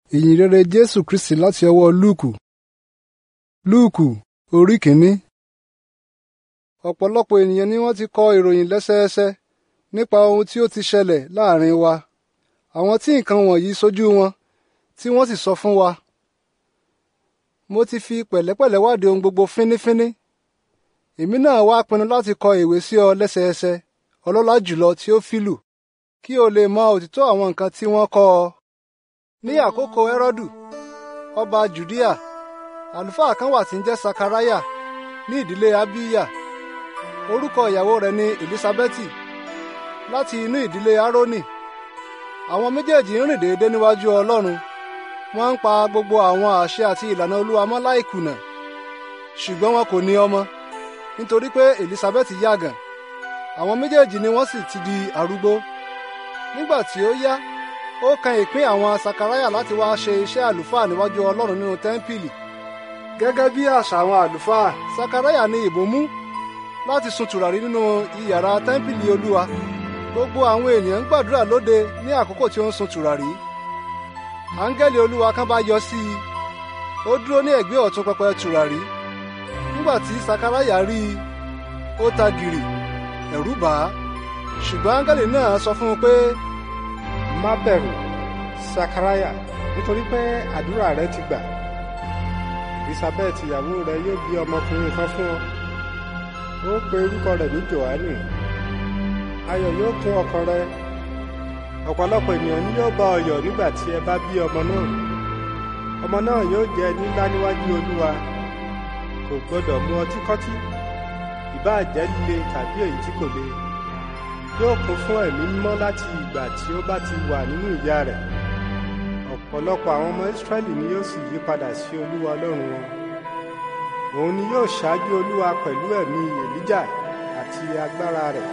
Ìyìnrere Jésù Kristi láti ọwọ́ Lúùkù orí kìíní. Ọ̀pọ̀lọpọ̀ ènìyàn ni wọ́n ti kọ ìròyìn lẹ́sẹẹsẹ nípa ohun tí ó ti ṣẹlẹ̀ láàrin wa. Àwọn tí nǹkan wọ̀nyí ṣojú wọn tí wọ́n sì sọ fún wa. Mo ti fi pẹ̀lẹ́pẹ̀lẹ́ wádìí ohun gbogbo fínífíní. Èmi náà wá pinnu láti kọ ìwé sí ọ lẹ́sẹẹsẹ, ọlọ́lá jùlọ Teófílù, kí o lè mọ òtítọ́ àwọn nǹkan tí wọ́n kọ ọ. Ní àkókò Hẹ́rọ́dù, ọba Jùdíà, àlùfáà kan wà tí ń jẹ́ Sakaraya ní ìdílé Abíyà. Orúkọ ìyàwó rẹ̀ ni Elisabeti, láti inú ìdílé Árónì. Àwọn méjèèjì ń rìn déédé níwájú Ọlọ́run. Wọ́n ń pa gbogbo àwọn àṣẹ àti ìlànà Olúwa mọ́ láìkùnà. Ṣùgbọ́n wọn kò ní ọmọ, nítorí pé Elisabeti yàgàn. Àwọn méjèèjì ni wọ́n sì ti di arúgbó. Nígbà tí ó yá, ó kan ìpín àwọn Sakaraya láti wá ṣe iṣẹ́ àlùfáà níwájú Ọlọ́run nínú tẹ́ḿpìlì. Gẹ́gẹ́ bí àṣà àwọn àlùfáà, Sakaraya ní ìbòmú láti sun tùràrí nínú iyàrá tẹ́ḿpìlì Olúwa. Gbogbo àwọn ènìyàn ń gbàdúrà lóde ní àkókò tí ó ń sun tùràrí. Áńgẹ́lì Olúwa kan bá yọ sí i. Ó dúró ní ẹ̀gbẹ́ ọ̀tún pẹpẹ tùràrí. Nígbà tí Sakaraya rí i, ó ta gìrì, ẹ̀rù bà á. Ṣùgbọ́n áńgẹ́lì náà sọ fún un pé, má bẹ̀rù, Sakaraya, nítorí pé àdúrà rẹ ti gbà. Elisabeth ìyàwó rẹ yóò bí ọmọkùnrin kan fún ọ. Ó pe orúkọ rẹ̀ ní Jòhánù. Ayọ̀ yóò kún ọkàn rẹ. Ọ̀pọ̀lọpọ̀ ènìyàn ni yóò bá ọ yọ̀ nígbà tí ẹ bá bí ọmọ náà. Ọmọ náà yóò jẹ́ ẹni ńlá níwájú Olúwa. Kò gbọdọ̀ mu ọtíkọ́tí, ìbáà jẹ́ líle tàbí èyí tí kò le. Yóò kún fún ẹ̀mí mímọ́ láti ìgbà tí ó bá ti wà nínú ìyá rẹ̀. Ọ̀pọ̀lọpọ̀ àwọn ọmọ Ísírẹ́lì ni yóò sì yí padà sí Olúwa Ọlọ́run wọn. Òun ni yóò ṣáájú Olúwa pẹ̀lú ẹ̀mí Èlíjà àti agbára rẹ̀.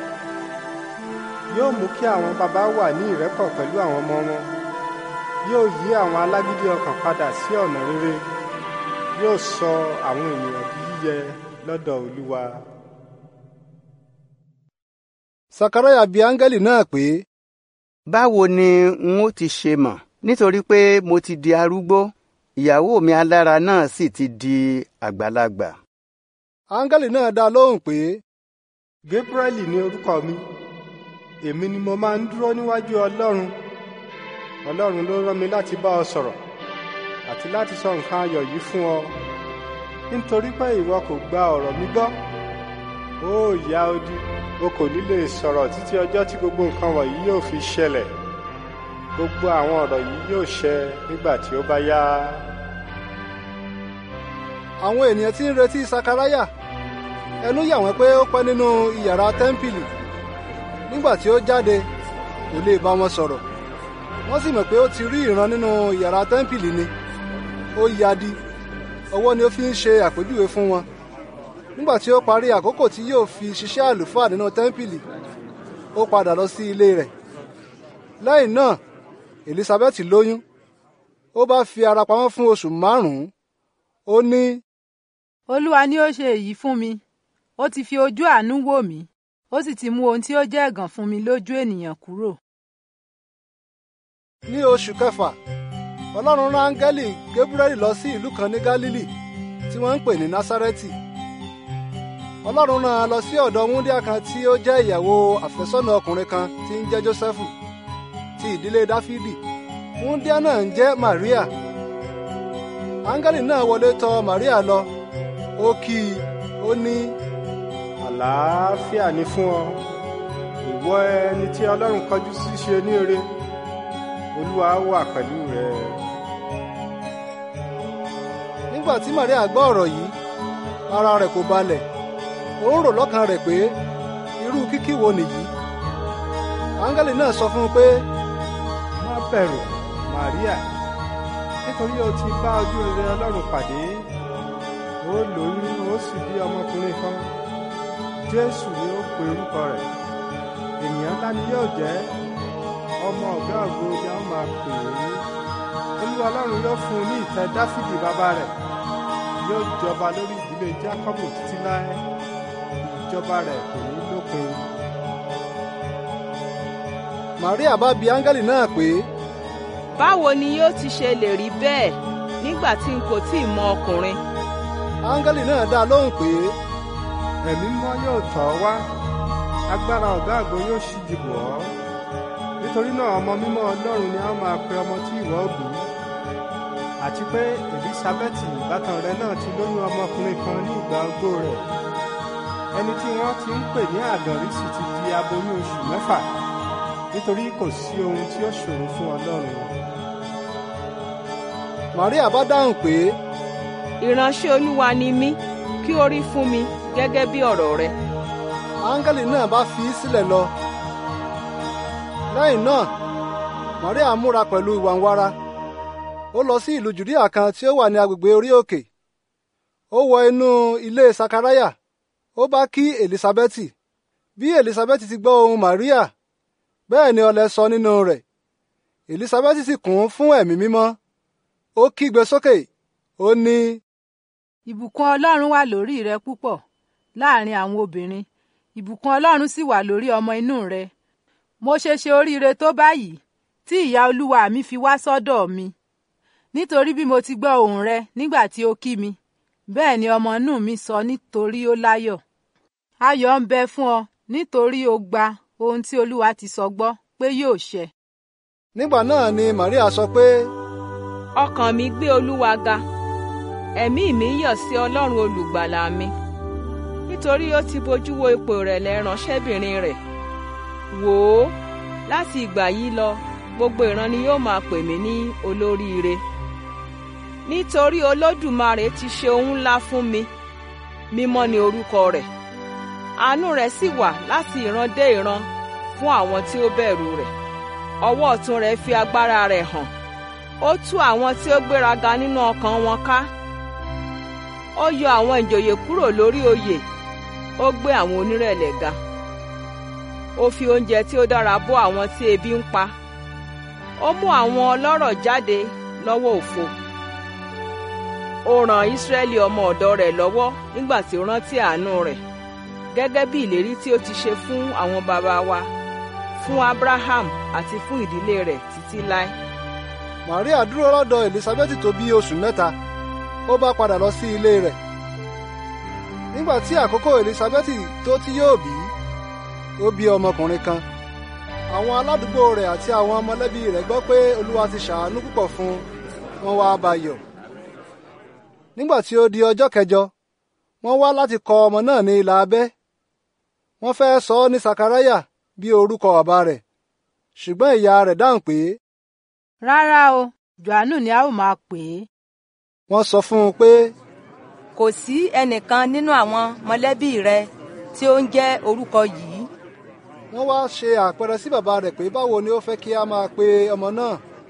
Yóò mú kí àwọn baba wà ní ìrẹ́pọ̀ pẹ̀lú àwọn ọmọ wọn. Yóò yí àwọn alágídí ọkàn padà sí ọ̀nà rere. Yóò sọ àwọn ènìyàn di yíyẹ lọ́dọ̀ Olúwa. Sakaraya bi áńgẹ́lì náà pé, báwo ni n ó ti ṣe mọ̀, nítorí pé mo ti di arúgbó, ìyàwó mi alára náà sì ti di àgbàlagbà. Áńgẹ́lì náà dá lóhùn pé, Gabrieli ni orúkọ mi. Èmi ni mo máa ń dúró níwájú Ọlọ́run. Ọlọ́run ló rán mi láti bá ọ sọ̀rọ̀ àti láti sọ nǹkan ayọ̀ yìí fún ọ. Nítorí pé ìwọ kò gba ọ̀rọ̀ mi gbọ́. Ó yá odi, o kò ní lè sọ̀rọ̀ títí ọjọ́ tí gbogbo nǹkan wọ̀nyí yóò fi ṣẹlẹ̀. Gbogbo àwọn ọ̀rọ̀ yìí yóò ṣẹ nígbà tí ó bá yá. Àwọn ènìyàn tí ń retí Sakaraya, ẹnu yà wọ́n pé ó pẹ́ nínú iyàrá tẹ́ḿpìlì. Nígbà tí ó jáde, kò lè bá wọn sọ̀rọ̀. Wọ́n sì mọ̀ pé ó ti rí ìran nínú iyàrá tẹ́ḿpìlì ni. Ó yadi, ọwọ́ ni ó fi ń ṣe àpèjúwe fún wọn. Nígbà tí ó parí àkókò tí yóò fi ṣiṣẹ́ àlùfáà nínú tẹ́ḿpìlì, ó padà lọ sí ilé rẹ̀. Lẹ́yìn náà, Elisabeti lóyún. Ó bá fi ara pamọ́ fún oṣù 5. Ó ní, Olúwa ni ó ṣe èyí fún mi. Ó ti fi ojú àánú wò mí. Ó sì ti mú ohun tí ó jẹ́ ẹ̀gàn fún mi lójú ènìyàn kúrò. Ní oṣù 6, Ọlọ́run rán áńgẹ́lì Gabrieli lọ sí ìlú kan ní Gálílì tí wọ́n ń pè ní Násárẹ́tì. Ọlọ́run rán an lọ sí ọ̀dọ̀ wúńdíá kan tí ó jẹ́ ìyàwó àfẹ́sọ́nà ọkùnrin kan tí ń jẹ́ Jósẹ́fù ti ìdílé Dáfídì. Wúńdíá náà ń jẹ́ Màríà. Áńgẹ́lì náà wọlé tọ̀ Màríà lọ. Ó kí i, ó ní, àlàáfíà ni fún ọ, ìwọ ẹni tí Ọlọ́run kọjú sí ṣe ní ire. Olúwa wà pẹ̀lú rẹ. Nígbà tí Màríà gbọ́ ọ̀rọ̀ yìí, ara rẹ̀ kò balẹ̀. Ó ń rò lọ́kàn rẹ̀ pé irú kíkí wo nìyí. Áńgẹ́lì náà sọ fún un pé, má bẹ̀rù, Màríà, nítorí o ti bá ojú rere Ọlọ́run pàdé. Ó lóyún, ó sì bí ọmọkùnrin kan. Jésù ni ó pe orúkọ rẹ̀. Ènìyàn ńlá ni yóò jẹ́. Ọmọ ọ̀gá ògo ni a máa pè é. Olúwa Ọlọ́run yóò fún un ní ìtẹ́ Dáfídì bàbá rẹ̀. Yóò jọba lórí ìdílé Jákọ́bù títí láé. Ìjọba rẹ̀ kò ní lópin. Màríà bá bi áńgẹ́lì náà pé, báwo ni yóò ti ṣe lè rí bẹ́ẹ̀ nígbà tí n kò tíì mọ ọkùnrin? Áńgẹ́lì náà dá lóhùn pé, Ẹ̀mí mímọ́ yóò tọ̀ ọ́ wá, agbára ọ̀gá àgbà yóò ṣíji bò ọ́. Nítorí náà ọmọ mímọ́ Ọlọ́run ni a máa pe ọmọ tí ìwọ bí. Àti pé Èlísábẹ́tì ìbátan rẹ náà ti lóyún ọmọkùnrin kan ní ìgbà ogbó rẹ̀. Ẹni tí wọ́n ti ń pè ní àgànrí sì ti di aboyún oṣù 6, nítorí kò sí ohun tí ó ṣòro fún Ọlọ́run. Màríà bá dáhùn pé, ìránṣẹ́ Olúwa ni mí, kí ó rí fún mi gẹ́gẹ́ bí ọ̀rọ̀ rẹ. áńgẹ́lì náà bá fi í sílẹ̀ lọ. Lẹ́yìn náà Màríà múra pẹ̀lú ìwàǹwara, ó lọ sí ìlú Jùdíà kan tí ó wà ní agbègbè orí òkè. Ó wọ inú ilé Sakaraya, ó bá kí Èlísábẹ́tì. Bí Èlísábẹ́tì ti gbọ́ ohùn Màríà, bẹ́ẹ̀ ni ọlẹ̀ sọ nínú rẹ̀. Èlísábẹ́tì sì kún fún ẹ̀mí mímọ́, ó kígbe sókè, ó ní, ìbùkún Ọlọ́run wà lórí rẹ púpọ̀ láàrin àwọn obìnrin, ìbùkún Ọlọ́run sì wà lórí ọmọ inú rẹ. Mo ṣe oríire tó báyìí tí ìyá Olúwa mi fi wá sọ́dọ̀ mi. Nítorí bí mo ti gbọ́ ohùn rẹ nígbà tí ó kí mi, bẹ́ẹ̀ ni ọmọ inú mi sọ nítorí ó láyọ̀. Ayọ̀ ń bẹ fún ọ nítorí o gba ohun tí Olúwa ti sọ gbọ́ pé yóò ṣẹ. Nígbà náà ni Màríà sọ pé, ọkàn mi gbé Olúwa ga, ẹ̀mí mi yọ̀ sí Ọlọ́run olùgbàlà mi, nítorí ó ti bojú wo ipò ìrẹ̀lẹ̀ ìránṣẹ́bìnrin rẹ̀. Wò ó, láti ìgbà yìí lọ gbogbo ìran ni yóò máa pè mí ní olóríire. Nítorí Olódùmarè ti ṣe ohun ńlá fún mi, mímọ́ ni orúkọ rẹ̀. Àánú rẹ̀ sì wà láti ìran dé ìran fún àwọn tí ó bẹ̀rù rẹ̀. Ọwọ́ ọ̀tún rẹ̀ fi agbára rẹ̀ hàn. Ó tú àwọn tí ó gbéraga nínú ọkàn wọn ká. Ó yọ àwọn ìjòyè kúrò lórí oyè, ó gbé àwọn onírẹ̀lẹ̀ ga. Ó fi oúnjẹ tí ó dára bọ́ àwọn tí ebi ń pa. Ó mú àwọn ọlọ́rọ̀ jáde lọ́wọ́ òfo. Ó ràn Ísírẹ́lì ọmọ ọ̀dọ̀ rẹ̀ lọ́wọ́ nígbà tí ó rántí àánú rẹ̀, gẹ́gẹ́ bí ìlérí tí ó ti ṣe fún àwọn baba wa, fún Abraham àti fún ìdílé rẹ̀ títí láé. Màríà dúró lọ́dọ̀ Èlísábẹ́tì tó bí oṣù 3, ó bá padà lọ sí ilé rẹ̀. Nígbà tí àkókò Èlísábẹ́tì tó tí yóò bí, ó bí ọmọkùnrin kan. Àwọn aládùúgbò rẹ̀ àti àwọn mọ̀lẹ́bí rẹ̀ gbọ́ pé Olúwa ti ṣàánú púpọ̀ fún un, wọ́n wá bá yọ̀. Nígbà tí ó di ọjọ́ kẹjọ, wọ́n wá láti kọ ọmọ náà ní ilà abẹ́. Wọ́n fẹ́ sọ ọ́ ní Sakaraya bí orúkọ bàbá rẹ̀, ṣùgbọ́n ìyá rẹ̀ dáhùn pé, rárá o, Jòhánù ni a ó máa pè é. Wọ́n sọ fún un pé, kò sí ẹnìkan nínú àwọn mọ̀lẹ́bí rẹ tí ó ń jẹ́ orúkọ yìí. Wọ́n wá ṣe àpẹẹrẹ sí bàbá rẹ̀ pé báwo ni ó fẹ́ kí a máa pe ọmọ náà.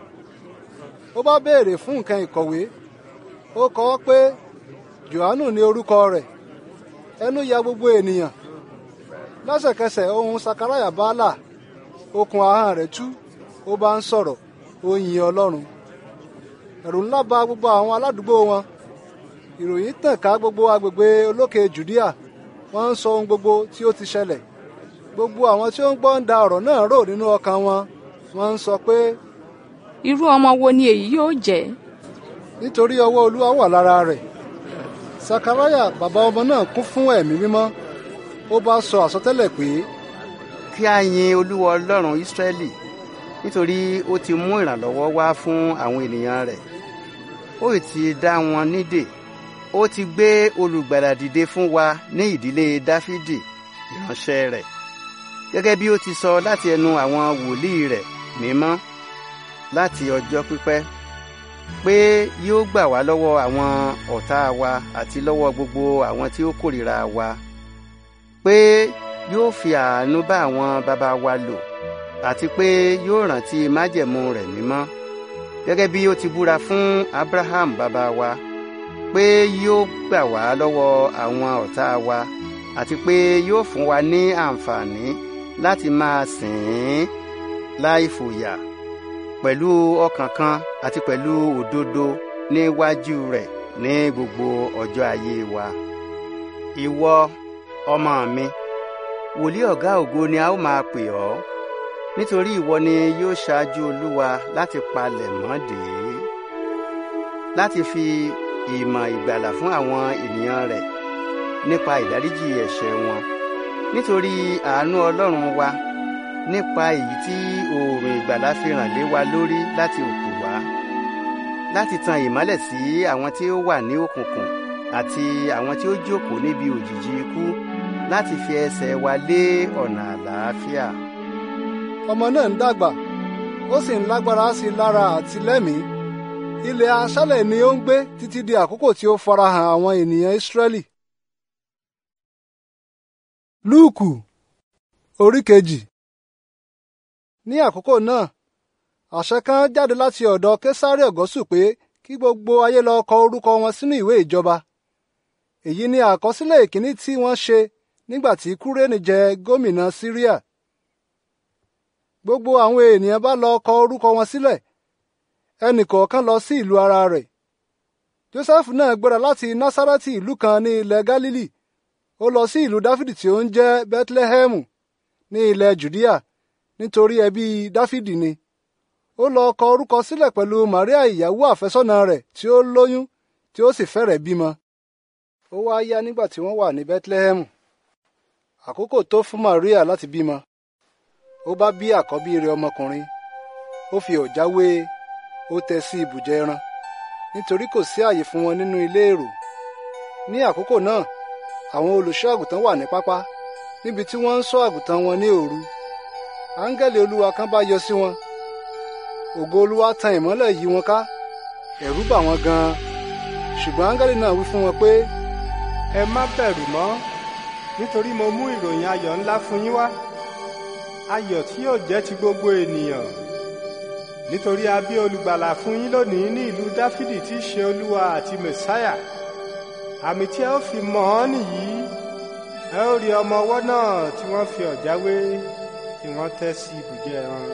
Ó bá béèrè fún nǹkan ìkọ̀wé, ó kọ ọ́ pé Jòhánù ni orúkọ rẹ̀. Ẹnu ya gbogbo ènìyàn. Lẹ́sẹ̀kẹsẹ̀ ohùn Sakaraya bá là, okùn ahọ́n rẹ̀ tú, ó bá ń sọ̀rọ̀, ó yin Ọlọ́run. Ẹ̀rù ńlá bà gbogbo àwọn aládùúgbò wọn. Ìròyìn tàn ká gbogbo agbègbè olókè Jùdíà, wọ́n ń sọ ohun gbogbo tí ó ti ṣẹlẹ̀. Gbogbo àwọn tí ó ń gbọ́ ń da ọ̀rọ̀ náà rò nínú ọkàn wọn. Wọ́n ń sọ pé, irú ọmọ wo ni èyí yóò jẹ́? Nítorí ọwọ́ Olúwa wà lára rẹ̀. Sakaraya bàbá ọmọ náà kún fún ẹ̀mí mímọ́. Ó bá sọ àsọtẹ́lẹ̀ pé, kí a yin Olúwa Ọlọ́run Ísírẹ́lì, nítorí ó ti mú ìrànlọ́wọ́ wá fún àwọn ènìyàn rẹ̀. Ó ti dá wọn nídè. Ó ti gbé olùgbàlà dìde fún wa ní ìdílé Dáfídì ìránṣẹ́ rẹ̀, gẹ́gẹ́ bí ó ti sọ láti ẹnu àwọn wòlíì rẹ̀ mímọ́ láti ọjọ́ pípẹ́, pé yóò gbà wá lọ́wọ́ àwọn ọ̀tá wa àti lọ́wọ́ gbogbo àwọn tí ó kórìíra wa, pé yóò fi àánú bá àwọn baba wa lò, àti pé yóò rántí májẹ̀mú rẹ̀ mímọ́, gẹ́gẹ́ bí ó ti búra fún Abraham baba wa, pé yóò gbà wá lọ́wọ́ àwọn ọ̀tá wa, àti pé yóò fún wa ní àǹfààní láti máa sìn ín láì fòyà, pẹ̀lú ọkàn kan àti pẹ̀lú òdodo níwájú rẹ̀ ní gbogbo ọjọ́ ayé wa. Ìwọ, ọmọ mi, wòlíì ọ̀gá ògo ni a ó máa pè ọ́, nítorí ìwọ ni yóò ṣáájú Olúwa láti palẹ̀ mọ́ dé, láti fi ìmọ̀ ìgbàlà fún àwọn ènìyàn rẹ̀ nípa ìdáríjì ẹ̀ṣẹ̀ wọn, nítorí àánú Ọlọ́run wa, nípa èyí tí oòrùn ìgbàlà fi ràn lé wa lórí láti òkè wá, láti tan ìmọ́lẹ̀ sí àwọn tí ó wà ní òkùnkùn àti àwọn tí ó jókòó níbi òjìji ikú, láti fi ẹsẹ̀ wa lé ọ̀nà àlàáfíà. Ọmọ náà ń dàgbà, ó sì ń lágbára sí lára àti lẹ́mìí. Ilẹ̀ aṣálẹ̀ ni ó ń gbé títí di àkókò tí ó farahàn àwọn ènìyàn Ísírẹ́lì. Lúùkù orí 2. Ní àkókò náà, àṣẹ kan jáde láti ọ̀dọ̀ Késárì Ọ̀gọ́sù pé kí gbogbo ayé lọ kọ orúkọ wọn sínú ìwé ìjọba. Èyí ni àkọsílẹ̀ ìkíní tí wọ́n ṣe nígbà tí Kúrénì jẹ gómìnà Síríà. Gbogbo àwọn ènìyàn bá lọ kọ orúkọ wọn sílẹ̀, ẹnì kọ̀ọ̀kan lọ sí ìlú ara rẹ̀. Jósẹ́fù náà gbéra láti Násárẹ́tì, ìlú kan ní ilẹ̀ Gálílì. Ó lọ sí ìlú Dáfídì tí ó ń jẹ́ Bẹ́tílẹ́hẹ́mù ní ilẹ̀ Jùdíà, nítorí ẹbí Dáfídì ni. Ó lọ kọ orúkọ sílẹ̀ pẹ̀lú Màríà ìyàwó àfẹ́sọ́nà rẹ̀ tí ó lóyún tí ó sì fẹ́rẹ̀ bímọ. Ó wá yá nígbà tí wọ́n wà ní Bẹ́tílẹ́hẹ́mù. Àkókò tó fún Màríà láti bímọ. Ó bá bí àkọ́bí rẹ̀ ọmọkùnrin. Ó fi ọ̀já wé e, ó tẹ́ sí ibùjẹ ẹran, nítorí kò sí àyè fún wọn nínú ilé èrò. Ní àkókò náà, àwọn olùṣọ́ àgùntàn wà ní pápá, níbi tí wọ́n ń ṣọ́ àgùntàn wọn ní òru. Áńgẹ́lì Olúwa kan bá yọ sí wọn. Ògo Olúwa tan ìmọ́lẹ̀ yí wọn ká. Ẹ̀rù bà wọ́n gan-an. Ṣùgbọ́n áńgẹ́lì náà wí fún wọn pé, ẹ má bẹ̀rù mọ́, nítorí mo mú ìròyìn ayọ̀ ńlá fún yín wá, ayọ̀ tí yóò jẹ́ ti gbogbo ènìyàn. Nítorí a bí olùgbàlà fún yín lónìí ní ìlú Dáfídì tí í ṣe Olúwa àti Mèsáyà. Àmì tí ẹ ó fi mọ̀ ọ́ nìyí: ẹ ó rí ọmọ ọwọ́ náà tí wọ́n fi ọ̀já wé, tí wọ́n tẹ́ sí ibùjẹ ẹran.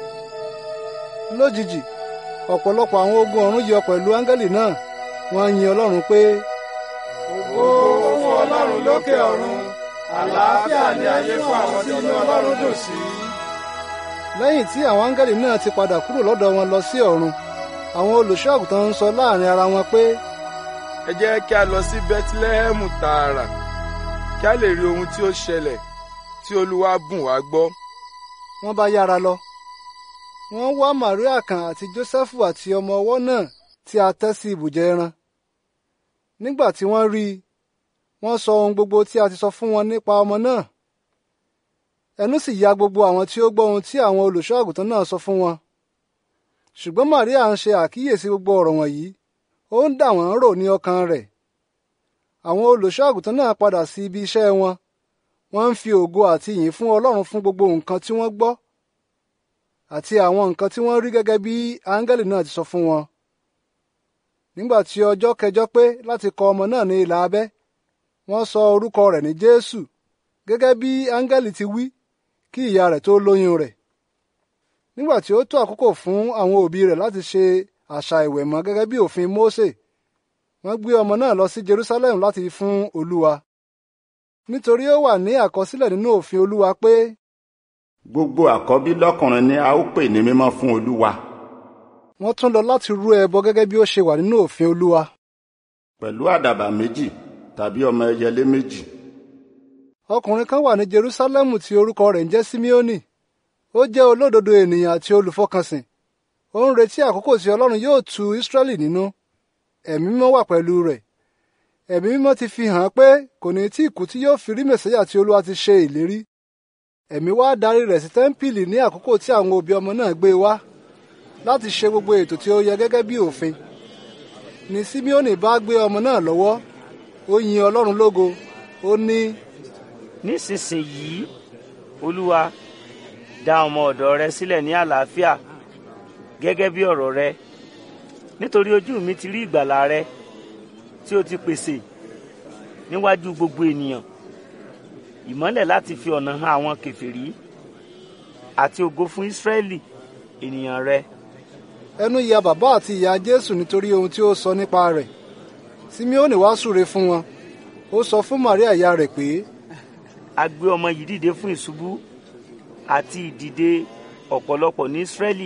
Lójijì, ọ̀pọ̀lọpọ̀ àwọn ogun ọ̀run yọ pẹ̀lú áńgẹ́lì náà. Wọ́n yin Ọlọ́run pé, ògo fún Ọlọ́run lókè ọ̀run, àlàáfíà ní ayé fún àwọn tí inú Ọlọ́run dùn sí. Lẹ́yìn tí àwọn áńgẹ́lì náà ti padà kúrò lọ́dọ̀ wọn lọ sí ọ̀run, àwọn olùṣọ́ àgùntàn ń sọ láàrin ara wọn pé, ẹ jẹ́ kí a lọ sí Bẹ́tílẹ́hẹ́mù tààrà, kí a lè rí ohun tí ó ṣẹlẹ̀ tí Olúwa bùn wá gbọ́. Wọ́n bá yára lọ. Wọ́n wá Màríà kan àti Jósẹ́fù àti ọmọ ọwọ́ náà tí a tẹ́ sí ibùjẹ ẹran. Nígbà tí wọ́n rí i, wọ́n sọ ohun gbogbo tí a ti sọ fún wọn nípa ọmọ náà. Ẹnu sì ya gbogbo àwọn tí ó gbọ́ ohun tí àwọn olùṣọ́ àgùntàn náà sọ fún wọn. Ṣùgbọ́n Màríà ń ṣe àkíyèsí gbogbo ọ̀rọ̀ wọ̀nyí, ó ń dà wọ́n rò ní ọkàn rẹ̀. Àwọn olùṣọ́ àgùntàn náà padà sí ibi iṣẹ́ wọn. Wọ́n ń fi ògo àti ìyìn fún Ọlọ́run fún gbogbo nǹkan tí wọ́n gbọ́ àti àwọn nǹkan tí wọ́n rí gẹ́gẹ́ bí áńgẹ́lì náà ti sọ fún wọn. Nígbà tí ọjọ́ kẹjọ pé láti kọ ọmọ náà ní ilà abẹ́, wọ́n sọ orúkọ rẹ̀ ní Jésù, gẹ́gẹ́ bí áńgẹ́lì ti wí, kí ìyá rẹ̀ tó lóyún rẹ̀. Nígbà tí ó tó àkókò fún àwọn òbí rẹ̀ láti ṣe àṣà ìwẹ̀mọ́ gẹ́gẹ́ bí òfin Mósè, wọ́n gbé ọmọ náà lọ sí Jerusalem láti fún Olúwa. Nítorí ó wà ní àkọsílẹ̀ nínú òfin Olúwa pé, gbogbo àkọ́bí lọ́kùnrin ni a ó pè ní mímọ́ fún Olúwa. Wọ́n tún lọ láti rú ẹbọ gẹ́gẹ́ bí ó ṣe wà nínú òfin Olúwa, pẹ̀lú àdàbà 2 tàbí ọmọ ẹyẹlé 2. Ọkùnrin kan wà ní Jerúsálẹ́mù tí orúkọ rẹ̀ ń jẹ́ Síméónì. Ó jẹ́ olódodo ènìyàn àti olùfọkànsìn. Ó ń retí àkókò tí Ọlọ́run yóò tu Ísírẹ́lì nínú. Ẹ̀mí mímọ́ wà pẹ̀lú rẹ̀. Ẹ̀mí mímọ́ ti fi hàn pé kò ní tí ìkú tí yóò fi rí Mèsáyà tí Olúwa ti ṣe ìlérí. Ẹ̀mí wá darí rẹ̀ sí tẹ́ḿpìlì ní àkókò tí àwọn òbí ọmọ náà gbé wá láti ṣe gbogbo ètò tí ó yẹ gẹ́gẹ́ bí òfin. Ni Síméónì bá gbé ọmọ náà lọ́wọ́, ó yin Ọlọ́run lógo, ó ní, nísinsìnyí Olúwa, dá ọmọ ọ̀dọ̀ rẹ sílẹ̀ ní àlàáfíà gẹ́gẹ́ bí ọ̀rọ̀ rẹ, nítorí ojú mi ti rí ìgbàlà rẹ tí ó ti pèsè níwájú gbogbo ènìyàn, ìmọ́lẹ̀ láti fi ọ̀nà hàn àwọn kèfèrí àti ògo fún Ísírẹ́lì ènìyàn rẹ. Ẹnu ya bàbá àti ìyá Jésù nítorí ohun tí ó sọ nípa rẹ̀. Síméónì wá súre fún wọn. Ó sọ fún Màríà ìyá rẹ̀ pé, a gbé ọmọ yìí dìde fún ìṣubú àti ìdìde ọ̀pọ̀lọpọ̀ ní Ísírẹ́lì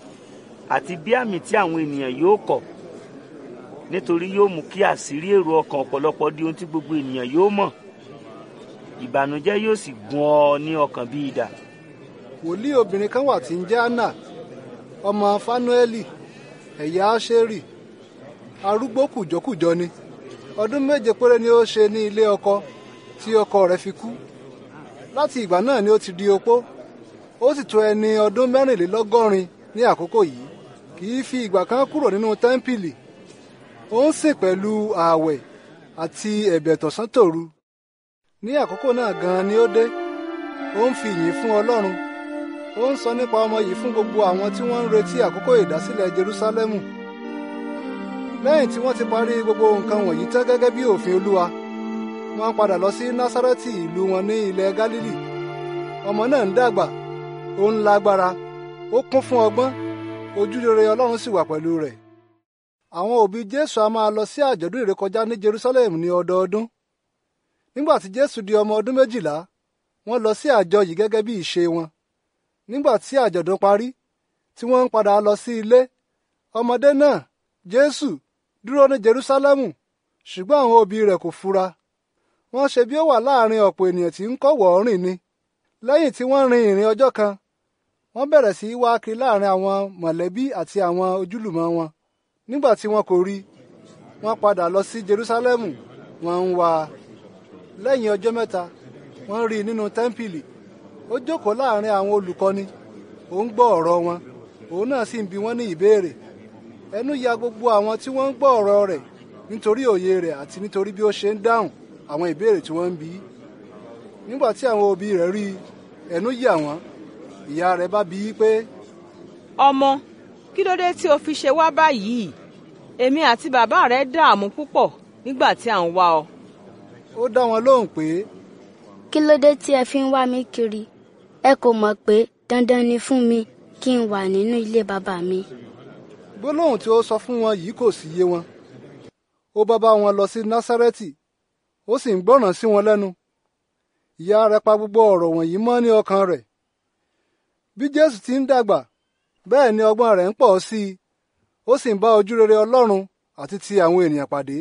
àti bí àmì tí àwọn ènìyàn yóò kọ̀, nítorí yóò mú kí àṣírí èrò ọkàn ọ̀pọ̀lọpọ̀ di ohun tí gbogbo ènìyàn yóò mọ̀. Ìbànújẹ́ yóò sì gún ọ ní ọkàn bí idà. Wòlíì obìnrin kan wà tí ń jẹ́ Anna, ọmọ Fanueli, ẹ̀yà Aṣeri. Arúgbó kùjọkùjọ ni. Ọdún 7 péré ni ó ṣe ní ilé ọkọ tí ọkọ rẹ̀ fi kú. Láti ìgbà náà ni ó ti di opó. Ó sì tó ẹni ọdún 84 ní àkókò yìí. Kì í fi ìgbà kan kúrò nínú tẹ́ḿpìlì. Ó ń sìn pẹ̀lú ààwẹ̀ àti ẹ̀bẹ̀ tọ̀sán tòru. Ní àkókò náà gan-an ni ó dé. Ó ń fi ìyìn fún Ọlọ́run. Ó ń sọ nípa ọmọ yìí fún gbogbo àwọn tí wọ́n ń retí àkókò ìdásílẹ̀ Jerúsálẹ́mù. Lẹ́yìn tí wọ́n ti parí gbogbo nǹkan wọ̀nyí tán gẹ́gẹ́ bí òfin Olúwa, wọ́n padà lọ sí Násárẹ́tì ìlú wọn ní ilẹ̀ Gálílì. Ọmọ náà ń dàgbà, ó ń lágbára, ó kún fún ọgbọ́n, ojú rere Ọlọ́run sì wà pẹ̀lú rẹ̀. Àwọn òbí Jésù a máa lọ sí àjọ̀dún ìrékọjá ní Jerúsálẹ́mù ní ọdọọdún. Nígbà tí Jésù di ọmọ ọdún 12, wọ́n lọ sí àjọ yìí gẹ́gẹ́ bí ìṣe wọn. Nígbà tí àjọ̀dún parí, tí wọ́n ń padà lọ sí ilé, ọmọdé náà, Jésù, dúró ní Jerúsálẹ́mù, ṣùgbọ́n àwọn òbí rẹ̀ kò fura. Wọ́n ṣe bí ó wà láàrin ọ̀pọ̀ ènìyàn tí ń kọ́wọ̀ọ́ rìn ni. Lẹ́yìn tí wọ́n rin ìrìn ọjọ́ kan, wọ́n bẹ̀rẹ̀ sí í wá kiri láàrin àwọn mọ̀lẹ́bí àti àwọn ojúlùmọ̀ wọn. Nígbà tí wọn kò rí, wọ́n padà lọ sí Jerúsálẹ́mù, wọ́n ń wá a. Lẹ́yìn ọjọ́ 3, wọ́n rí i nínú tẹ́ḿpìlì. Ó jókòó láàrin àwọn olùkọ́ni, ó ń gbọ́ ọ̀rọ̀ wọn, òun náà sì ń bi wọ́n ní ìbéèrè. Ẹnu ya gbogbo àwọn tí wọ́n ń gbọ́ ọ̀rọ̀ rẹ̀ nítorí òye rẹ̀ àti nítorí bí ó ṣe ń dáhùn àwọn ìbéèrè tí wọ́n ń bi í. Nígbà tí àwọn òbí rẹ̀ rí i, ẹnu yà wọ́n. Ìyá rẹ̀ bá bi í pé, ọmọ, kí ló dé tí o fi ṣe wá báyìí? Èmi àti bàbá rẹ̀ dààmú púpọ̀ nígbà tí à ń wá ọ. Ó dá wọn lóhùn pé, kí ló dé tí ẹ fi ń wá mi kiri? Ẹ kò mọ̀ pé dandan ni fún mi kí n wà nínú ilé bàbá mi. Gbólóhùn tí ó sọ fún wọn yìí kò sì yé wọn. Ó bá wọn lọ sí Násárẹ́tì, ó sì ń gbọ́ràn sí wọn lẹ́nu. Ìyá rẹ̀ pa gbogbo ọ̀rọ̀ wọ̀nyí mọ́ ní ọkàn rẹ̀. Bí Jésù ti ń dàgbà, bẹ́ẹ̀ ni ọgbọ́n rẹ̀ ń pọ̀ sí i. Ó sì ń bá ojú rere Ọlọ́run àti ti àwọn ènìyàn pàdé.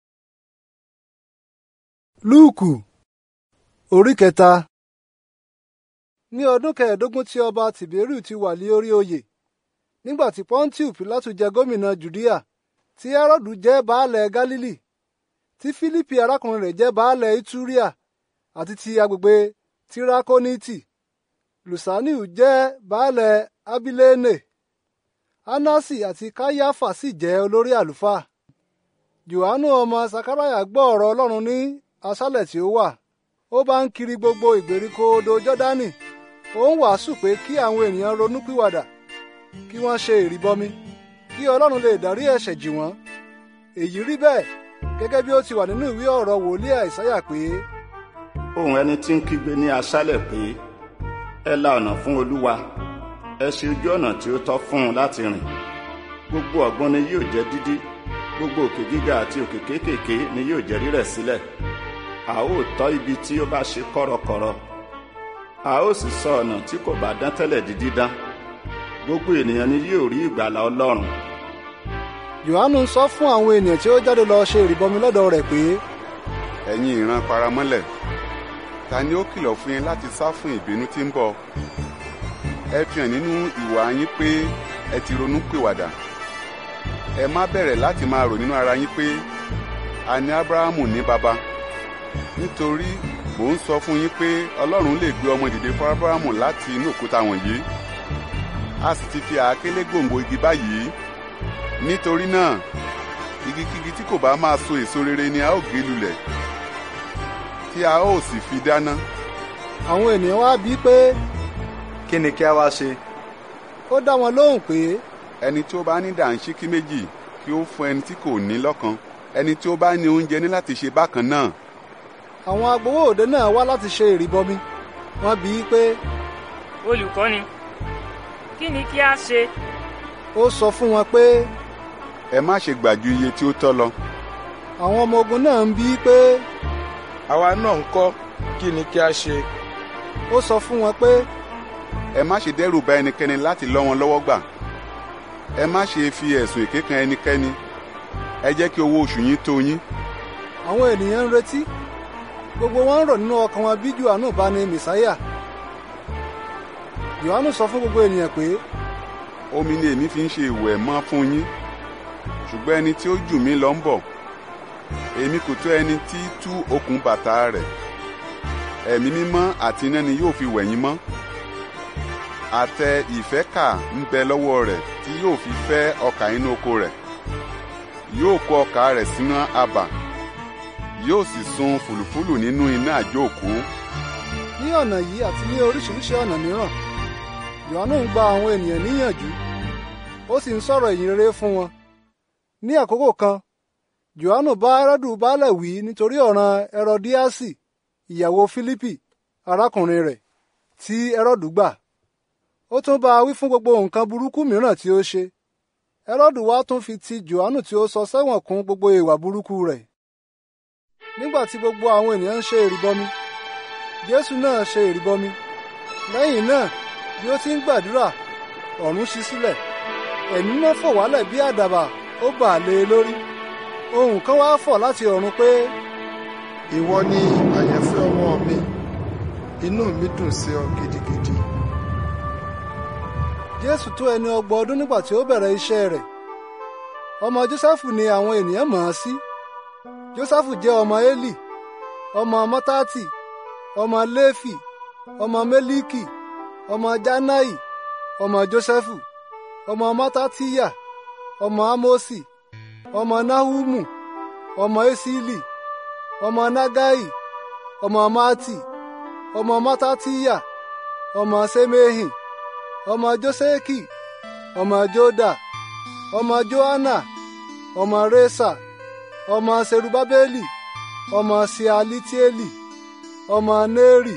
Lúùkù orí 3. Ní ọdún 15 tí ọba Tìbériù ti wà lé orí oyè, nígbà tí Pọ́ńtíù Pílátù jẹ gómìnà Jùdíà, tí Hẹ́rọ́dù jẹ́ baálẹ̀ Gálílì, tí Fílípì arákùnrin rẹ̀ jẹ́ baálẹ̀ Ìtúríà àti ti agbègbè Tírákónítì, Lùsánìù jẹ́ baálẹ̀ Abiléne, Anasi àti Káyáfà sì jẹ́ olórí àlùfáà. Jòhánù ọmọ Sakaraya gbọ́ ọ̀rọ̀ Ọlọ́run ní aṣálẹ̀ tí ó wà. Ó bá ń kiri gbogbo ìgbèríko odò Jọ́dánì. Ó ń wàásù pé kí àwọn ènìyàn ronúpìwàdà, kí wọ́n ṣe ìrìbọmi, kí Ọlọ́run lè dárí ẹ̀ṣẹ̀ jì wọ́n. Èyí rí bẹ́ẹ̀ gẹ́gẹ́ bí ó ti wà nínú ìwé ọ̀rọ̀ wòlíì Àìsáyà pé, ohùn ẹni tí ń kígbe ní aṣálẹ̀ pé, ẹ la ọ̀nà fún Olúwa, ẹ ṣe ojú ọ̀nà tí ó tọ́ fún un láti rìn. Gbogbo ọ̀gbun ni yóò jẹ́ dídí, gbogbo òkè gíga àti òkè kéékèèké ni yóò jẹ́ rírẹ̀ sílẹ̀. A ó tọ́ ibi tí ó bá ṣe kọ̀rọ̀kọ̀rọ̀, a ó sì sọ ọ̀nà tí kò bá dán tẹ́lẹ̀ di dídán. Gbogbo ènìyàn ni yóò rí ìgbàlà Ọlọ́run. Jòhánù sọ fún àwọn ènìyàn tí ó jáde lọ ṣe ìrìbọmi lọ́dọ̀ rẹ̀ pé, ẹ̀yin ìran paramọ́lẹ̀, ta ni ó kìlọ̀ fún yín láti sá fún ìbínú tí ń bọ̀? Ẹ fi hàn nínú ìwà yín pé ẹ ti ronú pìwàdà. Ẹ má bẹ̀rẹ̀ láti máa rò nínú ara yín pé a ní Ábúráhámù ní baba, nítorí mò ń sọ fún yín pé Ọlọ́run lè gbé ọmọ dìde fún Ábúráhámù láti inú òkúta wọ̀nyí. A sì ti fi àáké lé gbòǹgbò igi báyìí. Nítorí náà, igikígi tí kò bá máa so èso rere ni a ó gé lulẹ̀, tí a ó sì fi dáná. Àwọn ènìyàn wá bi í pé, kí ni kí a wá ṣe? Ó dá wọn lóhùn pé, ẹni tí ó bá ní dàńṣíkí méjì kí ó fún ẹni tí kò ní lọ́kan. Ẹni tí ó bá ní oúnjẹ ní láti ṣe bákan náà. Àwọn agbowó òde náà wá láti ṣe ìrìbọmi. Wọ́n bi í pé, olùkọ́ni, kí ni kí a ṣe? Ó sọ fún wọn pé, ẹ má ṣe gbà ju iye tí ó tọ́ lọ. Àwọn ọmọ ogun náà ń bi í pé, àwa náà ń kọ́, kí ni kí a ṣe? Ó sọ fún wọn pé, ẹ má ṣe dẹ́rù bà ẹnikẹ́ni láti lọ́ wọn lọ́wọ́ gbà. Ẹ má ṣe fi ẹ̀sùn èké kan ẹnikẹ́ni. Ẹ jẹ́ kí owó oṣù yín tó yín. Àwọn ènìyàn ń retí, gbogbo wọn ń rò nínú ọkàn wọn bí Jòhánù bá ní Mèsáyà. Jòhánù sọ fún gbogbo ènìyàn pé, omi ni èmi fi ń ṣe ìwẹ̀mọ́ fún yín, ṣùgbọ́n ẹni tí ó jù mí lọ ń bọ̀. Èmi kò tó ẹni tí tú okùn bàtà rẹ̀. Ẹ̀mí mímọ́ àti iná ni yóò fi wẹ̀ yín mọ́. Àtẹ ìfẹ́kà ń bẹ lọ́wọ́ rẹ̀ tí yóò fi fẹ́ ọkà inú oko rẹ̀. Yóò kó ọkà rẹ̀ sínú abà, yóò sì sun fùlùfùlù nínú iná àjóòkú. Ní ọ̀nà yìí àti ní oríṣiríṣi ọ̀nà mìíràn, Jòhánù ń gba àwọn ènìyàn níyànjú, ó sì ń sọ̀rọ̀ ìyìn rere fún wọn. Ní àkókò kan, Jòhánù bá Hẹ́rọ́dù baálẹ̀ wí nítorí ọ̀ràn Herodíásì, ìyàwó Fílípì, arákùnrin rẹ̀, tí Hẹ́rọ́dù gbà. Ó tún bá a wí fún gbogbo nǹkan burúkú mìíràn tí ó ṣe. Hẹ́rọ́dù wá tún fi ti Jòhánù tí ó sọ sẹ́wọ̀n kún gbogbo ìwà burúkú rẹ̀. Nígbà tí gbogbo àwọn ènìyàn ń ṣe ìrìbọmi, Jésù náà ṣe ìrìbọmi. Lẹ́yìn náà, bí ó ti ń gbàdúrà, ọ̀run ṣí sílẹ̀. Ẹ̀mí mímọ́ fò wálẹ̀ bí àdàbà, ó bà lé e lórí. Ohùn kan wá fọ̀ láti ọ̀run pé, ìwọ ni àyànfẹ́ ọmọ mi, inú mi dùn sí ọ gidigidi. Jésù tó ẹni 30 ọdún nígbà tí ó bẹ̀rẹ̀ iṣẹ́ rẹ̀. Ọmọ Jósẹ́fù ni àwọn ènìyàn mọ̀ ọ́ sí. Jósẹ́fù jẹ́ ọmọ Élì, ọmọ Mátátì, ọmọ Léfì, ọmọ Mélíkì, ọmọ Jánàì, ọmọ Jósẹ́fù, ọmọ Mátátíyà, ọmọ Ámósì, ọmọ Náhúmù, ọmọ Ésílì, ọmọ Nágáì, ọmọ Mátì, ọmọ Mátátíyà, ọmọ Séméhì, ọmọ Jósékì, ọmọ Jódà, ọmọ Jóánà, ọmọ Résà, ọmọ Serubábélì, ọmọ Ṣealítíélì, ọmọ Nérì,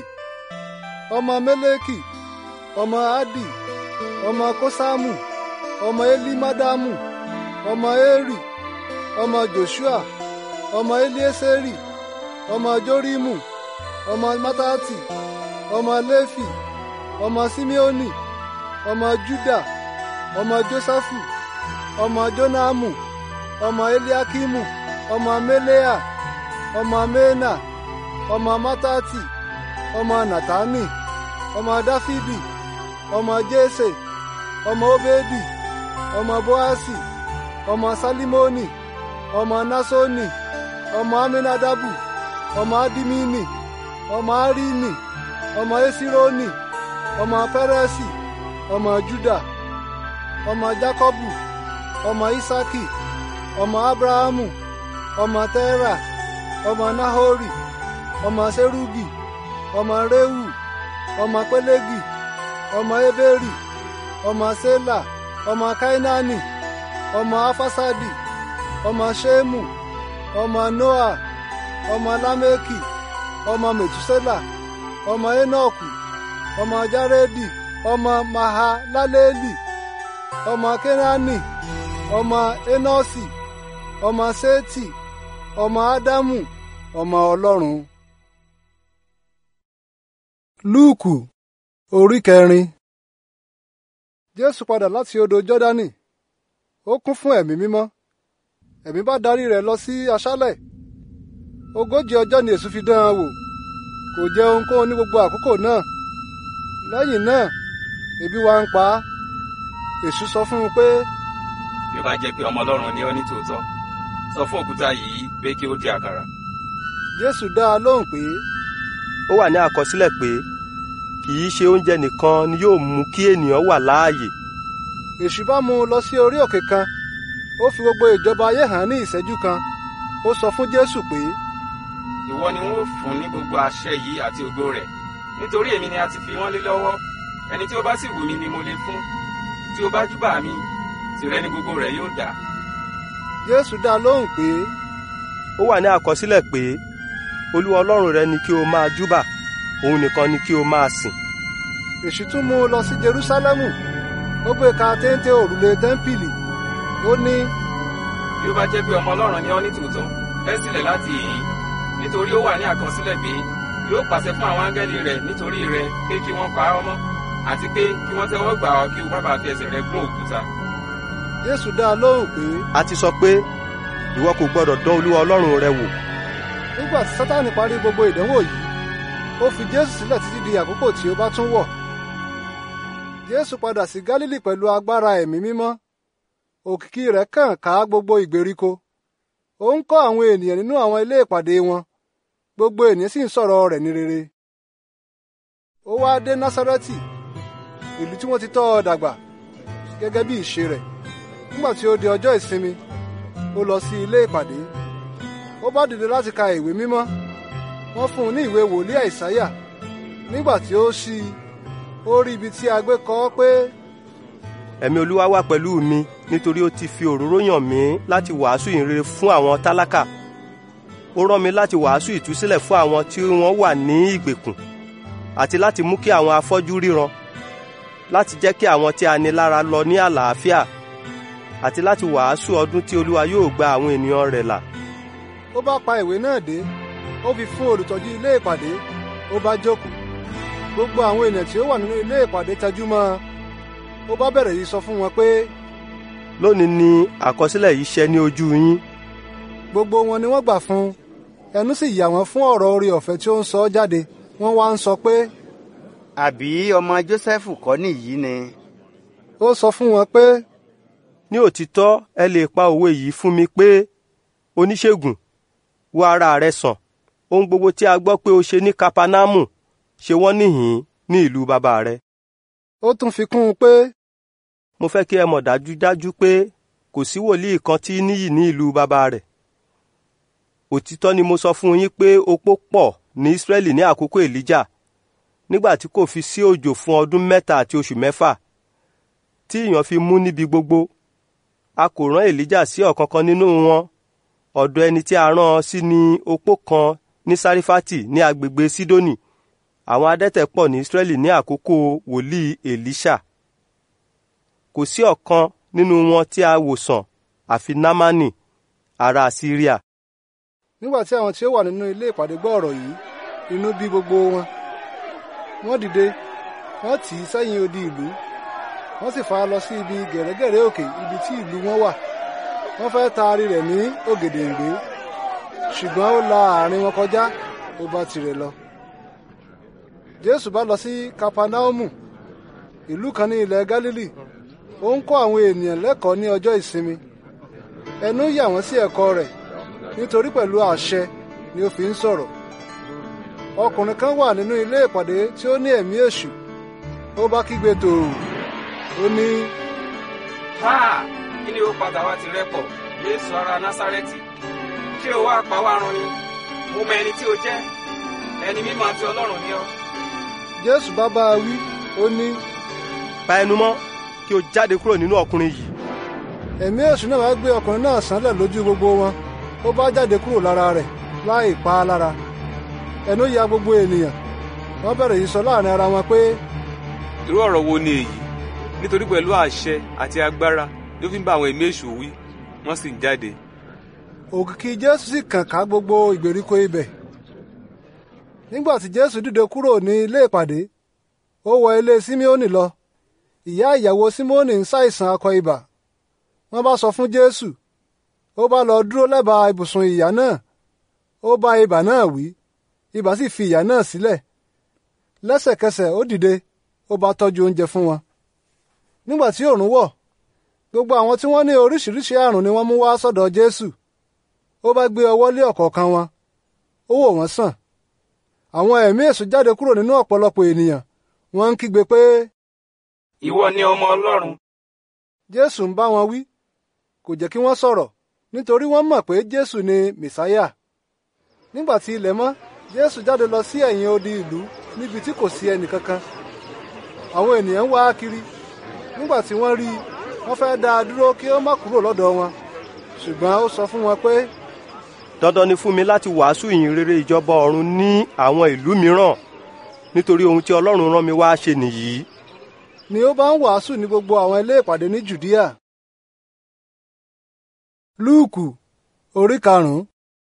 ọmọ Mélékì, ọmọ Ádì, ọmọ Kósámù, ọmọ Elimádámù, ọmọ Érì, ọmọ Jòṣúà, ọmọ Eliésérì, ọmọ Jórímù, ọmọ Mátátì, ọmọ Léfì, ọmọ Síméónì, ọmọ Júdà, ọmọ Jósáfù, ọmọ Jónámù, ọmọ Eliákímù, ọmọ Méléà, ọmọ Ménà, ọmọ Mátátì, ọmọ Nàtánì, ọmọ Dáfídì, ọmọ Jésè, ọmọ Óbédì, ọmọ Bóásì, ọmọ Sálímónì, ọmọ Násónì, ọmọ Amínádàbù, ọmọ Ádímínì, ọmọ Árímì, ọmọ Ésírónì, ọmọ Pérésì, ọmọ Júdà, ọmọ Jákọ́bù, ọmọ Ísákì, ọmọ Ábúráhámù, ọmọ Térà, ọmọ Náhórì, ọmọ Sérúgì, ọmọ Réhù, ọmọ Pélégi, ọmọ Ébérì, ọmọ Sélà, ọmọ Káínánì, ọmọ Áfásádì, ọmọ Ṣémù, ọmọ Nóà, ọmọ Lámékì, ọmọ Mètúsélà, ọmọ Énọ́kù, ọmọ Járédì, ọmọ Mahalalélì, ọmọ Kénáánì, ọmọ Énọ́sì, ọmọ Sétì, ọmọ Ádámù, ọmọ Ọlọ́run. Lúùkù orí 4. Jésù padà láti odò Jọ́dánì. Ó kún fún ẹ̀mí mímọ́. Ẹ̀mí bá darí rẹ̀ lọ sí aṣálẹ̀. 40 ọjọ́ ni èṣù fi dán an wò. Kò jẹ ohunkóhun ní gbogbo àkókò náà. Lẹ́yìn náà, ebi wá ń pa á. Èṣù sọ fún un pé, bí ó bá jẹ́ pé ọmọ Ọlọ́run ni ọ́ ní tòótọ́, sọ fún òkúta yìí pé kí ó di àkàrà. Jésù dá a lóhùn pé, ó wà ní àkọsílẹ̀ pé kì í ṣe oúnjẹ nìkan ni yóò mú kí ènìyàn wà láàyè. Èṣù bá mú un lọ sí orí òkè kan. Ó fi gbogbo ìjọba ayé hàn ní ìṣẹ́jú kan. Ó sọ fún Jésù pé, ìwọ ni wọn ó fún ní gbogbo àṣẹ yìí àti ògo rẹ̀, nítorí èmi ni a ti fi wọ́n lé lọ́wọ́. Ẹni tí ó bá sì wù mí ni mo lè fún. Tí ó bá júbà mi, tìrẹ ni gbogbo rẹ̀ yóò dà. Jésù dá lóhùn pé, ó wà ní àkọsílẹ̀ pé Olúwa Ọlọ́run rẹ ni kí o máa júbà, òun nìkan ni kí o máa sìn. Èṣù tún mú un lọ sí Jerúsálẹ́mù. Ó gbé ka téńté òrùlé tẹ́ḿpìlì. Ó ní, bí ó bá jẹ́ pé ọmọ Ọlọ́run ni ọ́ ní tòótọ́, bẹ́ sílẹ̀ láti ìhín, nítorí ó wà ní àkọsílẹ̀ pé yóò pàṣẹ fún àwọn áńgẹ́lì rẹ̀ nítorí rẹ pé kí wọ́n pa ọ́ mọ́. àti pé kí wọ́n tẹ́wọ́ gbà ọ́ kí o má bàa fi ẹsẹ̀ rẹ gún òkúta. Jésù dá a lóhùn pé, a ti sọ pé ìwọ kò gbọdọ̀ dán Olúwa Ọlọ́run rẹ wò. Nígbà tí Sátánì parí gbogbo ìdánwò yìí, ó fi Jésù sílẹ̀ títí di àkókò tí ó bá tún wọ̀. Jésù padà sí Gálílì pẹ̀lú agbára ẹ̀mí mímọ́. Òkìkí rẹ̀ kàn ká gbogbo ìgbèríko. Ó ń kọ́ àwọn ènìyàn nínú àwọn ilé ìpàdé wọn. Gbogbo ènìyàn sì ń sọ̀rọ̀ rẹ̀ ní rere. Ó wá dé Násárẹ́tì, ìlú tí wọ́n ti tọ́ ọ dàgbà, gẹ́gẹ́ bí ìṣe rẹ̀. Nígbà tí ó di ọjọ́ ìsinmi, ó lọ sí ilé ìpàdé. Ó bá dìde láti ka ìwé mímọ́. Wọ́n fún un ní ìwé wòlíì Àìsáyà. Nígbà tí ó ṣí i, ó rí ibi tí a gbé kọ ọ́ pé, Ẹ̀mí Olúwa wà pẹ̀lú mi nítorí ó ti fi òróró yàn mí láti wàásù ìyìnrere fún àwọn tálákà. Ó rán mi láti wàásù ìtúsílẹ̀ fún àwọn tí wọ́n wà ní ìgbèkùn, àti láti mú kí àwọn afọ́jú ríran, láti jẹ́ kí àwọn tí a ní lára lọ ní àlàáfíà, àti láti wàásù ọdún tí Olúwa yóò gba àwọn ènìyàn rẹ̀ là. Ó bá pa ìwé náà dé, ó fi fún olùtọ́jú ilé ìpàdé, ó bá jókòó. Gbogbo àwọn ènìyàn tí ó wà nínú ilé ìpàdé tẹjú mọ́ ọn. Ó bá bẹ̀rẹ̀ yìí sọ fún wọn pé, lónìí ni àkọsílẹ̀ yìí ṣẹ ní ojú yín. Gbogbo wọn ni wọ́n gbà fún un. Ẹnu sì yà wọ́n fún ọ̀rọ̀ oore ọ̀fẹ́ tí ó ń sọ jáde. Wọ́n wá ń sọ pé, àbí ọmọ Jósẹ́fù kọ́ nìyí ni? Ó sọ fún wọn pé, ní òtítọ́ ẹ lè pa òwe yìí fún mi pé, oníṣègùn, wo ara rẹ sàn. Ohun gbogbo tí a gbọ́ pé o ṣe ní Kapanamu, ṣe wọ́n níhìn-ín ní ìlú bàbá rẹ. Ó tún fi kún un pé, mo fẹ́ kí ẹ mọ̀ dájúdájú pé kò sí wòlíì kan tí níyì ní ìlú bàbá rẹ̀. Òtítọ́ ni mo sọ fún yín pé opó pọ̀ ní Ísírẹ́lì ní àkókò Èlíjà, nígbà tí kò fi sí òjò fún ọdún 3 àti oṣù 6, tí ìyàn fi mú níbi gbogbo. A kò rán Èlíjà sí ọ̀kankan nínú wọn. Ọ̀dọ̀ ẹni tí a rán sí ni opó kan ní Sárífátì ní agbègbè Sídónì. Àwọn adẹ́tẹ̀ pọ̀ ní Ísírẹ́lì ní àkókò wòlíì Èlíṣà. Kò sí ọ̀kan nínú wọn tí a wòsàn àfi Námánì, ará Síríà. Nígbà tí àwọn tí ó wà nínú ilé ìpàdé gbọ́ ọ̀rọ̀ yìí, inú bí gbogbo wọn. Wọ́n dìde, wọ́n tì í sẹ́yìn odi ìlú. Wọ́n sì fà á lọ sí ibi gẹ̀rẹ́gẹ̀rẹ́ òkè ibi tí ìlú wọn wà. Wọ́n fẹ́ taari rẹ̀ ní ògèdèǹgbé, ṣùgbọ́n ó la àárín wọn kọjá, ó bá tirẹ̀ lọ. Jésù bá lọ sí Kapanaomu, ìlú kan ní ilẹ̀ Gálílì. Ó ń kọ́ àwọn ènìyàn lẹ́kọ̀ọ́ ní ọjọ́ ìsinmi. Ẹnu yà wọ́n sí ẹ̀kọ́ rẹ̀, nítorí pẹ̀lú àṣẹ ni ó fi ń sọ̀rọ̀. Ọkùnrin kan wà nínú ilé ìpàdé tí ó ní ẹ̀mí èṣù. Ó bá kígbe tòò. Ó ní, ha! Kí ni ó padà wá ti rẹ́pọ̀, Jésù ará Násárẹ́tì? Ṣé o wá pa wá run ni? Mo mọ ẹni tí o jẹ́, ẹni mímọ́ àti Ọlọ́run ni ọ́. Jésù bá bá a wí, ó ní, pa ẹnu mọ́ kí o jáde kúrò nínú ọkùnrin yìí. Ẹ̀mí èṣù náà wá gbé ọkùnrin náà sánlẹ̀ lójú gbogbo wọn. Ó bá jáde kúrò lára rẹ̀ láì pa á lára. Ẹnu ya gbogbo ènìyàn. Wọ́n bẹ̀rẹ̀ yìí sọ láàrin ara wọn pé, irú ọ̀rọ̀ wo ni èyí? Nítorí pẹ̀lú àṣẹ àti agbára ló fi ń bá àwọn ẹ̀mí èṣù wí, wọ́n sì ń jáde. Òkìkí Jésù sì kàn ká gbogbo ìgbèríko ibẹ̀. Nígbà tí Jésù dìde kúrò ní ilé ìpàdé, ó wọ ilé Síméónì lọ. Ìyá ìyàwó Síméónì ń ṣàìsàn akọ ibà. Wọ́n bá sọ fún Jésù. Ó bá lọ dúró lẹ́bàá ibùsùn ìyá náà. Ó bá ibà náà wí. Ibà sì fi ìyá náà sílẹ̀. Lẹ́sẹ̀kẹsẹ̀ ó dìde, ó bá tọ́jú oúnjẹ fún wọn. Nígbà tí òòrùn wọ̀, gbogbo àwọn tí wọ́n ní oríṣiríṣi àrùn ni wọ́n mú wá sọ́dọ̀ Jésù. Ó bá gbé ọwọ́ lé ọ̀kọ̀ọ̀kan wọn. Ó wò wọ́n sàn. Àwọn ẹ̀mí èṣù jáde kúrò nínú ọ̀pọ̀lọpọ̀ ènìyàn. Wọ́n ń kígbe pé, ìwọ ni ọmọ Ọlọ́run. Jésù ń bá wọn wí. Kò jẹ́ kí wọ́n sọ̀rọ̀, nítorí wọ́n mọ̀ pé Jésù ni Mèsáyà. Nígbà tí ilẹ̀ mọ́, Jésù jáde lọ sí ẹ̀yìn odi ìlú níbi tí kò sí ẹnìkankan. Àwọn ènìyàn ń wá kiri. Nígbà tí wọ́n rí i, wọ́n fẹ́ dá a dúró kí ó má kúrò lọ́dọ̀ wọn. Ṣùgbọ́n ó sọ fún wọn pé, dandan ni fún mi láti wàásù ìyìnrere ìjọba ọ̀run ní àwọn ìlú mìíràn, nítorí ohun tí Ọlọ́run rán mi wá ṣe nìyí. Ni ó bá ń wàásù ní gbogbo àwọn ilé ìpàdé ní Jùdíà. Lúùkù orí 5.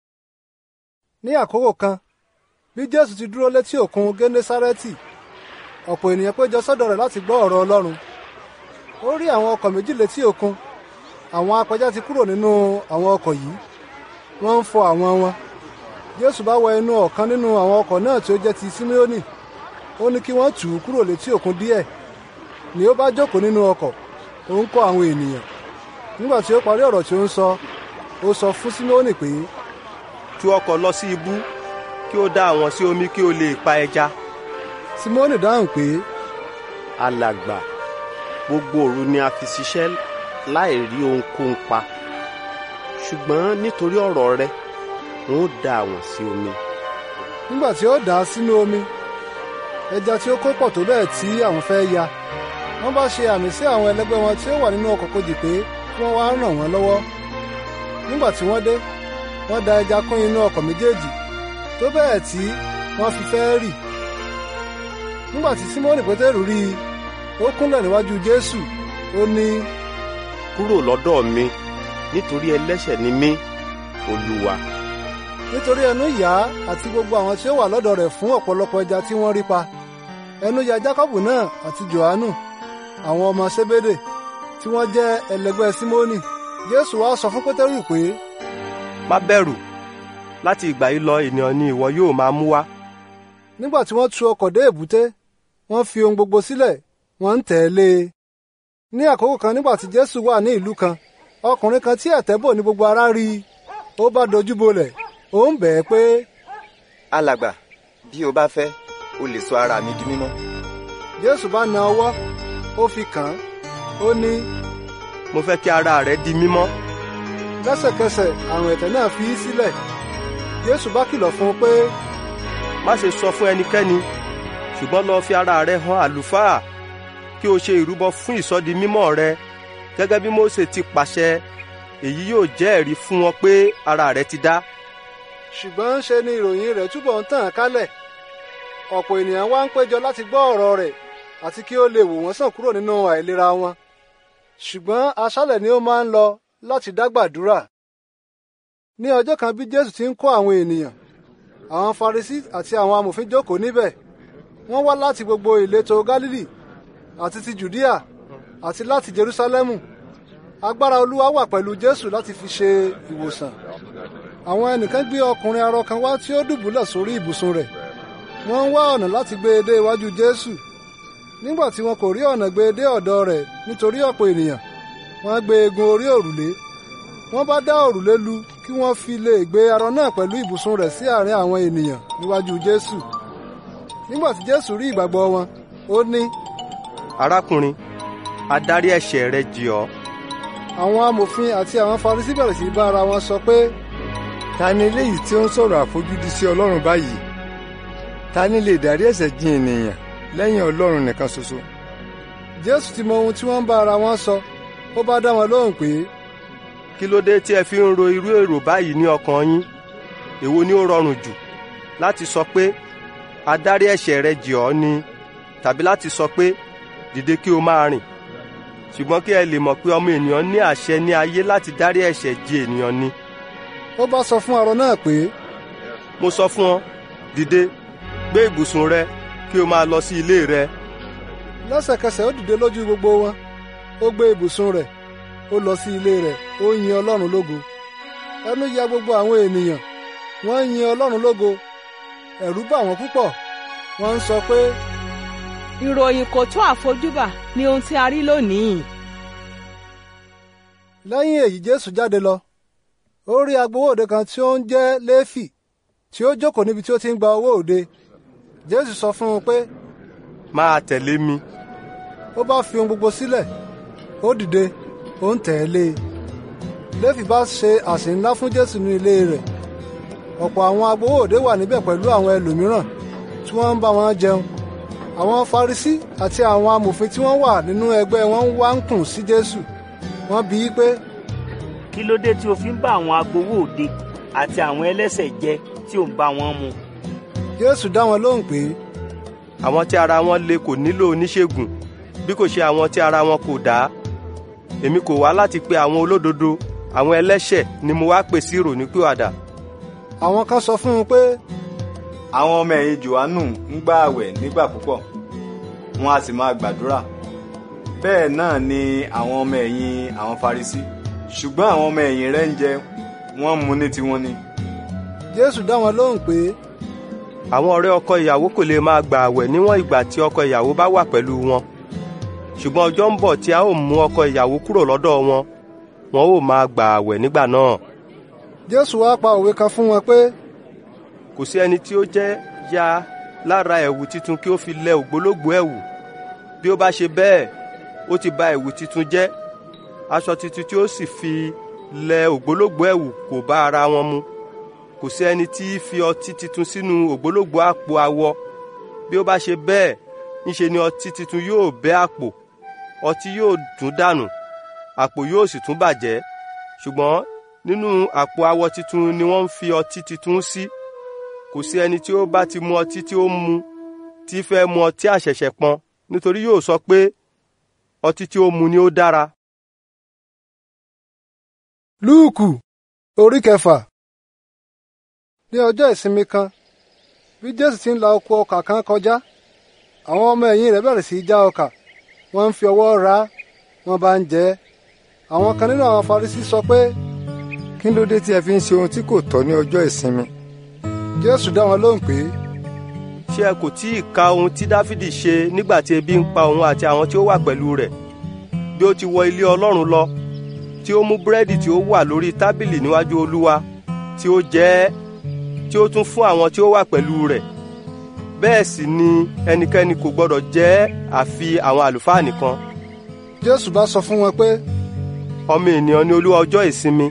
Ní àkókò kan, bí Jésù ti dúró létí òkun Génésárẹ́tì, ọ̀pọ̀ ènìyàn péjọ sọ́dọ̀ rẹ̀ láti gbọ́ ọ̀rọ̀ Ọlọ́run. Ó rí àwọn ọkọ̀ méjì létí òkun. Àwọn apẹja ti kúrò nínú àwọn ọkọ̀ yìí, wọ́n ń fọ àwọn wọn. Jésù bá wọ inú ọ̀kan nínú àwọn ọkọ̀ náà tí ó jẹ́ ti Síméónì. Ó ní kí wọ́n tù ú kúrò létí òkun díẹ̀. Ni ó bá jókòó nínú ọkọ̀, ó ń kọ́ àwọn ènìyàn. Nígbà tí ó parí ọ̀rọ̀ tí ó ń sọ, ó sọ fún Síméónì pé, tú ọkọ̀ lọ sí ibú kí ó dá àwọn sí omi kí ó lè pa ẹja. Síméónì dáhùn pé, alàgbà, gbogbo òru ni a fi ṣiṣẹ́ láì rí ohunkóhun pa, ṣùgbọ́n nítorí ọ̀rọ̀ rẹ n ó dá àwọn sí omi. Nígbà tí ó dà á sínú omi, ẹja tí ó kó pọ̀ tó bẹ́ẹ̀ tí àwọn fẹ́ ya, wọ́n bá ṣe àmì sí àwọn ẹlẹgbẹ́ wọn tí ó wà nínú ọkọ̀ kejì pé kí wọ́n wá ràn wọ́n lọ́wọ́. Nígbà tí wọ́n dé, wọ́n da ẹja kún inú ọkọ̀ méjèèjì tó bẹ́ẹ̀ tí wọ́n fi fẹ́ rì. Nígbà tí Símónì Pétérù rí i, ó kúnlẹ̀ níwájú Jésù, ó ní, kúrò lọ́dọ̀ mi, nítorí ẹlẹ́ṣẹ̀ ni mí, Olúwa. Nítorí ẹnu yà á àti gbogbo àwọn tí ó wà lọ́dọ̀ rẹ̀ fún ọ̀pọ̀lọpọ̀ ẹja tí wọ́n rí pa. Ẹnu yà Jákọ́bù náà àti Jòhánù, àwọn ọmọ Sébédè, tí wọ́n jẹ́ ẹlẹgbẹ́ Símónì. Jésù wá sọ fún Pétérù pé, má bẹ̀rù, láti ìgbà yìí lọ ènìyàn ni ìwọ yóò máa mú wá. Nígbà tí wọ́n tu ọkọ̀ dé èbúté, wọ́n fi ohun gbogbo sílẹ̀, wọ́n ń tẹ̀lé e. Ní àkókò kan nígbà tí Jésù wà ní ìlú kan, ọkùnrin kan tí ẹ̀tẹ̀ bò ní gbogbo ara rí i. Ó bá dojú bolẹ̀, ó ń bẹ̀ ẹ́ pé, alàgbà, bí o bá fẹ́, o lè sọ ara mi di mímọ́. Jésù bá na ọwọ́, ó fi kàn án, ó ní, mo fẹ́ kí ara rẹ di mímọ́. Lẹ́sẹ̀kẹsẹ̀ àrùn ẹ̀tẹ̀ náà fi í sílẹ̀. Jésù bá kìlọ̀ fún un pé, má ṣe sọ fún ẹnikẹ́ni, ṣùgbọ́n lọ fi ara rẹ hàn àlùfáà kí o ṣe ìrúbọ fún ìsọdi mímọ́ rẹ gẹ́gẹ́ bí Mósè ti pàṣẹ. Èyí yóò jẹ́ ẹ̀rí fún wọn pé ara rẹ ti dá. Ṣùgbọ́n ṣe ni ìròyìn rẹ̀ túbọ̀ ń tàn kálẹ̀. Ọ̀pọ̀ ènìyàn wá ń péjọ láti gbọ́ ọ̀rọ̀ rẹ̀ àti kí ó lè wò wọ́n sàn kúrò nínú àìlera wọn. Ṣùgbọ́n aṣálẹ̀ ni ó máa ń lọ láti dá gbàdúrà. Ní ọjọ́ kan bí Jésù ti ń kọ́ àwọn ènìyàn, àwọn Farisí àti àwọn amòfin jókòó níbẹ̀. Wọ́n wá láti gbogbo ìletò Gálílì àti ti Jùdíà àti láti Jerúsálẹ́mù. Agbára Olúwa wà pẹ̀lú Jésù láti fi ṣe ìwòsàn. Àwọn ẹnìkan gbé ọkùnrin arọ kan wá tí ó dùbúlẹ̀ sórí ibùsùn rẹ̀. Wọ́n ń wá ọ̀nà láti gbé e dé iwájú Jésù. Nígbà tí wọn kò rí ọ̀nà gbé e dé ọ̀dọ̀ rẹ̀ nítorí ọ̀pọ̀ ènìyàn, wọ́n gbé e gun orí òrùlé. Wọ́n bá dá òrùlé lu kí wọ́n fi lè gbé arọ náà pẹ̀lú ibùsùn rẹ̀ sí àárín àwọn ènìyàn níwájú Jésù. Nígbà tí Jésù rí ìgbàgbọ́ wọn, ó ní, arákùnrin, a dárí ẹ̀ṣẹ̀ rẹ jì ọ́. Àwọn amòfin àti àwọn Farisí bẹ̀rẹ̀ sí bá ara wọn sọ pé, ta ni eléyìí tí ó ń sọ̀rọ̀ àfojúdi sí Ọlọ́run báyìí? Ta ni lè dárí ẹ̀ṣẹ̀ jì ènìyàn lẹ́yìn Ọlọ́run nìkan ṣoṣo? Jésù ti mọ ohun tí wọ́n ń bá ara wọn sọ, ó bá dá wọn lóhùn pé, kí ló dé tí ẹ fi ń ro irú èrò báyìí ní ọkàn yín? Èwo ni ó rọrùn jù, láti sọ pé a dárí ẹ̀ṣẹ̀ rẹ jì ọ́ ni, tàbí láti sọ pé dìde kí o máa rìn? Ṣùgbọ́n kí ẹ lè mọ̀ pé ọmọ ènìyàn ní àṣẹ ní ayé láti dárí ẹ̀ṣẹ̀ jì ènìyàn ni. Ó bá sọ fún arọ náà pé, mo sọ fún ọ, dìde, gbé ibùsùn rẹ kí o máa lọ sí ilé rẹ. Lẹ́sẹ̀kẹsẹ̀ ó dìde lójú gbogbo wọn, ó gbé ibùsùn rẹ̀, ó lọ sí ilé rẹ̀, ó yin Ọlọ́run lógo. Ẹnu ya gbogbo àwọn ènìyàn, wọ́n yin Ọlọ́run lógo. Ẹ̀rù bà wọ́n púpọ̀, wọ́n ń sọ pé, ìròyìn kò tó àfojúbà ni ohun tí a rí lónìí. Lẹ́yìn èyí Jésù jáde lọ. Ó rí agbowó òde kan tí ó ń jẹ́ Léfì, tí ó jókòó níbi tí ó ti ń gba owó òde. Jésù sọ fún un pé, máa tẹ̀lé mi. Ó bá fi ohun gbogbo sílẹ̀, ó dìde, ó ń tẹ̀lé e. Léfì bá ṣe àsè ńlá fún Jésù ní ilé rẹ̀. Ọ̀pọ̀ àwọn agbowó òde wà níbẹ̀ pẹ̀lú àwọn ẹlòmíràn tí wọ́n ń bá wọn jẹun. Àwọn Farisí àti àwọn amòfin tí wọ́n wà nínú ẹgbẹ́ wọn wá ń kùn sí Jésù. Wọ́n bi í pé, kí ló dé tí o fi ń bá àwọn agbowó òde àti àwọn ẹlẹ́ṣẹ̀ jẹ tí ò ń bá wọn mu? Jésù dá wọn lóhùn pé, àwọn tí ara wọn le kò nílò oníṣègùn, bí kò ṣe àwọn tí ara wọn kò dá. Èmi kò wá láti pe àwọn olódodo, àwọn ẹlẹ́ṣẹ̀ ni mo wá pè sí ìrònúpìwàdà. Àwọn kan sọ fún un pé, àwọn ọmọ ẹ̀yìn Jòhánù ń gbààwẹ̀ nígbà púpọ̀, wọn a sì máa gbàdúrà. Bẹ́ẹ̀ náà ni àwọn ọmọ ẹ̀yìn àwọn Farisí, ṣùgbọ́n àwọn ọmọ ẹ̀yìn rẹ̀ ń jẹ, wọ́n mu ní tiwọn ni. Jésù dá wọn lóhùn pé àwọn ọ̀rẹ́ ọkọ ìyàwó kò lè máa gbà àwẹ̀ níwọ̀n ìgbà tí ọkọ ìyàwó bá wà pẹ̀lú wọn, ṣùgbọ́n ọjọ́ ń bọ̀ tí a ó mú ọkọ ìyàwó kúrò lọ́dọ̀ wọn, wọn ó máa gbà àwẹ̀ nígbà náà. Jésù wá pa òwe kan fún wọn pé kò sí ẹni tí ó jẹ́ ya lára ẹ̀wù titun kí ó fi lẹ ògbólógbòó ẹ̀wù. Bí ó bá ṣe bẹ́ẹ̀, ó ti ba ẹ̀wù titun jẹ́. Aṣọ titun tí ó sì fi lẹ ògbólógbòó ẹ̀wù kò bá ara wọn mu. Kò sí ẹni tí fi ọtí titun sínú ògbólógbòó àpò awọ. Bí ó bá ṣe bẹ́ẹ̀, ńṣe ni ọtí titun yóò bẹ́ àpò, ọtí yóò dún dànù, àpò yóò sì tún bàjẹ́. Ṣùgbọ́n nínú àpò awọ titun ni wọ́n ń fi ọtí titun sí. Kò sí ẹni tí ó bá ti mu ọtí tí ó mu tí fẹ́ mu ọtí àṣẹ̀ṣẹ̀ pọn, nítorí yóò sọ pé ọtí tí ó mu ni ó dára. Lúùkù orí 6. Ní ọjọ́ ìsinmi kan, bí Jésù ti ń la oko ọkà kan kọjá, àwọn ọmọ ẹ̀yìn rẹ̀ bẹ̀rẹ̀ sí í já ọkà, wọ́n ń fi ọwọ́ ra, wọ́n bá ń jẹ ẹ́. Àwọn kan nínú àwọn Farisí sọ pé kí ló dé tí ẹ fi ń ṣe ohun tí kò tọ́ ní ọjọ́ ìsinmi? Jésù dá wọn lóhùn pé ṣé ẹ kò tí ì ka ohun tí Dáfídì ṣe nígbà tí ebi ń pa òun àti àwọn tí ó wà pẹ̀lú rẹ̀, bí ó ti wọ ilé Ọlọ́run lọ, tí ó mú búrẹ́dì tí ó wà lórí tábìlì níwájú Olúwa, tí ó jẹ ẹ́, tí ó tún fún àwọn tí ó wà pẹ̀lú rẹ̀. Bẹ́ẹ̀ sì ni ẹnikẹ́ni kò gbọdọ̀ jẹ ẹ́ àfi àwọn àlùfáà nìkan. Jésù bá sọ fún wọn pé ọmọ ènìyàn ni Olúwa ọjọ́ ìsinmi.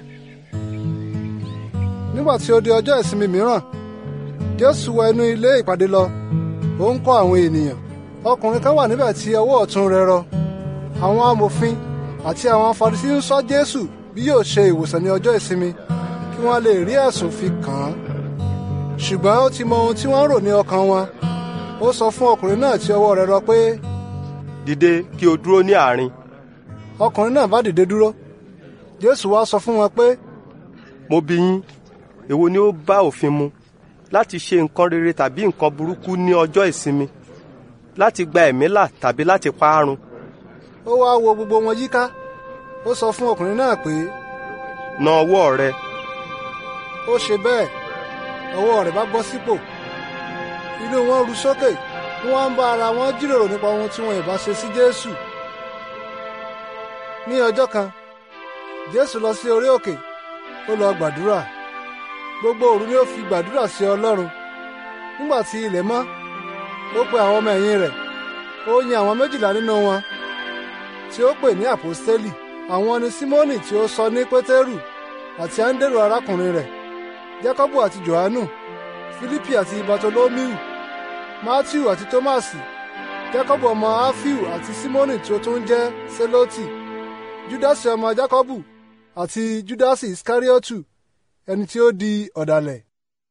Nígbà tí ó di ọjọ́ ìsinmi mìíràn, Jésù wọ inú ilé ìpàdé lọ, ó ń kọ́ àwọn ènìyàn. Ọkùnrin kan wà níbẹ̀ tí ọwọ́ ọ̀tún rẹ̀ rọ. Àwọn amòfin àti àwọn Farisí ń ṣọ́ Jésù bí yóò ṣe ìwòsàn ní ọjọ́ ìsinmi, kí wọ́n lè rí ẹ̀sùn fi kàn án. Ṣùgbọ́n ó ti mọ ohun tí wọ́n rò ní ọkàn wọn. Ó sọ fún ọkùnrin náà tí ọwọ́ rẹ̀ rọ pé dìde kí o dúró ní àárín. Ọkùnrin náà bá dìde dúró. Jésù wá sọ fún wọn pé mo bi yín, èwo ni ó bá òfin mu, láti ṣe nǹkan rere tàbí nǹkan burúkú ní ọjọ́ ìsinmi, láti gba ẹ̀mí là tàbí láti pa á run? Ó wá wo gbogbo wọn yíká, ó sọ fún ọkùnrin náà pé na ọwọ́ rẹ. Ó ṣe bẹ́ẹ̀, ọwọ́ rẹ̀ bá bọ́ sípò. Inú wọn ru sókè, wọ́n ń bá ara wọn jíròrò nípa ohun tí wọn ìbá ṣe sí Jésù. Ní ọjọ́ kan, Jésù lọ sí orí òkè, ó lọ gbàdúrà. Gbogbo òru ni ó fi gbàdúrà sí Ọlọ́run. Nígbà tí ilẹ̀ mọ́, ó pe àwọn ọmọ ẹ̀yìn rẹ̀, ó yan àwọn 12 nínú wọn tí ó pè ní àpọ́stélì. Àwọn ni Símónì tí ó sọ ní Pétérù, àti Áńdérù arákùnrin rẹ̀, Jákọ́bù àti Jòhánù, Fílípì àti Bartolómíù, Mátíù àti Tómásì, Jákọ́bù ọmọ Áfíù àti Símónì tí ó tún jẹ́ Sélótì, Júdásì ọmọ Jákọ́bù àti Júdásì Ìskáríọ́tù, ẹni tí ó di ọ̀dàlẹ̀.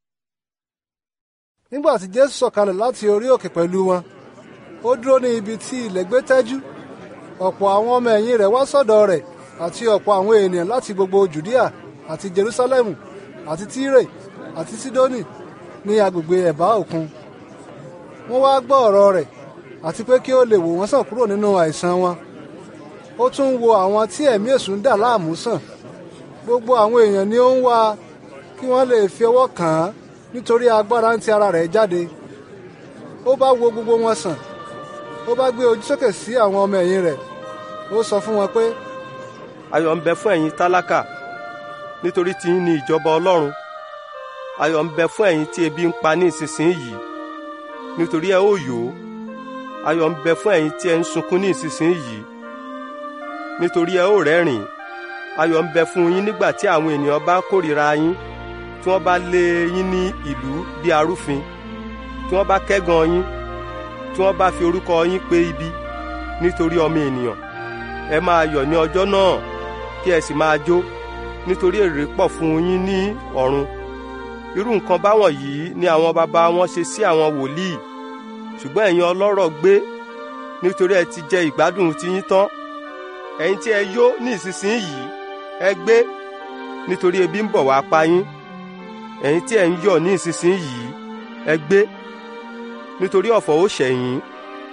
Nígbà tí Jésù sọ̀kalẹ̀ láti orí òkè pẹ̀lú wọn, ó dúró ní ibi tí ilẹ̀ gbé tẹ́jú. Ọ̀pọ̀ àwọn ọmọ ẹ̀yìn rẹ̀ wá sọ́dọ̀ rẹ̀ àti ọ̀pọ̀ àwọn ènìyàn láti gbogbo Jùdíà àti Jerúsálẹ́mù àti Tírè àti Sídónì ní agbègbè ẹ̀bá òkun. Wọ́n wá gbọ́ ọ̀rọ̀ rẹ̀ àti pé kí ó lè wò wọ́n sàn kúrò nínú àìsàn wọn. Ó tún wo àwọn tí ẹ̀mí èṣù ń dà láàmú sàn. Gbogbo àwọn èèyàn ni ó ń wá kí wọ́n lè fi ọwọ́ kàn án, nítorí agbára ń ti ara rẹ̀ jáde. Ó bá wo gbogbo wọn sàn. Ó bá gbé ojú sókè sí àwọn ọmọ ẹ̀yìn rẹ̀. Ó sọ fún wọn pé ayọ̀ ń bẹ fún ẹ̀yin tálákà, nítorí tiyín ni ìjọba Ọlọ́run. Ayọ̀ ń bẹ fún ẹ̀yin tí ebi ń pa ní ìsinsìnyí, nítorí ẹ ó yó. Ayọ̀ ń bẹ fún ẹ̀yin tí ẹ ń sunkún ní ìsinsìnyí, nítorí ẹ ó rẹ́rìn. Ayọ̀ ń bẹ fún yín nígbà tí àwọn ènìyàn bá kórìíra yín, tí wọ́n bá lé yín ní ìlú bí arúfin, tí wọ́n bá kẹ́gàn yín, tí wọ́n bá fi orúkọ yín pé ibi nítorí ọmọ ènìyàn. Ẹ máa yọ̀ ní ọjọ́ náà, kí ẹ sì máa jó, nítorí èrè pọ̀ fún yín ní ọ̀run. Irú nǹkan báwọn yìí ni àwọn baba wọn ṣe sí àwọn wòlíì. Ṣùgbọ́n ẹ̀yin ọlọ́rọ̀ gbé, nítorí ẹ ti jẹ ìgbádùn tiyín tán. Ẹ̀yin tí ẹ yó ní ìsinsìnyí, ẹ gbé, nítorí ebi ń bọ̀ wá pa yín. Ẹ̀yin tí ẹ ń yọ̀ ní ìsinsìnyí, ẹ gbé, nítorí ọ̀fọ̀ ó ṣẹ̀ yín.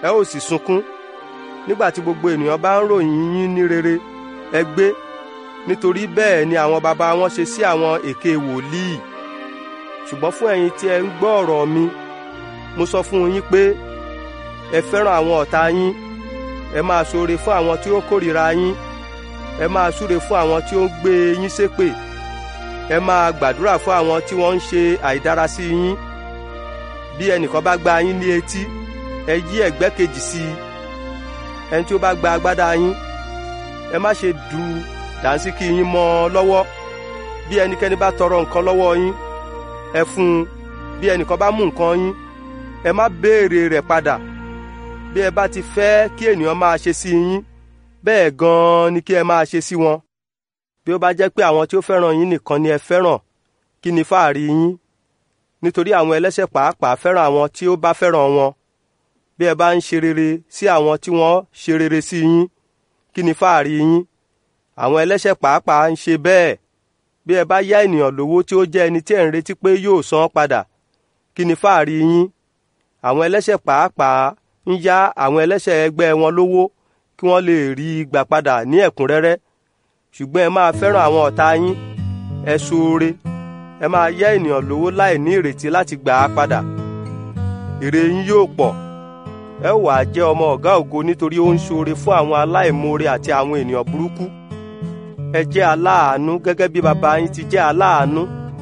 ẹ ó sì sunkún. Nígbà tí gbogbo ènìyàn bá ń ròyìn yín ní rere, ẹ gbé, nítorí bẹ́ẹ̀ ni àwọn baba wọn ṣe sí àwọn èké wòlíì. Ṣùgbọ́n fún ẹ̀yin tí ẹ ń gbọ́ ọ̀rọ̀ mi, mo sọ fún yín pé ẹ fẹ́ràn àwọn ọ̀tá yín, ẹ máa ṣoore fún àwọn tí ó kórìíra yín, ẹ máa súre fún àwọn tí ó ń gbé yín ṣépè, ẹ máa gbàdúrà fún àwọn tí wọ́n ń ṣe àìdára sí yín. Bí ẹnìkan bá gbá yín ní etí, ẹ yí ẹ̀gbẹ́ kejì sí i. Ẹni tí ó bá gba agbádá yín, ẹ má ṣe dù dànsíkí yín mọ́ ọ lọ́wọ́. Bí ẹnikẹ́ni bá tọrọ nǹkan lọ́wọ́ yín, ẹ fún un. Bí ẹnìkan bá mú nǹkan yín, ẹ má béèrè rẹ̀ padà. Bí ẹ bá ti fẹ́ kí ènìyàn máa ṣe sí yín, bẹ́ẹ̀ gan-an ni kí ẹ máa ṣe sí wọn. Bí ó bá jẹ́ pé àwọn tí ó fẹ́ràn yín nìkan ni ẹ fẹ́ràn, kí ni fàárí yín? Nítorí àwọn ẹlẹ́ṣẹ̀ pàápàá fẹ́ràn àwọn tí ó bá fẹ́ràn wọn. Bí ẹ bá ń ṣe rere sí àwọn tí wọ́n ṣe rere sí yín, kí ni fàárí yín? Àwọn ẹlẹ́ṣẹ̀ pàápàá ń ṣe bẹ́ẹ̀. Bí ẹ bá yá ènìyàn lówó tí ó jẹ́ ẹni tí ẹ̀ ń retí pé yóò san padà, kí ni fàárí yín? Àwọn ẹlẹ́ṣẹ̀ pàápàá ń yá àwọn ẹlẹ́ṣẹ̀ ẹgbẹ́ wọn lówó kí wọ́n lè rí i gbà padà ní ẹ̀kúnrẹ́rẹ́. Ṣùgbọ́n ẹ máa fẹ́ràn àwọn ọ̀tá yín, ẹ ṣoore, ẹ máa yá ènìyàn lówó láì ní ìrètí láti gbà á padà. Èrè yín yóò pọ̀. Ẹ ó wá jẹ́ ọmọ ọ̀gá ògo nítorí ó ń ṣoore fún àwọn aláìmoore àti àwọn ènìyàn burúkú. Ẹ jẹ́ aláàánú gẹ́gẹ́ bí baba yín ti jẹ́ aláàánú.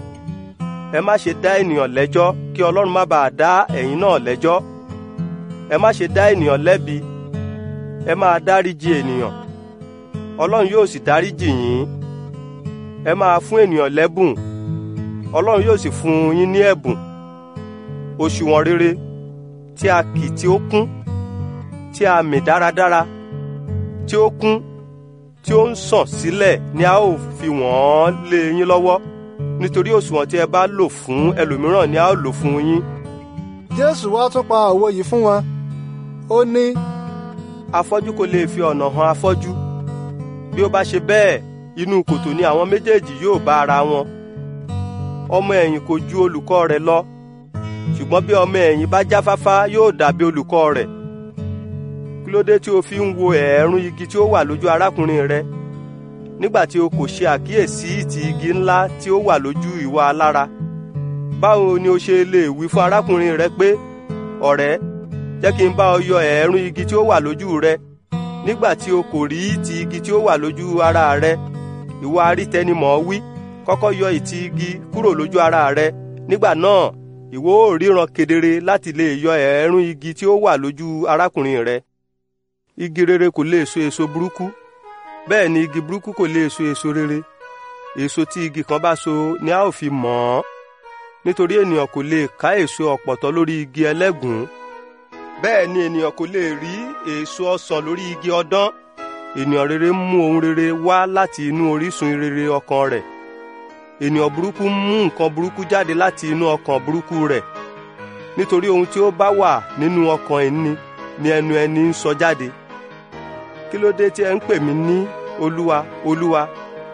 Ẹ má ṣe dá ènìyàn lẹ́jọ́ kí Ọlọ́run má bàa dá ẹ̀yin náà lẹ́jọ́. Ẹ má ṣe dá ènìyàn lẹ́bi. Ẹ máa dáríjì ènìyàn, Ọlọ́run yóò sì dáríjì yín. Ẹ máa fún ènìyàn lẹ́bùn, Ọlọ́run yóò sì fún yín ní ẹ̀bùn. Òṣùwọ̀n rere tí a kì tí ó kún, tí a mì dáradára, tí ó kún, tí ó ń sàn sílẹ̀ ni a ó fi wọ́n lé yín lọ́wọ́. Nítorí òṣùwọ̀n tí ẹ bá lò fún ẹlòmíràn ni a ó lò fún yín. Jésù wá tún pa òwe yìí fún wọn. Ó ní, afọ́jú kò lè fi ọ̀nà hàn afọ́jú. Bí ó bá ṣe bẹ́ẹ̀, inú kòtò ni àwọn méjèèjì yóò bá ara wọn. Ọmọ ẹ̀yìn kò ju olùkọ́ rẹ̀ lọ, ṣùgbọ́n bí ọmọ ẹ̀yìn bá jáfáfá yóò dàbí olùkọ́ rẹ̀. Kí ló dé tí o fi ń wo ẹ̀ẹ̀rún igi tí ó wà lójú arákùnrin rẹ, nígbà tí o kò ṣe àkíyèsí ìtì igi ńlá tí ó wà lójú ìwọ alára? Báwo ni o ṣe lè wí fún arákùnrin rẹ pé, ọ̀rẹ́, jẹ́ kí n bá ọ yọ ẹ̀ẹ̀rún igi tí ó wà lójú rẹ, nígbà tí o kò rí ìtì igi tí ó wà lójú ara rẹ? Ìwọ arítẹnimọ̀ wí, kọ́kọ́ yọ ìtì igi kúrò lójú ara rẹ, nígbà náà ìwọ ó ríran kedere láti lè yọ ẹ̀ẹ̀rún igi tí ó wà lójú arákùnrin rẹ. Igi rere kò lè so èso burúkú, bẹ́ẹ̀ ni igi burúkú kò lè so èso rere. Èso tí igi kan bá so ni a ó fi mọ̀ ọ́. Nítorí ènìyàn kò lè ká èso ọ̀pọ̀tọ́ lórí igi ẹlẹ́gùn, bẹ́ẹ̀ ni ènìyàn kò lè rí èso ọsàn lórí igi ọ̀dán. Ènìyàn rere ń mú ohun rere wá láti inú orísun rere ọkàn rẹ̀. Ènìyàn burúkú ń mú nǹkan burúkú jáde láti inú ọkàn burúkú rẹ̀. Nítorí ohun tí ó bá wà nínú ọkàn ẹni ni ẹnu ẹni ń sọ jáde. Kí ló dé tí ẹ ń pè mí ní Olúwa, Olúwa,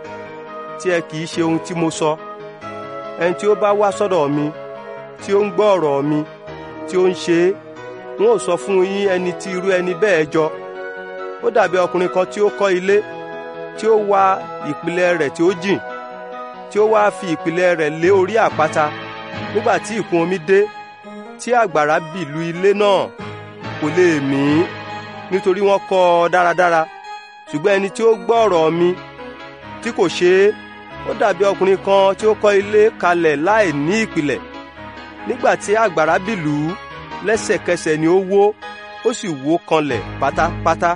tí ẹ kì í ṣe ohun tí mo sọ? Ẹni tí ó bá wá sọ́dọ̀ mi, tí ó ń gbọ́ ọ̀rọ̀ mi, tí ó ń ṣe é, n ó sọ fún yín ẹni tí irú ẹni bẹ́ẹ̀ jọ. Ó dàbí ọkùnrin kan tí ó kọ́ ilé, tí ó wá ìpìlẹ̀ rẹ̀ tí ó jìn, tí ó wá fi ìpìlẹ̀ rẹ̀ lé orí àpáta. Nígbà tí ìkún omi dé, tí àgbàrá bì lu ilé náà, kò lè mì í, nítorí wọ́n kọ́ ọ dáradára. Ṣùgbọ́n ẹni tí ó gbọ́ ọ̀rọ̀ mi, tí kò ṣe é, ó dàbí ọkùnrin kan tí ó kọ́ ilé kalẹ̀ láì ní ìpìlẹ̀. Nígbà tí àgbàrá bì lù ú, lẹ́sẹ̀kẹsẹ̀ ni ó wó, ó sì wó kanlẹ̀ pátápátá.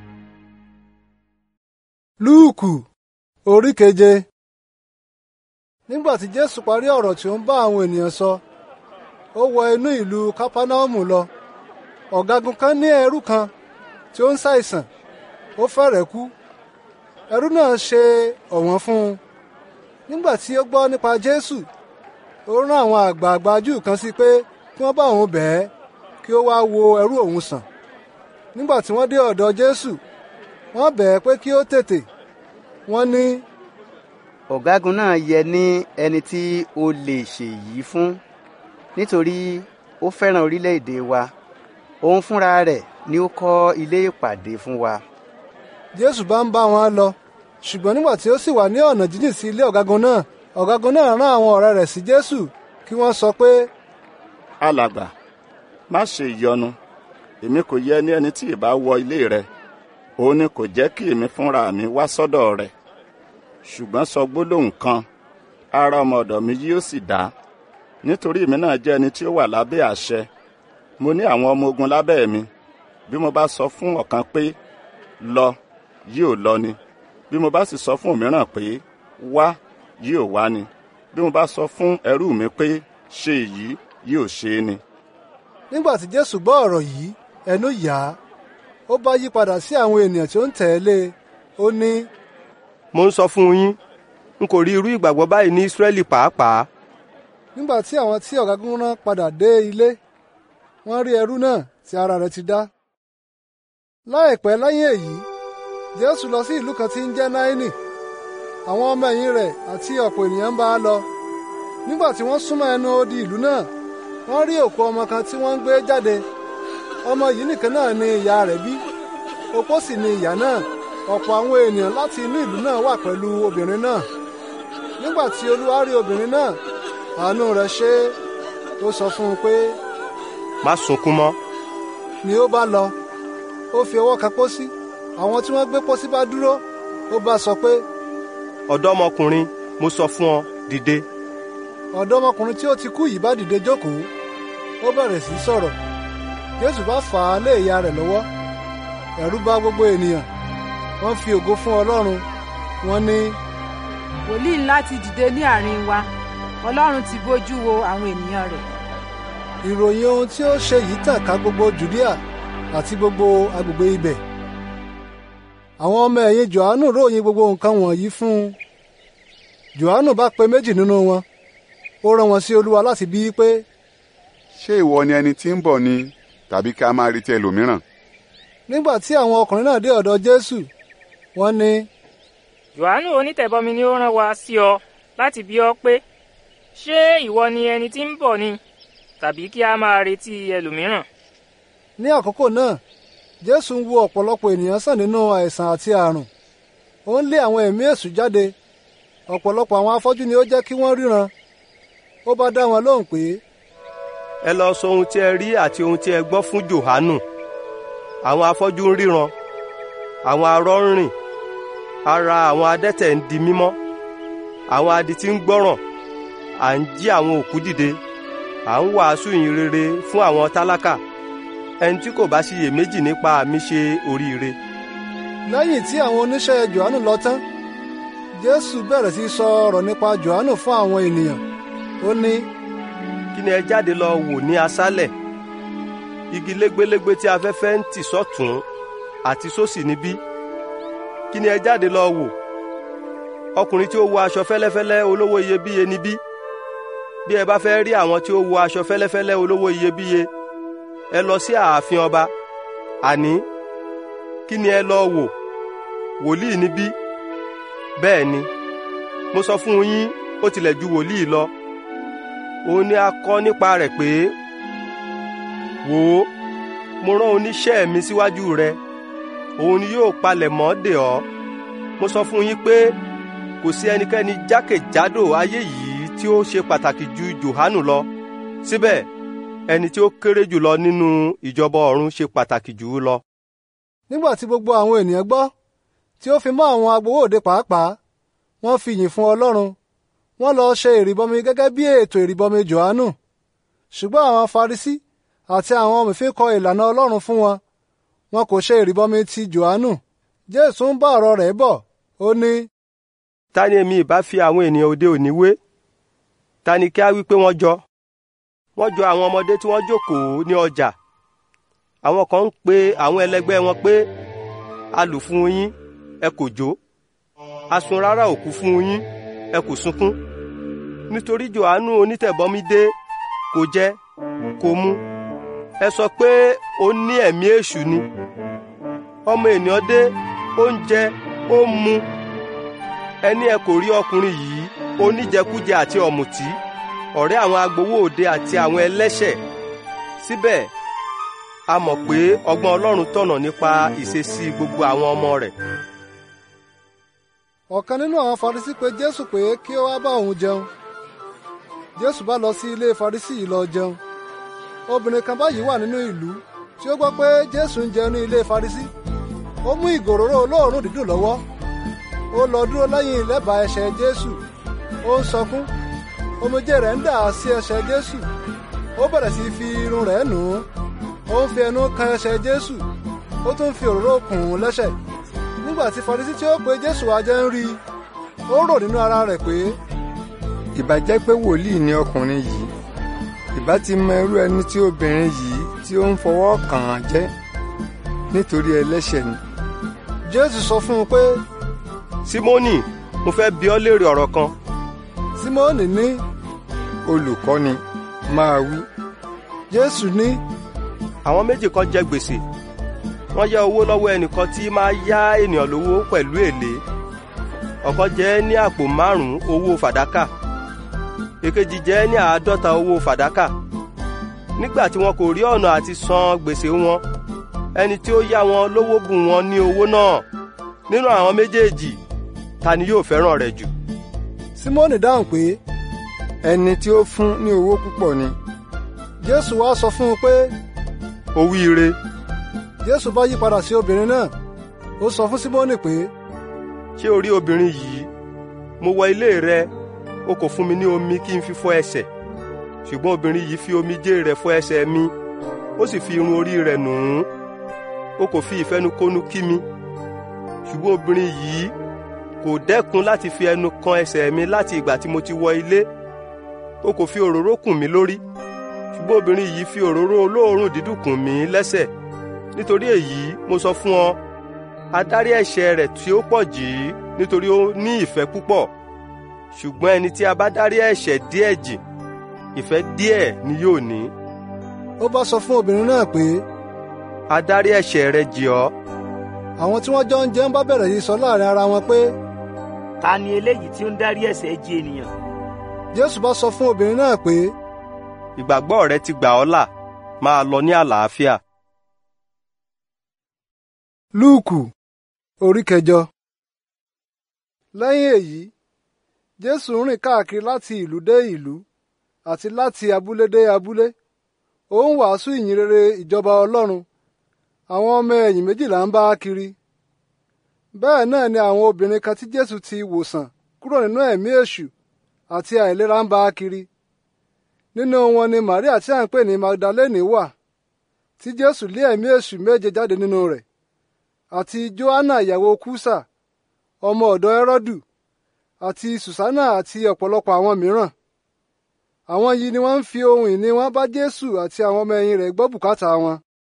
Lúùkù orí 7. Nígbà tí Jésù parí ọ̀rọ̀ tí ó ń bá àwọn ènìyàn sọ, ó wọ inú ìlú Kápánámù lọ. Ọ̀gágun kan ní ẹrú kan tí ó ń ṣàìsàn, ó fẹ́rẹ̀ kú. Ẹrú náà ṣe ọ̀wọ́n fún un. Nígbà tí ó gbọ́ nípa Jésù, ó rán àwọn àgbààgbà Júù kan sí pé kí wọ́n bá òun bẹ̀ ẹ́ kí ó wá wo ẹrú òun sàn. Nígbà tí wọ́n dé ọ̀dọ̀ Jésù, wọ́n bẹ̀ ẹ́ pé kí ó tètè. Wọ́n ní, ọ̀gágun náà yẹ ní ẹni tí ó lè ṣèyí fún, nítorí ó fẹ́ràn orílẹ̀-èdè wa. Òun fúnra rẹ̀ ni ó kọ́ ilé ìpàdé fún wa. Jésù bá ń bá wọn lọ, ṣùgbọ́n nígbà tí ó sì wà ní ọ̀nà jíjìn sí ilé ọ̀gágun náà rán àwọn ọ̀rẹ́ rẹ̀ sí Jésù kí wọ́n sọ pé, alàgbà, má ṣe ìyọnu, èmi kò yẹ ní ẹni tí ì bá wọ ilé rẹ, òun ni kò jẹ́ kí èmi fúnra mi wá sọ́dọ̀ rẹ̀. Ṣùgbọ́n sọ gbólóhùn kan, ara ọmọ ọ̀dọ̀ mi yóò sì dá, nítorí èmi náà jẹ́ ẹni tí ó wà lábẹ́ àṣẹ. Mo ní àwọn ọmọ ogun lábẹ́ mi. Bí mo bá sọ fún ọ̀kan pé lọ, yóò lọ ni. Bí mo bá sì sọ fún òmíràn pé wá, yóò wá ni. Bí mo bá sọ fún ẹrú mi pé ṣe èyí, yóò ṣe é ni. Nígbà tí Jésù gbọ́ ọ̀rọ̀ yìí, ẹnu yà á. Ó bá yí padà sí àwọn ènìyàn tí ó ń tẹ̀lé e. Ó ní, mo ń sọ fún yín, n kò rí irú ìgbàgbọ́ báyìí ní Ísírẹ́lì pàápàá. Nígbà tí àwọn tí ọ̀gágun rán padà dé ilé, wọ́n rí ẹrú náà tí ara rẹ̀ ti dá. Láìpẹ́ lẹ́yìn èyí, Jésù lọ sí ìlú kan tí ń jẹ́ Náínì. Àwọn ọmọ ẹ̀yìn rẹ̀ àti ọ̀pọ̀ ènìyàn ń bá a lọ. Nígbà tí wọ́n súnmọ́ ẹnu odi ìlú náà, wọ́n rí òkú ọmọ kan tí wọ́n ń gbé jáde. Ọmọ yìí nìkan náà ni ìyá rẹ̀ bí. Opó sì ni ìyá náà. Ọ̀pọ̀ àwọn ènìyàn láti inú ìlú náà wà pẹ̀lú obìnrin náà. Nígbà tí Olúwa rí obìnrin náà, àánú rẹ̀ ṣe é. Ó sọ fún un pé, má sunkún mọ́. Ni ó bá lọ. Ó fi ọwọ́ kan pósí. Àwọn tí wọ́n gbé pósí bá dúró. Ó bá sọ pé, ọ̀dọ́mọkùnrin, mo sọ fún ọ, dìde. Ọ̀dọ́mọkùnrin tí ó ti kú yìí bá dìde jókòó. Ó bẹ̀rẹ̀ sí sọ̀rọ̀. Jésù bá fà á lé ìyá rẹ̀ lọ́wọ́. Ẹ̀rù bà gbogbo ènìyàn. Wọ́n fi ògo fún Ọlọ́run. Wọ́n ní, wòlíì ńlá ti dìde ní àárín wa. Ọlọ́run ti bójú wo àwọn ènìyàn rẹ̀. Ìròyìn ohun tí ó ṣe yìí tàn ká gbogbo Jùdíà àti gbogbo agbègbè ibẹ̀. Àwọn ọmọ ẹ̀yìn Jòhánù ròyìn gbogbo nǹkan wọ̀nyí fún un. Jòhánù bá pe méjì nínú wọn. Ó rán wọn sí Olúwa láti bi í pé, ṣé ìwọ ni ẹni tí ń bọ̀ ni tàbí kí a máa retí ẹlòmíràn? Nígbà tí àwọn ọkùnrin náà dé ọ̀dọ̀ Jésù, wọ́n ní, Jòhánù onítẹ̀bọmi ni ó rán wa sí ọ láti bi ọ́ pé, ṣé ìwọ ni ẹni tí ń bọ̀ ni tàbí kí a máa retí ẹlòmíràn? Ní àkókò náà, Jésù ń wo ọ̀pọ̀lọpọ̀ ènìyàn sàn nínú àìsàn àti àrùn. Ó ń lé àwọn ẹ̀mí èṣù jáde. Ọ̀pọ̀lọpọ̀ àwọn afọ́jú ni ó jẹ́ kí wọ́n ríran. Ó bá dá wọn lóhùn pé, ẹ lọ sọ ohun tí ẹ rí àti ohun tí ẹ gbọ́ fún Jòhánù. Àwọn afọ́jú ń ríran, àwọn arọ ń rìn, ara àwọn adẹ́tẹ̀ ń di mímọ́, àwọn adití ń gbọ́ràn, à ń jí àwọn òkú dìde, à ń wàásù ìyìn rere fún àwọn tálákà. Ẹni tí kò bá ṣiyèméjì nípa mi ṣe oríire. Lẹ́yìn tí àwọn oníṣẹ́ Jòhánù lọ tán, Jésù bẹ̀rẹ̀ sí sọ ọ̀rọ̀ nípa Jòhánù fún àwọn ènìyàn. Ó ní, kí ni ẹ jáde lọ wò ní aṣálẹ̀? Igi légbélégbé tí afẹ́fẹ́ ń tì sọ́tún àti sósì níbí. Kí ni ẹ jáde lọ wò? Ọkùnrin tí ó wọ aṣọ fẹ́lẹ́fẹ́lẹ́ olówó iyebíye níbí. Bí ẹ bá fẹ́ rí àwọn tí ó wọ aṣọ fẹ́lẹ́fẹ́lẹ́ olówó iyebíye, ẹ lọ sí ààfin ọba. Àní, kí ni ẹ lọ wò? Wòlíì níbí? Bẹ́ẹ̀ ni, mo sọ fún yín, ó tilẹ̀ ju wòlíì lọ. Òun ni a kọ nípa rẹ̀ pé, wò ó, mo rán oníṣẹ́ mi síwájú rẹ, òun ni yóò palẹ̀ mọ́ dè ọ́. Mo sọ fún yín pé kò sí ẹnikẹ́ni jákèjádò ayé yìí tí ó ṣe pàtàkì ju Jòhánù lọ. Síbẹ̀, ẹni tí ó kéré jùlọ nínú ìjọba ọ̀run ṣe pàtàkì jù ú lọ. Nígbà tí gbogbo àwọn ènìyàn gbọ́, tí ó fi mọ́ àwọn agbowó òde pàápàá, wọ́n fi ìyìn fún Ọlọ́run. Wọ́n lọ ṣe ìrìbọmi gẹ́gẹ́ bí ètò ìrìbọmi Jòhánù. Ṣùgbọ́n àwọn Farisí àti àwọn amòfin kọ ìlànà Ọlọ́run fún wọn. Wọn kò ṣe ìrìbọmi ti Jòhánù. Jésù ń bá ọ̀rọ̀ rẹ̀ bọ̀. Ó ní, ta ni èmi ìbá fi àwọn ènìyàn òde òní wé? Ta ni kí a wí pé wọ́n jọ? Wọ́n jọ àwọn ọmọdé tí wọ́n jókòó ní ọjà. Àwọn kan ń pe àwọn ẹlẹgbẹ́ wọn pé, a lù fún yín, ẹ kò jó. A sun rárá òkú fún yín, ẹ kò sunkún. Nítorí Jòhánù onítẹ̀bọmi dé, kò jẹ, kò mu. Ẹ sọ pé ó ní ẹ̀mí èṣù ni. Ọmọ ènìyàn dé, ó ń jẹ, ó ń mu. Ẹni ẹ kò rí ọkùnrin yìí, oníjẹkújẹ àti ọ̀mùtí, ọ̀rẹ́ àwọn agbowó òde àti àwọn ẹlẹ́ṣẹ̀. Síbẹ̀, a mọ̀ pé ọgbọ́n Ọlọ́run tọ̀nà nípa ìṣesí gbogbo àwọn ọmọ rẹ̀. ọ̀kan nínú àwọn Farisí pè Jésù pé kí ó wá bá òun jẹun. Jésù bá lọ sí ilé Farisí yìí lọ jẹun. Obìnrin kan báyìí wà nínú ìlú tí ó gbọ́ pé Jésù ń jẹun ní ilé Farisí. Ó mú ìgò òróró olóòórùn dídùn lọ́wọ́. Ó lọ dúró lẹ́yìn lẹ́bàá ẹsẹ̀ Jésù. Ó ń sọkún. Omijé rẹ̀ ń dà sí ẹsẹ̀ Jésù. Ó bẹ̀rẹ̀ sí fi irun rẹ̀ nù ún. Ó ń fi ẹnu kan ẹsẹ̀ Jésù. Ó tún fi òróró kùn ún lẹ́sẹ̀. Nígbà tí Farisí tí ó pe Jésù wá jẹ ń rí i, ó rò nínú ara rẹ̀ pé ìbá jẹ́ pé wòlíì ni ọkùnrin yìí, ìbá ti mọ irú ẹni tí obìnrin yìí tí ó ń fọwọ́ kàn án jẹ́, nítorí ẹlẹ́ṣẹ̀ ni. Jésù sọ fún un pé, Símónì, mo fẹ́ bi ọ́ léèrè ọ̀rọ̀ kan. Símónì ní, Olùkọ́ni, máa wí. Jésù ní, àwọn méjì kan jẹ gbèsè. Wọ́n yá owó lọ́wọ́ ẹnìkan tí máa yá ènìyàn lówó pẹ̀lú èlé. Ọ̀kan jẹ́ ní àpò 5 owó fàdákà, èkejì jẹ́ ní 50 owó fàdákà. Nígbà tí wọn kò rí ọ̀nà àti san gbèsè wọn, ẹni tí ó yá wọn lówó bùn wọn ní owó náà. Nínú àwọn méjèèjì, ta ni yóò fẹ́ràn rẹ̀ jù? Símónì dáhùn pé, ẹni tí ó fún ní owó púpọ̀ ni. Jésù wá sọ fún un pé, ó wí ire. Jésù bá yí padà sí obìnrin náà. Ó sọ fún Símónì pé, ṣé o rí obìnrin yìí? Mo wọ ilé rẹ, o kò fún mi ní omi kí n fi fọ ẹsẹ̀. Ṣùgbọ́n obìnrin yìí fi omijé rẹ̀ fọ ẹsẹ̀ mi, ó sì fi irun orí rẹ̀ nù ún. O kò fi ìfẹnukonu kí mi. Ṣùgbọ́n obìnrin yìí kò dẹ́kun láti fi ẹnu kan ẹsẹ̀ mi láti ìgbà tí mo ti wọ ilé. O kò fi òróró kùn mí lórí. Ṣùgbọ́n obìnrin yìí fi òróró olóòórùn dídùn kùn mí lẹ́sẹ̀. Nítorí èyí, mo sọ fún ọ, a dárí ẹ̀ṣẹ̀ rẹ̀ tí ó pọ̀ jì í nítorí ó ní ìfẹ́ púpọ̀. Ṣùgbọ́n ẹni tí a bá dárí ẹ̀ṣẹ̀ díẹ̀ jì, ìfẹ́ díẹ̀ ni yóò ní. Ó bá sọ fún obìnrin náà pé, a dárí ẹ̀ṣẹ̀ rẹ̀ jì ọ́. Àwọn tí wọ́n jọ ń jẹun bá bẹ̀rẹ̀ sí sọ láàrin ara wọn pé, ta ni eléyìí tí ó ń dárí ẹ̀ṣẹ̀ jì ènìyàn? Jésù bá sọ fún obìnrin náà pé, ìgbàgbọ́ rẹ ti gbà ọ́ là, máa lọ ní àlàáfíà. Lúùkù orí 8. Lẹ́yìn èyí, Jésù ń rìn káàkiri láti ìlú dé ìlú àti láti abúlé dé abúlé. Ó ń wàásù ìyìn rere ìjọba Ọlọ́run. Àwọn ọmọ ẹ̀yìn 12 ń bá a kiri. Bẹ́ẹ̀ náà ni àwọn obìnrin kan tí Jésù ti wòsàn kúrò nínú ẹ̀mí èṣù àti àìlera ń bá a kiri. Nínú wọn ni Màríà tí à ń pè ní Magdalene wà, tí Jésù lé ẹ̀mí èṣù 7 jáde nínú rẹ̀, àti Johanna ìyàwó Kúsà, ọmọ ọ̀dọ̀ Hẹ́rọ́dù, àti Sùsánà àti ọ̀pọ̀lọpọ̀ àwọn mìíràn. Àwọn yìí ni wọ́n ń fi ohun ìní wọn bá Jésù àti àwọn ọmọ ẹ̀yìn rẹ̀ gbọ́ bùkátà wọn.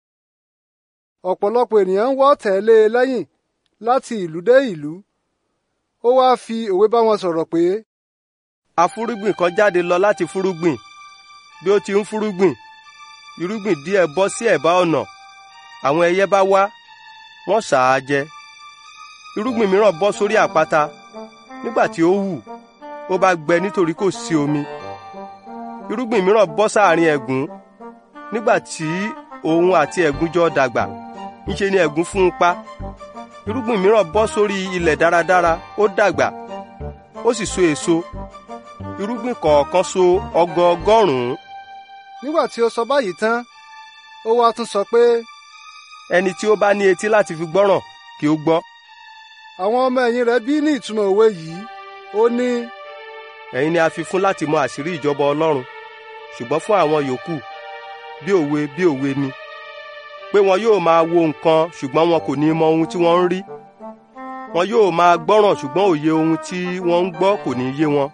Ọ̀pọ̀lọpọ̀ ènìyàn ń wọ́ tẹ̀lé e lẹ́yìn láti ìlú dé ìlú. Ó wá fi òwe bá wọn sọ̀rọ̀ pé, afúrúgbìn kan jáde lọ láti fúrúgbìn. Bí ó ti ń fúrúgbìn, irúgbìn díẹ̀ bọ́ sí ẹ̀bá ọ̀nà. Àwọn ẹyẹ bá wá, wọ́n ṣà á jẹ. Irúgbìn mìíràn bọ́ sórí àpáta. Nígbà tí ó hù, ó bá gbẹ nítorí kò sí omi. Irúgbìn mìíràn bọ́ sáàrin ẹ̀gún. Nígbà tí òun àti ẹ̀gún jọ dàgbà, ńṣe ni ẹ̀gún fún un pa. Irúgbìn mìíràn bọ́ sórí ilẹ̀ dáradára, ó dàgbà, ó sì so èso. Irúgbìn kọ̀ọ̀kan so 100. Nígbà tí ó sọ báyìí tán, ó wá tún sọ pé, ẹni tí ó bá ní etí láti fi gbọ́ràn kí ó gbọ́. Àwọn ọmọ ẹ̀yìn rẹ̀ bí ní ìtumọ̀ òwe yìí. Ó ní, ẹ̀yin ni a fi fún láti mọ àṣírí ìjọba Ọlọ́run, ṣùgbọ́n fún àwọn yòókù, bí òwe ni, pé wọn yóò máa wo nǹkan ṣùgbọ́n wọn kò ní mọ ohun tí wọ́n ń rí. Wọn yóò máa gbọ́ràn ṣùgbọ́n òye ohun tí wọ́n ń gbọ́ kò ní yé wọn.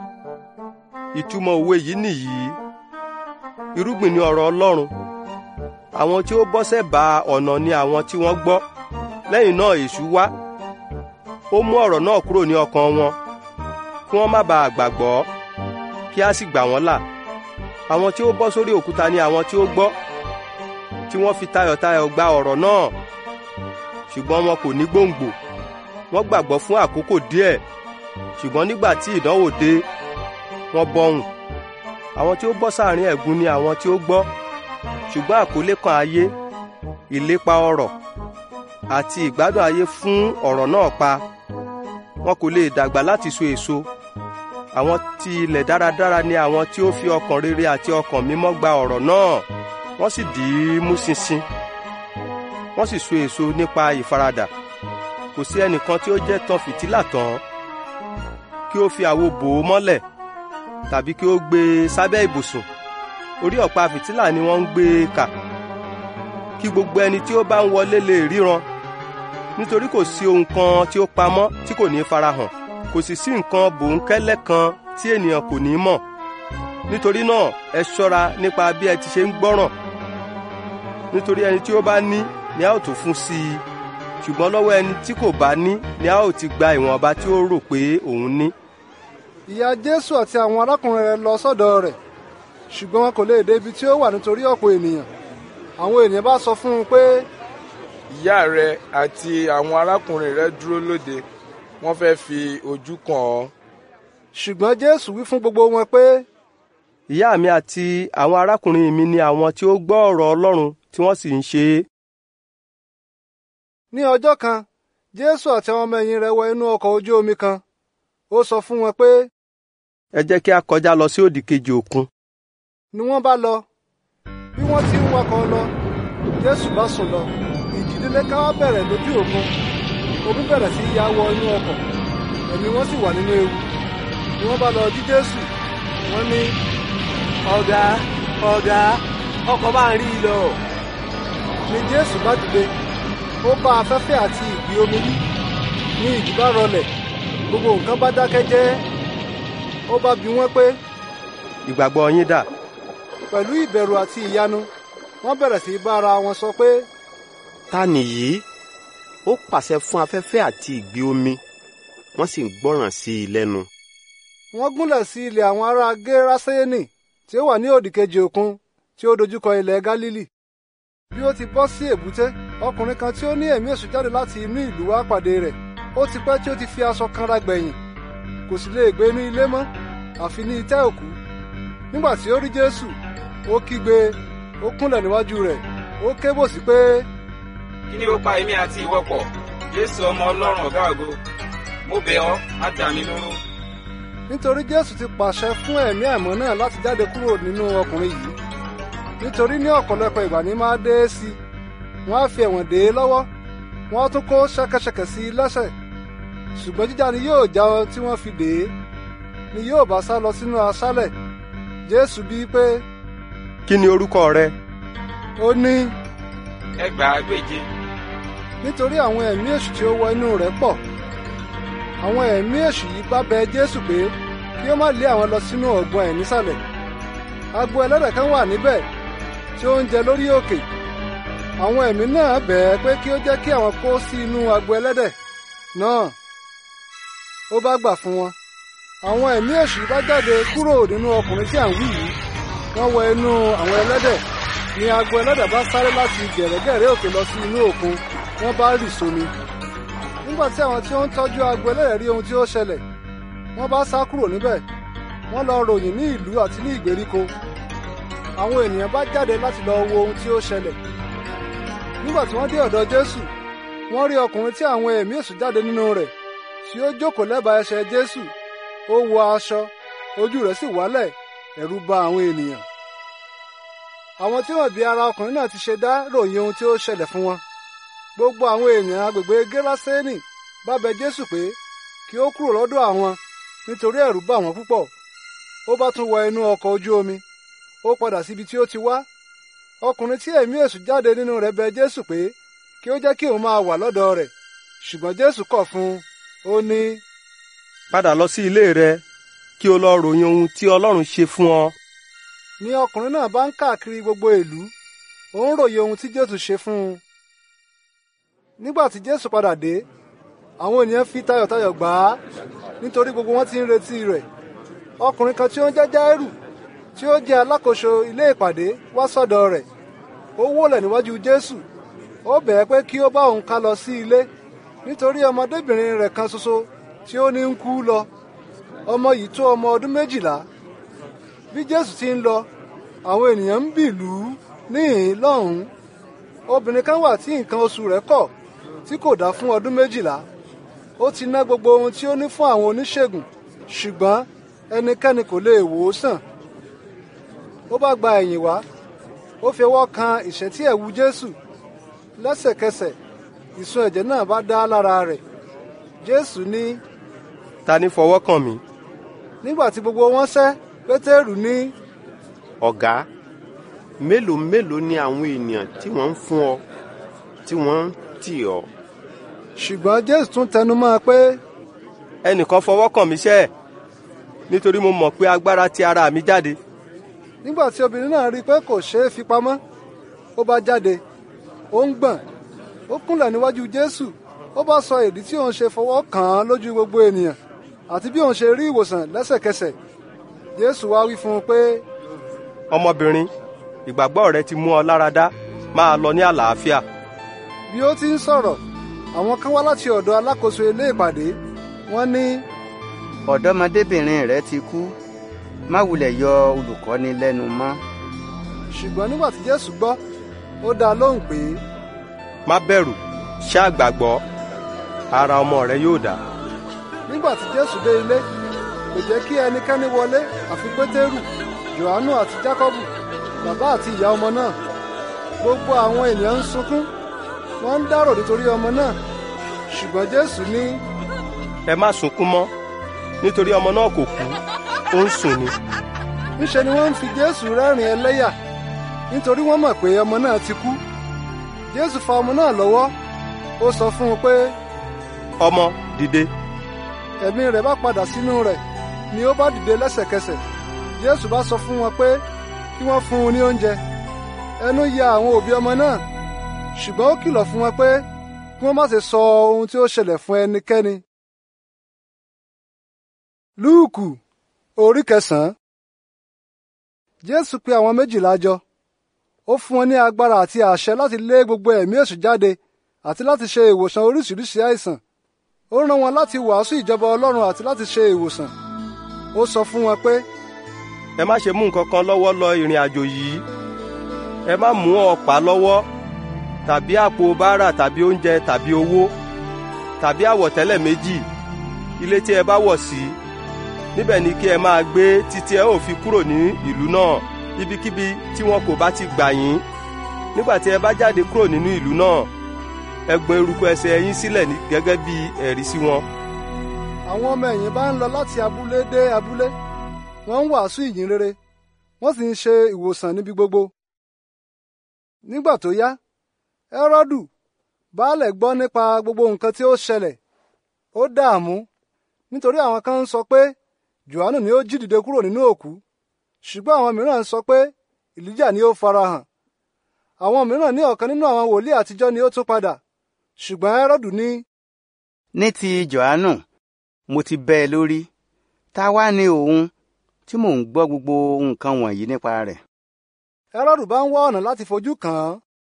Ìtumọ̀ òwe yìí nìyí: irúgbìn ni ọ̀rọ̀ Ọlọ́run. Àwọn tí ó bọ́ sẹ́bà ọ̀nà ni àwọn tí wọ́n gbọ́. Lẹ́yìn náà èṣù wá. Ó mú ọ̀rọ̀ náà kúrò ní ọkàn wọn, kí wọ́n má baà gbàgbọ́, kí a sì gbà wọ́n là. Àwọn tí ó bọ́ sórí òkúta ni àwọn tí ó gbọ́, tí wọ́n fi tayọ̀tayọ̀ gba ọ̀rọ̀ náà. Ṣùgbọ́n wọn kò ní gbòǹgbò. Wọ́n gbàgbọ́ fún àkókò díẹ̀, ṣùgbọ́n nígbà tí ìdánwò dé, wọ́n bọ̀hùn. Àwọn tí ó bọ́ sáàrin ẹ̀gún ni àwọn tí ó gbọ́, ṣùgbọ́n àkólé kan ayé ìlépa ọrọ̀ àti ìgbádùn ayé fún ọ̀rọ̀ náà pa. Wọn kò lè dàgbà láti so èso. Àwọn tí ilẹ̀ dáradára ni àwọn tí ó fi ọkàn rere àti ọkàn mímọ́ gba ọ̀rọ̀ náà, wọ́n sì dì í mú ṣinṣin, wọ́n sì so èso nípa ìfaradà. Kò sí ẹnìkan tí ó jẹ́ tan fìtílà tán kí ó fi àwo bò ó mọ́lẹ̀ tàbí kí ó gbé e sábẹ́ ibùsùn. Orí ọ̀pá fìtílà ni wọ́n ń gbé e kà, kí gbogbo ẹni tí ó bá ń wọlé lè ríran. Nítorí kò sí ohun kan tí ó pamọ́ tí kò ní farahàn, kò sì sí nǹkan bòńkẹ́lẹ́ kan tí ènìyàn kò ní mọ̀. Nítorí náà ẹ ṣọ́ra nípa bí ẹ ti ṣe ń gbọ́ràn. Nítorí ẹni tí ó bá ní ni a ó tún fún sí i, ṣùgbọ́n lọ́wọ́ ẹni tí kò bá ní ni a ó ti gba ìwọ̀nba tí ó rò pé òun ní. Ìyá Jésù àti àwọn arákùnrin rẹ̀ lọ sọ́dọ̀ rẹ̀, ṣùgbọ́n wọn kò lè dé ibi tí ó wà nítorí ọ̀pọ̀ ènìyàn. Àwọn ènìyàn bá sọ fún un pé, ìyá rẹ àti àwọn arákùnrin rẹ dúró lóde, wọ́n fẹ́ fi ojú kàn ọ́. Ṣùgbọ́n Jésù wí fún gbogbo wọn pé, ìyá mi àti àwọn arákùnrin mi ni àwọn tí ó gbọ́ ọ̀rọ̀ Ọlọ́run tí wọ́n sì ń ṣe é. Ní ọjọ́ kan, Jésù àti àwọn ọmọ ẹ̀yìn rẹ̀ wọ inú ọkọ̀ ojú omi kan. Ó sọ fún wọn pé, ẹ jẹ́ kí a kọjá lọ sí òdì kejì òkun. Ni wọ́n bá lọ. Bí wọ́n ti ń wakọ̀ lọ, Jésù bá sùn lọ. Ìjì líle ká wá bẹ̀rẹ̀ lójú òkun. Omi bẹ̀rẹ̀ sí ya wọ inú ọkọ̀, ẹ̀mí wọn sì wà nínú ewu. Ni wọ́n bá lọ jí Jésù. Wọ́n ní, ọ̀gá, ọkọ̀ bá ń rí i lọ. Ni Jésù bá dìde, ó bá afẹ́fẹ́ àti ìgbì omi wí. Ní ìjì bá rọlẹ̀, gbogbo nǹkan bá dákẹ́ jẹ́. Ó bá bi wọ́n pé, ìgbàgbọ́ yín dà? Pẹ̀lú ìbẹ̀rù àti ìyanu, wọ́n bẹ̀rẹ̀ sí bá ara wọn sọ pé, ta nìyí? Ó pàṣẹ fún afẹ́fẹ́ àti ìgbì omi, wọ́n sì ń gbọ́ràn sí i lẹ́nu. Wọ́n gúnlẹ̀ sí ilẹ̀ àwọn ará Gérásẹ́nì tí ó wà ní òdìkejì òkun tí ó dojúkọ ilẹ̀ Gálílì. Bí ó ti bọ́ sí èbúté, ọkùnrin kan tí ó ní ẹ̀mí èṣù jáde láti inú ìlú wá pàdé rẹ̀. Ó ti pẹ́ tí ó ti fi aṣọ kanra gbẹ̀yìn, kò sì lè gbé inú ilé mọ́, àfi ní itẹ́ òkú. Nígbà tí ó rí Jésù, ó kígbe, ó kúnlẹ̀ níwájú rẹ̀, ó ké bòsí pé, kí ni ó pa èmi àti ìwọ pọ̀, Jésù ọmọ Ọlọ́run ọ̀gá ògo? Mo bẹ̀ ọ́, má dà mí lóró. Nítorí Jésù ti pàṣẹ fún ẹ̀mí àìmọ́ náà láti jáde kúrò nínú ọkùnrin yìí. Nítorí ní ọ̀pọ̀lọpọ̀ ìgbà ní máa dé sí i, wọ́n á fi ẹ̀wọ̀n dè é lọ́wọ́, wọ́n á tún kó ṣẹ́kẹ́ṣẹkẹ̀ sí i lẹ́sẹ̀. Ṣùgbọ́n jíjà ni yóò já ọ tí wọ́n fi dè é, ni yóò bá sá lọ sínú aṣálẹ̀. Jésù bíi pé, kí ni orúkọ rẹ? Ó ní, Ẹgbàágbèje. Nítorí àwọn ẹ̀mí èṣù tí ó wọ inú rẹ̀ pọ̀. Àwọn ẹ̀mí èṣù yìí bá bẹ Jésù pé kí ó má lé àwọn lọ sínú ọ̀gbun ẹ̀ nísàlẹ̀. Agbo ẹlẹ́dẹ̀ kan wà níbẹ̀ tí ó ń jẹ lórí òkè. Àwọn ẹ̀mí náà bẹ̀ ẹ́ pé kí ó jẹ́ kí àwọn kó sí inú agbo ẹlẹ́dẹ̀ náà. Ó bá gbà fún wọn. Àwọn ẹ̀mí èṣù bá jáde kúrò nínú ọkùnrin tí à ń wí yìí. Wọ́n wọ inú àwọn ẹlẹ́dẹ̀. Ni agbo ẹlẹ́dẹ̀ bá sáré láti gẹ̀rẹ́gẹ̀rẹ́ òkè lọ sí inú òkun. Wọ́n bá rì sómi. Nígbà tí àwọn tí ó ń tọ́jú agbo ẹlẹ́dẹ̀ rí ohun tí ó ṣẹlẹ̀, wọ́n bá sá kúrò níbẹ̀. Wọ́n lọ ròyìn ní ìlú àti ní ìgbèríko. Àwọn ènìyàn bá jáde láti lọ wo ohun tí ó ṣẹlẹ̀. Nígbà tí wọ́n dé ọ̀dọ̀ Jésù, wọ́n rí ọkùnrin tí àwọn ẹ̀mí èṣù jáde nínú rẹ̀, tí ó jókòó lẹ́bàá ẹsẹ̀ Jésù. Ó wọ aṣọ, ojú rẹ̀ sì wálẹ̀, ẹ̀rù bà àwọn ènìyàn. Àwọn tí wọ́n bí ara ọkùnrin náà ti ṣe dá ròyìn ohun tí ó ṣẹlẹ̀ fún wọn. Gbogbo àwọn ènìyàn agbègbè Gérásẹ́nì bá bẹ Jésù pé kí ó kúrò lọ́dọ̀ àwọn nítorí ẹ̀rù bà wọ́n púpọ̀. Ó bá tún wọ inú ọkọ̀ ojú omi, ó padà síbi tí ó ti wá. Ọkùnrin tí ẹ̀mí èṣù jáde nínú rẹ̀ bẹ Jésù pé kí ó jẹ́ kí òun máa wà lọ́dọ̀ rẹ̀. Ṣùgbọ́n Jésù kọ̀ fún un. Ó ní, padà lọ sí ilé rẹ kí o lọ ròyìn ohun tí Ọlọ́run ṣe fún ọ. Ni ọkùnrin náà bá ń káàkiri gbogbo ìlú, ó ń ròyìn ohun tí Jésù ṣe fún un. Nígbà tí Jésù padà dé, àwọn ènìyàn fi tayọ̀tayọ̀ gbà á nítorí gbogbo wọn ti ń retí rẹ̀. Ọkùnrin kan tí ó ń jẹ́ Jáírù, tí ó jẹ́ alákòóso ilé ìpàdé, wá sọ́dọ̀ rẹ̀. Ó wólẹ̀ níwájú Jésù. Ó bẹ̀ ẹ́ pé kí ó bá òun ká lọ sí ilé nítorí ọmọdébìnrin rẹ̀ kan ṣoṣo tí ó ní ń kú lọ. Ọmọ yìí tó ọmọ ọdún 12. Bí Jésù ti ń lọ, àwọn ènìyàn ń bì lù ú níhìn lọ́hùn-ún. obìnrin kan wà tí nǹkan oṣù rẹ̀ kọ̀ tí kò dá fún ọdún 12. Ó ti ná gbogbo ohun tí ó ní fún àwọn oníṣègùn, ṣùgbọ́n ẹnikẹ́ni kò lè wò ó sàn. Ó bá gba ẹ̀yìn wá, ó fi ọwọ́ kan ìṣẹ́tí ẹ̀wù Jésù. Lẹ́sẹ̀kẹsẹ̀ ìsun ẹ̀jẹ̀ náà bá dá lára rẹ̀. Jésù ní, ta ni fọwọ́ kàn mí? Nígbà tí gbogbo wọn sẹ́, Pétérù ní, ọ̀gá, mélòó ni àwọn ènìyàn tí wọ́n ń fún ọ tí wọ́n ń tì ọ́? Ṣùgbọ́n Jésù tún tẹnu mọ́ pé, ẹnìkan fọwọ́ kàn mí sẹ́, nítorí mo mọ̀ pé agbára ti ara mi jáde. Nígbà tí obìnrin náà rí i pé kò ṣeé fi pamọ́, ó bá jáde, ó ń gbọ̀n, ó kúnlẹ̀ níwájú Jésù, ó bá sọ ìdí tí òun ṣe fọwọ́ kàn án lójú gbogbo ènìyàn àti bí òun ṣe rí ìwòsàn lẹ́sẹ̀kẹsẹ̀. Jésù wá wí fún un pé, ọmọbìnrin, ìgbàgbọ́ rẹ ti mú ọ lára dá, máa lọ ní àlàáfíà. Bí ó ti ń sọ̀rọ̀, àwọn kan wá láti ọ̀dọ̀ alákòóso ilé ìpàdé. Wọ́n ní, ọ̀dọ́mọdébìnrin rẹ̀ ti kú, má wulẹ̀ yọ olùkọ́ni lẹ́nu mọ́. Ṣùgbọ́n nígbà tí Jésù gbọ́, ó dá a lóhùn pé, má bẹ̀rù, ṣáà gbàgbọ́, ara ọmọ rẹ yóò dá. Nígbà tí Jésù dé ilé, kò jẹ́ kí ẹnikẹ́ni wọlé àfi Pétérù, Jòhánù àti Jákọ́bù, bàbá àti ìyá ọmọ náà. Gbogbo àwọn ènìyàn ń sunkún, wọ́n ń dárò nítorí ọmọ náà. Ṣùgbọ́n Jésù ní, ẹ má sunkún mọ́, nítorí ọmọ náà kò kú, ó ń sùn ni. Níṣe ni wọ́n ń fi Jésù rẹ́rìn ẹlẹ́yà, nítorí wọ́n mọ̀ pé ọmọ náà ti kú. Jésù fa ọmọ náà lọ́wọ́, ó sọ fún un pé, ọmọ, dìde. Ẹ̀mí rẹ̀ bá padà sínú rẹ̀, ni ó bá dìde lẹ́sẹ̀kẹsẹ̀. Jésù bá sọ fún wọn pé kí wọ́n fún un ní oúnjẹ. Ẹnu ya àwọn òbí ọmọ náà, ṣùgbọ́n ó kìlọ̀ fún wọn pé kí wọ́n má ṣe sọ ohun tí ó ṣẹlẹ̀ fún ẹnikẹ́ni. Lúùkù orí 9. Jésù pe àwọn 12 jọ. Ó fún wọn ní agbára àti àṣẹ láti lé gbogbo ẹ̀mí èṣù jáde àti láti ṣe ìwòsàn oríṣiríṣi àìsàn. Ó rán wọn láti wàásù ìjọba Ọlọ́run àti láti ṣe ìwòsàn. Ó sọ fún wọn pé, ẹ má ṣe mú nǹkan kan lọ́wọ́ lọ ìrìn àjò yìí. Ẹ má mú ọ̀pá lọ́wọ́, tàbí àpò báárà tàbí oúnjẹ tàbí owó, tàbí àwọ̀tẹ́lẹ̀ méjì. Ilé tí ẹ bá wọ̀ sí, níbẹ̀ ni kí ẹ máa gbé títí ẹ ó fi kúrò ní ìlú náà, ibikíbi tí wọn kò bá ti gbà yín. Nígbà tí ẹ bá jáde kúrò nínú ìlú náà, ẹ gbọn eruku ẹsẹ̀ yín sílẹ̀ gẹ́gẹ́ bí ẹ̀rí sí wọn. Àwọn ọmọ ẹ̀yìn bá ń lọ láti abúlé dé abúlé, wọ́n ń wàásù ìyìn rere, wọ́n sì ń ṣe ìwòsàn níbi gbogbo. Nígbà tó yá, Hẹ́rọ́dù baálẹ̀ gbọ́ nípa gbogbo nǹkan tí ó ṣẹlẹ̀. Ó dààmú, nítorí àwọn kan ń sọ pé Jòhánù ni ó jí dìde kúrò nínú òkú, ṣùgbọ́n àwọn mìíràn ń sọ pé Èlíjà ni ó farahàn. Àwọn mìíràn ní ọ̀kan nínú àwọn wòlíì àtijọ́ ni ó tún padà. Ṣùgbọ́n Hẹ́rọ́dù ní ti Jòhánù, mo ti bẹ́ ẹ lórí. Ta wá ni òun tí mò ń gbọ́ gbogbo nǹkan wọ̀nyí nípa rẹ̀? Hẹ́rọ́dù bá ń wá ọ̀nà láti fojú kàn án.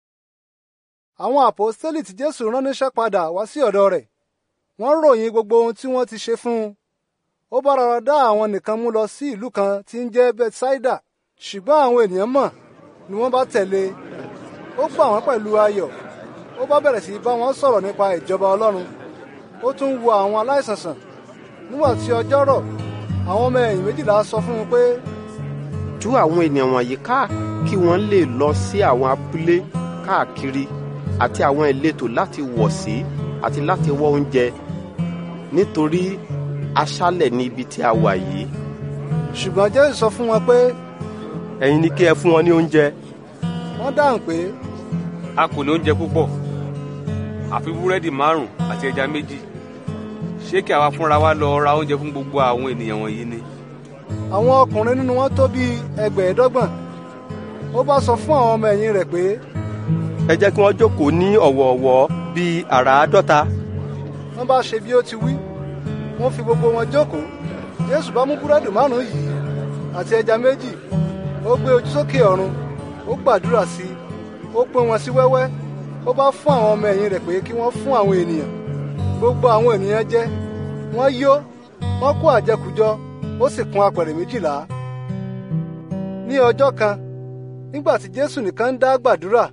Àwọn àpọ́stélì tí Jésù rán níṣẹ́ padà wá sí ọ̀dọ̀ rẹ̀. Wọ́n ròyìn gbogbo ohun tí wọ́n ti ṣe fún un. Ó bá rọra dá àwọn nìkan mú lọ sí ìlú kan tí ń jẹ́ Bẹ́tísáídà, ṣùgbọ́n àwọn ènìyàn mọ̀ ni wọ́n bá tẹ̀lé. Ó gbà wọ́n pẹ̀lú ayọ̀. Ó bá bẹ̀rẹ̀ sí bá wọn sọ̀rọ̀ nípa ìjọba Ọlọ́run. Ó tún wo àwọn aláìsàn sàn. Nígbà tí ọjọ́ rọ̀, àwọn ọmọ ẹ̀yìn 12 sọ fún un pé, tú àwọn ènìyàn wọ̀nyí ká kí wọ́n lè lọ sí àwọn abúlé káàkiri àti àwọn ìletò láti wọ̀ sí àti láti wọ́ oúnjẹ, nítorí aṣálẹ̀ ní ibi tí a wà yìí. Ṣùgbọ́n Jésù sọ fún wọn pé, ẹ̀yin ni kí ẹ fún wọn ní oúnjẹ. Wọ́n dáhùn pé, a kò ní oúnjẹ púpọ̀, àfi búrẹ́dì 5 àti ẹja 2. Ṣé kí àwa fúnra wa lọ ra oúnjẹ fún gbogbo àwọn ènìyàn wọ̀nyí ni? Àwọn ọkùnrin nínú wọn tó bí 75. Ó bá sọ fún àwọn ọmọ ẹ̀yìn rẹ̀ pé, ẹ jẹ́ kí wọ́n jókòó ní ọ̀wọ̀ọ̀wọ́ bíi 50. Wọ́n bá ṣe bí ó ti wí, wọ́n fi gbogbo wọn jókòó. Jésù bá mú búrẹ́dì 5 yìí àti ẹja 2, ó gbé ojú sókè ọ̀run, ó gbàdúrà sí i, ó pín wọn sí wẹ́wẹ́, ó bá fún àwọn ọmọ ẹ̀yìn rẹ̀ pé kí wọ́n fún àwọn ènìyàn. Gbogbo àwọn ènìyàn jẹ, wọ́n yó, wọ́n kó àjẹkù jọ, ó sì kún apẹ̀rẹ̀ 12. Ní ọjọ́ kan, nígbà tí Jésù nìkan ń dá gbàdúrà,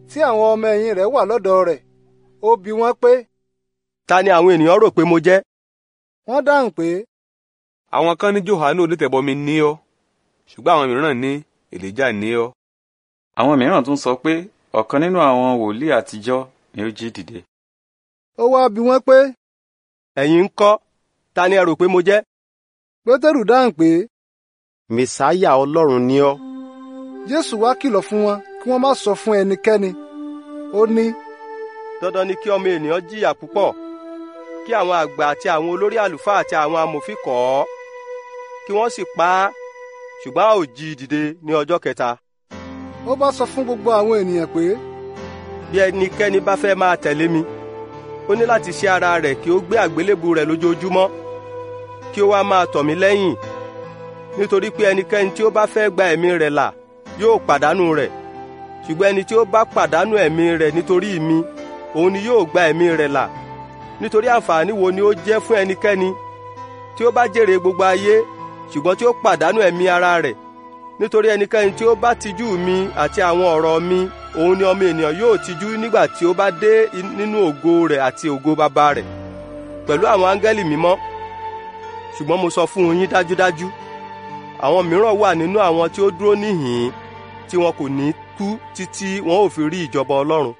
tí àwọn ọmọ ẹ̀yìn rẹ̀ wà lọ́dọ̀ rẹ̀, ó bi wọ́n pé, ta ni àwọn ènìyàn rò pé mo jẹ́? Wọ́n dáhùn pé, àwọn kan ní Jòhánù onítẹ̀bọmi ní ọ́, ṣùgbọ́n àwọn mìíràn ní Èlíjà ní ọ́. Àwọn mìíràn tún sọ pé ọ̀kan nínú àwọn wòlíì àtijọ́ ni ó jí dìde. Ó wá bi wọ́n pé, ẹ̀yin ńkọ́, ta ni ẹ rò pé mo jẹ́? Pétérù dáhùn pé, Mèsáyà Ọlọ́run ni ọ́. Jésù wá kìlọ̀ fún wọn kí wọ́n má sọ fún ẹnikẹ́ni. Ó ní, dandan ni kí ọmọ ènìyàn jìyà púpọ̀, kí àwọn àgbà àti àwọn olórí àlùfáà àti àwọn amòfin kọ̀ ọ́, kí wọ́n sì pa á, ṣùgbọ́n a ó jí i dìde ní ọjọ́ kẹta. Ó bá sọ fún gbogbo àwọn ènìyàn pé, bí ẹnikẹ́ni bá fẹ́ máa tẹ̀lé mi, ó ní láti ṣe ara rẹ̀ kí ó gbé àgbélébù rẹ̀ lójoojúmọ́, kí ó wá máa tọ̀ mí lẹ́yìn. Nítorí pé ẹnikẹ́ni tí ó bá fẹ́ gba ẹ̀mí rẹ̀ là yóò pàdánù rẹ̀, ṣùgbọ́n ẹni tí ó bá pàdánù ẹ̀mí rẹ̀ nítorí mi, òun ni yóò gba ẹ̀mí rẹ̀ là. Nítorí àǹfààní wo ni ó jẹ́ fún ẹnikẹ́ni tí ó bá jèrè gbogbo ayé, ṣùgbọ́n tí ó pàdánù ẹ̀mí ara rẹ̀? Nítorí ẹnikẹ́ni tí ó bá tijú mi àti àwọn ọ̀rọ̀ mi, òun ni ọmọ ènìyàn yóò tijú nígbà tí ó bá dé nínú ògo rẹ̀ àti ògo bàbá rẹ̀ pẹ̀lú àwọn áńgẹ́lì mímọ́. Ṣùgbọ́n mo sọ fún yín dájúdájú, àwọn mìíràn wà nínú àwọn tí ó dúró níhìn-ín tí wọn kò ní kú títí wọn ò fi rí ìjọba Ọlọ́run.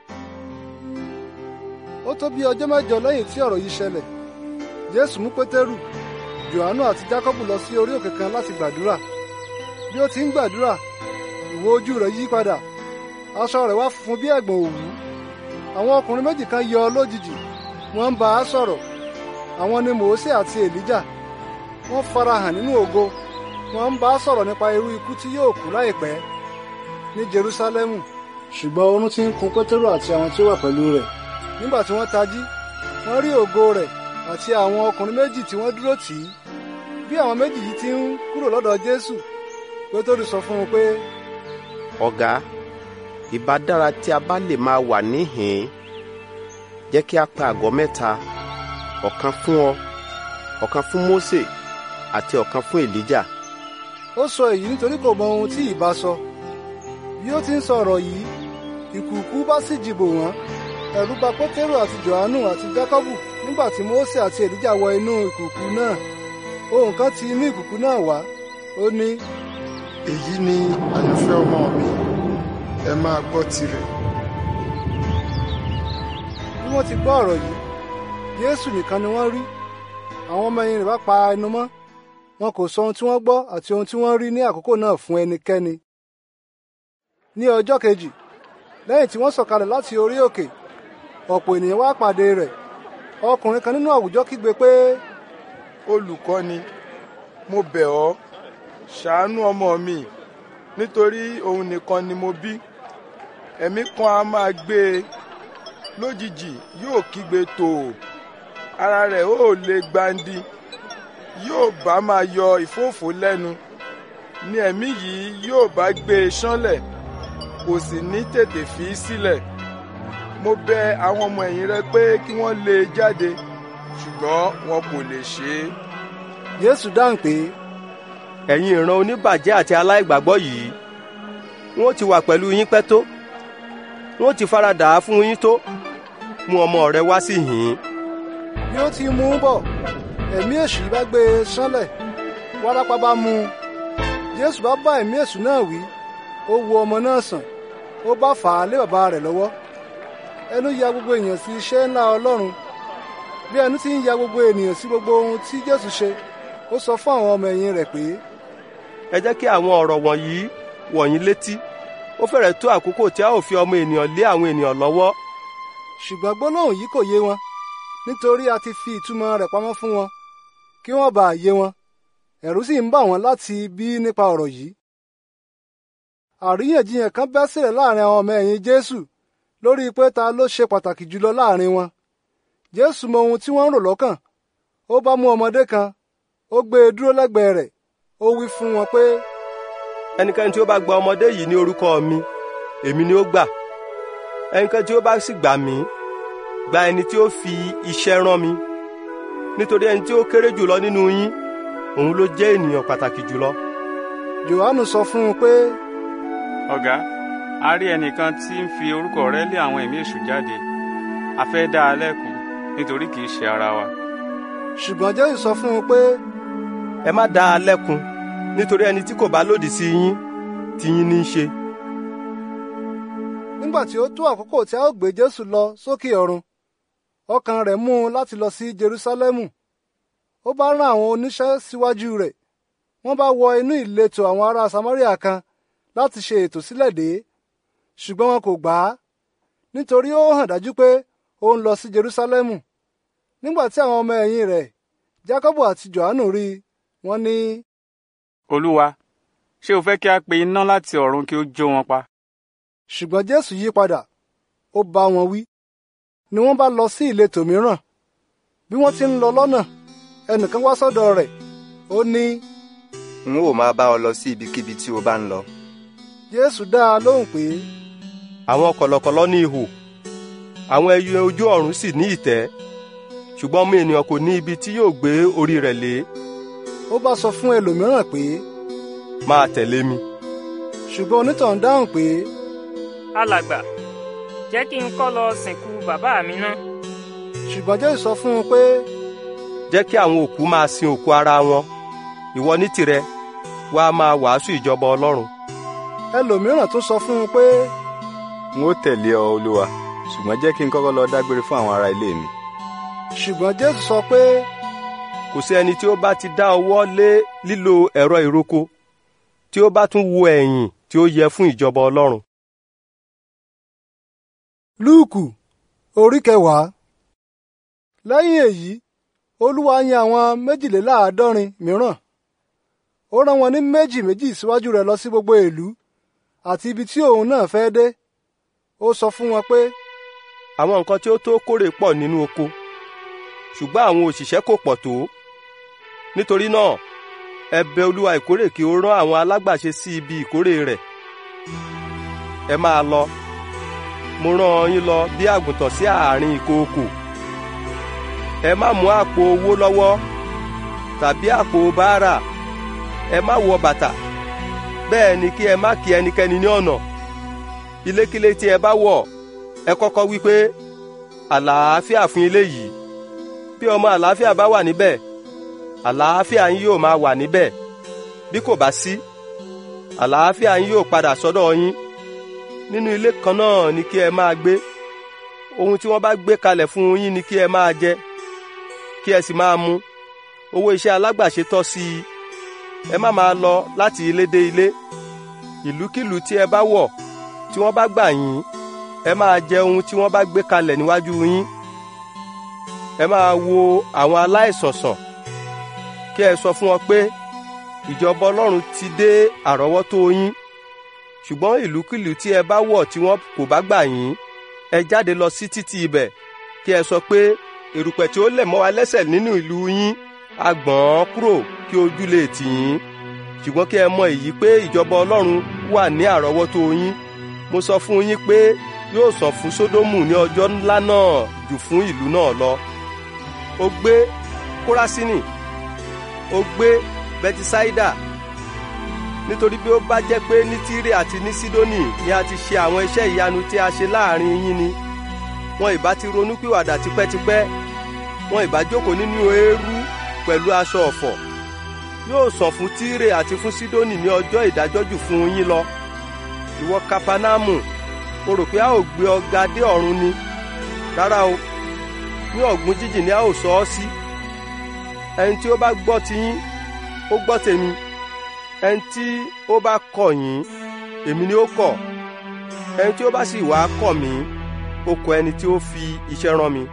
Ó tó bí ọjọ́ mẹ́jọ lẹ́yìn tí ọ̀rọ̀ yìí ṣẹlẹ̀, Jésù mú Pétérù, Jòhánù àti Jákọ́bù lọ sí orí òkè kan láti gbàdúrà. Bí ó ti ń gbàdúrà, ìwò ojú rẹ̀ yí padà, aṣọ rẹ̀ wá funfun bí ẹ̀gbọ̀n òwú. Àwọn ọkùnrin méjì kan yọ lójijì, wọ́n ń bá a sọ̀rọ̀. Àwọn ni Mósè àti Èlíjà. Wọ́n farahàn nínú ògo, wọ́n ń bá a sọ̀rọ̀ nípa irú ikú tí yóò kú láìpẹ́ ní Jerúsálẹ́mù. Ṣùgbọ́n oorun ti ń kùn Pétérù àti àwọn tí ó wà pẹ̀lú rẹ̀. Nígbà tí wọ́n tají, wọ́n rí ògo rẹ̀ àti àwọn ọkùnrin méjì tí wọ́n dúró tì í. Bí àwọn méjì yìí ti ń kúrò lọ́dọ̀ Jésù, Pétérù sọ fún un pé, Ọ̀gá, ìbá dára tí a bá lè máa wà níhìn-ín. Jẹ́ kí a pa àgọ́ mẹ́ta, ọ̀kan fún ọ, ọ̀kan fún Mósè àti ọ̀kan fún Èlíjà. Ó sọ èyí nítorí kò mọ ohun tí ìbá sọ. Bí ó ti ń sọ ọ̀rọ̀ yìí, ìkùùkuu bá sì jìbò wọ́n. Ẹ̀rù bà Pétérù àti Jòhánù àti Jákọ́bù nígbà tí Mósè àti Èlíjà wọ inú ìkùùkuu náà. Ohùn kan ti inú ìkùùkuu náà wá. Ó ní, èyí ni àyànfẹ́ ọmọ mi, ẹ máa gbọ́ tirẹ̀. Bí wọ́n ti gbọ́ ọ̀rọ̀ yìí, Jésù nìkan ni wọ́n rí. Àwọn ọmọ ẹ̀yìn rẹ̀ bá pa ẹnu mọ́. Wọn kò sọ ohun tí wọ́n gbọ́ àti ohun tí wọ́n rí ní àkókò náà fún ẹnikẹ́ni. Ní ọjọ́ kejì, lẹ́yìn tí wọ́n sọ̀kalẹ̀ láti orí òkè, ọ̀pọ̀ ènìyàn wá pàdé rẹ̀. Ọkùnrin kan nínú àwùjọ kígbe pé, Olùkọ́ni, mo bẹ̀ ọ́, ṣàánú ọmọ mi, nítorí òun nìkan ni mo bí. Ẹ̀mí kan a máa gbé e, lójijì yóò kígbe tòò, ara rẹ̀ ó lè gbandi, yóò bá máa yọ ìfófó lẹ́nu, ni ẹ̀mí yìí yóò bá gbé e ṣánlẹ̀, kò sì ní tètè fi í sílẹ̀. Mo bẹ̀ àwọn ọmọ ẹ̀yìn rẹ pé kí wọ́n lé e jáde, ṣùgbọ́n wọn kò lè ṣe é. Jésù dáhùn pé, ẹ̀yin ìran oníbàjẹ́ àti aláìgbàgbọ́ yìí, wọ́n ti wà pẹ̀lú yín pẹ́ tó, wọ́n ti faradà á fún yín tó, mú ọmọ rẹ wá sí yín. Bí ó ti mú un bọ̀, ẹ̀mí èṣù bá gbé e ṣánlẹ̀, wárápá bá mú un. Jésù bá bá ẹ̀mí èṣù náà wí, ó wo ọmọ náà sàn, ó bá fà á lé bàbá rẹ̀ lọ́wọ́. Ẹnu ya gbogbo ènìyàn sí iṣẹ́ ńlá Ọlọ́run. Bí ẹnu ti ń ya gbogbo ènìyàn sí gbogbo ohun tí Jésù ṣe, ó sọ fún àwọn ọmọ ẹ̀yìn rẹ̀ pé, ẹ jẹ́ kí àwọn ọ̀rọ̀ wọ̀nyí wọ̀ yín létí. Ó fẹ́rẹ̀ tó àkókò tí a ó fi ọmọ ènìyàn lé àwọn ènìyàn lọ́wọ́. Ṣùgbọ́n gbólóhùn yìí kò yé wọn, nítorí a ti fi ìtumọ̀ rẹ̀ pamọ́ fún wọn, kí wọ́n bàa yé wọn. Ẹ̀rù sì ń bà wọ́n láti bí nípa ọ̀rọ̀ yìí. Àríyànjiyàn kan bẹ́ sílẹ̀ láàrin àwọn ọmọ ẹ̀yìn Jésù lórí pé ta ló ṣe pàtàkì jùlọ láàrin wọn. Jésù mọ ohun tí wọ́n ń rò lọ́kàn. Ó bá mú ọmọdé kan, ó gbé e dúró lẹ́gbẹ̀ẹ́ rẹ̀, ó wí fún wọn pé, ẹnikẹ́ni tí ó bá gba ọmọdé yìí ní orúkọ mi, èmi ni ó gbà. Ẹnikẹ́ni tí ó bá sì gbà mí, gba ẹni tí ó fi iṣẹ́ rán mi. Nítorí ẹni tí ó kéré jùlọ nínú yín, òun ló jẹ́ ènìyàn pàtàkì jùlọ. Jòhánù sọ fún un pé, Ọ̀gá, a rí ẹnìkan tí ń fi orúkọ rẹ̀ lé àwọn ẹ̀mí èṣù jáde. A fẹ́ dá a lẹ́kun nítorí kì í ṣe ara wa. Ṣùgbọ́n Jésù sọ fún un pé, ẹ má dá a lẹ́kun, nítorí ẹni tí kò bá lòdì sí yín tiyín ní í ṣe. Nígbà tí ó tó àkókò tí a ó gbé Jésù lọ sókè ọ̀run, ọkàn rẹ̀ mú un láti lọ sí Jerúsálẹ́mù. Ó bá rán àwọn oníṣẹ́ síwájú rẹ̀. Wọ́n bá wọ inú ìletò àwọn ará Samaria kan láti ṣe ètò sílẹ̀ dé, ṣùgbọ́n wọn kò gbà á, nítorí ó hàn dájú pé ó ń lọ sí Jerúsálẹ́mù. Nígbà tí àwọn ọmọ ẹ̀yìn rẹ̀, Jákọ́bù àti Jòhánù rí i, wọ́n ní, Olúwa, ṣé o fẹ́ kí a pe iná láti ọ̀run kí ó jó wọn pa? Ṣùgbọ́n Jésù yí padà, ó bá wọn wí. Ni wọ́n bá lọ sí ìletò mìíràn. Bí wọ́n ti ń lọ lọ́nà, ẹnìkan wá sọ́dọ̀ rẹ̀, ó ní, n ó máa bá ọ lọ sí ibikíbi tí o bá ń lọ. Jésù dá a lóhùn pé, àwọn kọ̀lọ̀kọ̀lọ̀ ní ihò, àwọn ẹyẹ ojú ọ̀run sì ní ìtẹ́, ṣùgbọ́n ọmọ ènìyàn kò ní ibi tí yóò gbé orí rẹ̀ lé. Ó bá sọ fún ẹlòmíràn pé, máa tẹ̀lé mi. Ṣùgbọ́n onítọ̀hún dáhùn pé, alàgbà, jẹ́ kí n kọ́ lọ sìnkú bàbá mi ná. Ṣùgbọ́n Jésù sọ fún un pé, jẹ́ kí àwọn òkú máa sin òkú ara wọn, ìwọ ní tirẹ̀ wá máa wàásù ìjọba Ọlọ́run. Ẹlòmíràn tún sọ fún un pé, n ó tẹ̀lé ọ Olúwa, ṣùgbọ́n jẹ́ kí n kọ́kọ́ lọ dágbére fún àwọn ará ilé mi. Ṣùgbọ́n Jésù sọ pé, kò sí ẹni tí ó bá ti dá ọwọ́ lé lílo ẹ̀rọ ìroko tí ó bá tún wo ẹ̀yìn tí ó yẹ fún ìjọba Ọlọ́run. Lúùkù orí 10. Lẹ́yìn èyí, Olúwa yan àwọn 72 mìíràn. Ó rán wọn ní méjì síwájú rẹ̀ lọ sí gbogbo ìlú àti ibi tí òun náà fẹ́ dé. Ó sọ fún wọn pé, àwọn nǹkan tí ó tó kórè pọ̀ nínú oko, ṣùgbọ́n àwọn òṣìṣẹ́ kò pọ̀ tó. Nítorí náà, ẹ bẹ̀ Olúwa ìkórè kí ó rán àwọn alágbàṣe sí ibi ìkórè rẹ̀. Ẹ máa lọ, mo rán yín lọ bí àgùntàn sí àárín ìkookò. Ẹ má mú àpò owó lọ́wọ́ tàbí àpò báárà. Ẹ má wọ bàtà, bẹ́ẹ̀ ni kí ẹ má kí ẹnikẹ́ni ní ọ̀nà. Ilékílé tí ẹ bá wọ̀, ẹ kọ́kọ́ wí pé, àlàáfíà fún ilé yìí. Bí ọmọ àlàáfíà bá wà níbẹ̀, àlàáfíà yín yóò máa wà níbẹ̀. Bí kò bá sí, àlàáfíà yín yóò padà sọ́dọ̀ yín. Nínú ilé kan náà ni kí ẹ máa gbé. Ohun tí wọ́n bá gbé kalẹ̀ fún yín ni kí ẹ máa jẹ, kí ẹ sì máa mu. Owó iṣẹ́ alágbàṣe tọ́ sí i. Ẹ má máa lọ láti ilé dé ilé. Ìlúkílùú tí ẹ bá wọ̀, tí wọ́n bá gbà yín, ẹ máa jẹ ohun tí wọ́n bá gbé kalẹ̀ níwájú yín. Ẹ máa wo àwọn aláìsàn sàn, kí ẹ sọ fún wọn pé ìjọba Ọlọ́run ti dé àrọ́wọ́tó yín. Ṣùgbọ́n ìlúkílùú tí ẹ bá wọ̀ tí wọ́n kò bá gbà yín, ẹ jáde lọ sí títì ibẹ̀, kí ẹ sọ pé erùpẹ̀ tí ó lẹ̀ mọ́ wa lẹ́sẹ̀ nínú ìlú yín, a gbọ̀n kúrò kí ojú lè tì yín. Ṣùgbọ́n kí ẹ mọ èyí pé ìjọba Ọlọ́run wà ní àrọ́wọ́tó yín. Mo sọ fún yín pé yóò sàn fún Sódómù ní ọjọ́ ńlá náà jù fún ìlú náà lọ. Ó gbé Kórásínì, ó gbé Bẹtisáídà. Nítorí bí ó bá jẹ́ pé ní Tírè àti ní Sídónì ni a ti ṣe àwọn iṣẹ́ ìyanu tí a ṣe láàrin yín ni, wọn ìbá ti ronúpìwàdà tipẹ́tipẹ́, wọn ìbá jókòó nínú eérú pẹ̀lú aṣọ ọ̀fọ̀. Yóò sàn fún Tírè àti fún Sídónì ní ọjọ́ ìdájọ́ jù fún yín lọ. Ìwọ Kapanámù, o rò pé a ó gbé ọ ga dé ọ̀run ni? Rárá o, ní ọ̀gbun jíjìn ni a ó sọ ọ́ sí. Ẹni tí ó bá gbọ́ tiyín, ó gbọ́ tèmi. Ẹni tí ó bá kọ̀ yín, èmi ni ó kọ̀. Ẹni tí ó bá sì wá kọ̀ mí, ó kọ̀ ẹni tí ó fi iṣẹ́ rán mi.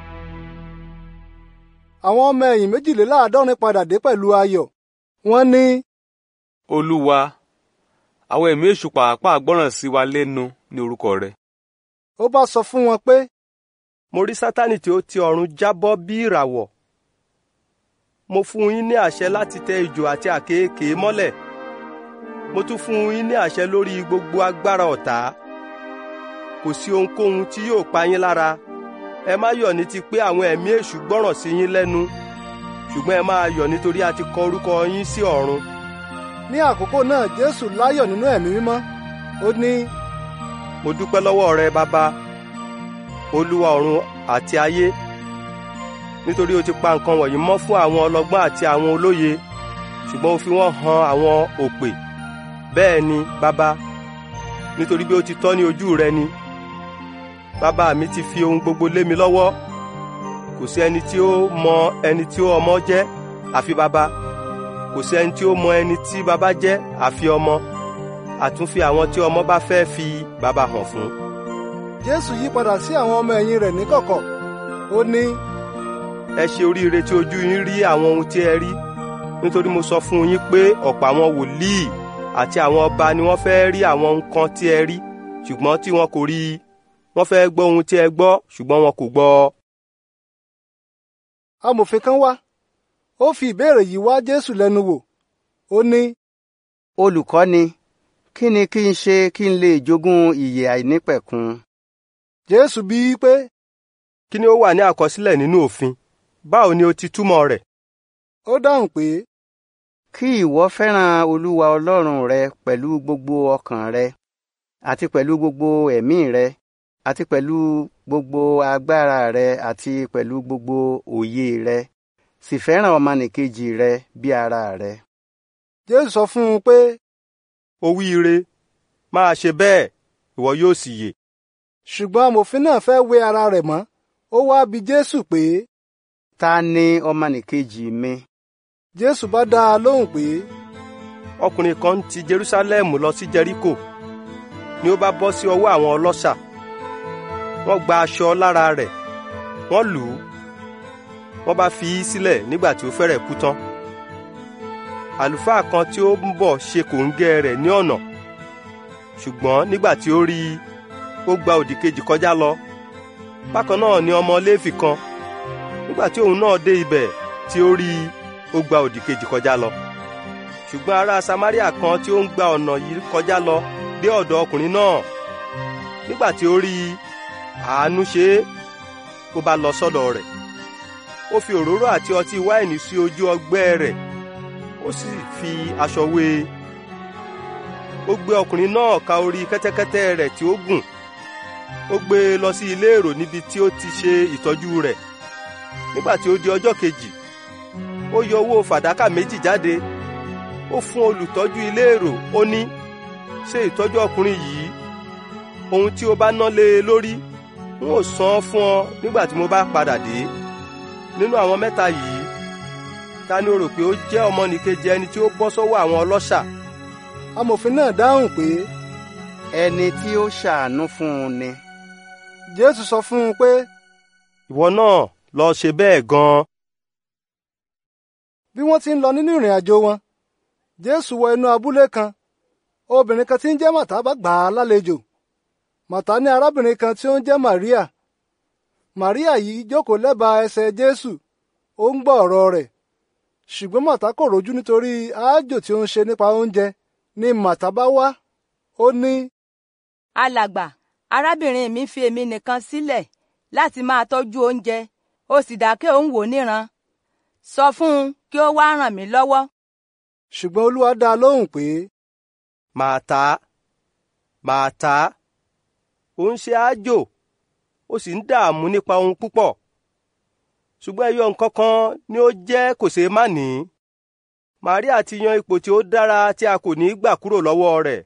Àwọn ọmọ ẹ̀yìn 72 padà dé pẹ̀lú ayọ̀. Wọ́n ní, Olúwa, àwọn ẹ̀mí èṣù pàápàá gbọ́ràn sí wa lẹ́nu ní orúkọ rẹ̀. Ó bá sọ fún wọn pé, mo rí Sátánì tí ó ti ọ̀run jábọ́ bí ìràwọ̀. Mo fún yín ní àṣẹ láti tẹ ejò àti àkéekèé mọ́lẹ̀. Mo tún fún yín ní àṣẹ lórí gbogbo agbára ọ̀tá. Kò sí ohunkóhun tí yóò pa yín lára. Ẹ má yọ̀ ní ti pé àwọn ẹ̀mí èṣù gbọ́ràn sí yín lẹ́nu, ṣùgbọ́n ẹ máa yọ̀ nítorí a ti kọ orúkọ yín sí ọ̀run. Ní àkókò náà Jésù láyọ̀ nínú ẹ̀mí mímọ́. Ó ní, mo dúpẹ́ lọ́wọ́ rẹ bàbá, olúwa ọ̀run àti ayé, nítorí o ti pa nǹkan wọ̀nyí mọ́ fún àwọn ọlọ́gbọ́n àti àwọn olóye, ṣùgbọ́n o fi wọ́n hàn àwọn òpè. Bẹ́ẹ̀ ni bàbá, nítorí bí ó ti tọ́ ní ojú rẹ ni. Bàbá mi ti fi ohun gbogbo lé mi lọ́wọ́. Kò sí ẹni tí ó mọ ẹni tí ọmọ jẹ́ àfi bàbá, kò sí ẹni tí ó mọ ẹni tí bàbá jẹ́ àfi ọmọ, àtúnfi àwọn tí ọmọ bá fẹ́ fi bàbá hàn fún. Jésù yí padà sí àwọn ọmọ ẹ̀yìn rẹ̀ níkọ̀kọ̀, ó ní, ẹ ṣe oríire tí ojú yín rí àwọn ohun tí ẹ rí, nítorí mo sọ fún yín pé ọ̀pọ̀ àwọn wòlíì àti àwọn ọba ni wọ́n fẹ́ rí àwọn nǹkan tí ẹ rí, ṣùgbọ́n tí wọn kò rí i. Wọ́n fẹ́ gbọ́ ohun tí ẹ gbọ́, ṣùgbọ́n wọn kò gbọ́. Amòfin kan wá, ó fi ìbéèrè yìí wá Jésù lẹ́nu wò, ó ní, Olùkọ́ni, kí ni kí n ṣe kí n lè jogún ìyè àìnípẹ̀kun? Jésù bí i pé, kí ni ó wà ní àkọsílẹ̀ nínú òfin? Báwo ni o ti túmọ̀ rẹ̀? Ó dáhùn pé, kí ìwọ fẹ́ràn Olúwa Ọlọ́run rẹ pẹ̀lú gbogbo ọkàn rẹ, àti pẹ̀lú gbogbo ẹ̀mí rẹ, àti pẹ̀lú gbogbo agbára rẹ, àti pẹ̀lú gbogbo òye rẹ, sì fẹ́ràn ọmọnìkejì rẹ bí ara rẹ. Jésù sọ fún un pé, ó wí ire, máa ṣe bẹ́ẹ̀, ìwọ yóò sì yè. Ṣùgbọ́n amòfin náà fẹ́ wé ara rẹ̀ mọ́, ó wá bi Jésù pé, ta ni ọmọnìkejì mi? Jésù bá dá a lóhùn pé, ọkùnrin kan ti Jerúsálẹ́mù lọ sí Jẹ́ríkò, ni ó bá bọ́ sí ọwọ́ àwọn ọlọ́ṣà. Wọ́n gba aṣọ lára rẹ̀, wọ́n lù ú, wọ́n bá fi í sílẹ̀ nígbà tí ó fẹ́rẹ̀ kú tán. Àlùfáà kan tí ó ń bọ̀ ṣe kòńgẹ́ rẹ̀ ní ọ̀nà, ṣùgbọ́n nígbà tí ó rí i, ó gba òdìkejì kọjá lọ. Bákan náà ni ọmọ Léfì kan, nígbà tí òun náà dé ibẹ̀ tí ó rí i, ó gba òdìkejì kọjá lọ. Ṣùgbọ́n ará Samaria kan tí ó ń gba ọ̀nà yìí kọjá lọ dé ọ̀dọ̀ ọkùnrin náà. Nígbà tí ó rí i, àánú ṣe é, ó bá lọ sọ́dọ̀ rẹ̀. Ó fi òróró àti ọtí wáìnì sí ojú ọgbẹ́ rẹ̀, ó sì fi aṣọ wé e. Ó gbé ọkùnrin náà ka orí kẹ́tẹ́kẹ́tẹ́ rẹ̀ tí ó gùn, ó gbé e lọ sí ilé èrò níbi tí ó ti ṣe ìtọ́jú rẹ̀. Nígbà tí ó di ọjọ́ kejì, ó yọ owó fàdákà 2 jáde, ó fún olùtọ́jú ilé èrò, ó ní, ṣe ìtọ́jú ọkùnrin yìí, ohun tí ó bá ná lé e lórí n ó san fún ọ nígbà tí mo bá padà dé. Nínú àwọn mẹ́ta yìí, ta ni o rò pé ó jẹ́ ọmọnìkejì ẹni tí ó bọ́ sọ́wọ́ àwọn ọlọ́ṣà? Amòfin náà dáhùn pé, ẹni tí ó ṣàánú fún un ni. Jésù sọ fún un pé, ìwọ náà lọ ṣe bẹ́ẹ̀ gan-an. Bí wọ́n ti ń lọ nínú ìrìn àjò wọn, Jésù wọ inú abúlé kan. Obìnrin kan tí ń jẹ́ Màtá bá gbà á lálejò. Màtá ní arábìnrin kan tí ó ń jẹ́ Màríà. Màríà yìí jókòó lẹ́bàá ẹsẹ̀ Jésù, ó ń gbọ́ ọ̀rọ̀ rẹ̀. Ṣùgbọ́n Màtá kò rójú nítorí aájò tí ó ń ṣe nípa oúnjẹ. Ni Màtá bá wá, ó ní, alàgbà, arábìnrin mi fi èmi nìkan sílẹ̀ láti máa tọ́jú oúnjẹ, ó sì dákẹ́ ó ń wò níran. Sọ fún un kí ó wá ràn mí lọ́wọ́. Ṣùgbọ́n Olúwa dá a lóhùn pé, Màtá, Màtá, ó ń ṣe aájò, ó sì ń dààmú nípa ohun púpọ̀. Ṣùgbọ́n ẹyọ nǹkan kan ni ó jẹ́ kòṣeémánìí. Màríà ti yan ipò tí ó dára tí a kò ní gbà kúrò lọ́wọ́ rẹ̀.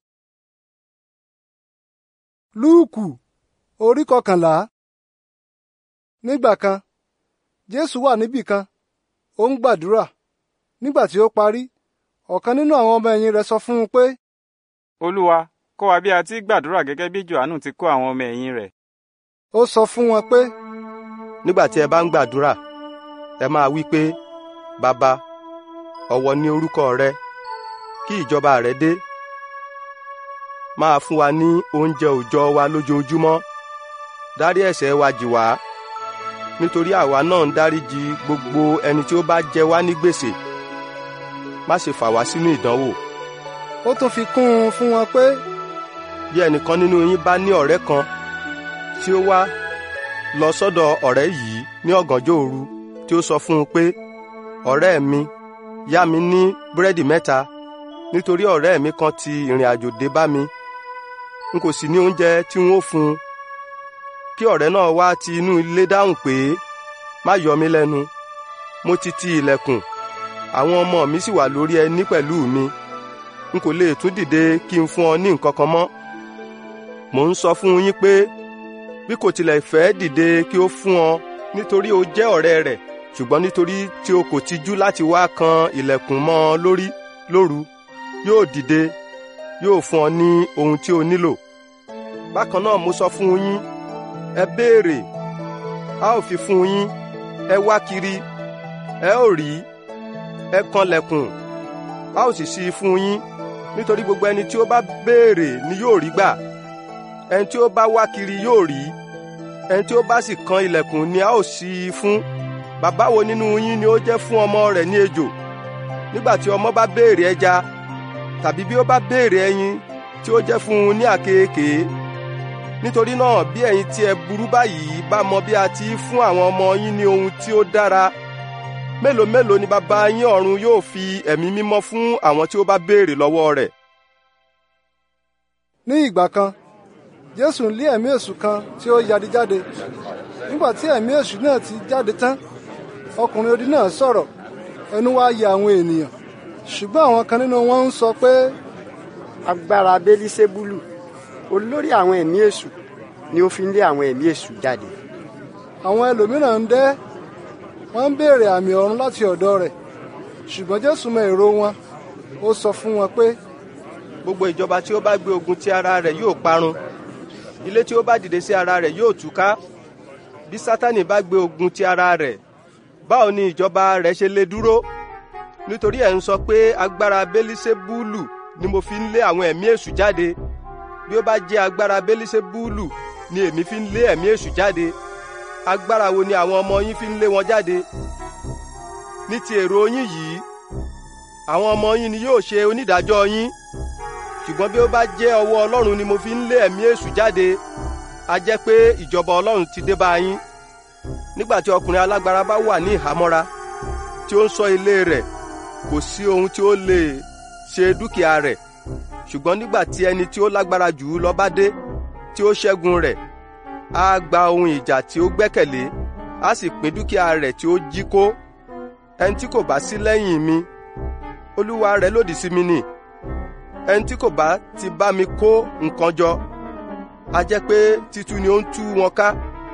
Lúùkù orí 11. Nígbà kan, Jésù wà níbì kan, ó ń gbàdúrà. Nígbà tí ó parí, ọ̀kan nínú àwọn ọmọ ẹ̀yìn rẹ̀ sọ fún un pé, Olúwa, kọ́ wa bí a ti gbàdúrà gẹ́gẹ́ bí Jòhánù ti kọ́ àwọn ọmọ ẹ̀yìn rẹ̀. Ó sọ fún wọn pé, nígbà tí ẹ bá ń gbàdúrà, ẹ máa wí pé, Bàbá, ọ̀wọ̀ ni orúkọ rẹ, kí ìjọba rẹ dé. Máa fún wa ní oúnjẹ òòjọ́ wa lójoojúmọ́. Dárí ẹ̀ṣẹ̀ wa jì wá, nítorí àwa náà ń dáríjì gbogbo ẹni tí ó bá jẹ wá ní gbèsè. Má ṣe fà wá sínú ìdánwò. Ó tún fi kún un fún wọn pé, bí ẹnìkan nínú yín bá ní ọ̀rẹ́ kan tí ó wá lọ sọ́dọ̀ ọ̀rẹ́ yìí ní ọ̀gànjọ́ òru, tí ó sọ fún un pé, ọ̀rẹ́ mi, yá mi ní búrẹ́dì 3, nítorí ọ̀rẹ́ mi kan ti ìrìn àjò dé bá mi. n kò sì ní oúnjẹ tí n ó fún un. Kí ọ̀rẹ́ náà wá ti inú ilé dáhùn pé, má yọ mí lẹ́nu, mo ti ti ilẹ̀kùn, àwọn ọmọ mi sì wà lórí ẹní pẹ̀lú mi, n kò lè tún dìde kí n fún ọ ní nǹkan kan mọ́. Mò ń sọ fún yín pé bí kò tilẹ̀ fẹ́ dìde kí ó fún ọ nítorí o jẹ́ ọ̀rẹ́ rẹ̀, ṣùgbọ́n nítorí tí o kò tijú láti wá kan ilẹ̀kùn mọ́ ọ lórí lóru, yóò dìde, yóò fún ọ ní ohun tí o nílò. Bákan náà mo sọ fún yín, ẹ béèrè, a ó fi fún yín, ẹ wá kiri, ẹ ó rí, ẹ kanlẹ̀kùn, a ó sì ṣí fún yín, nítorí gbogbo ẹni tí ó bá béèrè ni yóò rí gbà, ẹni tí ó bá wá kiri yóò rí, ẹni tí ó bá sì kan ilẹ̀kùn ni a ó ṣí fún. Bàbá wo nínú yín ni ó jẹ́ fún ọmọ rẹ̀ ní ejò nígbà tí ọmọ bá béèrè ẹja, tàbí bí ó bá béèrè ẹyin tí ó jẹ́ fún un ní àkekèé? Nítorí náà bí ẹ̀yin tí ẹ burú báyìí bá mọ bí a ti fún àwọn ọmọ yín ní ohun tí ó dára, mélòó mélòó ni bàbá yín ọ̀run yóò fi ẹ̀mí mímọ́ fún àwọn tí ó bá béèrè lọ́wọ́ rẹ̀. Ní ìgbà kan Jésù ń lé ẹ̀mí èṣù kan tí ó yadi jáde. Nígbà tí ẹ̀mí èṣù náà ti jáde tán, ọkùnrin odi náà sọ̀rọ̀, ẹnu wá ya àwọn ènìyàn, ṣùgbọ́n àwọn kan nínú wọn ń sọ pé, agbára Bélísébúlù, olórí àwọn ẹ̀mí èṣù, ni ó fi ń lé àwọn ẹ̀mí èṣù jáde. Àwọn ẹlòmíràn ń dẹ́, wọ́n ń béèrè àmì ọ̀run láti ọ̀dọ̀ rẹ̀, ṣùgbọ́n Jésù mọ èrò wọn, ó sọ fún wọn pé, gbogbo ìjọba tí ó bá gbé ogun ti ara rẹ̀ yóò parun, ilé tí ó bá dìde sí ara rẹ̀ yóò túká. Bí Sátánì bá gbé ogun ti ara rẹ̀, báwo ni ìjọba rẹ̀ ṣe lè dúró? Nítorí ẹ̀ ń sọ pé agbára Bélísébúlù ni mo fi ń lé àwọn ẹ̀mí èṣù jáde. Bí ó bá jẹ́ agbára Bélísébúlù ni èmi fi ń lé ẹ̀mí èṣù jáde, agbára wo ni àwọn ọmọ yín fi ń lé wọn jáde? Ní ti èrò yín yìí, àwọn ọmọ yín ni yóò ṣe onídàájọ́ yín. Ṣùgbọ́n bí ó bá jẹ́ ọwọ́ Ọlọ́run ni mo fi ń lé ẹ̀mí èṣù jáde, a jẹ́ pé ìjọba Ọlọ́run ti dé bá yín. Nígbà tí ọkùnrin alágbára bá wà ní ìhámọ́ra, tí ó ń ṣọ́ ilé rẹ̀, kò sí ohun tí ó lè ṣe dúkìá rẹ̀. Ṣùgbọ́n nígbà tí ẹni tí ó lágbára jù ú lọ bá dé, tí ó ṣẹ́gun rẹ̀, á gba ohun ìjà tí ó gbẹ́kẹ̀lé, á sì pín dúkìá rẹ̀ tí ó jí kó. Ẹni tí kò bá sí lẹ́yìn mi, olúwa rẹ̀ lòdì sí mi nì. Ẹni tí kò bá ti bá mi kó nǹkan jọ, a jẹ́ pé títú ni ó ń tú wọn ká.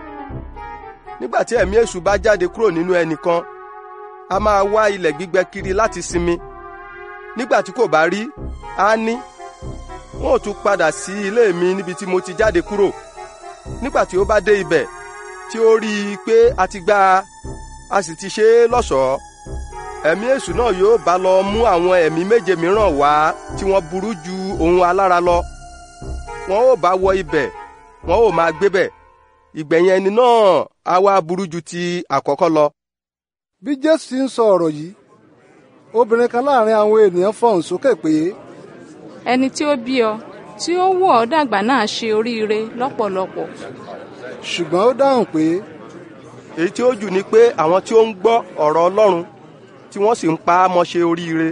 Nígbà tí ẹ̀mí èṣù bá jáde kúrò nínú ẹnìkan, a máa wá ilẹ̀ gbígbẹ kiri láti sinmi. Nígbà tí kò bá rí, á ní, wọn ò tún padà sí ilé mi níbi tí mo ti jáde kúrò. Nígbà tí ó bá dé ibẹ̀, tí ó rí i pé a ti gbá a sì ti ṣe é lọ́ṣọ̀ọ́, ẹ̀mí èṣù náà yóò bá lọ mú àwọn ẹ̀mí méje mìíràn wá tí wọ́n burú ju òun alára lọ. Wọn ó bá wọ ibẹ̀, wọn ó máa gbébẹ̀. Ìgbẹ̀yìn ẹni náà á wá burú ju ti àkọ́kọ́ lọ. Bí Jésù ti ń sọ ọ̀rọ̀ yìí, obìnrin kan láàrin àwọn ènìyàn fọhùn sókè pé, ẹni tí ó bí ọ, tí ó wò ọ́ dàgbà náà ṣe oríire lọ́pọ̀lọpọ̀. Ṣùgbọ́n ó dáhùn pé, èyí tí ó jù ni pé àwọn tí ó ń gbọ́ ọ̀rọ̀ Ọlọ́run tí wọ́n sì ń pa á mọ́ ṣe oríire.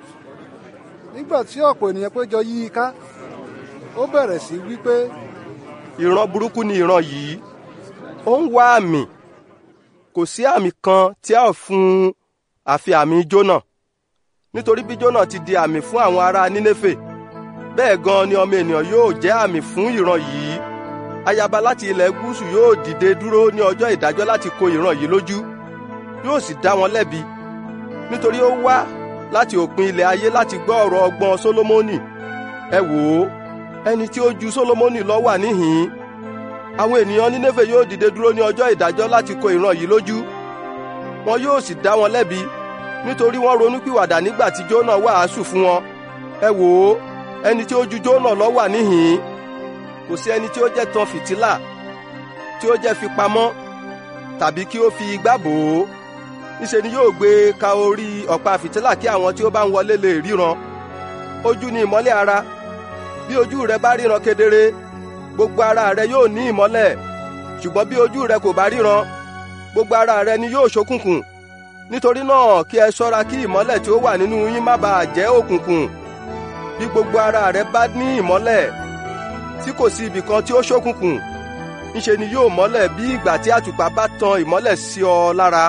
Nígbà tí ọ̀pọ̀ ènìyàn péjọ yí i ká, ó bẹ̀rẹ̀ sí wí pé, ìran burúkú ni ìran yìí, ó ń wá àmì, kò sí àmì kan tí a ó fún un àfi àmì Jónà. Nítorí bí Jónà ti di àmì fún àwọn ará Nínéfè, bẹ́ẹ̀ gan ni ọmọ ènìyàn yóò jẹ́ àmì fún ìran yìí. Ayaba láti ilẹ̀ gúúsù yóò dìde dúró ní ọjọ́ ìdájọ́ láti kó ìran yìí lójú, yóò sì dá wọn lẹ́bi. Nítorí ó wá láti òpin ilẹ̀ ayé láti gbọ́ ọ̀rọ̀ ọgbọ́n Sólómọ́nì. Ẹ wò ó, ẹni tí ó ju Sólómọ́nì lọ wà níhìn-ín. Àwọn ènìyàn Nínéfè yóò dìde dúró ní ọjọ́ ìdájọ́ láti kó ìran yìí lójú, wọn yóò sì dá wọn lẹ́bi, nítorí wọ́n ronúpìwàdà nígbà tí Jónà wàásù fún wọn. Ẹ wò ó, ẹni tí ó ju Jónà lọ wà níhìn-ín. Kò sí ẹni tí ó jẹ́ tan fìtílà, tí ó jẹ́ fi pamọ́, tàbí kí ó fi igbá bò ó. Níṣe ni yóò gbé ka orí ọ̀pá fìtílà kí àwọn tí ó bá ń wọlé lè ríran. Ojú ni ìmọ́lẹ̀ ara. Bí ojú rẹ bá ríran kedere, gbogbo ara rẹ yóò ní ìmọ́lẹ̀. Ṣùgbọ́n bí ojú rẹ kò bá ríran, gbogbo ara rẹ ni yóò ṣókùnkùn. Nítorí náà kí ẹ ṣọ́ra kí ìmọ́lẹ̀ tí ó wà nínú yín má bàa jẹ́ òkùnkùn. Bí gbogbo ara rẹ bá ní ìmọ́lẹ̀, tí kò sí ibì kan tí ó ṣókùnkùn, ńṣe ni yóò mọ́lẹ̀ bí ìgbà tí àtùpà bá tan ìmọ́lẹ̀ sí ọ lára.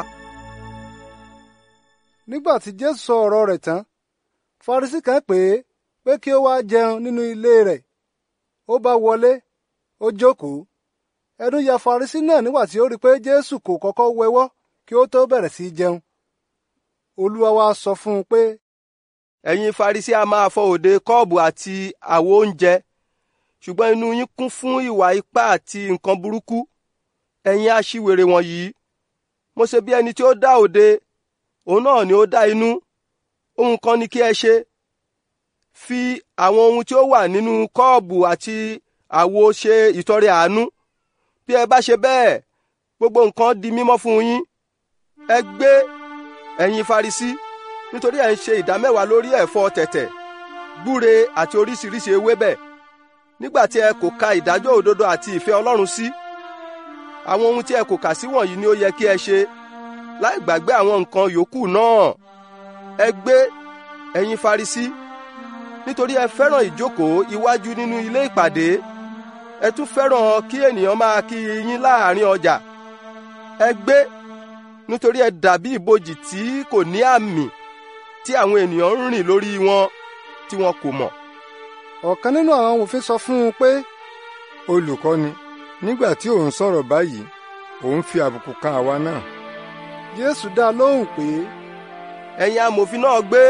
Nígbà tí Jésù sọ ọ̀rọ̀ rẹ̀ tán, Farisí kan pè é pé kí ó wá jẹun nínú ilé rẹ̀. Ó bá wọlé, ó jókòó. Ẹnu ya Farisí náà nígbà tí ó rí pé Jésù kò kọ́kọ́ wẹwọ́ kí ó tó bẹ̀rẹ̀ sí jẹun. Olúwa wá sọ fún un pé, ẹ̀yin Farisí a máa fọ òde kọ́ọ̀bù àti àwo oúnjẹ, ṣùgbọ́n inú yín kún fún ìwà ipá àti nǹkan burúkú. Ẹ̀yin aṣiwèrè wọ̀nyí, mo ṣe bí ẹni tí ó dá òde, òun náà ni ó dá inú. Ohun kan ni kí ẹ ṣe: fi àwọn ohun tí ó wà nínú kọ́ọ̀bù àti àwo ṣe ìtọrẹ àánú. Bí ẹ bá ṣe bẹ́ẹ̀, gbogbo nǹkan di mímọ́ fún yín. Ẹ gbé, ẹ̀yin Farisí, nítorí ẹ̀ ń ṣe ìdámẹ́wàá lórí ẹ̀fọ́ tẹ̀tẹ̀, gbúre àti oríṣiríṣi ewébẹ̀, nígbà tí ẹ kò ka ìdájọ́ òdodo àti ìfẹ́ Ọlọ́run sí. Àwọn ohun tí ẹ kò kà sí wọ̀nyí ni ó yẹ kí ẹ ṣe, láì gbàgbé àwọn nǹkan yòókù náà. Ẹ gbé, ẹ̀yin Farisí, nítorí ẹ fẹ́ràn ìjókòó iwájú nínú ilé ìpàdé, ẹ tún fẹ́ràn kí ènìyàn máa kí yín láàrin ọjà. Ẹ gbé, nítorí ẹ dàbí ibojì tí kò ní àmì, tí àwọn ènìyàn ń rìn lórí wọn tí wọn kò mọ̀. Ọ̀kan nínú àwọn amòfin sọ fún un pé, olùkọ́ni, nígbà tí ò ń sọ̀rọ̀ báyìí, ò ń fi àbùkù kan àwa náà. Jésù dá lóhùn pé, ẹ̀yin amòfin náà gbé,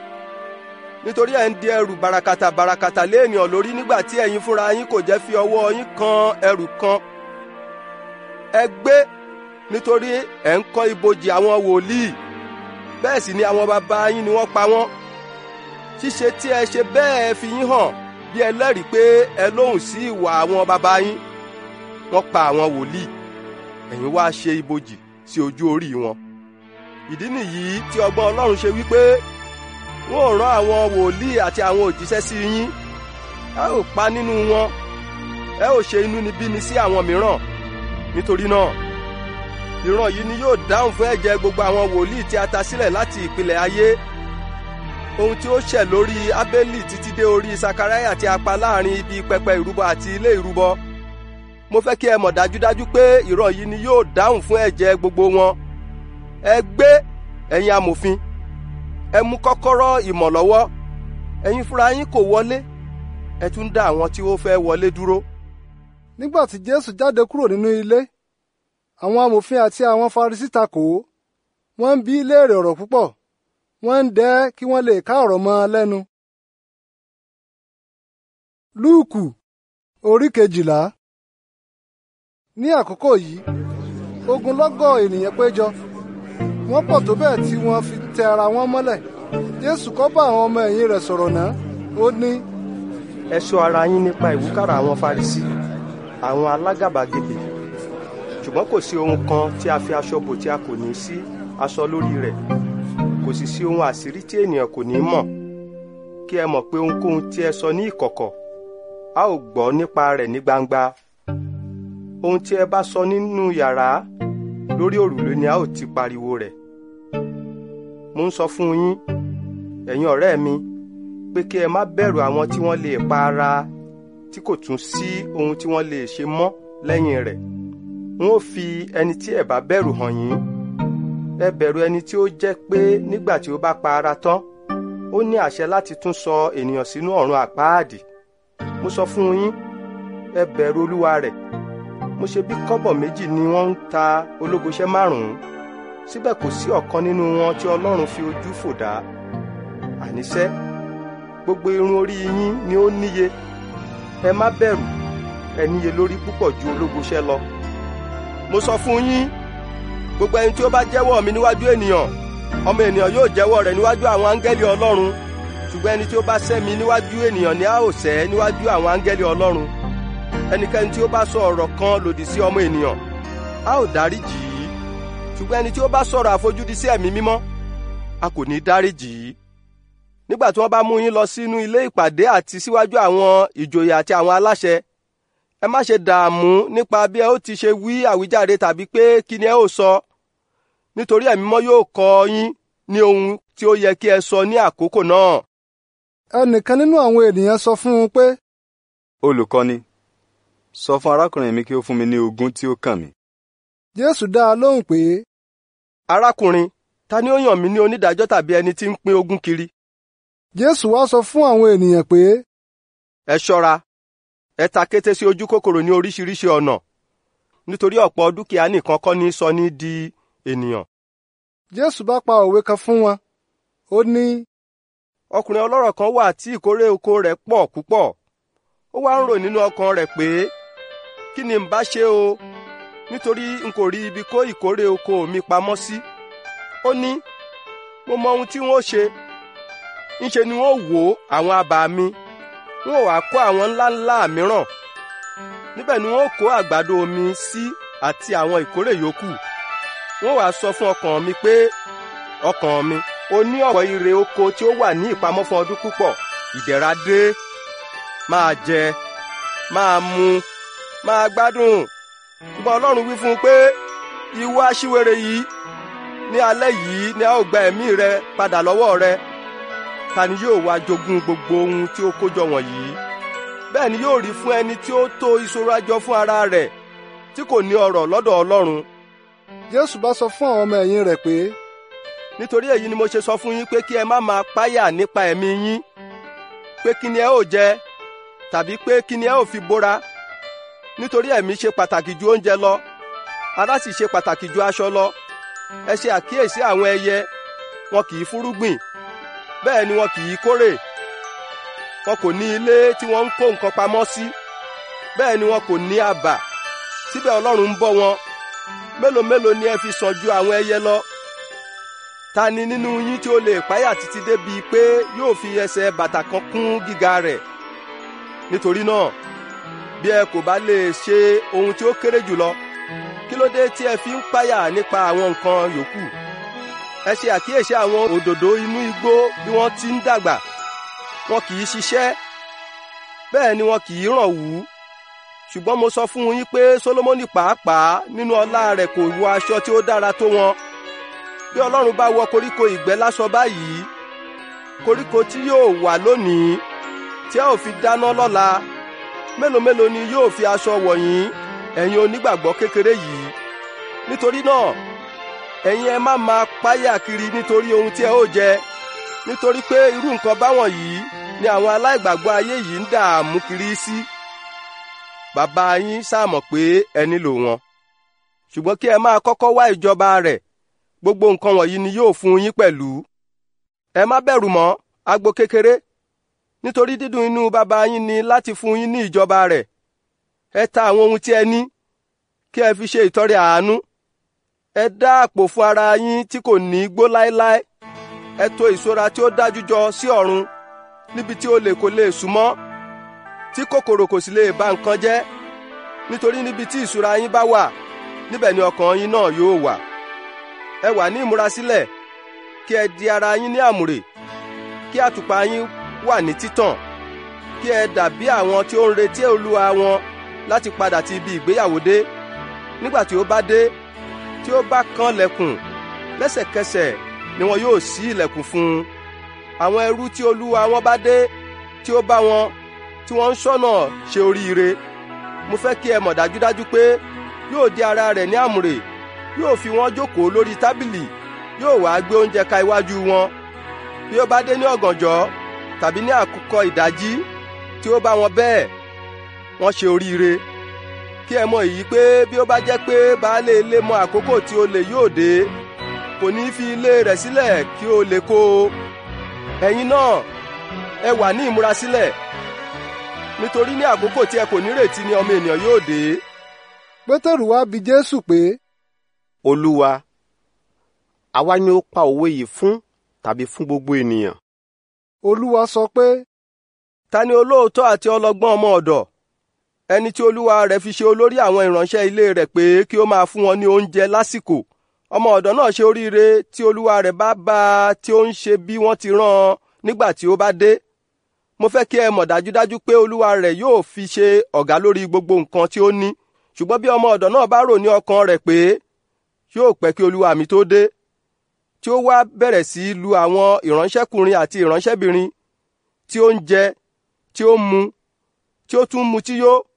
nítorí ẹ̀ ń di ẹrù bàràkàtà lé ènìyàn lórí nígbà tí ẹ̀yin fúnra yín kò jẹ́ fi ọwọ́ yín kan ẹrù kan. Ẹ gbé, nítorí ẹ̀ ń kọ́ ibojì àwọn wòlíì, bẹ́ẹ̀ sì ni àwọn baba yín ni wọ́n pa wọ́n. Ṣíṣe tí ẹ ṣe bẹ́ẹ̀ fi yín hàn bí ẹlẹ́rìí pé ẹ lóhùn sí ìwà àwọn baba yín. Wọ́n pa àwọn wòlíì, ẹ̀yin wá ṣe ibojì sí ojú orí wọn. Ìdí nìyí tí ọgbọ́n Ọlọ́run ṣe wípé wọ́n ò rán àwọn wòlíì àti àwọn òjíṣẹ́ sí yín. Ẹ ò pa nínú wọn, ẹ ò ṣe inúnibíni sí àwọn mìíràn. Nítorí náà, ìran yìí ni yóò dáhùn fún ẹ̀jẹ̀ gbogbo àwọn wòlíì tí a ta sílẹ̀ láti ìpìlẹ̀ ayé. Ohun tí ó ṣẹ̀ lórí Ábélì títí dé orí Sakaraya tí a pa láàrin ibi pẹpẹ ìrúbọ àti ilé ìrúbọ. Mo fẹ́ kí ẹ mọ̀ dájúdájú pé ìran yìí ni yóò dáhùn fún ẹ̀jẹ̀ gbogbo wọn. Ẹ gbé, ẹ̀yin amòfin, ẹ mú kọ́kọ́rọ́ ìmọ̀ lọ́wọ́. Ẹ̀yin fúnra yín kò wọlé, ẹ tún dá àwọn tí ó fẹ́ wọlé dúró. Nígbà tí Jésù jáde kúrò nínú ilé, àwọn amòfin àti àwọn Farisí takò ó. Wọ́n ń bi í léèrè ọ̀rọ̀ púpọ̀, wọ́n ń dẹ́ kí wọ́n lè ká ọ̀rọ̀ mọ́ ọ lẹ́nu. Lúùkù orí 12. Ní àkókò yìí, ogunlọ́gọ̀ ènìyàn péjọ. Wọ́n pọ̀ tó bẹ́ẹ̀ tí wọ́n fi tẹ ara wọn mọ́lẹ̀. Jésù kọ́ bá àwọn ọmọ ẹ̀yìn rẹ̀ sọ̀rọ̀ náà. Ó ní, ẹ ṣọ́ ara yín nípa ìwúkàrà àwọn Farisí, àwọn alágàbàgebè. Ṣùgbọ́n kò sí ohun kan tí a fi aṣọ bò tí a kò ní sí aṣọ lórí rẹ̀. Kò sì sí ohun àṣírí tí ènìyàn kò ní mọ̀. Kí ẹ mọ̀ pé ohunkóhun tí ẹ sọ ní ìkọ̀kọ̀, a ó gbọ́ nípa rẹ̀ ní gbangba. Ohun tí ẹ bá sọ nínú yàrá, lórí òrùlé ni a ó ti pariwo rẹ̀. Mo ń sọ fún yín, ẹ̀yin ọ̀rẹ́ mi, pé kí ẹ má bẹ̀rù àwọn tí wọ́n lè pa ara, tí kò tún sí ohun tí wọ́n lè ṣe mọ́ lẹ́yìn rẹ̀. N ó fi ẹni tí ẹ bá bẹ̀rù hàn yín. Ẹ bẹ̀rù ẹni tí ó jẹ́ pé nígbà tí ó bá pa ara tán, ó ní àṣẹ láti tún sọ ènìyàn sínú ọ̀run àpáàdì. Mo sọ fún yín, ẹ bẹ̀rù olúwa rẹ̀. Mo ṣe bí kọ́bọ̀ méjì ni wọ́n ń ta ológoṣẹ́ 5, síbẹ̀ kò sí ọ̀kan nínú wọn tí Ọlọ́run fi ojú fò dá. Àníṣẹ́, gbogbo irun orí yín ni ó níye. Ẹ má bẹ̀rù, ẹ níye lórí púpọ̀ ju ológoṣẹ́ lọ. Mo sọ fún yín, gbogbo ẹni tí ó bá jẹ́wọ́ mi níwájú ènìyàn, ọmọ ènìyàn yóò jẹ́wọ́ rẹ̀ níwájú àwọn áńgẹ́lì Ọlọ́run. Ṣùgbọ́n ẹni tí ó bá sẹ́ mi níwájú ènìyàn ni a ó sẹ́ níwájú àwọn áńgẹ́lì Ọlọ́run. Ẹnikẹ́ni tí ó bá sọ ọ̀rọ̀ kan lòdì sí ọmọ ènìyàn, a ó dáríjì í. Ṣùgbọ́n ẹni tí ó bá sọ̀rọ̀ àfojúdi sí ẹ̀mí mímọ́, a kò ní dáríjì í. Nígbà tí wọ́n bá mú yín lọ sínú ilé ìpàdé àti síwájú àwọn ìjòyè àti àwọn aláṣẹ, ẹ má ṣe dààmú nípa bí ẹ ó ti ṣe wí àwíjàre tàbí pé kí ni ẹ ó sọ, nítorí ẹ̀mí mímọ́ yóò kọ́ yín ní ohun tí ó yẹ kí ẹ sọ ní àkókò náà. Ẹnìkan nínú àwọn ènìyàn sọ fún un pé, olùkọ́ni, sọ fún arákùnrin mi kí ó fún mi ní ogún tí ó kàn mí. Jésù dá a lóhùn pé, arákùnrin, ta ni ó yàn mí ní onídàájọ́ tàbí ẹni tí ń pín ogún kiri? Jésù wá sọ fún àwọn ènìyàn pé, ẹ ṣọ́ra, ẹ ta kété sí ojú kòkòrò ní oríṣiríṣi ọ̀nà, nítorí ọ̀pọ̀ dúkìá nìkan kọ́ ní sọ ní di ènìyàn. Jésù bá pa òwe kan fún wọn, ó ní, ọkùnrin ọlọ́rọ̀ kan wà tí ìkórè oko rẹ̀ pọ̀ púpọ̀. Ó wá ń rò nínú ọkàn rẹ̀ pé, kí ni n bá ṣe o, nítorí n kò rí ibi kó ìkórè oko mi pamọ́ sí. Ó ní, mo mọ ohun tí wọ́n ṣe. Ńṣe ni wọ́n wó àwọn abà mi, wọ́n wá kó àwọn ńláńlá mìíràn. Níbẹ̀ ni wọ́n kó àgbàdo mi sí àti àwọn ìkórè yòókù. Wọ́n wá sọ fún ọkàn mi pé, ọkàn mi, o ní ọ̀pọ̀ irè oko tí ó wà ní ìpamọ́ fún ọdún púpọ̀. Ìdẹ̀ra dé, máa jẹ, máa mu, máa gbádùn. Ṣùgbọ́n Ọlọ́run wí fún un pé, ìwọ aṣiwèrè yìí, ní alẹ́ yìí ni a ó gba ẹ̀mí rẹ padà lọ́wọ́ rẹ. Ta ni yóò wá jogún gbogbo ohun tí ó kójọ wọ̀nyí? Bẹ́ẹ̀ ni yóò rí fún ẹni tí ó tó ìṣúra jọ fún ara rẹ̀, tí kò ní ọrọ̀ lọ́dọ̀ Ọlọ́run. Jésù bá sọ fún àwọn ọmọ ẹ̀yìn rẹ̀ pé, nítorí èyí ni mo ṣe sọ fún yín pé kí ẹ má máa páyà nípa ẹ̀mí yín, pé kí ni ẹ ó jẹ, tàbí pé kí ni ẹ ó fi bóra. Nítorí ẹ̀mí ṣe pàtàkì ju oúnjẹ lọ, ara sì ṣe pàtàkì ju aṣọ lọ. Ẹ ṣe àkíyèsí àwọn ẹyẹ, wọn kì í fúrúgbìn, bẹ́ẹ̀ ni wọn kì í kórè. Wọn kò ní ilé tí wọ́n ń kó nǹkan pamọ́ sí, bẹ́ẹ̀ ni wọn kò ní abà, síbẹ̀ Ọlọ́run ń bọ́ wọn. Mélòó mélòó ni ẹ fi sàn ju àwọn ẹyẹ lọ? Ta ni nínú yín tí ó lè páyà títí débi pé yóò fi ẹsẹ̀ bàtà kan kún gíga rẹ̀? Nítorí náà, bí ẹ kò bá lè ṣe ohun tí ó kéré jùlọ, kí ló dé tí ẹ fi ń páyà nípa àwọn nǹkan yòókù? Ẹ ṣe àkíyèsí àwọn òdòdó inú igbó bí wọ́n ti ń dàgbà. Wọn kì í ṣiṣẹ́, bẹ́ẹ̀ ni wọn kì í ràn wú. Ṣùgbọ́n mo sọ fún yín pé Sólómọ́nì pàápàá nínú ọlá rẹ̀ kò wọ aṣọ tí ó dára tó wọn. Bí Ọlọ́run bá wọ koríko ìgbẹ́ láṣọ báyìí, koríko tí yóò wà lónìí tí a ó fi dáná lọ́la, mélòó mélòó ni yóò fi aṣọ wọ̀ yín, ẹ̀yin onígbàgbọ́ kékeré yìí. Nítorí náà, ẹ̀yin ẹ má máa páyà kiri nítorí ohun tí ẹ ó jẹ, nítorí pé irú nǹkan báwọn yìí ni àwọn aláìgbàgbọ́ ayé yìí ń dààmú kiri sí. Bàbá yín ṣàmọ̀ pé ẹ nílò wọn. Ṣùgbọ́n kí ẹ máa kọ́kọ́ wá ìjọba rẹ̀, gbogbo nǹkan wọ̀nyí ni yóò fún yín pẹ̀lú. Ẹ má bẹ̀rù mọ́, agbo kékeré, nítorí dídùn inú bàbá yín ni láti fún yín ní ìjọba rẹ̀. Ẹ ta àwọn ohun tí ẹ ní, kí ẹ fi ṣe ìtọrẹ àánú. Ẹ dá àpò fún ara yín tí kò ní gbó láéláé. Ẹ tò ìṣúra tí ó dájú jọ sí ọ̀run, níbi tí olè kò lè súnmọ́, tí kòkòrò kò sì lè ba nǹkan jẹ́. Nítorí níbi tí ìṣúra yín bá wà, níbẹ̀ ni ọkàn yín náà yóò wà. Ẹ wà ní ìmúrasílẹ̀, kí ẹ di ara yín ní àmùrè, kí àtùpà yín wà ní títàn, kí ẹ dàbí àwọn tí ó ń retí olúwa wọn láti padà ti ibi ìgbéyàwó dé. Nígbà tí ó bá dé, tí ó bá kàn lẹ̀kùn, lẹ́sẹ̀kẹsẹ̀ ni wọn yóò ṣí ilẹ̀kùn fún un. Àwọn ẹrú tí olúwa wọn bá dé, tí ó bá wọn, tí wọ́n ń ṣọ́nà ṣe oríire. Mo fẹ́ kí ẹ mọ̀ dájúdájú pé yóò di ara rẹ̀ ní àmùrè, yóò fi wọ́n jókòó lórí tábìlì, yóò wá gbé oúnjẹ ka iwájú wọn. Bí ó bá dé ní ọ̀gànjọ́ tàbí ní àkùkọ ìdájí, tí ó bá wọn bẹ́ẹ̀, wọ́n ṣe oríire. Kí ẹ mọ̀ èyí pé bí ó bá jẹ́ pé baálé ilé mọ àkókò tí olè yóò dé, kò ní fi ilé rẹ̀ sílẹ̀ kí olè kó o. Ẹ̀yin náà, ẹ wà ní ìmúrasílẹ̀, nítorí ní àkókò tí ẹ kò nírètí ni ọmọ ènìyàn yóò dé. Pétérù wá bi Jésù pé, Olúwa, àwa ni ó pa òwe yìí fún tàbí fún gbogbo ènìyàn? Olúwa sọ pé, ta ni olóòótọ́ àti ọlọ́gbọ́n ọmọ ọ̀dọ̀, ẹni tí olúwa rẹ̀ fi ṣe olórí àwọn ìránṣẹ́ ilé rẹ̀ pé kí ó máa fún wọn ní oúnjẹ lásìkò? Ọmọ ọ̀dọ̀ náà ṣe oríire tí olúwa rẹ̀ bá bá a tí ó ń ṣe bí wọ́n ti rán an nígbà tí ó bá dé. Mo fẹ́ kí ẹ mọ̀ dájúdájú pé olúwa rẹ̀ yóò fi ṣe ọ̀gá lórí gbogbo nǹkan tí ó ní. Ṣùgbọ́n bí ọmọ ọ̀dọ̀ náà bá rò ní ọkàn rẹ̀ pé yóò pẹ́ kí olúwa mi tó dé, tí ó wá bẹ̀rẹ̀ sí lu àwọn ìránṣẹ́kùnrin àti ìránṣẹ́bìnrin, tí ó ń jẹ, tí ó ń mu, tí ó tún mutí yó,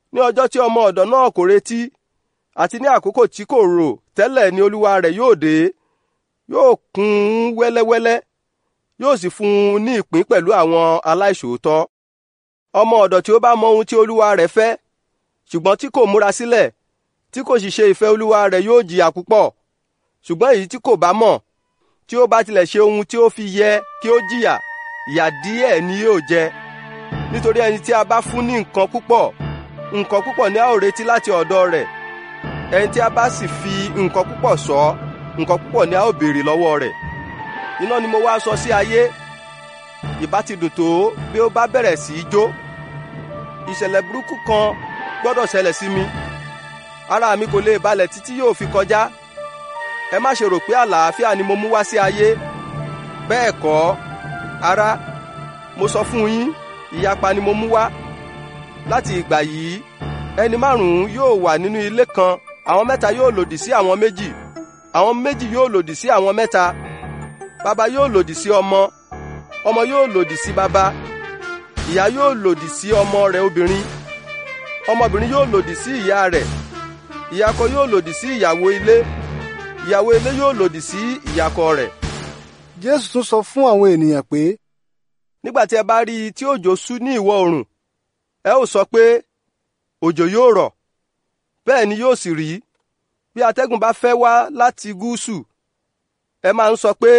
ní ọjọ́ tí ọmọ ọ̀dọ̀ náà kò retí àti ní àkókò tí kò rò tẹ́lẹ̀ ni olúwa rẹ̀ yóò dé, yóò kún un wẹ́lẹ́wẹ́lẹ́, yóò sì fún un ní ìpín pẹ̀lú àwọn aláìṣòótọ́. Ọmọ ọ̀dọ̀ tí ó bá mọ ohun tí olúwa rẹ̀ fẹ́, ṣùgbọ́n tí kò múra sílẹ̀, tí kò sì ṣe ìfẹ́ olúwa rẹ̀ yóò jìyà púpọ̀. Ṣùgbọ́n èyí tí kò bá mọ̀, tí ó bá tilẹ̀ ṣe ohun tí ó fi yẹ kí ó jìyà, ìyà díẹ̀ ni yóò jẹ. Nítorí ẹni tí a bá fún ní nǹkan púpọ̀ ni a ó retí láti ọ̀dọ̀ rẹ̀. Ẹni tí a bá sì fi nǹkan púpọ̀ ṣọ́, nǹkan púpọ̀ ni a ó béèrè lọ́wọ́ rẹ̀. Iná ni mo wá sọ sí ayé, ìbá ti dùn tó bí ó bá bẹ̀rẹ̀ sí í jó. Ìṣẹ̀lẹ̀ burúkú kan gbọ́dọ̀ ṣẹlẹ̀ sí mi, ara mi kò lè balẹ̀ títí yóò fi kọjá. Ẹ má ṣe rò pé àlàáfíà ni mo mú wá sí ayé. Bẹ́ẹ̀ kọ́, ará, mo sọ fún yín, ìyapa ni mo mú wá. Láti ìgbà yìí, ẹni 5 yóò wà nínú ilé kan, àwọn 3 yóò lòdì sí àwọn 2, àwọn 2 yóò lòdì sí àwọn 3. Baba yóò lòdì sí ọmọ, ọmọ yóò lòdì sí baba, ìyá yóò lòdì sí ọmọ rẹ̀ obìnrin, ọmọbìnrin yóò lòdì sí ìyá rẹ̀, ìyàkọ yóò lòdì sí ìyàwó ilé, ìyàwó ilé yóò lòdì sí ìyàkọ rẹ̀. Jésù tún sọ fún àwọn ènìyàn pé, nígbà tí ẹ bá rí i tí òjò ṣú ní ìwọ̀ oòrùn, ẹ ó sọ pé òjò yóò rọ̀, bẹ́ẹ̀ ni yóò sì rí. Bí atẹ́gùn bá fẹ́ wá láti gúúsù, ẹ máa ń sọ pé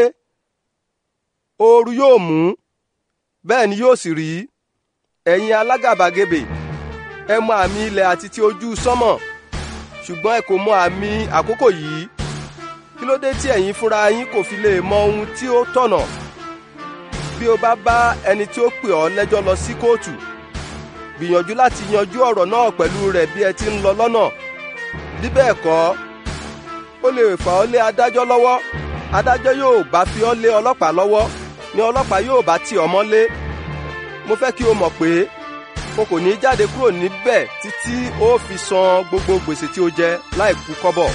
ooru yóò mú, bẹ́ẹ̀ ni yóò sì rí. Ẹ̀yin alágàbàgebè, ẹ mọ àmì ilẹ̀ àti ti ojú sánmọ̀, ṣùgbọ́n ẹ kò mọ àmì àkókò yìí. Kí ló dé tí ẹ̀yin fúnra yín kò fi lè mọ ohun tí ó tọ̀nà? Bí o bá bá ẹni tí ó pè ọ́ lẹ́jọ́ lọ sí kóòtù, gbìyànjú láti yanjú ọ̀rọ̀ náà pẹ̀lú rẹ̀ bí ẹ ti ń lọ lọ́nà. Bí bẹ́ẹ̀ kọ́, ó lè fà ọ́ lé adájọ́ lọ́wọ́, adájọ́ yóò bá fi ọ́ lé ọlọ́pàá lọ́wọ́, ni ọlọ́pàá yóò bá tì ọ́ mọ́lé. Mo fẹ́ kí o mọ̀ pé o kò ní jáde kúrò níbẹ̀ títí ó fi san gbogbo gbèsè tí o jẹ láì kú kọ́bọ̀.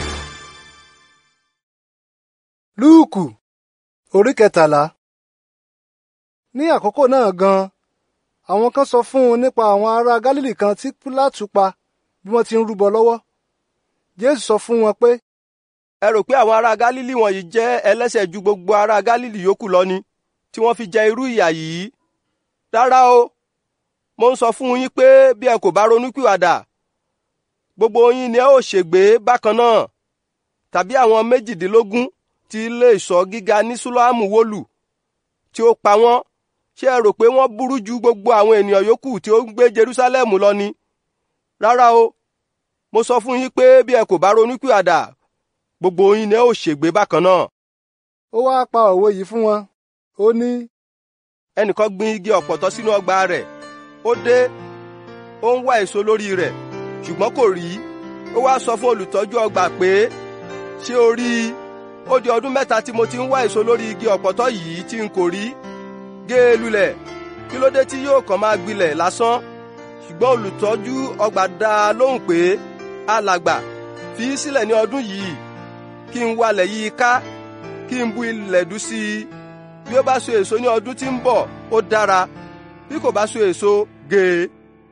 Lúùkù orí 13. Ní àkókò náà gan, àwọn kan sọ fún un nípa àwọn ará Gálílì kan tí Pílátù pa bí wọ́n ti ń rúbọ lọ́wọ́. Jésù sọ fún wọn pé, ẹ rò pé àwọn ará Gálílì wọ̀nyí jẹ́ ẹlẹ́ṣẹ̀ ju gbogbo ará Gálílì yòókù lọ ni, tí wọ́n fi jẹ irú ìyà yìí? Rárá o, mo ń sọ fún yín pé bí ẹ kò bá ronúpìwàdà, gbogbo yín ni ẹ ó ṣègbé bákan náà. Tàbí àwọn 18 tí ilé ìṣọ́ gíga ní Súlámù wó lù, tí ó pa wọ́n, ṣé ẹ rò pé wọ́n burú ju gbogbo àwọn ènìyàn yòókù tí ó ń gbé Jerúsálẹ́mù lọ ni? Rárá o, mo sọ fún yín pé bí ẹ kò bá ronúpìwàdà, gbogbo yín ni ẹ ó ṣègbé bákan náà. Ó wá pa òwe yìí fún wọn, ó ní, ẹnìkan gbin igi ọ̀pọ̀tọ́ sínú ọgbà rẹ̀, ó dé, ó ń wá èso lórí rẹ̀, ṣùgbọ́n kò rí. Ó wá sọ fún olùtọ́jú ọgbà pé, ṣé o rí i? Ó di ọdún 3 tí mo ti ń wá èso lórí igi ọ̀pọ̀tọ́ yìí tí n kò rí. Gé e lulẹ̀, kí ló dé tí yóò kàn máa gbilẹ̀ lásán? Ṣùgbọ́n olùtọ́jú ọgbà dá a lóhùn pé, alàgbà, fi í sílẹ̀ ní ọdún yìí, kí n walẹ̀ yí i ká, kí n bu ilẹ̀ dú sí i. Bí ó bá so èso ní ọdún tí ń bọ̀, ó dára. Bí kò bá so èso, gé e.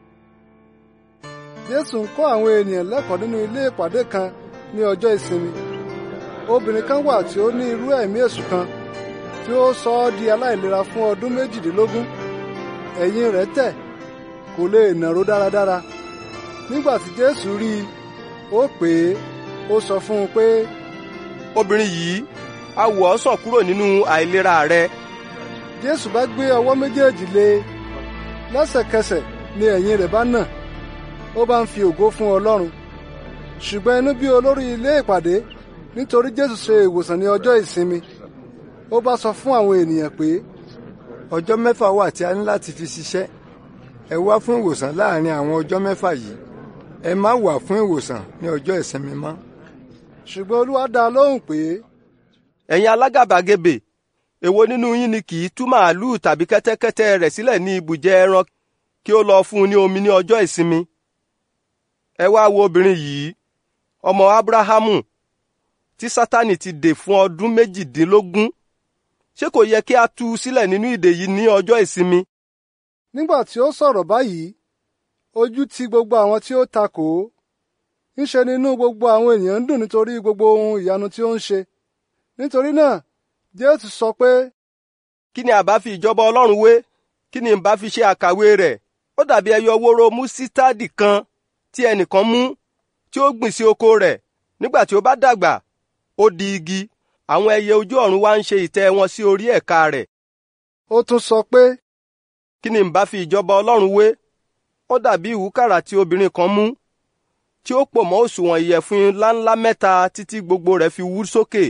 Jésù ń kọ́ àwọn ènìyàn lẹ́kọ̀ọ́ nínú ilé ìpàdé kan ní ọjọ́ ìsinmi. Obìnrin kan wà tí ó ní irú ẹ̀mí èṣù kan tí ó sọ ọ́ di aláìlera fún ọdún 18. Ẹ̀yìn rẹ̀ tẹ̀, kò lè nàró dáradára. Nígbà tí Jésù rí i, ó pè é, ó sọ fún un pé, obìnrin yìí, a wò ọ́ sàn kúrò nínú àìlera rẹ. Jésù bá gbé ọwọ́ méjèèjì lé e, lẹ́sẹ̀kẹsẹ̀ ni ẹ̀yìn rẹ̀ bá nà, ó bá ń fi ògo fún Ọlọ́run. Ṣùgbọ́n inú bí olórí ilé ìpàdé nítorí Jésù ṣe ìwòsàn ní ọjọ́ ìsinmi. Ó bá sọ fún àwọn ènìyàn pé, ọjọ́ 6 wà tí a ní láti fi ṣiṣẹ́. Ẹ wá fún ìwòsàn láàrin àwọn ọjọ́ 6 yìí, ẹ má wá fún ìwòsàn ní ọjọ́ ìsinmi mọ́. Ṣùgbọ́n Olúwa dá a lóhùn pé, ẹ̀yin alágàbàgebè, èwo nínú yín ni kì í tú màálùú tàbí kẹ́tẹ́kẹ́tẹ́ rẹ̀ sílẹ̀ ní ibùjẹ ẹran kí ó lọ fún un ní omi ní ọjọ́ ìsinmi? Ẹ wá wo obìnrin yìí, ọmọ Ábúráhámù, tí Sátánì ti dè fún ọdún 18. Ṣé kò yẹ kí a tú u sílẹ̀ nínú ìdè yìí ní ọjọ́ ìsinmi? Nígbà tí ó sọ̀rọ̀ báyìí, ojú ti gbogbo àwọn tí ó takò ó. Ńṣe ni inú gbogbo àwọn ènìyàn ń dùn nítorí gbogbo ohun ìyanu tí ó ń ṣe. Nítorí náà Jésù sọ pé, kí ni àbá fi ìjọba Ọlọ́run wé? Kí ni ìbá fi ṣe àkàwé rẹ̀? Ó dàbí ẹyọ wóró músítádì kan tí ẹnìkan mú, tí ó gbìn sí oko rẹ̀. Nígbà tí ó bá dàgbà, ó di igi. Àwọn ẹyẹ ojú ọ̀run wá ń ṣe ìtẹ́ wọn sí orí ẹ̀ka rẹ̀. Ó tún sọ pé, kí ni ìbá fi ìjọba Ọlọ́run wé? Ó dàbí ìwúkàrà tí obìnrin kan mú, tí ó pò mọ́ òsùwọ̀n ìyẹ̀fun ńláńlá mẹ́ta títí gbogbo rẹ̀ fi wú sókè.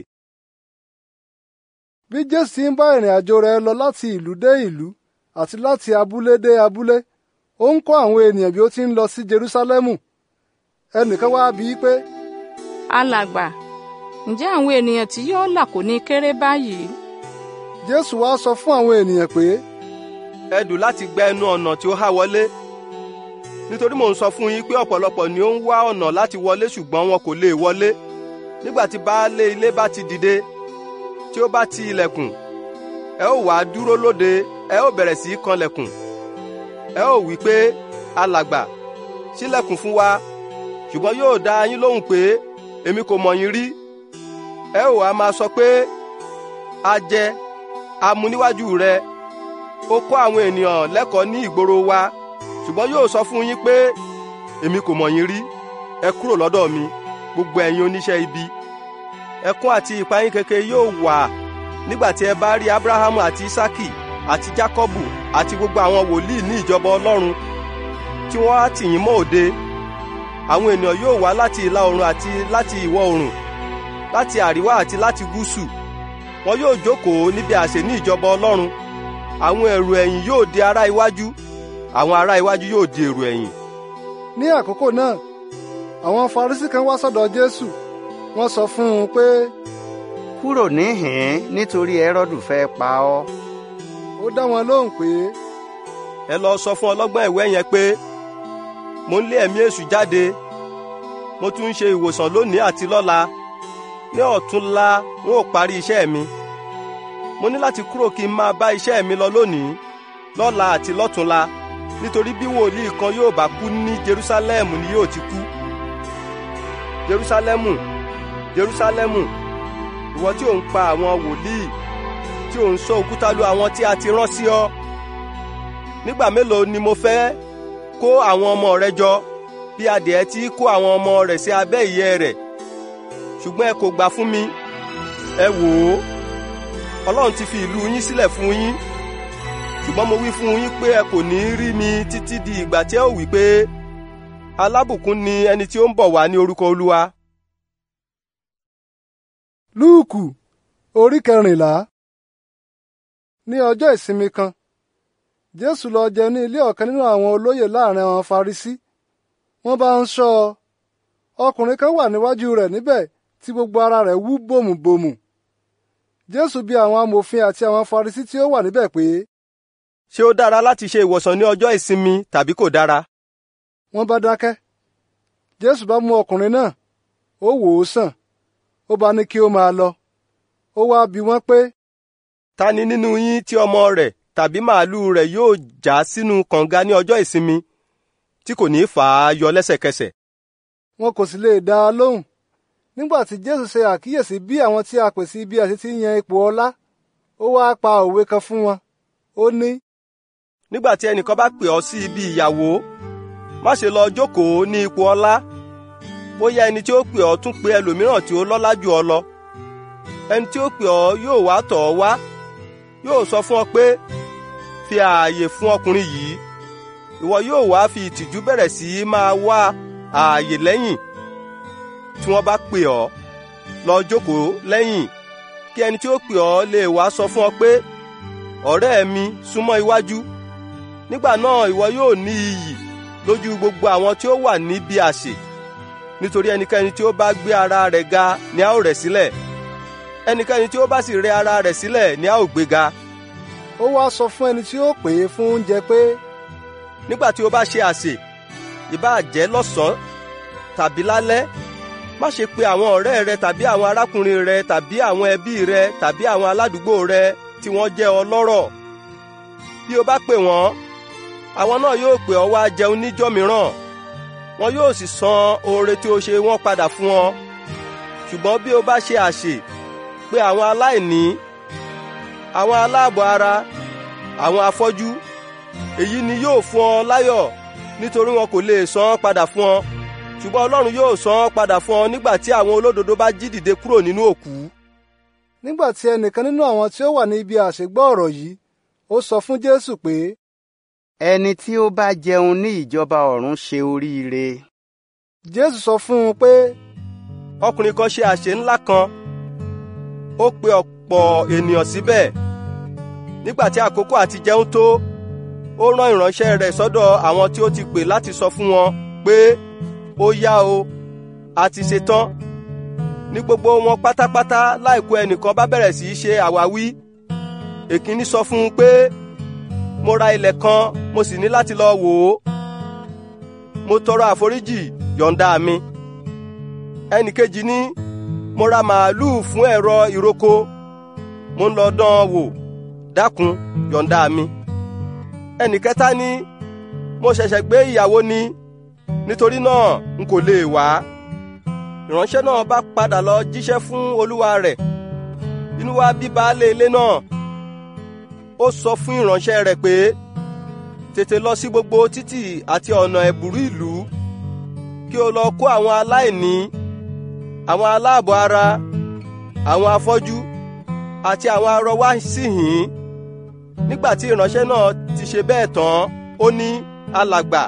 Bí Jésù ti ń bá ìrìn àjò rẹ̀ lọ láti ìlú dé ìlú àti láti abúlé dé abúlé, ó ń kọ́ àwọn ènìyàn bí ó ti ń lọ sí Jerúsálẹ́mù. Ẹnìkan wá bi í pé, alàgbà, ǹjẹ́ àwọn ènìyàn tí yóò là kò ní kéré báyìí? Jésù wá sọ fún àwọn ènìyàn pé, ẹ dùn láti gba ẹnu ọ̀nà tí ó há wọlé, nítorí mò ń sọ fún yín pé ọ̀pọ̀lọpọ̀ ni ó ń wá ọ̀nà láti wọlé ṣùgbọ́n wọn kò lè wọlé. Nígbà tí baálé ilé bá ti dìde, tí ó bá ti ilẹ̀kùn, ẹ ó wá dúró lóde, ẹ ó bẹ̀rẹ̀ sí í kanlẹ̀kùn. Ẹ ó wí pé, alàgbà, ṣílẹ̀kùn fún wa. Ṣùgbọ́n yóò dá yín lóhùn pé, èmi kò mọ̀ yín rí. Ẹ ó wá máa sọ pé, a jẹ, a mu níwájú rẹ, ó kọ́ àwọn ènìyàn lẹ́kọ̀ọ́ ní ìgboro wa. Ṣùgbọ́n yóò sọ fún yín pé, èmi kò mọ̀ yín rí. Ẹ kúrò lọ́dọ̀ mi, gbogbo ẹ̀yin oníṣẹ́ ibi. Ẹkún àti ìpayín keke yóò wà nígbà tí ẹ bá rí Ábúráhámù àti Ísákì àti Jákọ́bù àti gbogbo àwọn wòlíì ní ìjọba Ọlọ́run, tí wọ́n á tì yín mọ́ òde. Àwọn ènìyàn yóò wá láti ìlà oòrùn àti láti ìwọ̀ oòrùn, láti àríwá àti láti gúúsù. Wọn yóò jókòó níbi àsè ní ìjọba Ọlọ́run. Àwọn èrò ẹ̀yìn yóò di ará iwájú, àwọn ará iwájú yóò di èrò ẹ̀yìn. Ní àkókò náà, àwọn Farisí kan wá sọ́dọ̀ Jésù. Wọ́n sọ fún un pé, kúrò níhìn-ín nítorí Hẹ́rọ́dù fẹ́ pa ọ́. Ó dá wọn lóhùn pé, ẹ lọ sọ fún ọlọ́gbọ́n ẹ̀wẹ́ yẹn pé, mo ń lé ẹ̀mí èṣù jáde, mo tún ń ṣe ìwòsàn lónìí àti lọ́la. Ní ọ̀túnla wọn ò parí iṣẹ́ mi. Mo ní láti kúrò kí n máa bá iṣẹ́ mi lọ lónìí, lọ́la àti lọ́túnla, nítorí bí wòlíì kan yóò bá kú ní Jerúsálẹ́mù ni yóò ti kú. Jerúsálẹ́mù, Jerúsálẹ́mù, ìwọ tí ò ń pa àwọn wòlíì, tí ò ń sọ òkúta lu àwọn tí a ti rán sí ọ. Nígbà mélòó ni mo fẹ́ kó àwọn ọmọ rẹ jọ bí adìẹ tí kó àwọn ọmọ rẹ̀ sí abẹ́ ìyẹ́ rẹ̀, ṣùgbọ́n ẹ kò gbà fún mi. Ẹ wò ó, Ọlọ́run ti fi ìlú yín sílẹ̀ fún yín. Ṣùgbọ́n mo wí fún yín pé ẹ kò ní rí mi títí di ìgbà tí ẹ ó wí pé, alábùkún ni ẹni tí ó ń bọ̀ wá ní orúkọ Olúwa. Lúùkù orí 14. Ní ọjọ́ ìsinmi kan, Jésù lọ jẹ ní ilé ọ̀kan nínú àwọn olóyè láàrin àwọn Farisí. Wọ́n bá ń ṣọ́ ọ. Ọkùnrin kan wà níwájú rẹ̀ níbẹ̀ tí gbogbo ara rẹ̀ wú bòmùbòmù. Jésù bi àwọn amòfin àti àwọn Farisí tí ó wà níbẹ̀ pé, ṣé ó dára láti ṣe ìwòsàn ní ọjọ́ ìsinmi tàbí kò dára? Wọ́n bá dákẹ́. Jésù bá mú ọkùnrin náà, ó wò ó sàn, ó bá ní kí ó máa lọ. Ó wá bi wọ́n pé, ta ni nínú yín tí ọmọ rẹ̀ tàbí màálùú rẹ̀ yóò já sínú kànga ní ọjọ́ ìsinmi tí kò ní fà á yọ lẹ́sẹ̀kẹsẹ̀? Wọn kò sì lè dá a lóhùn. Nígbà tí Jésù ṣe àkíyèsí bí àwọn tí a pè sí ibi àti ti yan ipò ọlá, ó wá pa òwe kan fún wọn. Ó ní, nígbà tí ẹnìkan bá pè ọ́ sí ibi ìyàwó, má ṣe lọ jókòó ní ipò ọlá. Bóyá ẹni tí ó pè ọ́ tún pè ẹlòmíràn tí ó lọ́lá jù ọ lọ. Ẹni tí ó pè ọ́ yóò wá tọ̀ ọ́ wá, yóò sọ fún ọ pé, fi ààyè fún ọkùnrin yìí. Ìwọ yóò wá fi ìtìjú bẹ̀rẹ̀ sí máa wá ààyè lẹ́yìn. Tí wọ́n bá pè ọ́, lọ jókòó lẹ́yìn, kí ẹni tí ó pè ọ́ lè wá sọ fún ọ pé, ọ̀rẹ́ mi, súnmọ́ iwájú. Nígbà náà ìwọ yóò ní iyì lójú gbogbo àwọn tí ó wà níbi àsè. Nítorí ẹnikẹ́ni tí ó bá gbé ara rẹ̀ ga ni a ó rẹ̀ sílẹ̀. Ẹnikẹ́ni tí ó bá sì rẹ̀ ara rẹ̀ sílẹ̀ ni a ó gbé ga. Ó wá sọ fún ẹni tí ó pè é fún oúnjẹ pé, nígbà tí ó bá ṣe àsè, ìbá jẹ́ lọ́sàn-án tàbí lálẹ́, má ṣe pe àwọn ọ̀rẹ́ rẹ tàbí àwọn arákùnrin rẹ tàbí àwọn ẹbí rẹ tàbí àwọn aládùúgbò rẹ tí wọ́n jẹ́ ọlọ́rọ̀. Bí o bá pè wọ́n, àwọn náà yóò pè ọ́ wá jẹun níjọ́ mìíràn, wọn yóò sì san oore tí o ṣe wọ́n padà fún ọ. Ṣùgbọ́n bí o bá ṣe àṣè pé àwọn aláìní, àwọn aláàbọ̀ ara, àwọn afọ́jú, èyí ni yóò fún ọ láyọ̀, nítorí wọn kò lè san án padà fún ọ, ṣùgbọ́n Ọlọ́run yóò san án padà fún ọ nígbà tí àwọn olódodo bá jí dìde kúrò nínú òkú. Nígbà tí ẹnìkan nínú àwọn tí ó wà ní ibi àṣegbọ́ ọ̀rọ̀ yìí, ó sọ fún Jésù pé, ẹni tí ó bá jẹun ní ìjọba ọ̀run ṣe oríire. Jésù sọ fún un pé, ọkùnrin kan ṣe àṣè ńlá kan, ó pe ọ̀pọ̀ ènìyàn síbẹ̀. Nígbà tí àkókò àti jẹun tó, ó rán ìránṣẹ́ rẹ̀ sọ́dọ̀ àwọn tí ó ti pè láti sọ fún wọn pé, ó yá o, a ti ṣetán. Ní gbogbo wọn pátápátá láìkù ẹnìkan bá bẹ̀rẹ̀ sí í ṣe àwáwí. Èkíní sọ fún un pé, mo ra ilẹ̀ kan, mo sì ní láti lọ wò ó. Mo tọrọ àforíjì, yọ̀ǹda mi. Ẹnìkejì ní, mo ra màálùú fún ẹ̀rọ ìroko, mo ń lọ dán an wò, dákun, yọ̀ǹda mi. Ẹnìkẹta ní, mo ṣẹ̀ṣẹ̀ gbé ìyàwó ni, nítorí náà n kò lè wá. Ìránṣẹ́ náà bá padà lọ jíṣẹ́ fún olúwa rẹ̀. Inú wa bí baálé ilé náà. Ó sọ fún ìránṣẹ́ rẹ̀ pé, tètè lọ sí gbogbo títì àti ọ̀nà ẹ̀bùrú ìlú, kí o lọ kó àwọn aláìní, àwọn aláàbọ̀ ara, àwọn afọ́jú àti àwọn arọ wá síhìn. Nígbà tí ìránṣẹ́ náà ti ṣe bẹ́ẹ̀ tán, ó ní, alàgbà,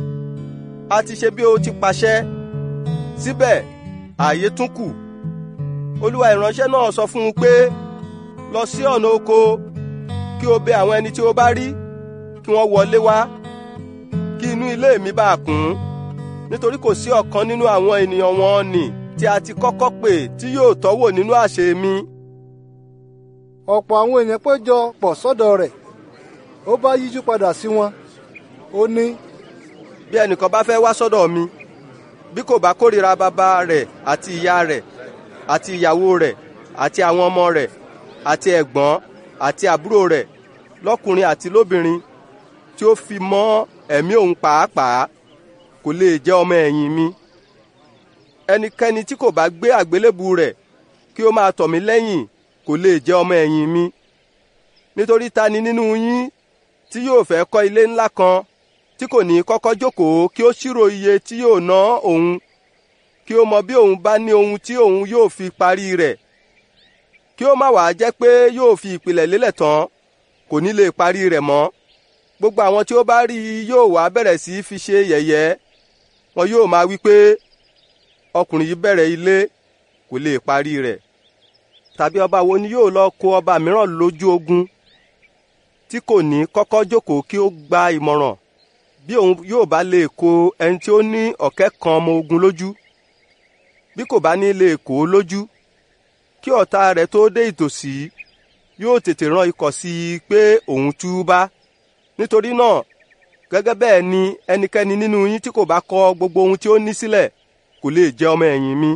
a ti ṣe bí o ti pàṣẹ, síbẹ̀ ààyè tún kù. Olúwa ìránṣẹ́ náà sọ fún un pé, lọ sí ọ̀nà oko, kí o bẹ̀ àwọn ẹni tí o bá rí, kí wọ́n wọlé wá, kí inú ilé mi bá kún, nítorí kò sí ọ̀kan nínú àwọn ènìyàn wọn nì tí a ti kọ́kọ́ pè tí yóò tọ́wò nínú àṣẹ mi. Ọ̀pọ̀ àwọn ènìyàn péjọ pọ̀ sọ́dọ̀ rẹ̀. Ó bá yíjú padà sí wọn, ó ní, bí ẹnìkan bá fẹ́ wá sọ́dọ̀ mi, bí kò bá kórìíra bàbá rẹ̀ àti ìyá rẹ̀ àti ìyàwó rẹ̀ àti àwọn ọmọ rẹ̀ àti ẹ̀gbọ́n àti àbúrò rẹ̀ lọ́kùnrin àti lóbìnrin, tí ó fi mọ́ ẹ̀mí òun pàápàá, kò lè jẹ́ ọmọ ẹ̀yìn mi. Ẹnikẹ́ni tí kò bá gbé àgbélébù rẹ̀ kí ó máa tọ̀ mí lẹ́yìn kò lè jẹ́ ọmọ ẹ̀yìn mi. Nítorí ta ni nínú yín tí yóò fẹ́ kọ́ ilé ńlá kan tí kò ní kọ́kọ́ jókòó kí ó ṣírò iye tí yóò ná òun, kí ó mọ bí òun bá ní ohun tí òun yóò fi parí rẹ̀, kí ó má wàá jẹ́ pé yóò fi ìpìlẹ̀ lélẹ̀ tán kò ní lè parí rẹ̀ mọ́. Gbogbo àwọn tí ó bá rí i yóò wá bẹ̀rẹ̀ sí í fi ṣe yẹ̀yẹ́. Wọn yóò máa wí pé, ọkùnrin yìí bẹ̀rẹ̀ ilé kò lè parí rẹ̀. Tàbí ọba wo ni yóò lọ kó ọba mìíràn lójú ogun tí kò ní kọ́kọ́ jókòó kí ó gba ìmọ̀ràn bí òun yóò bá lè kó ẹni tí ó ní ọ̀kẹ́ kan ọmọ ogun lójú? Bí kò bá ní lè kó lójú, kí ọ̀tá rẹ̀ tó dé ìtòsí, yóò tètè rán ikọ̀ sí i pé òun túbá. Nítorí náà, gẹ́gẹ́ bẹ́ẹ̀ ni ẹnikẹ́ni nínú yín tí kò bá kọ gbogbo ohun tí ó ní sílẹ̀ kò lè jẹ́ ọmọ ẹ̀yìn mi.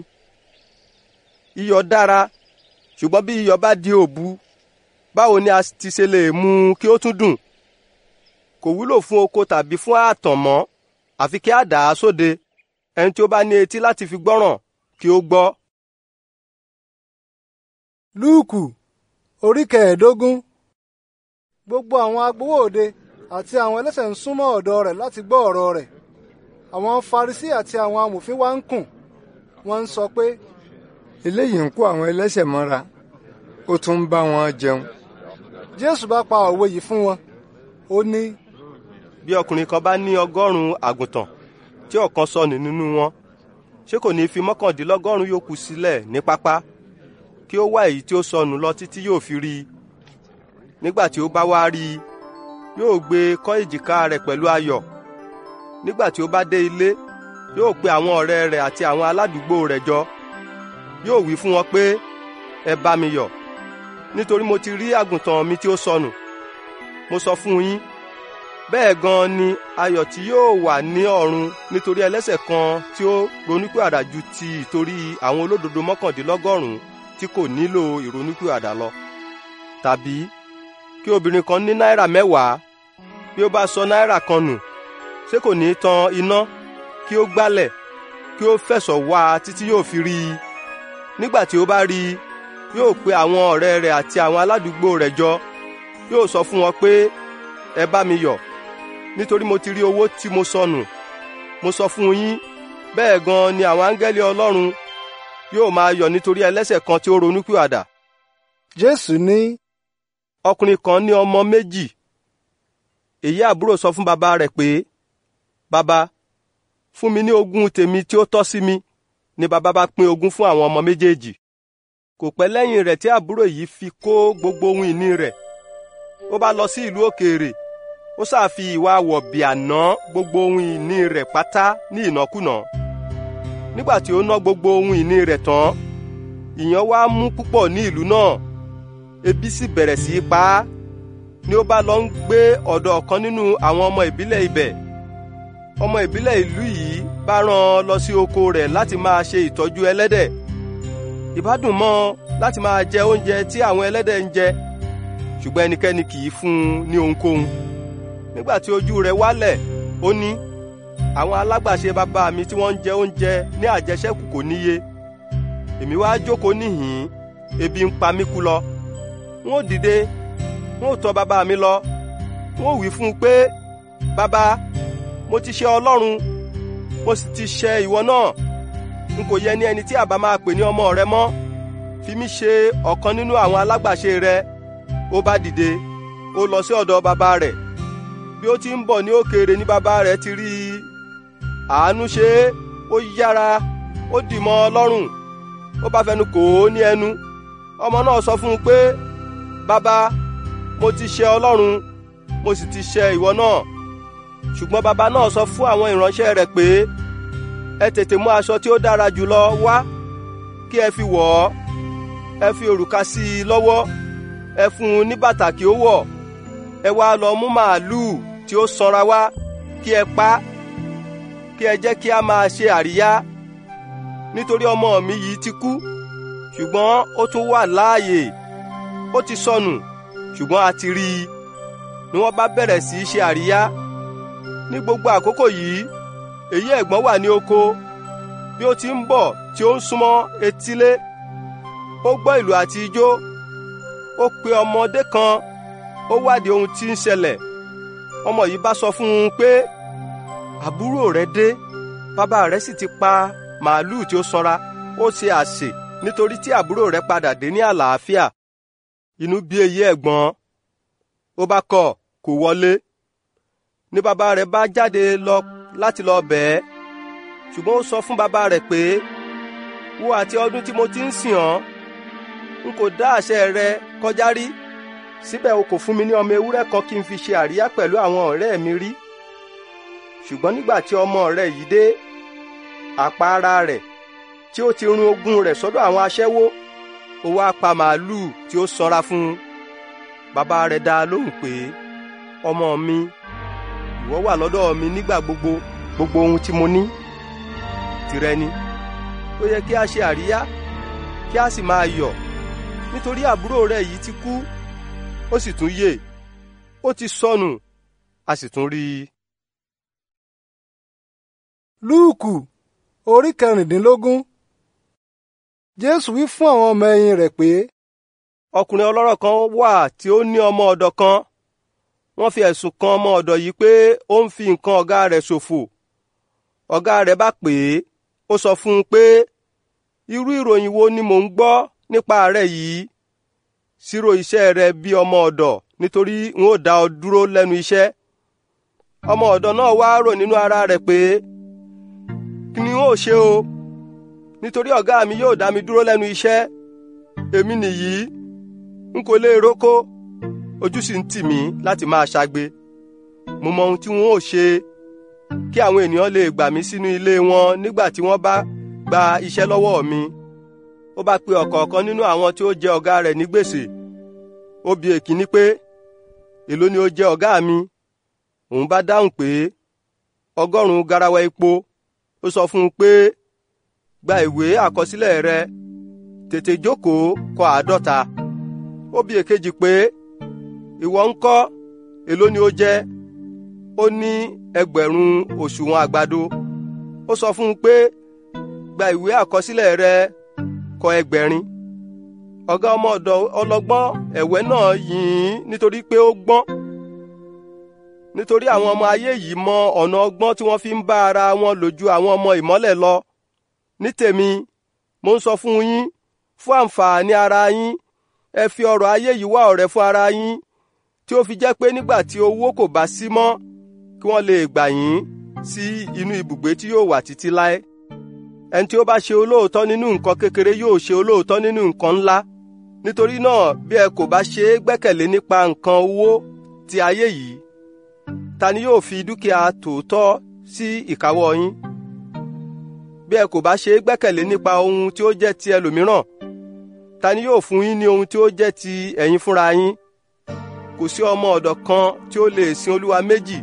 Iyọ̀ dára, ṣùgbọ́n bí iyọ̀ bá di òbu, báwo ni a ti ṣe lè mú kí ó tún dùn? Kò wúlò fún oko tàbí fún ààtàn mọ́, àfi kí a dà á sóde. Ẹni tí ó bá ní etí láti fi gbọ́ràn kí ó gbọ́. Lúùkù orí 15. Gbogbo àwọn agbowó òde àti àwọn ẹlẹ́ṣẹ̀ ń súnmọ́ ọ̀dọ̀ rẹ̀ láti gbọ́ ọ̀rọ̀ rẹ̀. Àwọn Farisí àti àwọn amòfin wá ń kùn, wọ́n ń sọ pé, eléyìí ń kó àwọn ẹlẹ́ṣẹ̀ mọ́ra, ó tún ń bá wọn jẹun. Jésù bá pa òwe yìí fún wọn, ó ní, bí ọkùnrin kan bá ní 100 àgùntàn tí ọ̀kan sọnù nínú wọn, ṣé kò ní fi 99 yòókù sílẹ̀ ní pápá, kí ó wá èyí tí ó sọnù lọ títí yóò fi rí i? Nígbà tí ó bá wá rí i, yóò gbé kọ́ èjìká rẹ̀ pẹ̀lú ayọ̀. Nígbà tí ó bá dé ilé, yóò pe àwọn ọ̀rẹ́ rẹ̀ àti àwọn aládùúgbò rẹ̀ jọ. Yóò wí fún wọn pé, ẹ bá mi yọ̀, nítorí mo ti rí àgùntàn mi tí ó sọnù. Mo sọ fún yín, bẹ́ẹ̀ gan ni ayọ̀ tí yóò wà ní ọ̀run nítorí ẹlẹ́ṣẹ̀ kan tí ó ronúpìwàdà ju ti ìtorí àwọn olódodo 99 tí kò nílò ìronúpìwàdà lọ. Tàbí kí obìnrin kan ní náírà 10, bí ó bá sọ náírà kan nù, ṣé kò ní tan iná kí ó gbálẹ̀ kí ó fẹ̀sọ̀ wá a títí yóò fi rí i? Nígbà tí ó bá rí i, yóò pe àwọn ọ̀rẹ́ rẹ̀ àti àwọn aládùúgbò rẹ̀ jọ, yóò sọ fún wọn pé, ẹ bá mi yọ̀, nítorí mo ti rí owó tí mo sọnù. Mo sọ fún yín, bẹ́ẹ̀ gan ni àwọn áńgẹ́lì Ọlọ́run yóò máa yọ̀ nítorí ẹlẹ́ṣẹ̀ kan tí ó ronúpìwàdà. Jésù ní, ọkùnrin kan ní ọmọ méjì. Èyí àbúrò sọ fún bàbá rẹ̀ pé, bàbá, fún mi ní ogún tèmi tí ó tọ́ sí mi. Ni bàbá bá pín ogún fún àwọn ọmọ méjèèjì. Kò pẹ́ lẹ́yìn rẹ̀ tí àbúrò yìí fi kó gbogbo ohun ìní rẹ̀. Ó bá lọ sí ìlú òkèèrè, ó sáà fi ìwà wọ̀bìà ná gbogbo ohun ìní rẹ̀ pátá ní ìnákúnà. Nígbà tí ó ná gbogbo ohun ìní rẹ̀ tán, ìyàn wá mú púpọ̀ ní ìlú náà, ebi sì bẹ̀rẹ̀ sí í pa á. Ni ó bá lọ ń gbé ọ̀dọ̀ ọ̀kan nínú àwọn ọmọ ìbílẹ̀ ibẹ̀. Ọmọ ìbílẹ̀ ìlú yìí bá rán an lọ sí oko rẹ̀ láti máa ṣe ìtọ́jú ẹlẹ́dẹ̀. Ìbá dùn mọ́ ọ láti máa jẹ oúnjẹ tí àwọn ẹlẹ́dẹ̀ ń jẹ, ṣùgbọ́n ẹnikẹ́ni kì í fún un ní ohunkóhun. Nígbà tí ojú rẹ̀ wálẹ̀, ó ní, àwọn alágbàṣe bàbá mi tí wọ́n ń jẹ oúnjẹ ní àjẹṣẹ́kù kò níye. Èmi wá jókòó níhìn-ín, ebi ń pa mí kú lọ. N ó dìde, n ó tọ̀ bàbá mi lọ. N ó wí fún un pé, bàbá, mo ti ṣẹ̀ Ọlọ́run, mo sì ti ṣẹ̀ ìwọ náà. N kò yẹ ní ẹni tí àbá máa pè ní ọmọ rẹ mọ́. Fi mí ṣe ọ̀kan nínú àwọn alágbàṣe rẹ. Ó bá dìde, ó lọ sí ọ̀dọ̀ bàbá rẹ̀. Bí ó ti ń bọ̀ ní òkèèrè ní bàbá rẹ̀ ti rí i. Àánú ṣe é, ó yára, ó dì mọ́ ọ lọ́rùn. Ó bá fẹnu kò ó ní ẹnu. Ọmọ náà sọ fún un pé, bàbá, mo ti ṣẹ̀ Ọlọ́run, mo sì ti ṣẹ̀ ìwọ náà. Ṣùgbọ́n bàbá náà sọ fún àwọn ìránṣẹ́ rẹ̀ pé, ẹ tètè mú aṣọ tí ó dára jùlọ wá, kí ẹ fi wọ̀ ọ́. Ẹ fi òrùka sí i lọ́wọ́, ẹ fún un ní bàtà kí ó wọ̀. Ẹ wá lọ mú màálùú tí ó sanra wá, kí ẹ pa á. Kí ẹ jẹ́ kí a máa ṣe àríyá. Nítorí ọmọ mi yìí ti kú, ṣùgbọ́n ó tún wà láàyè. Ó ti sọnù, ṣùgbọ́n a ti rí i. Ni wọ́n bá bẹ̀rẹ̀ sí í ṣe àríyá. Ní gbogbo àkókò yìí, èyí ẹ̀gbọ́n wà ní oko. Bí ó ti ń bọ̀ tí ó ń súnmọ́ etílé, ó gbọ́ ìlù àti ijó. Ó pe ọmọdé kan, ó wádìí ohun tí ń ṣẹlẹ̀. Ọmọ yìí bá sọ fún un pé, àbúrò rẹ dé, bàbá rẹ sì ti pa màálùú tí ó sanra. Ó ṣe àsè nítorí tí àbúrò rẹ padà dé ní àlàáfíà. Inú bí èyí ẹ̀gbọ́n, ó bá kọ̀, kò wọlé. Ní bàbá rẹ̀ bá jáde lọ láti lọ bẹ̀ ẹ́, ṣùgbọ́n ó sọ fún bàbá rẹ̀ pé, wo àti ọdún tí mo ti ń sìn ọ́, n kò dá àṣẹ rẹ kọjá rí. Síbẹ̀ o kò fún mi ní ọmọ ewúrẹ́ kan kí n fi ṣe àríyá pẹ̀lú àwọn ọ̀rẹ́ mi rí. Ṣùgbọ́n nígbà tí ọmọ rẹ̀ yìí dé, àpá ara rẹ̀ tí ó ti run ogún rẹ̀ sọ́dọ̀ àwọn aṣẹ́wó, ó wá pa màálùú tí ó sanra fún un. Bàbá rẹ̀ dá a lóhùn pé, ọmọ mi, ìwọ wà lọ́dọ̀ mi nígbà gbogbo. Gbogbo ohun tí mo ní tìrẹ ni. Ó yẹ kí a ṣe àríyá, kí a sì máa yọ̀, nítorí àbúrò rẹ̀ yìí ti kú, ó sì tún yè. Ó ti sọnù, a sì tún rí i. Lúùkù orí 16. Jésù wí fún àwọn ọmọ ẹ̀yìn rẹ̀ pé, ọkùnrin ọlọ́rọ̀ kan wà tí ó ní ọmọ ọ̀dọ̀ kan. Wọ́n fi ẹ̀sùn kan ọmọ ọ̀dọ̀ yìí pé ó ń fi nǹkan ọ̀gá rẹ̀ ṣòfò. Ọ̀gá rẹ̀ bá pè é, ó sọ fún un pé, irú ìròyìn wo ni mò ń gbọ́ nípa rẹ̀ yìí? Ṣírò iṣẹ́ rẹ bí ọmọ ọ̀dọ̀, nítorí n ó dá ọ dúró lẹ́nu iṣẹ́. Ọmọ ọ̀dọ̀ náà wá rò nínú ara rẹ̀ pé, kí ni n ó ṣe o? Nítorí ọ̀gá mi yóò dá mi dúró lẹ́nu iṣẹ́. Èmi nìyí, n kò lè rókó, ojú sì ń tì mí láti máa ṣagbe. Mo mọ ohun tí n ó ṣe kí àwọn ènìyàn lè gbà mí sínú ilé wọn nígbà tí wọ́n bá gba iṣẹ́ lọ́wọ́ mi. Ó bá pe ọ̀kọ̀ọ̀kan nínú àwọn tí ó jẹ ọ̀gá rẹ̀ ní gbèsè. Ó bi èkíní pé, èló ni ó jẹ ọ̀gá mi? Òun bá dáhùn pé, 100 garawa epo. Ó sọ fún un pé, gba ìwé àkọsílẹ̀ rẹ, tètè jókòó kọ 50. Ó bi èkejì pé, ìwọ ńkọ́, èló ni ó jẹ? ó ní 1000 òṣùwọ̀n àgbàdo. Ó sọ fún un pé, gba ìwé àkọsílẹ̀ rẹ, kọ 1000. Ọ̀gá ọmọ ọ̀dọ̀ ọlọ́gbọ́n ẹ̀wẹ́ náà yìn ín nítorí pé ó gbọ́n. Nítorí àwọn ọmọ ayé yìí mọ ọ̀nà ọgbọ́n tí wọ́n fi ń bá ara wọn lò ju àwọn ọmọ ìmọ́lẹ̀ lọ. Ní tèmi, mo ń sọ fún yín, fún àǹfààní ara yín, ẹ fi ọrọ̀ ayé yìí wá ọ̀rẹ́ fún ara yín, tí ó fi jẹ́ pé nígbà tí owó kò bá sí mọ́, kí wọ́n lè gbà yín sí inú ibùgbé tí yóò wà títí láé. Ẹni tí ó bá ṣe olóòótọ́ nínú nǹkan kékeré yóò ṣe olóòótọ́ nínú nǹkan ńlá. Nítorí náà, bí ẹ kò bá ṣe é gbẹ́kẹ̀lé nípa nǹkan owó ti ayé yìí, ta ni yóò fi dúkìá tòótọ́ sí ìkáwọ́ yín? Bí ẹ kò bá ṣe é gbẹ́kẹ̀lé nípa ohun tí ó jẹ́ ti ẹlòmíràn, ta ni yóò fún yín ní ohun tí ó jẹ́ ti ẹ̀yin fúnra yín? Kò sí ọmọ ọ̀dọ̀ kan tí ó lè sin olúwa méjì,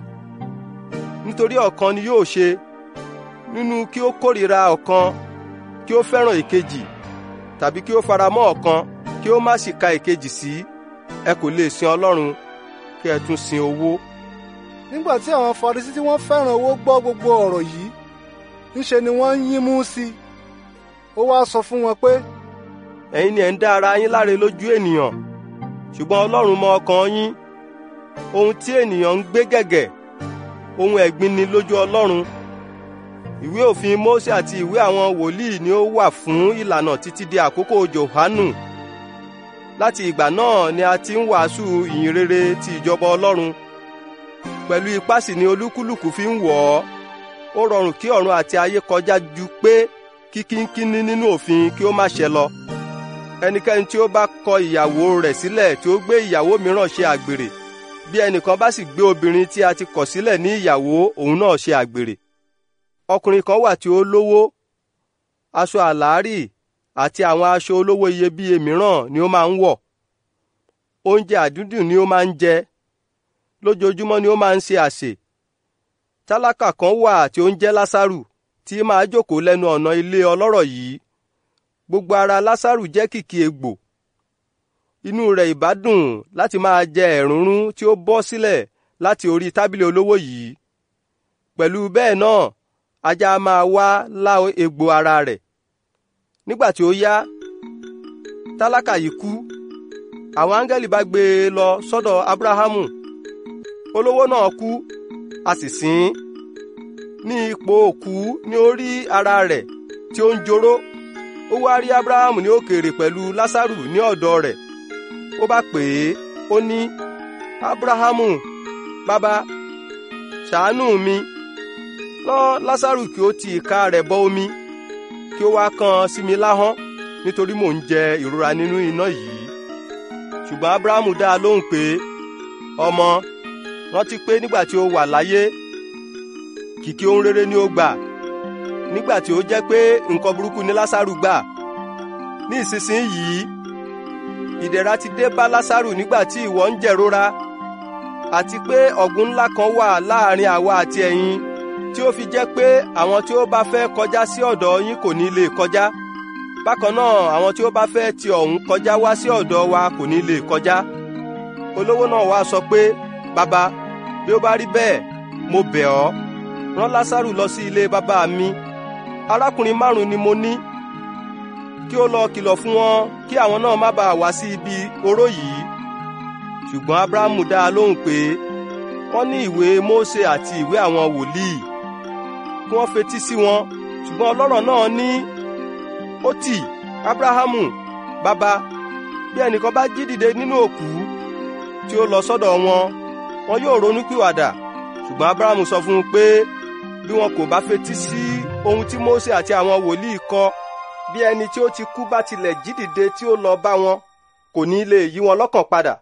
nítorí ọ̀kan ni yóò ṣe nínú kí ó kórìíra ọ̀kan kí ó fẹ́ràn ìkejì, tàbí kí ó faramọ́ ọ̀kan kí ó má sì ka ìkejì sí. Ẹ kò lè sin Ọlọ́run kí ẹ tún sin owó. Nígbà tí àwọn Farisí tí wọ́n fẹ́ràn owó gbọ́ gbogbo ọ̀rọ̀ yìí, ńṣe ni wọ́n ń yín mú sí i. Ó wá sọ fún wọn pé, ẹ̀yin ni ẹ̀ ń dá ara yín láre lójú ènìyàn, ṣùgbọ́n Ọlọ́run mọ ọkàn yín. Ohun tí ènìyàn ń gbé gẹ̀gẹ̀, ohun ẹ̀gbin ni lójú Ọlọ́run. Ìwé òfin Mósè àti ìwé àwọn wòlíì ni ó wà fún ìlànà títí di àkókò Jòhánù. Láti ìgbà náà ni a ti ń wàásù ìyìn rere ti ìjọba Ọlọ́run. Pẹ̀lú ipá sì ni olúkúlùkù fi ń wọ̀ ọ́. Ó rọrùn kí ọ̀run àti ayé kọjá ju pé kí kínkínní nínú òfin kí ó má ṣẹ lọ. Ẹnikẹ́ni tí ó bá kọ ìyàwó rẹ̀ sílẹ̀ tí ó gbé ìyàwó mìíràn ṣe àgbèrè, bí ẹnìkan bá sì gbé obìnrin tí a ti kọ̀ sílẹ̀ ní ìyàwó, òun náà ṣe àgbèrè. Ọkùnrin kan wà tí ó lówó, aṣọ àlárì àti àwọn aṣọ olówó iyebíye mìíràn ni ó máa ń wọ̀. Oúnjẹ àdúndùn ni ó máa ń jẹ, lójoojúmọ́ ni ó máa ń ṣe àsè. Tálákà kan wà tí ó ń jẹ́ Lásárù, tí máa jókòó lẹ́nu ọ̀nà ilé ọlọ́rọ̀ yìí. Gbogbo ara Lásárù jẹ́ kìkì egbò. Inú rẹ̀ ìbá dùn láti máa jẹ ẹ̀rúnrún tí ó bọ́ sílẹ̀ láti orí tábìlì olówó yìí. Pẹ̀lú bẹ́ẹ̀ náà, ajá máa wá lá egbò ara rẹ̀. Nígbà tí ó yá, tálákà yìí kú. Àwọn áńgẹ́lì bá gbé e lọ sọ́dọ̀ Ábúráhámù. Olówó náà kú, a sì sin ín. Ní ipò òkú ní ó rí ara rẹ̀ tí ó ń joró. Ó wá rí Ábúráhámù ní òkèèrè pẹ̀lú Lásárù ní ọ̀dọ̀ rẹ̀. Ó bá pè é, ó ní, Ábúráhámù, bàbá, ṣàánú mi. Rán Lásárù kí ó ti ìka rẹ̀ bọ omi, kí ó wá kàn sí mi láhọ́n, nítorí mò ń jẹ ìrora nínú iná yìí. Ṣùgbọ́n Ábúráhámù dá a lóhùn pé, ọmọ, rántí pé nígbà tí ó wà láyé, kìkì ohun rere ni ó gbà, nígbà tí ó jẹ́ pé nǹkan burúkú ni Lásárù gbà. Ní ìsinsìnyí, ìdẹ̀ra ti dé bá Lásárù nígbà tí ìwọ ń jẹ̀rora, àti pé ọ̀gbun ńlá kan wà láàrin àwa àti ẹ̀yin, tí ó fi jẹ́ pé àwọn tí ó bá fẹ́ kọjá sí ọ̀dọ̀ yín kò ní lè kọjá. Bákan náà, àwọn tí ó bá fẹ́ ti ọ̀hún kọjá wá sí ọ̀dọ̀ wa kò ní lè kọjá. Olówó náà wá sọ pé, bàbá, bí ó bá rí bẹ́ẹ̀, mo bẹ̀ ọ́, rán Lásárù lọ sí ilé bàbá mi. Arákùnrin 5 ni mo ní, kí ó lọ kìlọ̀ fún wọn kí àwọn náà má bàa wá sí ibi oró yìí. Ṣùgbọ́n Ábúráhámù dá a lóhùn pé, wọ́n ní ìwé Mósè àti ìwé àwọn wòlíì, kí wọ́n fetí sí wọn. Ṣùgbọ́n ọlọ́rọ̀ náà ní, ó tì, Ábúráhámù, bàbá, bí ẹnìkan bá jí dìde nínú òkú tí ó lọ sọ́dọ̀ wọn yóò ronúpìwàdà. Ṣùgbọ́n Ábúráhámù sọ fún un pé bí wọn kò bá fetí sí ohun tí Mósè àti àwọn wòlíì kọ, bí ẹni tí ó ti kú bá tilẹ̀ jí dìde tí ó lọ bá wọn, kò ní lè yí wọn lọ́kàn padà.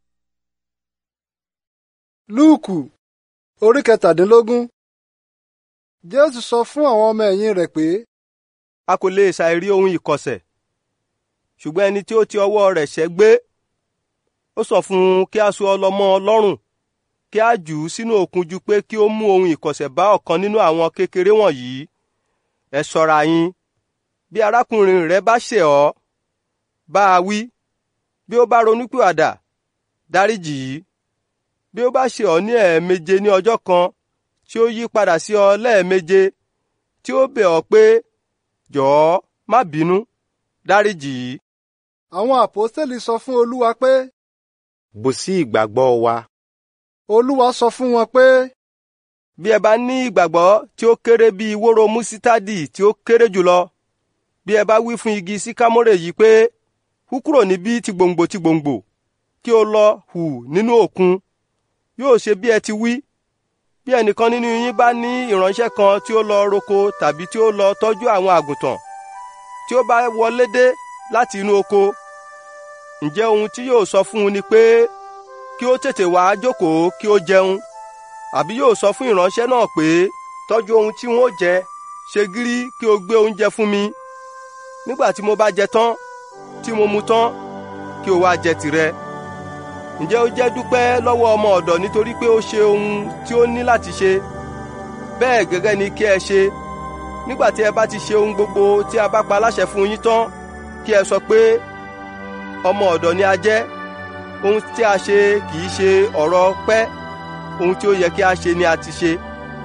Lúùkù orí 17. Jésù sọ fún àwọn ọmọ ẹ̀yìn rẹ̀ pé, a kò lè ṣàìrí ohun ìkọ̀sẹ̀, ṣùgbọ́n ẹni tí ó ti ọwọ́ rẹ̀ ṣẹ́gbé, ó sọ fún un kí a so ọlọ́mọ lọ́rùn, kí a jù ú sínú òkun ju pé kí ó mú ohun ìkọ̀sẹ̀ bá ọ̀kan nínú àwọn kékeré wọ̀nyí. Ẹ ṣọ́ra yín, bí arákùnrin rẹ bá ṣẹ̀ ọ́, bá a wí, bí ó bá ronúpìwàdà, dáríjì í. bí ó bá ṣẹ̀ ọ́ ní ẹ̀ẹ̀méje ní ọjọ́ kan, tí ó yí padà sí ọ lẹ́ẹ̀méje, tí ó bẹ̀ ọ́ pé jọ̀ọ́ má bínú, dáríjì í. Àwọn àpọ́stélì sọ fún Olúwa pé, bùsí ìgbàgbọ́ wa. Olúwa sọ fún wọn pé, bí ẹ bá ní ìgbàgbọ́ tí ó kéré bí wóró músítádì tí ó kéré jùlọ, bí ẹ bá wí fún igi síkámórè yìí pé hú kúrò níbí ti gbòǹgbò kí ó lọ hù nínú òkun, yóò ṣe bí ẹ ti wí. Bí ẹnìkan nínú yín bá ní ìránṣẹ́ kan tí ó lọ roko tàbí tí ó lọ tọ́jú àwọn àgùntàn, tí ó bá wọlé dé láti inú oko, ǹjẹ́ ohun tí yóò sọ fún un ni pé kí ó tètè wá jókòó kí ó jẹun? Àbí yóò sọ fún ìránṣẹ́ náà pé tọ́jú ohun tí wọ́n jẹ, ṣe gírí kí o gbé oúnjẹ fún mi. Nígbà tí mo bá jẹ tán, tí mo mu tán, kí o wá jẹ tìrẹ. Ǹjẹ́ ó jẹ́ dúpẹ́ lọ́wọ́ ọmọ ọ̀dọ̀ nítorí pé ó ṣe ohun tí ó ní láti ṣe? Bẹ́ẹ̀ gẹ́gẹ́ ni kí ẹ ṣe. Nígbà tí ẹ bá ti ṣe ohun gbogbo tí a bá pa láṣẹ fún yín tán, kí ẹ sọ pé ọmọ ọ̀dọ̀ ni a jẹ́. Ohun tí a ṣe kì í ṣe ọ̀rọ̀ pẹ́, ohun tí ó yẹ kí a ṣe ni a ti ṣe.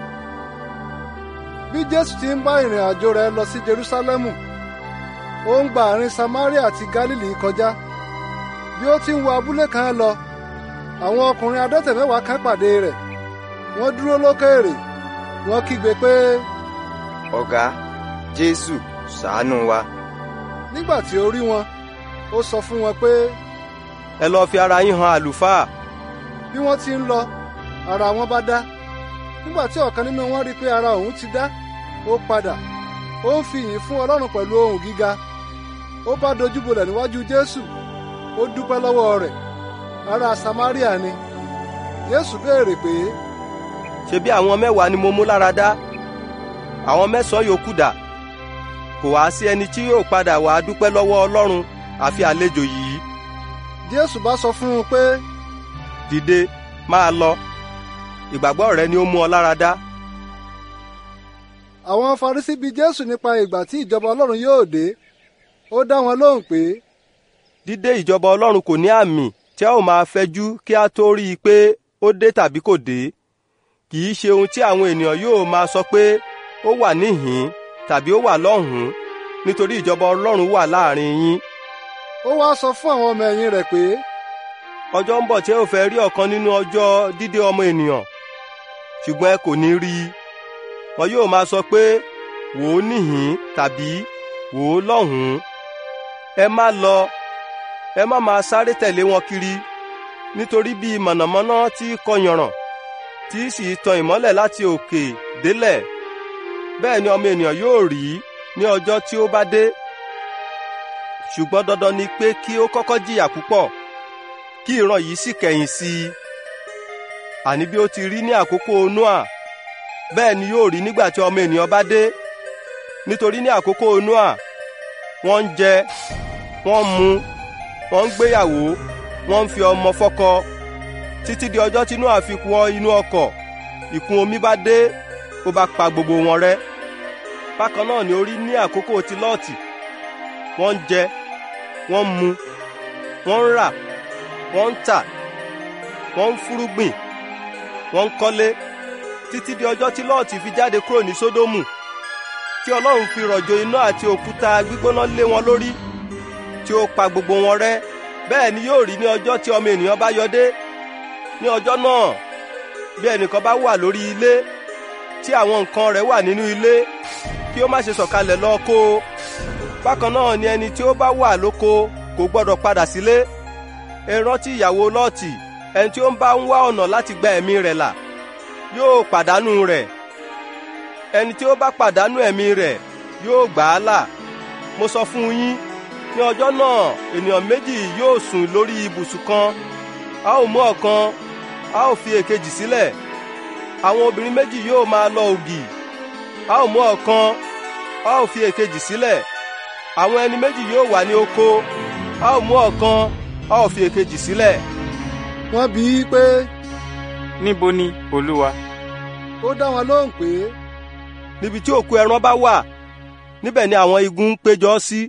Bí Jésù ti ń bá ìrìn àjò rẹ̀ lọ sí Jerúsálẹ́mù, ó ń gba àárín Samaria àti Gálílì kọjá. Bí ó ti ń wọ abúlé kan lọ, àwọn ọkùnrin adẹ́tẹ̀ mẹ́wàá kan pàdé rẹ̀. Wọ́n dúró lókèèrè, wọ́n kígbe pé, ọ̀gá, Jésù, ṣàánú wa. Nígbà tí ó rí wọn, ó sọ fún wọn pé, ẹ lọ fi ara yín hàn àlùfáà. Bí wọ́n ti ń lọ, ara wọn bá dá. Nígbà tí ọ̀kan nínú wọn rí pé ara òun ti dá, ó padà, ó ń fi ìyìn fún Ọlọ́run pẹ̀lú ohùn gíga. Ó bá dojúbolẹ̀ níwájú Jésù, ó dúpẹ́ lọ́wọ́ rẹ̀. Ará Samaria ni. Jésù béèrè pé, ṣebí àwọn 10 ni mo mú lára dá? Àwọn 9 yòókù dà? Kò wá sí ẹni tí yóò padà wá dúpẹ́ lọ́wọ́ Ọlọ́run àfi àlejò yìí. Jésù bá sọ fún un pé, dìde, máa lọ, ìgbàgbọ́ rẹ ni ó mú ọ lára dá. Àwọn Farisí bi Jésù nípa ìgbà tí ìjọba Ọlọ́run yóò dé. Ó dá wọn lóhùn pé, dídé ìjọba Ọlọ́run kò ní àmì tí a ó máa fẹjú kí a tó rí i pé ó dé tàbí kò dé. Kì í ṣe ohun tí àwọn ènìyàn yóò máa sọ pé ó wà níhìn tàbí ó wà lọ́hùn-ún, nítorí ìjọba Ọlọ́run wà láàrin yín. Ó wá sọ fún àwọn ọmọ ẹ̀yìn rẹ̀ pé, ọjọ́ ń bọ̀ tí ẹ ò fẹ́ rí ọ̀kan nínú ọjọ́ dídé ọmọ ènìyàn, ṣùgbọ́n ẹ kò ní rí i. Wọn yóò máa sọ pé wò ó níhìn tàbí wò ó lọ́hùn-ún. Ẹ má lọ, ẹ má máa sáré tẹ̀lé wọn kiri, nítorí bí mọ̀nàmọ́ná tí kọ yànràn tí sì tan ìmọ́lẹ̀ láti òkè délẹ̀, bẹ́ẹ̀ ni ọmọ ènìyàn yóò rí ní ọjọ́ tí ó bá dé. Ṣùgbọ́n dandan ni pé kí ó kọ́kọ́ jìyà púpọ̀, kí ìran yìí sì kẹ̀yìn sí i. Àní bí ó ti rí ní àkókò Nóà, bẹ́ẹ̀ ni yóò rí nígbà tí ọmọ ènìyàn bá dé. Nítorí ní àkókò Nóà, wọ́n ń jẹ, wọ́n ń mu, wọ́n ń gbéyàwó, wọ́n ń fi ọmọ fọ́kọ, títí di ọjọ́ tí Nóà fi wọ inú ọkọ̀. Ìkún omi bá dé, ó bá pa gbogbo wọn rẹ́. Bákan náà ni ó rí ní àkókò ti Lọ́ọ̀tì. Wọ́n ń jẹ, wọ́n ń mu, wọ́n ń rà, wọ́n ń tà, wọ́n ń fúrúgbìn, wọ́n ń kọ́lé, títí di ọjọ́ tí Lọ́ọ̀tì fi jáde kúrò ní Sódómù, tí Ọlọ́run fi rọ̀jò iná àti òkúta gbígbóná lé wọn lórí, tí ó pa gbogbo wọn rẹ́. Bẹ́ẹ̀ ni yóò rí ní ọjọ́ tí ọmọ ènìyàn bá yọdé. Ní ọjọ́ náà, bí ẹnìkan bá wà lórí ilé, tí àwọn nǹkan rẹ̀ wà nínú ilé, kí ó má ṣe sọ̀kalẹ̀ lọ kó o. Bákan náà ni ẹni tí ó bá wà lóko kò gbọdọ̀ padà sílé. Ẹ rántí ìyàwó Lọ́ọ̀tì, ẹni tí ó ń bá ń wá ọ̀nà láti gba ẹ̀mí rẹ̀ là, yóò pàdánù rẹ̀. Ẹni tí ó bá pàdánù ẹ̀mí rẹ̀ yóò gbà á là. Mo sọ fún yín, ní ọjọ́ náà ènìyàn méjì yóò sùn lórí ibùsùn kan, a ó mú ọ̀kan, a ó fi èkejì sílẹ̀. Àwọn obìnrin méjì yóò máa lọ ògì, a ó mú ọ̀kan, a ó fi èkejì sílẹ̀. Àwọn ẹni méjì yóò wà ní oko, a ó mú ọ̀kan, a ó fi èkejì sílẹ̀. Wọ́n bi í pé, níbo ni Olúwa? Ó dá wọn lóhùn pé, níbi tí òkú ẹran bá wà, níbẹ̀ ni àwọn igun péjọ sí.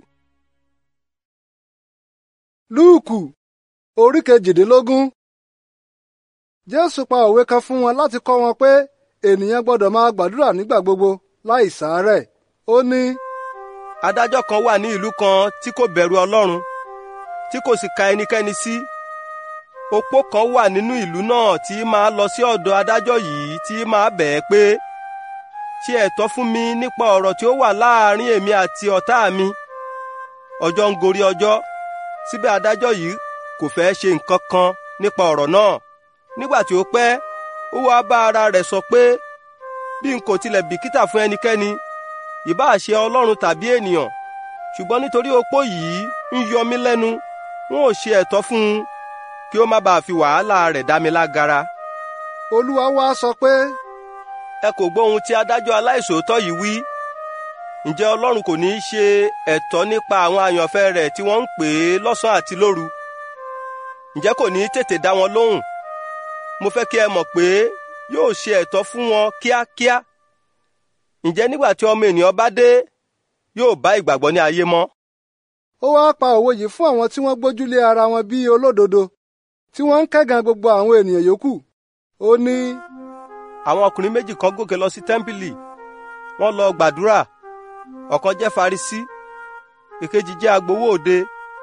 Lúùkù orí 18. Jésù pa òwe kan fún wọn láti kọ́ wọn pé ènìyàn gbọ́dọ̀ máa gbàdúrà nígbà gbogbo láì sàárẹ̀. Ó ní, adájọ́ kan wà ní ìlú kan tí kò bẹ̀rù Ọlọ́run, tí kò sì ka ẹnikẹ́ni sí. Opó kan wà nínú ìlú náà tí máa lọ sí ọ̀dọ̀ adájọ́ yìí tí máa bẹ̀ ẹ́ pé, ṣe ẹ̀tọ́ fún mi nípa ọ̀rọ̀ tí ó wà láàrin èmi àti ọ̀tá mi. Ọjọ́ ń gorí ọjọ́, síbẹ̀ adájọ́ yìí kò fẹ́ ṣe nǹkan kan nípa ọ̀rọ̀ náà. Nígbà tí ó pẹ́, ó wá bá ara rẹ̀ sọ pé, bí n kò tilẹ̀ bìkítà fún ẹnikẹ́ni, ìbáà ṣe Ọlọ́run tàbí ènìyàn, ṣùgbọ́n nítorí opó yìí ń yọ mí lẹ́nu, wọn ò ṣe ẹ̀tọ́ fún un, kí ó má bàa fi wàhálà rẹ̀ dá mi lágara. Olúwa wá sọ pé, ẹ kò gbọ́ ohun tí adájọ́ aláìṣòótọ́ yìí wí. Ǹjẹ́ Ọlọ́run kò ní í ṣe ẹ̀tọ́ nípa àwọn àyànfẹ́ rẹ̀ tí wọ́n ń pè é lọ́sàn àti lóru? Ǹjẹ́ kò ní í tètè dá wọn lóhùn? Mo fẹ́ kí ẹ mọ̀ pé yóò ṣe ẹ̀tọ́ fún wọn kíákíá. Ǹjẹ́ nígbà tí ọmọ ènìyàn bá dé, yóò bá ìgbàgbọ́ ní ayé mọ́? Ó wá pa òwe yìí fún àwọn tí wọ́n gbójúlé ara wọn bí olódodo, tí wọ́n ń kẹ́gàn gbogbo àwọn ènìyàn yòókù. Ó ní, àwọn ọkùnrin méjì kan gòkè lọ sí tẹ́ḿpìlì, wọ́n lọ gbàdúrà. Ọ̀kan jẹ́ Farisí, èkejì jẹ́ agbowó òde.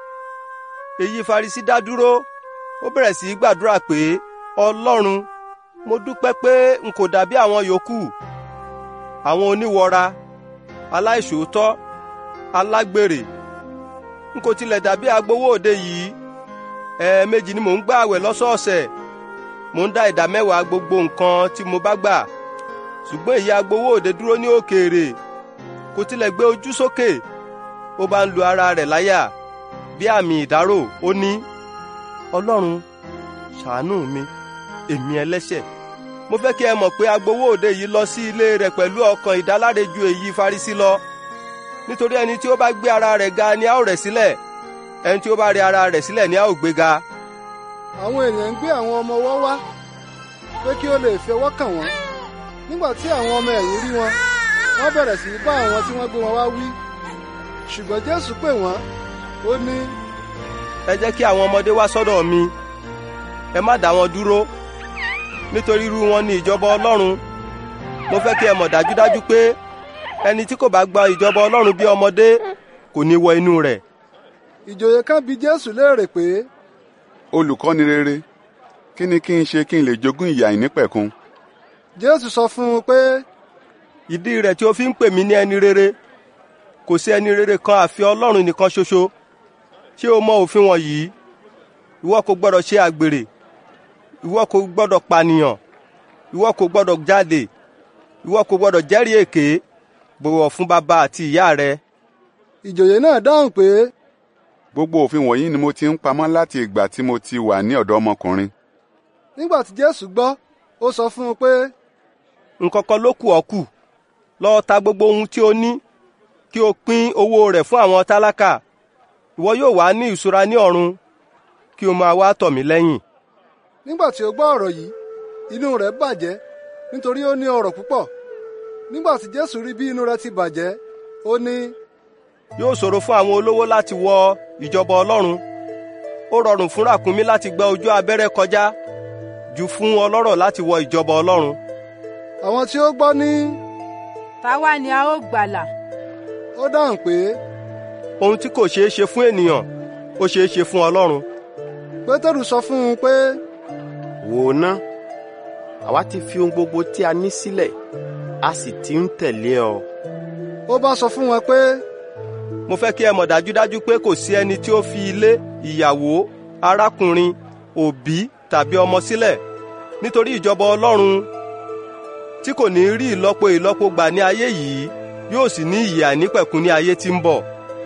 Èyí Farisí dá dúró, ó bẹ̀rẹ̀ sí í gbàdúrà pé, Ọlọ́run, mo dúpẹ́ pé n kò dàbí àwọn yòókù, àwọn oníwọra, aláìṣòótọ́, alágbèrè. N kò tilẹ̀ dàbí agbowó òde yìí. Ẹ̀ẹ̀mejì ni mò ń gbààwẹ̀ lọ́sọ̀ọ̀sẹ̀. Mo ń dá ìdámẹ́wàá gbogbo nǹkan tí mo bá gbà. Ṣùgbọ́n èyí agbowó òde dúró ní òkèèrè, kò tilẹ̀ gbé ojú sókè. Ó bá ń lu ara rẹ̀ láyà bí àmì ìdárò. Ó ní, Ọlọ́run, ṣàánú mi, èmi ẹlẹ́ṣẹ̀. Mo fẹ́ kí ẹ mọ̀ pé agbowó òde yìí lọ sí ilé rẹ̀ pẹ̀lú ọkàn ìdáláre ju èyí Farisí lọ. Nítorí ẹni tí ó bá gbé ara rẹ̀ ga ni a ó rẹ̀ sílẹ̀, ẹni tí ó bá rẹ̀ ara rẹ̀ sílẹ̀ ni a ó gbé ga. Àwọn ènìyàn ń gbé àwọn ọmọ ọwọ́ wá pé kí ó lè fi ọwọ́ kàn wọ́n. Nígbà tí àwọn ọmọ ẹ̀yìn rí wọn, wọ́n bẹ̀rẹ̀ sí í bá àwọn tí wọ́n gbé wọn wá wí. Ṣùgbọ́n Jésù pè wọ́n, ó ní, ẹ jẹ́ kí àwọn ọmọdé wá sọ́dọ̀ mi, ẹ má dá wọn dúró, nítorí irú wọn ni ìjọba Ọlọ́run. Mo fẹ́ kí ẹ mọ̀ dájúdájú pé ẹni tí kò bá gba ìjọba Ọlọ́run bí ọmọdé kò ní wọ inú rẹ̀. Ìjòyè kan bi Jésù léèrè pé, Olùkọ́ni rere, kí ni kí n ṣe kí n lè jogún ìyè àìnípẹ̀kun? Jésù sọ fún un pé, ìdí rẹ̀ tí o fi ń pè mí ní ẹni rere, kò sí ẹni rere kan àfi Ọlọ́run nìkan ṣoṣo. Ṣé o mọ òfin wọ̀nyí? Ìwọ kò gbọdọ̀ ṣe àgbèrè, ìwọ kò gbọdọ̀ pànìyàn, ìwọ kò gbọdọ̀ jalè, ìwọ kò gbọdọ̀ jẹ́rìí èké, bọ̀wọ̀ fún bàbá àti ìyá rẹ. Ìjòyè náà dáhùn pé, gbogbo òfin wọ̀nyí ni mo ti ń pamọ́ láti ìgbà tí mo ti wà ní ọ̀dọ́ ọmọkùnrin. Nígbà tí Jésù gbọ́, ó sọ fún un pé, nǹkan kan ló kù ọ́ kù. Lọ ta gbogbo ohun tí o ní, kí o pín owó rẹ̀ fún àwọn tálákà. Ìwọ yóò wá ní ìṣúra ní ọ̀run, kí o máa wá tọ̀ mí lẹ́yìn. Nígbà tí ó gbọ́ ọ̀rọ̀ yìí, inú rẹ̀ bàjẹ́ nítorí ó ní ọrọ̀ púpọ̀. Nígbà tí Jésù rí bí inú rẹ̀ ti bàjẹ́, ó ní, yóò ṣòro fún àwọn olówó láti wọ ìjọba Ọlọ́run. Ó rọrùn fún ràkúnmí láti gba ojú abẹ́rẹ́ kọjá jù fún ọlọ́rọ̀ láti wọ ìjọba Ọlọ́run. Àwọn tí ó gbọ́ ní, táwa ni a ó gbàlà? Ó dáhùn pé, ohun tí kò ṣeé ṣe fún ènìyàn, ó ṣeé ṣe fún Ọlọ́run. Pétérù sọ fún un pé, wò ó ná, àwa ti fi ohun gbogbo tí a ní sílẹ̀, a sì ti ń tẹ̀lé ọ. Ó bá sọ fún wọn pé, mo fẹ́ kí ẹ mọ̀ dájúdájú pé kò sí ẹni tí ó fi ilé, ìyàwó, arákùnrin, òbí tàbí ọmọ sílẹ̀ nítorí ìjọba Ọlọ́run tí kò ní rí ìlọ́po gbà ní ayé yìí, yóò sì ní ìyè àìnípẹ̀kun ní ayé tí ń bọ̀.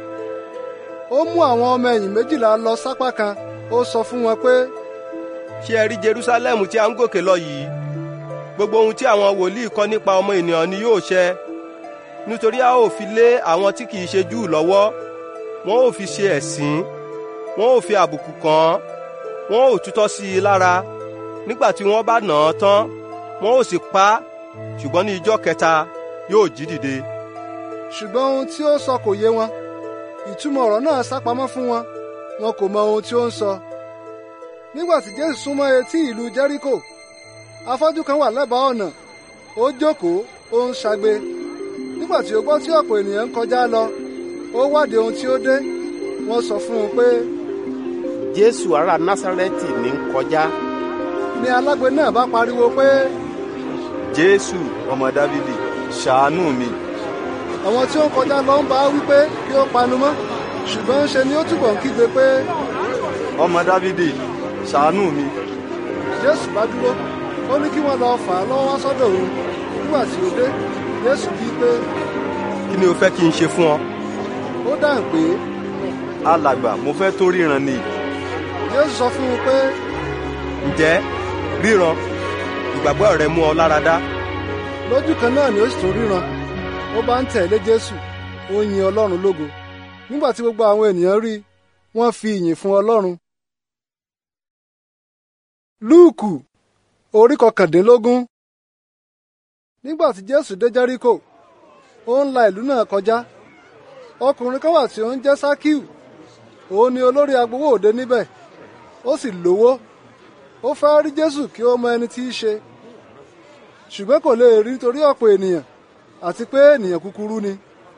Ó mú àwọn ọmọ ẹ̀yìn 12 lọ sápá kan, ó sọ fún wọn pé, ṣé ẹ rí Jerúsálẹ́mù tí a ń gòkè lọ yìí? Gbogbo ohun tí àwọn wòlíì kọ nípa ọmọ ènìyàn ni yóò ṣẹ. Nítorí a ó fi lé àwọn tí kìí ṣe Júù lọ́wọ́, wọn ó fi ṣe ẹ̀sín, wọn ó fi àbùkù kàn án, wọn ó tutọ́ sí i lára. Nígbà tí wọ́n bá nà án tán, wọn ó sì pa á, ṣùgbọ́n ní ijọ́ kẹta yóò jí dìde. Ṣùgbọ́n ohun tí ó sọ kò yé wọn. Ìtumọ̀ ọ̀rọ̀ náà sápamọ́ fún wọn, wọn kò mọ ohun tí ó ń sọ. Nígbà tí Jésù súnmọ́ etí ìlú Jẹ́ríkò, afọ́jú kan wà lẹ́bàá ọ̀nà, ó jókòó ó ń ṣagbe. Nígbà tí ó gbọ́ tí ọ̀pọ̀ ènìyàn ń kọjá lọ, ó wádìí ohun tí ó dé. Wọ́n sọ fún un pé Jésù ará Násárẹ́tì ní ń kọjá. Ni alágbe náà bá pariwo pé Jésù ọmọ Dáfídì, ṣàánú mi. Àwọn tí ó ń kọjá lọ ń bá wí pé kí ó panu mọ́, ṣùgbọ́n ṣe ni ó túbọ̀ ń kígbe pé ọmọ Dáfídì, ṣàánú mi. Jésù bá dúró, ó ní kí wọ́n lọ fà á lọ́wọ́ sọ́dọ̀ òun. Nígbà tí ó dé, Jésù bíi pé kí ni o fẹ́ kí n ṣe fún ọ? Ó dáhùn pé alàgbà, mo fẹ́ tó ríran ni. Jésù sọ fún un pé ǹjẹ́ ríran, ìgbàgbọ́ rẹ mú ọ lára dá? Lójú kan náà ni ó sì tún ríran. Ó bá ń tẹ̀lé Jésù, ó yin Ọlọ́run lógo. Nígbà tí gbogbo àwọn ènìyàn rí, wọ́n fi ìyìn fún Ọlọ́run. Lúùkù orí 19. Nígbà tí Jésù dé Jẹ́ríkò, ó ń la ìlú náà kọjá. Ọkùnrin kan wà tí ó ń jẹ́ Sákíù. Òun ni olórí agbowó òde níbẹ̀. Ó sì lówó. Ó fẹ́ rí Jésù kí ó mọ ẹni tí í ṣe. Ṣùgbọ́n kò lè rí nítorí ọ̀pọ̀ ènìyàn, àti pé ènìyàn kúkúrú ni.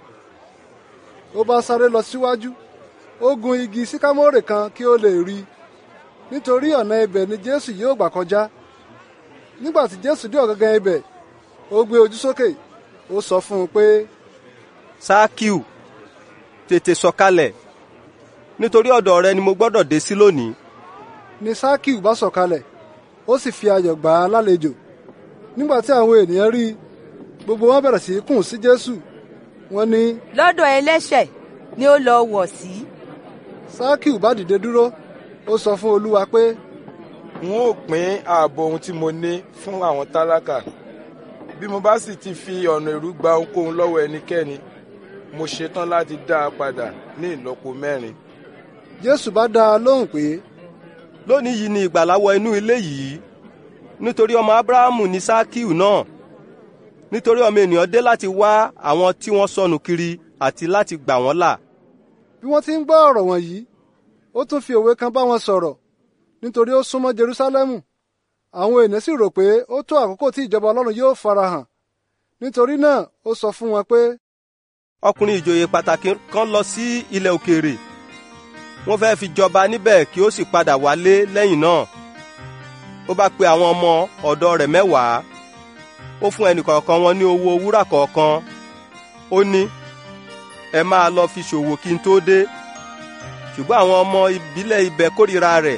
Ó bá sáré lọ síwájú. Ó gun igi síkámórè kan kí ó lè rí, nítorí ọ̀nà ibẹ̀ ni Jésù yóò gbà kọjá. Nígbà tí Jésù dé ọ̀gangan ibẹ̀, ó gbé ojú sókè, ó sọ fún un pé Sákíù, tètè sọ̀kalẹ̀, nítorí ọ̀dọ̀ rẹ ni mo gbọ́dọ̀ dé sí lónìí. Ni Sákíù bá sọ̀kalẹ̀, ó sì fi ayọ̀ gbà á lálejò. Nígbà tí àwọn ènìyàn rí i, gbogbo wọn bẹ̀rẹ̀ sí í kùn sí Jésù. Wọ́n ní lọ́dọ̀ ẹlẹ́ṣẹ̀ ni ó lọ wọ̀ sí. Sákíù bá dìde dúró, ó sọ fún Olúwa pé n ó pín ààbọ̀ ohun tí mo ní fún àwọn tálákà. Bí mo bá sì ti fi ọ̀nà ẹ̀rú gba ohunkóhun lọ́wọ́ ẹnikẹ́ni, mo ṣetán láti dá a padà ní ìlọ́po 4. Jésù bá dá a lóhùn pé lónìí yìí ni ìgbàlà wọ inú ilé yìí, nítorí ọmọ Ábúráhámù ni Sákíù náà. Nítorí ọmọ ènìyàn dé láti wá àwọn tí wọ́n sọnù kiri àti láti gbà wọ́n là. Bí wọ́n ti ń gbọ́ ọ̀rọ̀ wọ̀nyí, ó tún fi òwe kan bá wọn sọ̀rọ̀, nítorí ó súnmọ́ Jerúsálẹ́mù. Àwọn ènìyàn sì rò pé ó tó àkókò tí ìjọba Ọlọ́run yóò farahàn. Nítorí náà ó sọ fún wọn pé ọkùnrin ìjòyè pàtàkì kan lọ sí ilẹ̀ òkèèrè. Wọ́n fẹ́ fi jọba níbẹ̀ kí ó sì padà wálé lẹ́yìn náà. Ó bá pe àwọn ọmọ ọ̀dọ̀ rẹ̀ 10. Ó fún ẹnìkọ̀ọ̀kan wọn ní owó wúrà kọ̀ọ̀kan. Ó ní, ẹ máa lọ fi ṣòwò kí n tó dé. Ṣùgbọ́n àwọn ọmọ ìbílẹ̀ ibẹ̀ kórìíra rẹ̀.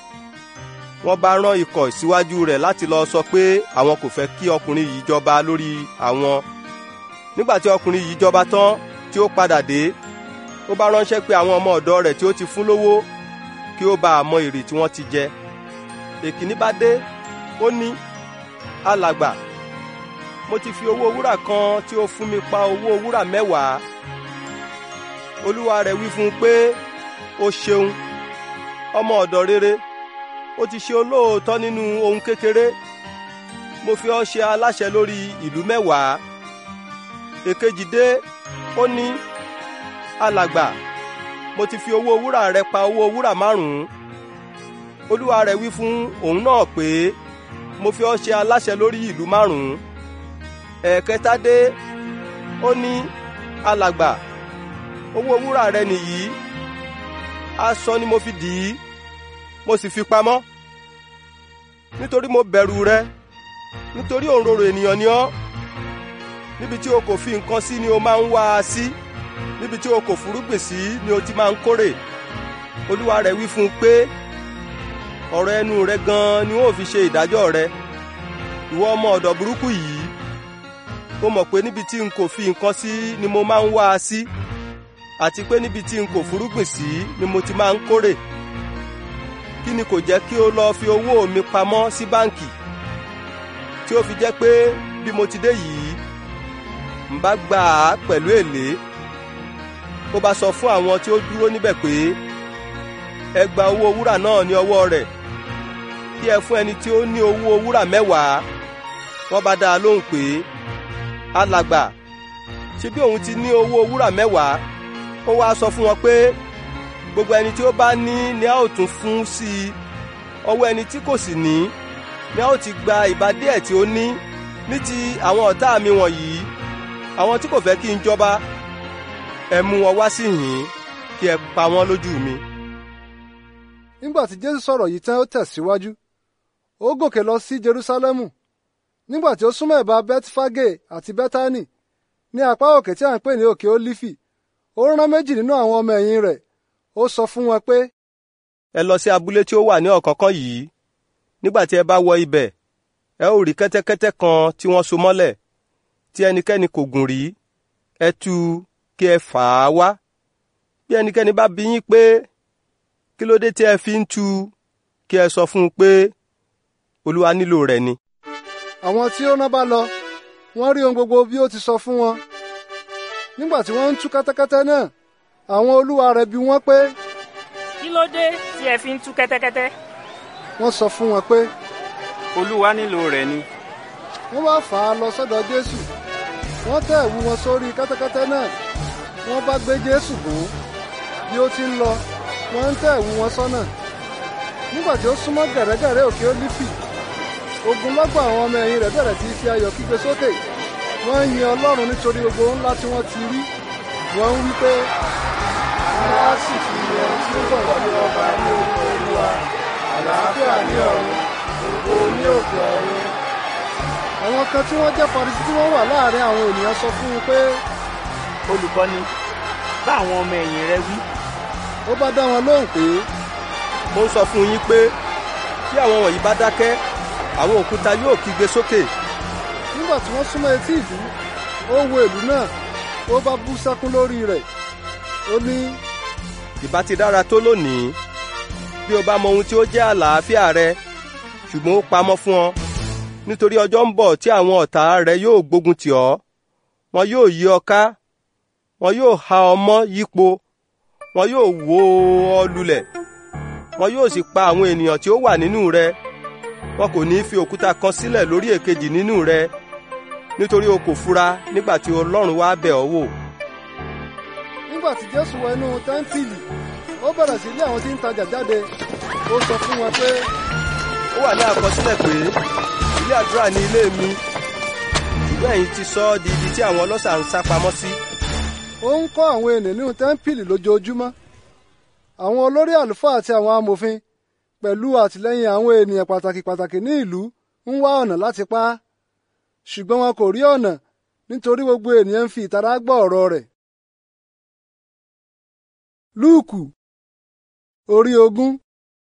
Wọ́n bá rán ikọ̀ síwájú rẹ̀ láti lọ sọ pé àwọn kò fẹ́ kí ọkùnrin yìí jọba lórí àwọn. Nígbà tí ọkùnrin yìí jọba tán tí ó padà dé, ó bá ránṣẹ́ pé àwọn ọmọ ọ̀dọ̀ rẹ̀ tí ó ti fún lówó kí ó bá mọ èrè tí wọ́n ti jẹ. Èkíní bá dé, ó ní, alàgbà, mo ti fi owó wúrà kan tí ó fún mi pa owó wúrà 10. Olúwa rẹ̀ wí fún un pé, ó ṣeun, ọmọ ọ̀dọ̀ rere, ó ti ṣe olóòótọ́ nínú ohun kékeré. Mo fi ọ́ ṣe aláṣẹ lórí ìlú 10. Èkejì dé, ó ní, alàgbà, mo ti fi owó wúrà rẹ pa owó wúrà 5. Olúwa rẹ̀ wí fún òun náà pé, mo fi ọ́ ṣe aláṣẹ lórí ìlú 5. Ẹ̀kẹta dé, ó ní, alàgbà, owó wúrà rẹ nìyí, aṣọ ni mo fi dì í, mo sì fi pamọ́. Nítorí mo bẹ̀rù rẹ, nítorí òǹrorò ènìyàn ni ọ́. Níbi tí o kò fi nǹkan sí ni o máa ń wá a sí, níbi tí o kò fúrúgbìn sí ni o ti máa ń kórè. Olúwa rẹ̀ wí fún un pé, ọ̀rọ̀ ẹnu rẹ gan-an ni ó fi ṣe ìdájọ́ rẹ. Ìwọ ọmọ ọ̀dọ̀ burúkú yìí, ó mọ̀ pé níbi tí n kò fi nǹkan sí ni mo máa ń wá a sí, àti pé níbi tí n kò fúrúgbìn sí ni mo ti máa ń kórè. Kí ni kò jẹ́ kí o lọ fi owó mi pamọ́ sí báǹkì, tí ó fi jẹ́ pé bí mo ti dé yìí, n bá gbà á pẹ̀lú èlé. Ó bá sọ fún àwọn tí ó dúró níbẹ̀ pé, ẹ gba owó wúrà náà ní ọwọ́ rẹ̀, kí ẹ fún ẹni tí ó ní owó wúrà 10. Wọ́n bá dá a lóhùn pé, alàgbà, ṣé bí òun ti ní owó wúrà 10? Ó wá sọ fún wọn pé, gbogbo ẹni tí ó bá ní ni a ó tún fún sí i, ọwọ́ ẹni tí kò sì ní ni a ó ti gba ìbá díẹ̀ tí ó ní ti àwọn ọ̀tá mi wọ̀nyí, àwọn tí kò fẹ́ kí n jọba. Ẹ mú wọn wá síhìn kí ẹ pa wọ́n lójú mi. Nígbà tí Jésù sọ̀rọ̀ yìí tán, ó tẹ̀síwájú. Ó gòkè lọ sí Jerúsálẹ́mù. Nígbà tí ó súnmọ́ ẹ̀bá Bẹ́tífágè àti Bẹ́tánì ní apá òkè tí à ń pè ní òkè Ólífì, ó rán méjì nínú àwọn ọmọ ẹ̀yìn rẹ̀. Ó sọ fún wọn pé, ẹ lọ sí abúlé tí ó wà ní ọ̀kánkán yìí. Nígbà tí ẹ bá wọ ibẹ̀, ẹ ó rí kẹ́tẹ́kẹ́tẹ́ kan tí wọ́n so mọ́lẹ̀, tí ẹnikẹ́ni kò gùn rí. Ẹ tú kí ẹ fà á wá. Bí ẹnikẹ́ni bá bi yín pé, kí ló dé tí ẹ fi ń tú, kí ẹ sọ fún un pé, Olúwa nílò rẹ̀ ni. Àwọn tí ó rán bá lọ, wọ́n rí ohun gbogbo bí ó ti sọ fún wọn. Nígbà tí wọ́n ń tú kẹ́tẹ́kẹ́tẹ́ náà, àwọn olúwa rẹ̀ bi wọ́n pé, kí ló dé tí ẹ fi ń tú kẹ́tẹ́kẹ́tẹ́? Wọ́n sọ fún wọn pé, Olúwa nílò rẹ̀ ni. Wọ́n wá fà á lọ sọ́dọ̀ Jésù. Wọ́n tẹ́ ẹ̀wù wọn sórí kẹ́tẹ́kẹ́tẹ́ náà. Wọ́n bá gbé Jésù gùn. Bí ó ti ń lọ, wọ́n ń tẹ́ ẹ̀wù wọn sọ́nà. Nígbà tí ó súnmọ́ gẹ̀rẹ́gẹ̀rẹ́ òkè Ólífì, ogunlọ́gọ̀ àwọn ọmọ ẹ̀yìn rẹ̀ bẹ̀rẹ̀ sí fi ayọ̀ kígbe sókè. Wọ́n ń yin Ọlọ́run nítorí gbogbo ńlá tí wọ́n ti rí. Wọ́n ń wí pé, a sì fi ẹni tí ó bọ̀ wọlé ọba ní orúkọ Olúwa, àlàáfíà ní ọ̀run, ògo ní òkè ọ̀run. Àwọn kan tí wọ́n jẹ́ Farisí tí wọ́n wà láàrin àwọn ènìyàn sọ fún un pé, Olùkọ́ni, bá àwọn ọmọ ẹ̀yìn rẹ wí. Ó bá dá wọn lóhùn pé, mo ń sọ fún yín pé tí àwọn wọ̀nyí bá dákẹ́, àwọn òkúta yóò kígbe sókè. Nígbà tí wọ́n súnmọ́ etí ìlú, ó wo ìlú náà, ó bá bú sẹ́kún lórí rẹ̀. Ó ní, ìbá ti dára tó lónìí bí o bá mọ ohun tí ó jẹ́ àlàáfíà rẹ, ṣùgbọ́n ó pamọ́ fún ọ. Nítorí ọjọ́ ń bọ̀ tí àwọn ọ̀tá rẹ yóò gbógun tì ọ́. Wọn yóò yí ọ ká, wọn yóò há ọ mọ́ yípo, wọn yóò wó ọ lulẹ̀, wọn yóò sì pa àwọn ènìyàn tí ó wà nínú rẹ. Wọn kò ní fi òkúta kan sílẹ̀ lórí èkejì nínú rẹ, nítorí o kò fura nígbà tí Ọlọ́run wá bẹ̀ ọ́ wò. Nígbà tí Jésù wọ inú tẹ́ńpìlì, ó bẹ̀rẹ̀ sí lé àwọn tí ń tajà jáde. Ó sọ fún wọn pé, ó wà ní àkọsílẹ̀ pé ilé àdúrà ní ilé mi, ṣùgbọ́n ẹ̀yin ti sọ ọ́ di ibi tí àwọn ọlọ́ṣà ń sá pamọ́ sí. Ó ń kọ́ àwọn ènìyàn nínú tẹ́ḿpìlì lójoojúmọ́. Àwọn olórí àlùfáà àti àwọn amòfin pẹ̀lú àtìlẹ́yìn àwọn ènìyàn pàtàkì ní ìlú ń wá ọ̀nà láti pa á. Ṣùgbọ́n wọn kò rí ọ̀nà nítorí gbogbo ènìyàn ń fi ìtara gbọ́ ọ̀rọ̀ rẹ̀. Lúùkù orí 20.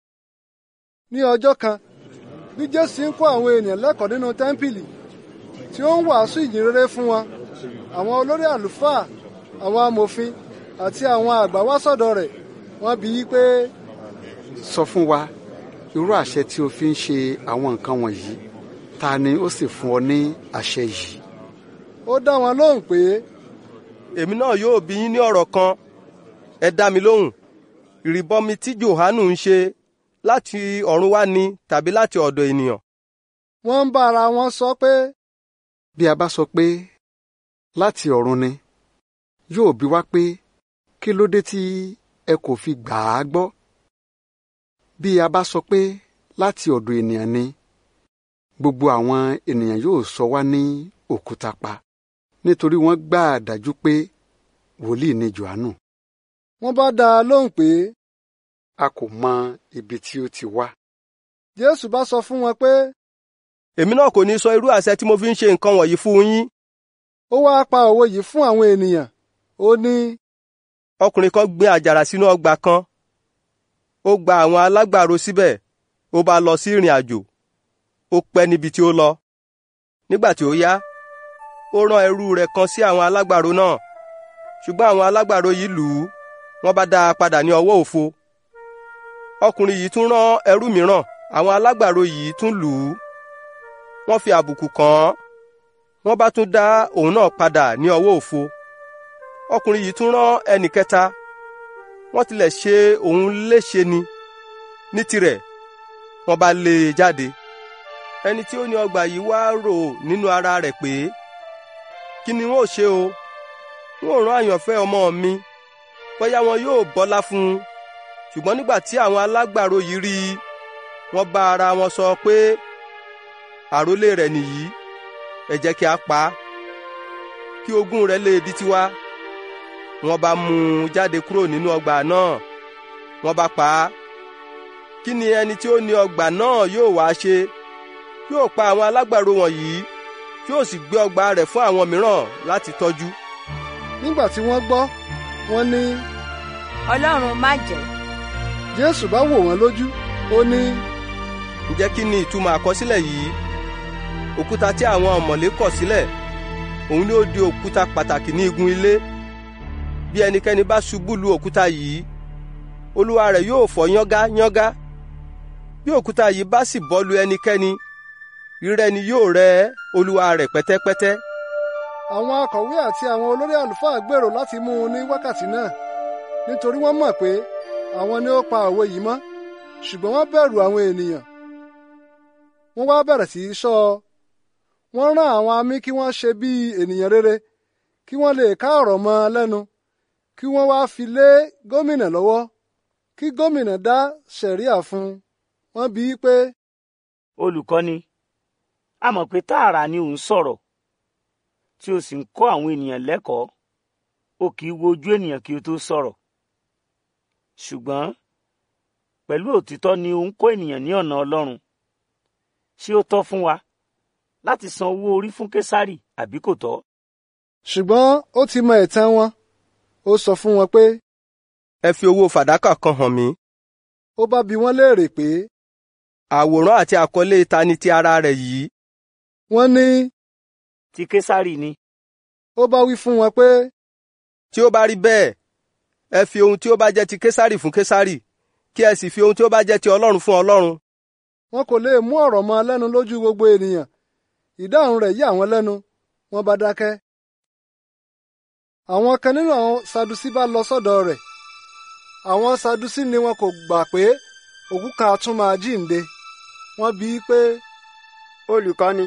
Ní ọjọ́ kan, bí Jésù ń kọ́ àwọn ènìyàn lẹ́kọ̀ọ́ nínú tẹ́ḿpìlì tí ó ń wàásù ìyìnrere fún wọn, àwọn olórí àlùfáà, àwọn amòfin àti àwọn àgbà wá sọ́dọ̀ rẹ̀. Wọ́n bi í pé, sọ fún wa, irú àṣẹ tí o fi ń ṣe àwọn nǹkan wọ̀nyí, ta ni ó sì fún ọ ní àṣẹ yìí? Ó dá wọn lóhùn pé, èmi náà yóò bi yín ní ọ̀rọ̀ kan, ẹ dá mi lóhùn. Ìrìbọmi tí Jòhánù ń ṣe láti ọ̀run wá ni tàbí láti ọ̀dọ̀ ènìyàn? Wọ́n ń bá ara wọn sọ pé, bí a bá sọ pé láti ọ̀run ni, yóò bi wá pé kí ló dé tí ẹ kò fi gbà á gbọ́? Bí a bá sọ pé láti ọ̀dọ̀ ènìyàn ni, gbogbo àwọn ènìyàn yóò sọ wá ní òkúta pa, nítorí wọ́n gbà dájú pé wòlíì ni Jòhánù. Wọ́n bá dá a lóhùn pé, a kò mọ ibi tí ó ti wá. Jésù bá sọ fún wọn pé, èmi náà kò ní sọ irú àṣẹ tí mo fi ń ṣe nǹkan wọ̀nyí fún yín. Ó wá pa òwe yìí fún àwọn ènìyàn. Ó ní, ọkùnrin kan gbin àjàrà sínú ọgbà kan. Ó gba àwọn alágbàro síbẹ̀, ó bá lọ sí ìrìn àjò. Ó pẹ́ níbi tí ó lọ. Nígbà tí ó yá, ó rán ẹrú rẹ̀ kan sí àwọn alágbàro náà. Ṣùgbọ́n àwọn alágbàro yìí lù ú, wọ́n bá dá a padà ní ọwọ́ òfo. Ọkùnrin yìí tún rán ẹrú mìíràn, àwọn alágbàro yìí tún lù ú. Wọ́n fi àbùkù kàn án, wọ́n bá tún dá òun náà padà ní ọwọ́ òfo. Ọkùnrin yìí tún rán ẹnì kẹta, wọ́n tilẹ̀ ṣe òun léṣe ni. Ní tirẹ̀, wọ́n bá lé e jáde. Ẹni tí ó ní ọgbà yìí wá rò nínú ara rẹ̀ pé, kí ni wọ́n ó ṣe o? Wọ́n ó rán àyànfẹ́ ọmọ mi, bóyá wọn yóò bọ́lá fún un. Ṣùgbọ́n nígbà tí àwọn alágbàro yìí rí i, wọ́n bá ara wọn sọ pé, àrólé rẹ̀ nìyí, ẹ jẹ́ kí a pa á, kí ogún rẹ̀ lè di tiwa. Wọ́n bá mú un jáde kúrò nínú ọgbà náà, wọ́n bá pa á. Kí ni ẹni tí ó ní ọgbà náà yóò wá ṣe? Yóò pa àwọn alágbàro wọ̀nyí, yóò sì gbé ọgbà rẹ̀ fún àwọn mìíràn láti tọ́jú. Nígbà tí wọ́n gbọ́, wọ́n ní, Ọlọ́run má jẹ́. Jésù bá wò wọ́n lójú, ó ní, ǹjẹ́ kí ni ìtumọ̀ àkọsílẹ̀ yìí? Òkúta tí àwọn ọ̀mọ̀lé kọ̀ sílẹ̀, òun ni ó di òkúta pàtàkì ní igun ilé. Bí ẹnikẹ́ni bá ṣubú lu òkúta yìí, olúwa rẹ̀ yóò fọ́ yángá-yángá. Bí òkúta yìí bá sì bọ́ lu ẹnikẹ́ni, rírẹ́ ni yóò rẹ́ olúwa rẹ̀ pẹ́tẹ́pẹ́tẹ́. Àwọn akọ̀wé àti àwọn olórí àlùfáà gbèrò láti mú un ní wákàtí náà, nítorí wọ́n mọ̀ pé àwọn ni ó pa òwe yìí mọ́, ṣùgbọ́n wọ́n bẹ̀rù àwọn ènìyàn. Wọ́n wá bẹ̀rẹ̀ sí í ṣọ́ ọ. Wọ́n rán àwọn amí kí wọ́n ṣe bí ènìyàn rere, kí wọ́n lè ká ọ̀rọ̀ mọ́ ọ lẹ́nu, kí wọ́n wá fi lé gómìnà lọ́wọ́, kí gómìnà dá sẹ̀ríà fún un. Wọ́n bi í pé, Olùkọ́ni, a mọ̀ pé tààrà ni ò ń sọ̀rọ̀, tí o sì ń kọ́ àwọn ènìyàn lẹ́kọ̀ọ́, o kì í wo ojú ènìyàn kí o tó sọ̀rọ̀. Ṣùgbọ́n pẹ̀lú òtítọ́ ni o ń kọ́ ènìyàn ní ọ̀nà Ọlọ́run. Ṣé ó tọ́ fún wa láti san owó orí fún Késárì àbí kò tọ́? Ṣùgbọ́n ó ti mọ ẹ̀tàn wọn. Ó sọ fún wọn pé, ẹ fi owó fàdákà kan hàn mí. Ó bá bi wọ́n léèrè pé, àwòrán àti àkọlé ta ni ti ara rẹ̀ yìí? Wọ́n ní, ti Késárì ni. Ó bá wí fún wọn pé, tí ó bá rí bẹ́ẹ̀, ẹ fi ohun tí ó bá jẹ́ ti Késárì fún Késárì, kí ẹ sì fi ohun tí ó bá jẹ́ ti Ọlọ́run fún Ọlọ́run. Wọn kò lè mú ọ̀rọ̀ mọ́ lẹ́nu lójú gbogbo ènìyàn. Ìdáhùn rẹ̀ yà wọ́n lẹ́nu, wọ́n bá dákẹ́. Àwọn kan nínú àwọn Sadusí bá lọ sọ́dọ̀ rẹ̀. Àwọn Sadusí ni wọn kò gbà pé òkú kan á tún máa jíǹde. Wọ́n bi í pé, Olùkọ́ni,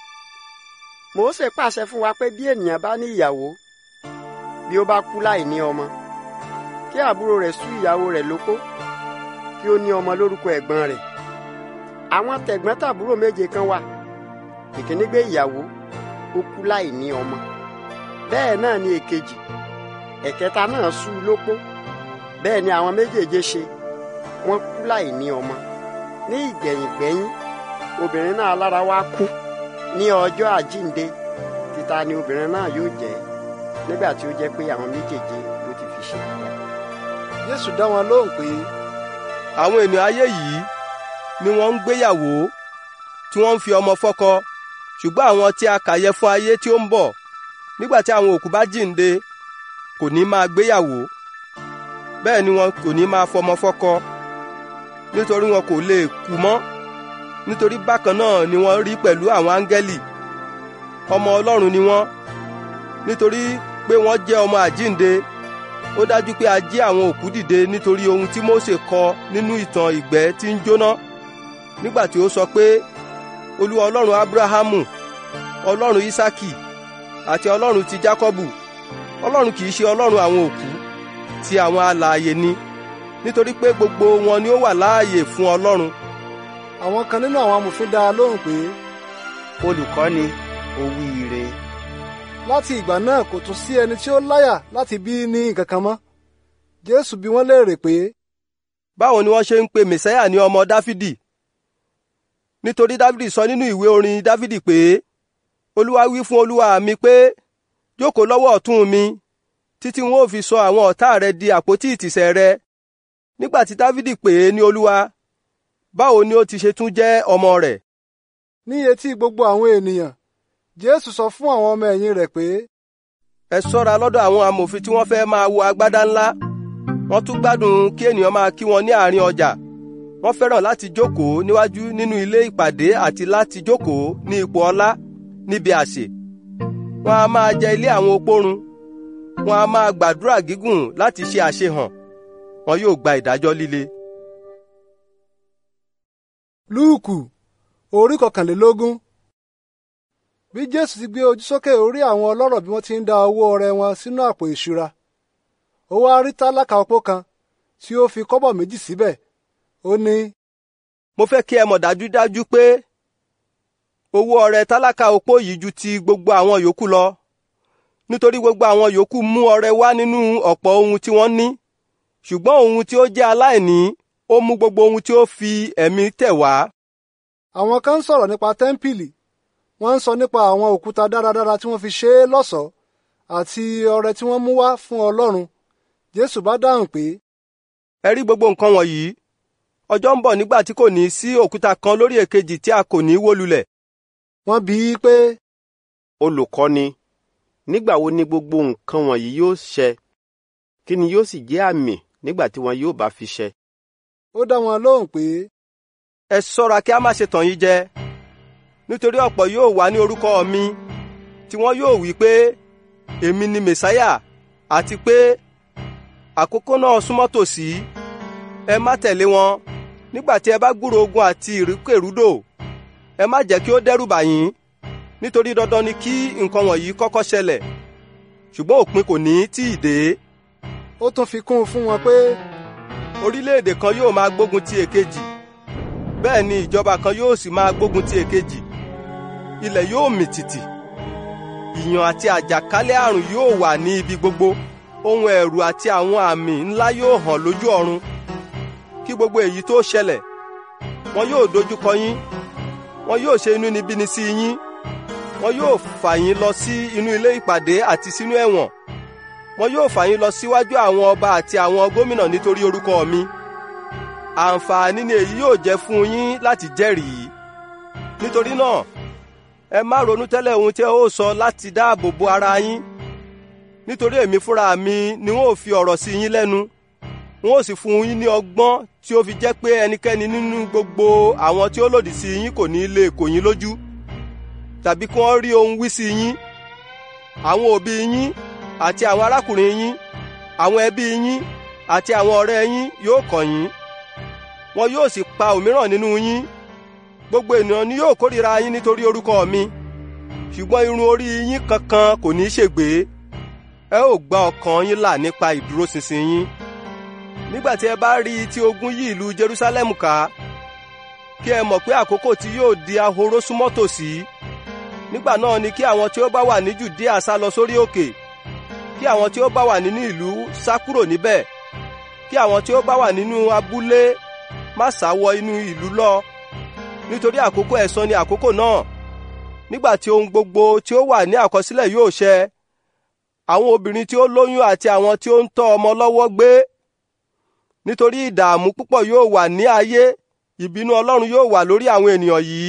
Mósè pàṣẹ fún wa pé bí ènìyàn bá ní ìyàwó, bí ó bá kú láì ní ọmọ, kí àbúrò rẹ̀ sú ìyàwó rẹ̀ lópó, kí ó ní ọmọ lórúkọ ẹ̀gbọ́n rẹ̀. Àwọn tẹ̀gbọ́n-tàbúrò méje kan wà. Ìkíní gbé ìyàwó, ó kú láì ní ọmọ. Bẹ́ẹ̀ náà ni èkejì, ẹ̀kẹta náà sú lópó. Bẹ́ẹ̀ ni àwọn méjèèje ṣe, wọ́n kú láì ní ọmọ. Ní ìgbẹ̀yìngbẹ́yín, obìnrin náà lára wá kú. Ní ọjọ́ àjíǹde, títa ni obìnrin náà yóò jẹ́, nígbà tí ó jẹ́ pé àwọn méjèèje ló ti fi ṣe aya. Jésù dá wọn lóhùn pé, àwọn ènìyàn ayé yìí ni wọ́n ń gbéyàwó, tí wọ́n ń fi ọmọ fọ́kọ, ṣùgbọ́n àwọn tí a kà yẹ fún ayé tí ó ń bọ̀, nígbà tí àwọn òkú bá jíǹde, kò ní máa gbéyàwó, bẹ́ẹ̀ ni wọn kò ní máa fọmọ fọ́kọ, nítorí wọn kò lè kú mọ́, nítorí bákan náà ni wọ́n rí pẹ̀lú àwọn áńgẹ́lì. Ọmọ Ọlọ́run ni wọ́n, nítorí pé wọ́n jẹ́ ọmọ àjíǹde. Ó dájú pé a jí àwọn òkú dìde nítorí ohun tí Mósè kọ nínú ìtàn ìgbẹ́ tí ń jóná, nígbà tí ó sọ pé, Olúwa Ọlọ́run Ábúráhámù, Ọlọ́run Ísákì àti Ọlọ́run ti Jákọ́bù. Ọlọ́run kìí ṣe Ọlọ́run àwọn òkú, ti àwọn alààyè ni, nítorí pé gbogbo wọn ni ó wà láàyè fún Ọlọ́run. Àwọn kan nínú àwọn amòfin dá a lóhùn pé, Olùkọ́ni, ó wí ire. Láti ìgbà náà kò tún sí ẹni tí ó láyà láti bí ní nǹkan kan mọ́. Jésù bi wọ́n léèrè pé, báwo ni wọ́n ṣe ń pe Mèsáyà ní ọmọ Dáfídì? Nítorí Dáfídì sọ nínú ìwé orin Dáfídì pé, Olúwa wí fún Olúwa mi pé, jókòó lọ́wọ́ ọ̀tún mi, títí wọn ó fi sọ àwọn ọ̀tá rẹ di àpótí ìtìsẹ̀ rẹ. Nígbà tí Dáfídì pè é ní Olúwa, báwo ni ó ti ṣe tún jẹ́ ọmọ rẹ̀? Ní etí gbogbo àwọn ènìyàn, Jésù sọ fún àwọn ọmọ ẹ̀yìn rẹ̀ pé, ẹ ṣọ́ra lọ́dọ̀ àwọn amòfin tí wọ́n fẹ́ máa wọ agbádá ńlá. Wọ́n tún gbádùn kí ènìyàn máa kí wọn ní àárín ọjà. Wọ́n fẹ́ràn láti jókòó níwájú nínú ilé ìpàdé àti láti jókòó ní ipò ọlá níbi àsè. Wọ́n a máa jẹ ilé àwọn opó run. Wọ́n a máa gbàdúrà gígùn láti ṣe àṣehàn. Wọn yóò gba ìdájọ́ líle. Lúùkù orí 21. Bí Jésù ti gbé ojú sókè, ó rí àwọn ọlọ́rọ̀ bí wọ́n ti ń da owó ọrẹ wọn sínú àpò ìṣúra. Ó wá rí tálákà opó kan tí ó fi kọ́bọ̀ méjì síbẹ̀. Ó ní, mo fẹ́ kí ẹ mọ̀ dájúdájú pé owó ọrẹ tálákà opó yìí ju ti gbogbo àwọn yòókù lọ, nítorí gbogbo àwọn yòókù mú ọrẹ wá nínú ọ̀pọ̀ ohun tí wọ́n ní, ṣùgbọ́n òun tí ó jẹ́ aláìní ó mú gbogbo ohun tí ó fi ẹ̀mí tẹ̀ wá. Àwọn kan ń sọ̀rọ̀ nípa tẹ́ḿpìlì, wọ́n ń sọ nípa àwọn òkúta dáradára tí wọ́n fi ṣe é lọ́ṣọ̀ọ́ àti ọrẹ tí wọ́n mú wá fún Ọlọ́run. Jésù bá dáhùn pé, ẹ rí gbogbo nǹkan wọ̀nyí, ọjọ́ ń bọ̀ nígbà tí kò ní sí òkúta kan lórí èkejì tí a kò ní wó lulẹ̀. Wọ́n bi í pé, Olùkọ́ni, nígbà wo ni gbogbo nǹkan wọ̀nyí yóò ṣẹ? Kí ni yóò sì jẹ́ àmì nígbà tí wọn yóò bá fi ṣẹ? Ó dá wọn lóhùn pé, ẹ ṣọ́ra kí a má ṣe tàn yín jẹ, nítorí ọ̀pọ̀ yóò wá ní orúkọ mi, tí wọ́n yóò wí pé, èmi ni Mèsáyà, àti pé àkókò náà súnmọ́ tòsí. Ẹ má tẹ̀lé wọn. Nígbà tí ẹ bá gbúròó ogun àti ìrúkèrúdò, ẹ má jẹ́ kí ó dẹ́rù bà yín, nítorí dandan ni kí nǹkan wọ̀nyí kọ́kọ́ ṣẹlẹ̀, ṣùgbọ́n òpin kò ní tí ì dé. Ó tún fi kún un fún wọn pé, orílẹ̀-èdè kan yóò máa gbógun ti èkejì, bẹ́ẹ̀ ni ìjọba kan yóò sì máa gbógun ti èkejì. Ilẹ̀ yóò mì tìtì, ìyàn àti àjàkálẹ̀ àrùn yóò wà ní ibi gbogbo, ohun ẹ̀rù àti àwọn àmì ńlá yóò hàn lójú ọ̀run. Kí gbogbo èyí tó ṣẹlẹ̀, wọn yóò dojúkọ yín, wọn yóò ṣe inúnibíni sí yín, wọn yóò fà yín lọ sí inú ilé ìpàdé àti sínú ẹ̀wọ̀n, wọn yóò fà yín lọ síwájú àwọn ọba àti àwọn gómìnà nítorí orúkọ mi. Àǹfààní ni èyí yóò jẹ́ fún yín láti jẹ́rìí. Nítorí náà, ẹ má ronú tẹ́lẹ̀ ohun tí ẹ ó sọ láti dáàbò bo ara yín, nítorí èmi fúnra mi ni wọn ò fi ọ̀rọ̀ sí yín lẹ́nu, wọn ò sì fún yín ní ọgbọ́n tí ó fi jẹ́ pé ẹnikẹ́ni nínú gbogbo àwọn tí ó lòdì sí yín kò ní lè kò yín lójú, tàbí kí wọ́n rí ohun wí sí yín. Àwọn òbí yín àti àwọn arákùnrin yín, àwọn ẹbí yín àti àwọn ọ̀rẹ́ yín yóò kọ̀ yín, wọn yóò sì pa òmíràn nínú yín. Gbogbo ènìyàn ni yóò kórìíra yín nítorí orúkọ mi, ṣùgbọ́n irun orí yín kankan kò ní ṣègbé. Ẹ ó gba ọkàn yín là nípa ìdúróṣinṣin yín. Nígbà tí ẹ bá rí tí ogun yí ìlú Jerúsálẹ́mù ká, kí ẹ mọ̀ pé àkókò tí yóò di ahoro súnmọ́ tòsí. Nígbà náà ni kí àwọn tí ó bá wà ní Jùdíà sá lọ sórí òkè, kí àwọn tí ó bá wà nínú ìlú sá kúrò níbẹ̀, kí àwọn tí ó bá wà nínú abúlé má sá wọ inú ìlú lọ, nítorí àkókò ẹ̀san ni àkókò náà. Nígbà tí ohun gbogbo tí ó wà ní àkọsílẹ̀ yóò ṣẹ, àwọn obìnrin tí ó lóyún àti àwọn tí ó ń tọ́ ọmọ lọ́wọ́ gbé. Nítorí ìdààmú púpọ̀ yóò wà ní ayé, ìbínú Ọlọ́run yóò wà lórí àwọn ènìyàn yìí.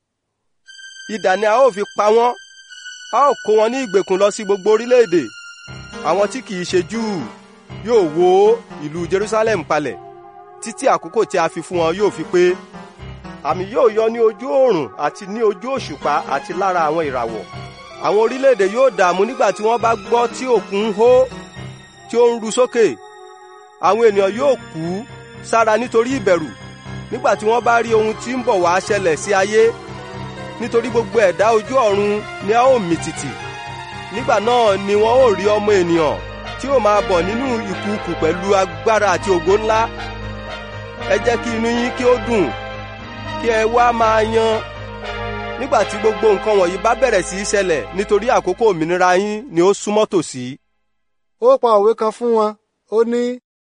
Idà ni a ó fi pa wọ́n, a ó kó wọn ní ìgbèkùn lọ sí gbogbo orílẹ̀-èdè. Àwọn tí kìí ṣe Júù yóò wó ìlú Jerusalem palẹ̀, títí àkókò tí a fi fún wọn yóò fi pé. Àmì yóò yọ ní ojú oòrùn àti ní ojú òṣùpá àti lára àwọn ìràwọ̀. Àwọn orílẹ̀-èdè yóò dààmú nígbà tí wọ́n bá gbọ́ tí òkun ń hó, tí ó ń ru sókè. Àwọn ènìyàn yóò kú sára nítorí ìbẹ̀rù nígbà tí wọ́n bá rí ohun tí ń bọ̀ wá ṣẹlẹ̀ sí ayé, nítorí gbogbo ẹ̀dá ojú ọ̀run ni a ó mì tìtì. Nígbà náà ni wọn ó rí Ọmọ Ènìyàn tí ó máa bọ̀ nínú ìkùùkù pẹ̀lú agbára àti ògo ńlá. Ẹ jẹ́ kí inú yín kí ó dùn, kí ẹ wá máa yan nígbà tí gbogbo nǹkan wọ̀nyí bá bẹ̀rẹ̀ sí í ṣẹlẹ̀, nítorí àkókò òmìnira yín ni ó súnmọ́ tòsí. Ó pa òwe kan fún wọn, ó ní,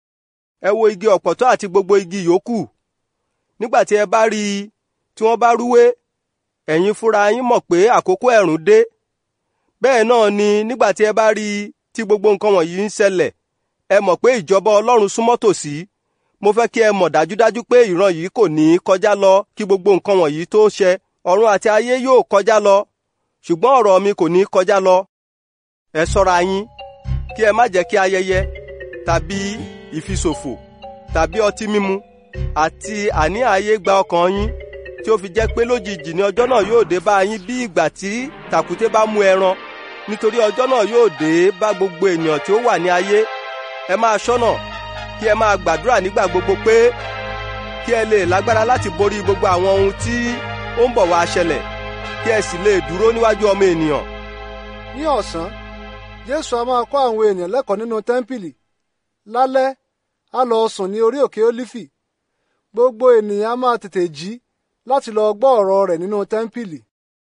ẹ wo igi ọ̀pọ̀tọ́ àti gbogbo igi yòókù. Nígbà tí ẹ bá rí i tí wọ́n bá rúwé, ẹ̀yin fúnra yín mọ̀ pé àkókò ẹ̀rùn dé. Bẹ́ẹ̀ náà ni nígbà tí ẹ bá rí i tí gbogbo nǹkan wọ̀nyí ń ṣẹlẹ̀, ẹ mọ̀ pé ìjọba Ọlọ́run súnmọ́ tòsí. Mo fẹ́ kí ẹ mọ̀ dájúdájú pé ìran yìí kò ní kọjá lọ kí gbogbo nǹkan wọ̀nyí tó ṣẹ. Ọ̀run àti ayé yóò kọjá lọ, ṣùgbọ́n ọ̀rọ̀ mi kò ní kọjá lọ. Ẹ ṣọ́ra yín, kí ẹ má jẹ́ kí ayẹyẹ, tàbí ìfiṣòfò, tàbí ọtí mímu, àti àní ayé gba ọkàn yín, tí ó fi jẹ́ pé lójijì ni ọjọ́ náà yóò dé bá yín bí ìgbà tí tàkúté bá mú ẹran. Nítorí ọjọ́ náà yóò dé bá gbogbo ènìyàn tí ó wà ní ayé. Ẹ máa ṣọ́nà, kí ẹ máa gbàdúrà nígbà gbogbo pé kí ẹ lè lágbára láti borí gbogbo àwọn ohun tí ó ń bọ̀ wá ṣẹlẹ̀, kí ẹ sì lè dúró níwájú Ọmọ Ènìyàn. Ní ọ̀sán, Jésù a máa kọ́ àwọn ènìyàn lẹ́kọ̀ọ́ nínú tẹ́ḿpìlì. Lálẹ́, a lọ sùn ní orí òkè Ólífì. Gbogbo ènìyàn a máa tètè jí láti lọ gbọ́ ọ̀rọ̀ rẹ̀ nínú tẹ́ḿpìlì.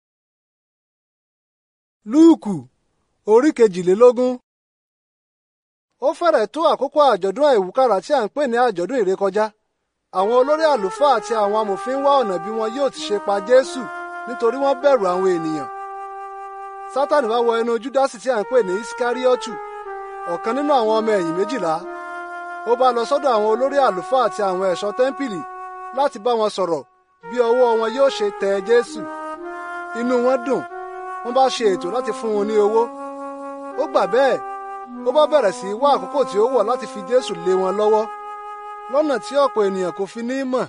Lúùkù orí 22. Ó fẹ́rẹ̀ tó àkókò àjọ̀dún àìwúkàrà tí à ń pè ní àjọ̀dún ìrékọjá. Àwọn olórí àlùfáà àti àwọn amòfin wá ọ̀nà bí wọn yóò ti ṣe pa Jésù nítorí wọ́n bẹ̀rù àwọn ènìyàn. Sátánì wá wọ inú Júdásì tí à ń pè ní Iskariotu, ọ̀kan nínú àwọn ọmọ ẹ̀yìn 12. Ó bá lọ sọ́dọ̀ àwọn olórí àlùfáà àti àwọn ẹ̀ṣọ́ tẹ́ḿpìlì láti bá wọn sọ̀rọ̀ bí ọwọ́ wọn yóò ṣe tẹ Jésù. Inú wọn dùn, wọ́n bá ṣe ètò láti fún wọn ní owó. Ó gbà bẹ́ẹ̀, ó bá bẹ̀rẹ̀ sí wá àkókò tí ó wọ̀ láti fi Jésù lé wọn lọ́wọ́, lọ́nà tí ọ̀pọ̀ ènìyàn kò fi ní mọ̀.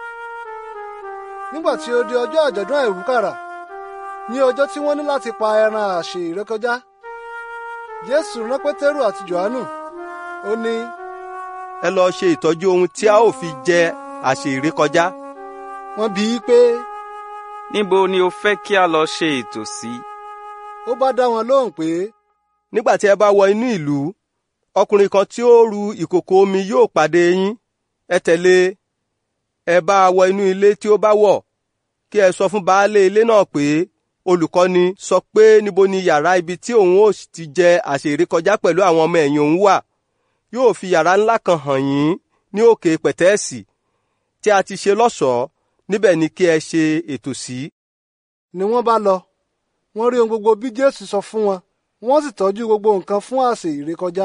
Nígbà tí ó di ọjọ́ àjọ̀dún àìwúkàrà, ní ọjọ́ tí wọ́n ní láti pa ẹran àsè ìrékọjá, Jésù rán Pétérù àti Jòhánù. Ó ní, ẹ lọ ṣe ìtọ́jú ohun tí a ó fi jẹ àsè ìrékọjá. Wọ́n bi í pé, níbo ni o fẹ́ kí a lọ ṣe ètò sí? Ó bá dá wọn lóhùn pé, nígbà tí ẹ bá wọ inú ìlú, ọkùnrin kan tí ó ru ìkòkò omi yóò pàdé yín. Ẹ tẹ̀lé e. Ẹ bá a wọ inú ilé tí ó bá wọ̀, kí ẹ sọ fún baálé ilé náà pé olùkọ́ni sọ pé níbo ni yàrá ibi tí òun ó ti jẹ àsè ìrékọjá pẹ̀lú àwọn ọmọ ẹ̀yìn òun wà. Yóò fi yàrá ńlá kan hàn yín ní òkè pẹ̀tẹ́ẹ̀sì tí a ti ṣe lọ́ṣọ̀ọ́, níbẹ̀ ni kí ẹ ṣe ètò sí. Ni wọ́n bá lọ, wọ́n rí ohun gbogbo bí Jésù sọ fún wọn, wọ́n sì tọ́jú gbogbo nǹkan fún àsè ìrékọjá.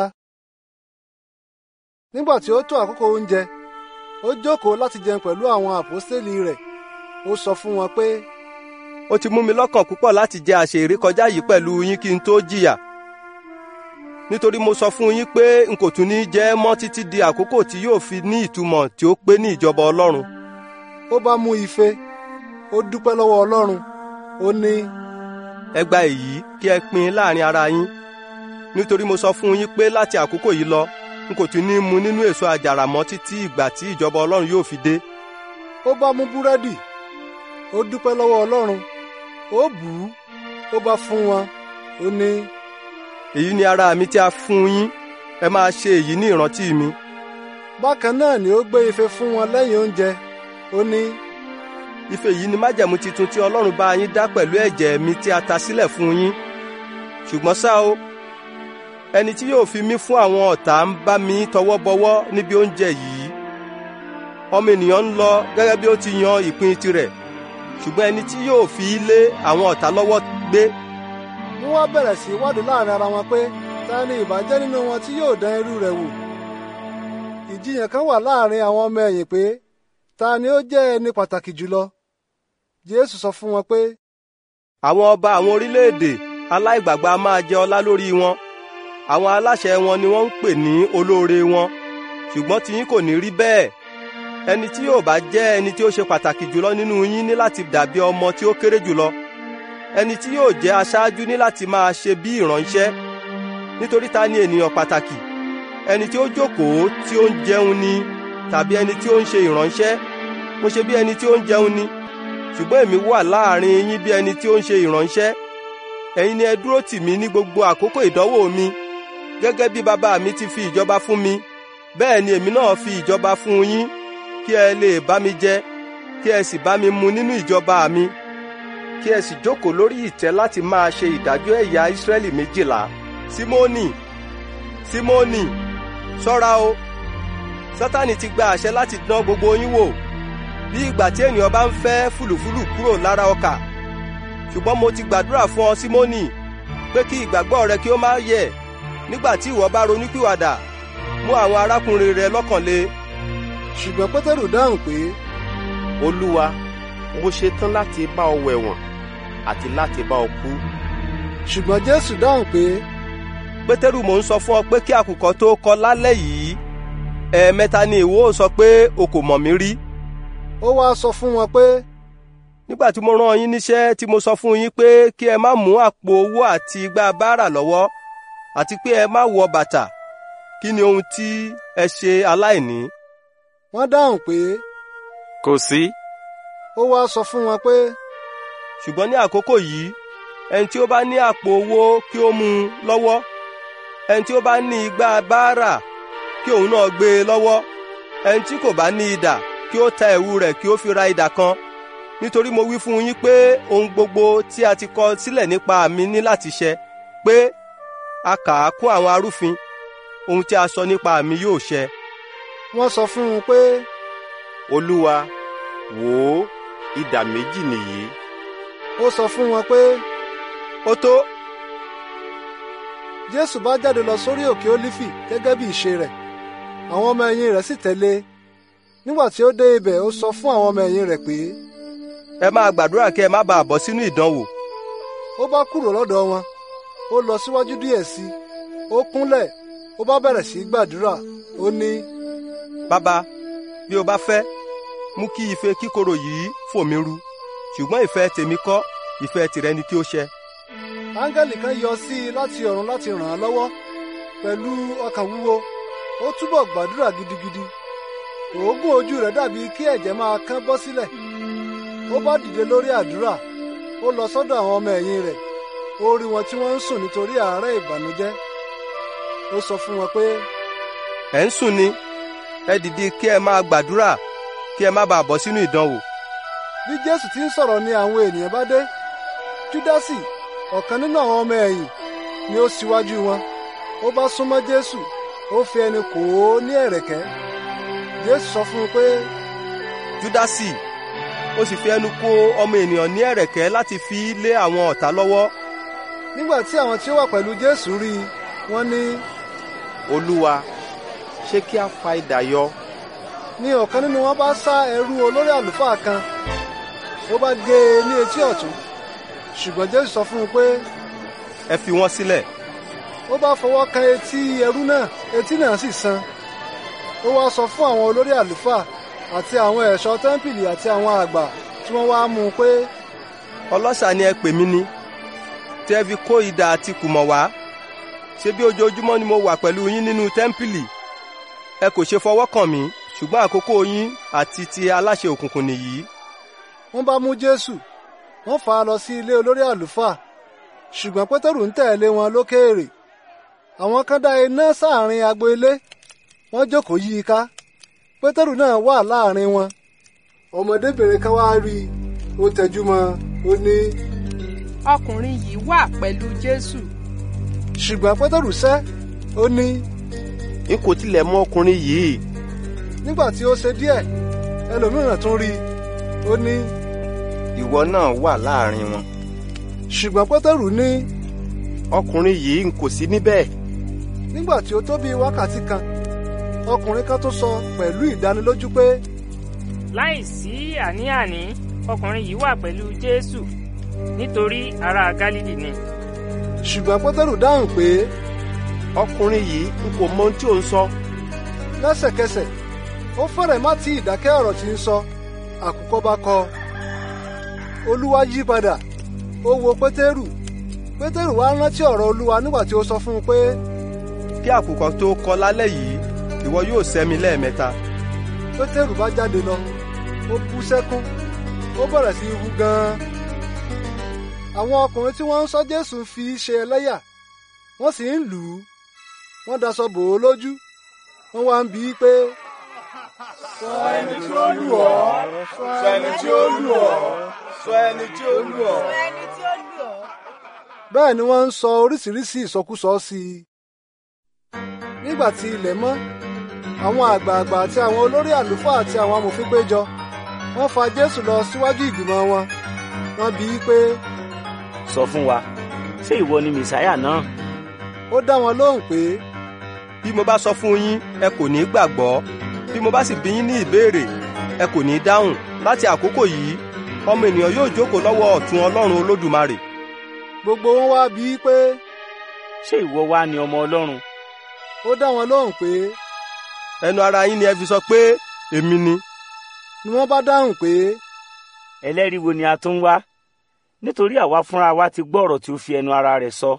Nígbà tí ó tó àkókò oúnjẹ, ó jókòó láti jẹun pẹ̀lú àwọn àpọ́stélì rẹ̀. Ó sọ fún wọn pé, ó ti mú mi lọ́kàn púpọ̀ láti jẹ àsè ìrékọjá yìí pẹ̀lú yín kí n tó jìyà. Nítorí mo sọ fún yín pé n kò tún ní jẹ mọ́ títí di àkókò tí yóò fi ní ìtumọ̀ tí ó pé ní ìjọba Ọlọ́run. Ó bá mú ife, ó dúpẹ́ lọ́wọ́ Ọlọ́run, ó ní, ẹ gba èyí kí ẹ pín láàrin ara yín. Nítorí mo sọ fún yín pé láti àkókò yìí lọ, n kò tún ní mu nínú èso àjàrà mọ́ títí ìgbà tí ìjọba Ọlọ́run yóò fi dé. Ó bá mú búrẹ́dì, ó dúpẹ́ lọ́wọ́ Ọlọ́run, ó bù ú, ó bá fún wọn, ó ní, èyí ni ara mi tí a fún yín, ẹ máa ṣe èyí ní ìrántí mi. Bákan náà ni ó gbé ife fún wọn lẹ́yìn oúnjẹ, ó ní, ife yìí ni májẹ̀mú titun tí Ọlọ́run bá yín dá pẹ̀lú ẹ̀jẹ̀ mi tí a ta sílẹ̀ fún yín. Ṣùgbọ́n ṣá o, ẹni tí yóò fi mí fún àwọn ọ̀tá ń bá mi tọwọ́ bọwọ́ níbi oúnjẹ yìí. Ọmọ ènìyàn ń lọ gẹ́gẹ́ bí ó ti yan ìpín tirẹ̀, ṣùgbọ́n ẹni tí yóò fi lé àwọn ọ̀tá lọ́wọ́ gbé. Wọ́n wá bẹ̀rẹ̀ sí wádìí láàrin ara wọn pé ta ni ìbá jẹ́ nínú wọn tí yóò dán irú rẹ̀ wò. Ìjiyàn kan wà láàrin àwọn ọmọ ẹ̀yìn pé ta ni ó jẹ́ ẹni pàtàkì jùlọ. Jésù sọ fún wọn pé, àwọn ọba àwọn orílẹ̀-èdè aláìgbàgbà máa jẹ ọlá lórí wọn. Àwọn aláṣẹ wọn ni wọ́n ń pè ní olóore wọn, ṣùgbọ́n tiyín kò ní rí bẹ́ẹ̀. Ẹni tí yóò bá jẹ́ ẹni tí ó ṣe pàtàkì jùlọ nínú yín ní láti dàbí ọmọ tí ó kéré jùlọ. Ẹni tí yóò jẹ́ aṣáájú ní láti máa ṣe bí ìránṣẹ́. Nítorí ta ni ènìyàn pàtàkì? Ẹni tí ó jókòó tí ó ń jẹun ni, tàbí ẹni tí ó ń ṣe ìránṣẹ́? Mo ṣe bí ẹni tí ó ń jẹun ni, ṣùgbọ́n èmi wà láàrin yín bí ẹni tí ó ń ṣe ìránṣẹ́. Ẹ̀yin ni ẹ dúró tì mí ní gbogbo àkókò ìdánwò mi. Gẹ́gẹ́ bí bàbá mi ti fi ìjọba fún mi, bẹ́ẹ̀ ni èmi náà fi ìjọba fún yín, kí ẹ lè bá mi jẹ, kí ẹ sì bá mi mu nínú ìjọba mi, kí ẹ sì jókòó lórí ìtẹ́ láti máa ṣe ìdájọ́ ẹ̀yà Ísírẹ́lì 12. Símónì, ṣọ́ra o. Sátánì ti gba àṣẹ láti dán gbogbo yín wò, bí ìgbà tí ènìyàn bá ń fẹ́ fùlùfùlù kúrò lára ọkà. Ṣùgbọ́n mo ti gbàdúrà fún ọ, Símónì, pé kí ìgbàgbọ́ rẹ kí ó má yẹ̀. Nígbà tí ìwọ bá ronúpìwàdà, mú àwọn arákùnrin rẹ lọ́kàn le. Ṣùgbọ́n Pétérù dáhùn pé, Olúwa, mo ṣetán láti bá ọ wẹ̀wọ̀n àti láti bá ọ kú. Ṣùgbọ́n Jésù dáhùn pé, Pétérù, mò ń sọ fún ọ pé kí àkùkọ tó kọ lálẹ́ yìí, ẹ̀ẹ̀mẹ́ta ni ìwọ ó sọ pé o kò mọ̀ mí rí. Ó wá sọ fún wọn pé, nígbà tí mo rán yín níṣẹ́ tí mo sọ fún yín pé kí ẹ má mú àpò owó àti igbá báárà lọ́wọ́, àti pé ẹ má wọ bàtà, kí ni ohun tí ẹ ṣe aláìní? Wọ́n dáhùn pé, kò sí. Ó wá sọ fún wọn pé, ṣùgbọ́n ní àkókò yìí, ẹni tí ó bá ní àpò owó kí ó mú un lọ́wọ́, ẹni tí ó bá ní igbá báárà kí òun náà gbé e lọ́wọ́, ẹni tí kò bá ní idà kí ó ta ẹ̀wù rẹ̀ kí ó fi ra idà kan, nítorí mo wí fún yín pé ohun gbogbo tí a ti kọ sílẹ̀ nípa mi ní láti ṣẹ, pé a kà á kún àwọn arúfin, ohun tí a sọ nípa mi yóò ṣẹ. Wọ́n sọ fún un pé, Olúwa, wò ó, idà méjì nìyí. Ó sọ fún wọn pé, ó tó. Jésù bá jáde lọ sórí òkè Ólífì gẹ́gẹ́ bí ìṣe rẹ̀, àwọn ọmọ ẹ̀yìn rẹ̀ sì tẹ̀lé. Nígbà tí ó dé ibẹ̀, ó sọ fún àwọn ọmọ ẹ̀yìn rẹ̀ pé, ẹ máa gbàdúrà kí ẹ má bàa bọ́ sínú ìdánwò. Ó bá kúrò lọ́dọ̀ wọn, ó lọ síwájú díẹ̀ sí i, ó kúnlẹ̀, ó bá bẹ̀rẹ̀ sí í gbàdúrà, ó ní, Bàbá, bí o bá fẹ́, mú kí ife kíkorò yìí fò mí ru, ṣùgbọ́n ìfẹ́ tèmi kọ́, ìfẹ́ tìrẹ ni kí ó ṣẹ. Áńgẹ́lì kan yọ sí i láti ọ̀run láti ràn án lọ́wọ́. Pẹ̀lú ọkàn wúwo, ó túbọ̀ gbàdúrà gidigidi. Òógùn ojú rẹ̀ dàbí kí ẹ̀jẹ̀ máa kán bọ́ sílẹ̀. Ó bá dìde lórí àdúrà, ó lọ sọ́dọ̀ àwọn ọmọ ẹ̀yìn rẹ̀. Ó rí wọn tí wọ́n ń sùn nítorí àárẹ̀ ìbànújẹ́. Ó sọ fún wọn pé, ẹ̀ ń sùn ni, ẹ dìde kí ẹ máa gbàdúrà kí ẹ má bàa bọ́ sínú ìdánwò. Bí Jésù ti ń sọ̀rọ̀ ni àwọn ènìyàn bá dé. Júdásì, ọ̀kan nínú àwọn ọmọ ẹ̀yìn, ni ó ṣíwájú wọn. Ó bá súnmọ́ Jésù, ó fi ẹnu kò ó ní ẹ̀rẹ̀kẹ́. Jésù sọ fún un pé, Júdásì, ó sì fi ẹnu kò ọmọ ènìyàn ní ẹ̀rẹ̀kẹ́ láti fi lé àwọn ọ̀tá lọ́wọ́. Nígbà tí àwọn tí ó wà pẹ̀lú Jésù rí i, wọ́n ní, Olúwa, ṣé kí a fa idà yọ? Ní ọ̀kan nínú wọn bá sá ẹrú olórí àlùfáà kan, ó bá gé e ní etí ọ̀tún. Ṣùgbọ́n Jésù sọ fún un pé, ẹ fi wọ́n sílẹ̀. Ó bá fọwọ́ kan etí ẹrú náà, etí náà sì san. Ó wá sọ fún àwọn olórí àlùfáà àti àwọn ẹ̀ṣọ́ tẹ́ḿpìlì àti àwọn àgbà tí wọ́n wá mú un pé, ọlọ́ṣà ni ẹ pè mí ni, tí ẹ fi kó idà àti kùmọ̀ wá. Ṣé bí ojoojúmọ́ ni mo wà pẹ̀lú yín nínú tẹ́ḿpìlì? Ẹ kò ṣe fọwọ́ kàn mí, ṣùgbọ́n àkókò yín àti ti aláṣẹ òkùnkùn nìyí. Wọ́n bá mú Jésù, wọ́n fà á lọ sí ilé olórí àlùfáà, ṣùgbọ́n Pétérù ń tẹ̀lé wọn lókèèrè. Àwọn kan dá iná sáàrin agbo ilé, wọ́n jókòó yí i ká. Pétérù náà wà láàrin wọn. Ọmọdébìnrin kan wá rí i, ó tẹjú mọ́, ó ní, ọkùnrin yìí wà pẹ̀lú Jésù. Ṣùgbọ́n Pétérù sẹ́, ó ní, n kò tilẹ̀ mọ ọkùnrin yìí. Nígbà tí ó ṣe díẹ̀, ẹlòmíràn tún rí i, ó ní, ìwọ náà wà láàrin wọn. Ṣùgbọ́n Pétérù ní, ọkùnrin yìí n kò sí níbẹ̀. Nígbà tí ó tó bí wákàtí kan, ọkùnrin kan tó sọ pẹ̀lú ìdánilójú pé, láìsí àní-àní, ọkùnrin yìí wà pẹ̀lú Jésù, nítorí ará Gálílì ni. Ṣùgbọ́n Pétérù dáhùn pé, ọkùnrin yìí n kò mọ ohun tí ò ń sọ. Lẹ́sẹ̀kẹsẹ̀, ó fẹ́rẹ̀ má ti ìdákẹ́ ọ̀rọ̀ tí ń sọ, àkùkọ bá kọ. Olúwa yí padà, ó wo Pétérù. Pétérù wá rántí ọ̀rọ̀ Olúwa nígbà tí ó sọ fún un pé, kí àkùkọ tó kọ lálẹ́ yìí, ìwọ yóò sẹ́ mi lẹ́ẹ̀mẹ́ta. Pétérù bá jáde lọ, ó bú sẹ́kún, ó bẹ̀rẹ̀ sí í hú gan-an. Àwọn ọkùnrin tí wọ́n ń sọ Jésù fi ṣe ẹlẹ́yà, wọ́n sì ń lù ú. Wọ́n daṣọ bò ó lójú, wọ́n wá ń bi í pé, sọ ẹni tí ó lù ọ́, sọ ẹni tí ó lù ọ́, sọ ẹni tí ó lù ọ́. Bẹ́ẹ̀ ni wọ́n ń sọ oríṣiríṣi ìsọkúsọ sí i. Nígbà tí ilẹ̀ mọ́, àwọn àgbààgbà àti àwọn olórí àlùfáà àti àwọn amòfin péjọ. Wọ́n fa Jésù lọ síwájú ìgbìmọ̀ wọn. Wọ́n bi í pé, sọ fún wa, ṣé ìwọ ni mẹ̀sáyà náà? Ó dá wọn lóhùn pé, bí mo bá sọ fún yín, ẹ kò ní gbàgbọ́. Bí mo bá sì bi yín ní ìbéèrè, ẹ kò ní dáhùn. Láti àkókò yìí, ọmọ ènìyàn yóò jókòó lọ́wọ́ ọ̀tún Ọlọ́run Olódùmarè. Gbogbo wọn wá bi í pé, ṣé ìwọ wá ni ọmọ Ọlọ́run? Ó dá wọn lóhùn pé, ẹnu ara yín ni ẹ fi sọ pé èmi ni. Ni wọ́n bá dáhùn pé, ẹlẹ́rìí wo ni a tún wá? Nítorí àwa fúnra wa ti gbọ́ ọ̀rọ̀ tí ó fi ẹnu ara rẹ̀ sọ.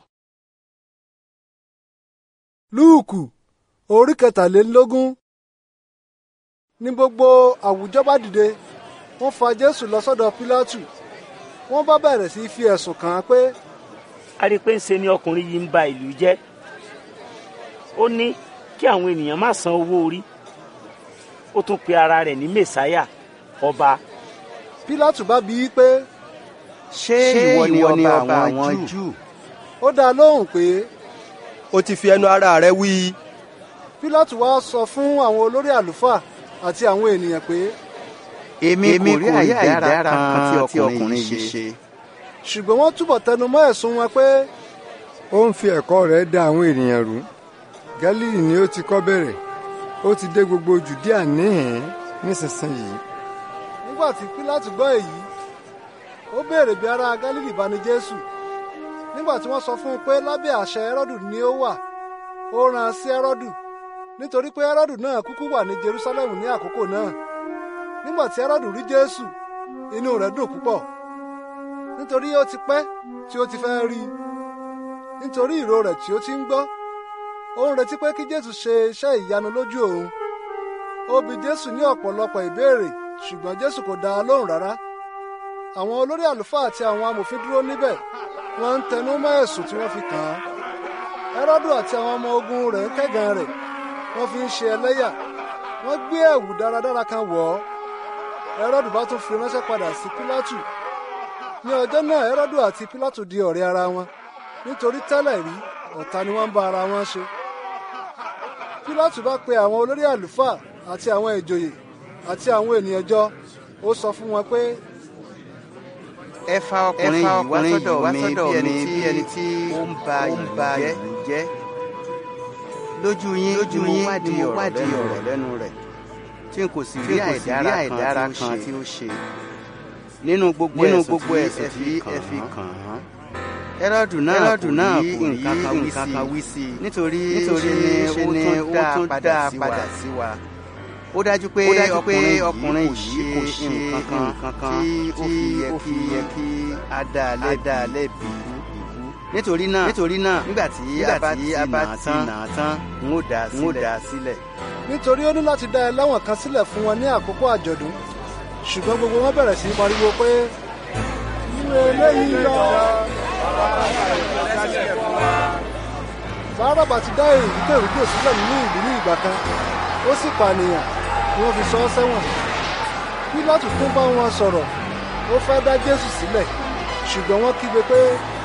Lúùkù orí 23. Ní gbogbo àwùjọ bá dìde, wọ́n fa Jésù lọ sọ́dọ̀ Pílátù. Wọ́n bá bẹ̀rẹ̀ sí fi ẹ̀sùn kàn án pé, a rí i pé ń ṣe ni ọkùnrin yìí ń ba ìlú jẹ́. Ó ní kí àwọn ènìyàn má san owó orí. Ó tún pe ara rẹ̀ ní mẹ̀sáyà, ọba. Pílátù bá bi í pé, ṣé ìwọ ni ọba àwọn Júù? Ó dá lóhùn pé, o ti fi ẹnu ara rẹ wí. Pílátù wá sọ fún àwọn olórí àlùfáà àti àwọn ènìyàn pé, èmi kò rí àìdára kan tí ọkùnrin yìí ṣe. Ṣùgbọ́n wọ́n túbọ̀ tẹnu mọ́ ẹ̀sùn wọn pé, ó ń fi ẹ̀kọ́ rẹ̀ dá àwọn ènìyàn rú. Gálílì ni ó ti kọ́ bẹ̀rẹ̀, ó ti dé gbogbo Jùdíà níhìn-ín nísinsìnyí. Nígbà tí Pílátù gbọ́ èyí, ó béèrè bí ará Gálílì bá ní Jésù. Nígbà tí wọ́n sọ fún un pé lábẹ́ àṣẹ Hẹ́rọ́dù ni ó wà, ó rán sí Hẹ́rọ́dù, nítorí pé Hẹ́rọ́dù náà kúkú wà ní Jerúsálẹ́mù ní àkókò náà. Nígbà tí Hẹ́rọ́dù rí Jésù, inú rẹ̀ dùn púpọ̀, nítorí ó ti pẹ́ tí ó ti fẹ́ rí i. Nítorí ìró rẹ̀ tí ó ti ń gbọ́, ó ń retí pé kí Jésù ṣe iṣẹ́ ìyanu lójú òun. Ó bi Jésù ní ọ̀pọ̀lọpọ̀ ìbéèrè, ṣùgbọ́n Jésù kò dá a lóhùn rárá. Àwọn olórí àlùfáà àti àwọn amòfin dúró níbẹ̀, wọ́n ń tẹnu mọ́ ẹ̀sùn tí wọ́n fi kàn án. Hẹ́rọ́dù àti àwọn ọmọ ogun rẹ̀ ń kẹ́gàn rẹ̀, wọ́n fi ń ṣe ẹlẹ́yà. Wọ́n gbé ẹ̀wù dáradára kan wọ̀ ọ́. Hẹ́rọ́dù bá tún fi ránṣẹ́ padà sí Pílátù. Ní ọjọ́ náà Hẹ́rọ́dù àti Pílátù di ọ̀rẹ́ ara wọn, nítorí tẹ́lẹ̀ rí ọ̀tá ni wọ́n ń bá ara wọn ṣe. Pílátù bá pe àwọn olórí àlùfáà àti àwọn ìjòyè àti àwọn ènìyàn jọ, ó sọ fún wọn pé, ẹ fa ọkùnrin yìí wá sọ́dọ̀ mi bí ẹni tí ó ń ba ìlú jẹ́. Lójú yín mo wádìí ọ̀rọ̀ lẹ́nu rẹ̀, tí n kò sì rí àìdára kan tí ó ṣe. Nínú gbogbo ẹ̀sùn tí ẹ fi kàn án, Hẹ́rọ́dù náà kò rí nǹkan kan wí sí i, nítorí ṣe ni ó tún dá padà sí wa. Ó dájú pé ọkùnrin yìí kò ṣe nǹkan kan tí ó fi yẹ kí a dá a lẹ́bi. Nítorí náà nígbà tí a bá ti nà á tán n ó dá a sílẹ̀. Nítorí ó ní láti dá ẹlẹ́wọ̀n kan sílẹ̀ fún wọn ní àkókò àjọ̀dún. Ṣùgbọ́n gbogbo wọn bẹ̀rẹ̀ sí í pariwo pé, mú eléyìí lọ. Bárábà ti dá ìrúgbèrúgbò sílẹ̀ nínú ìlú ní ìgbà kan, ó sì pànìyàn tí wọ́n fi sọ ọ́ sẹ́wọ̀n. Pílátù tún bá wọn sọ̀rọ̀, ó fẹ́ dá Jésù sílẹ̀, ṣùgbọ́n wọ́n kígbe pé,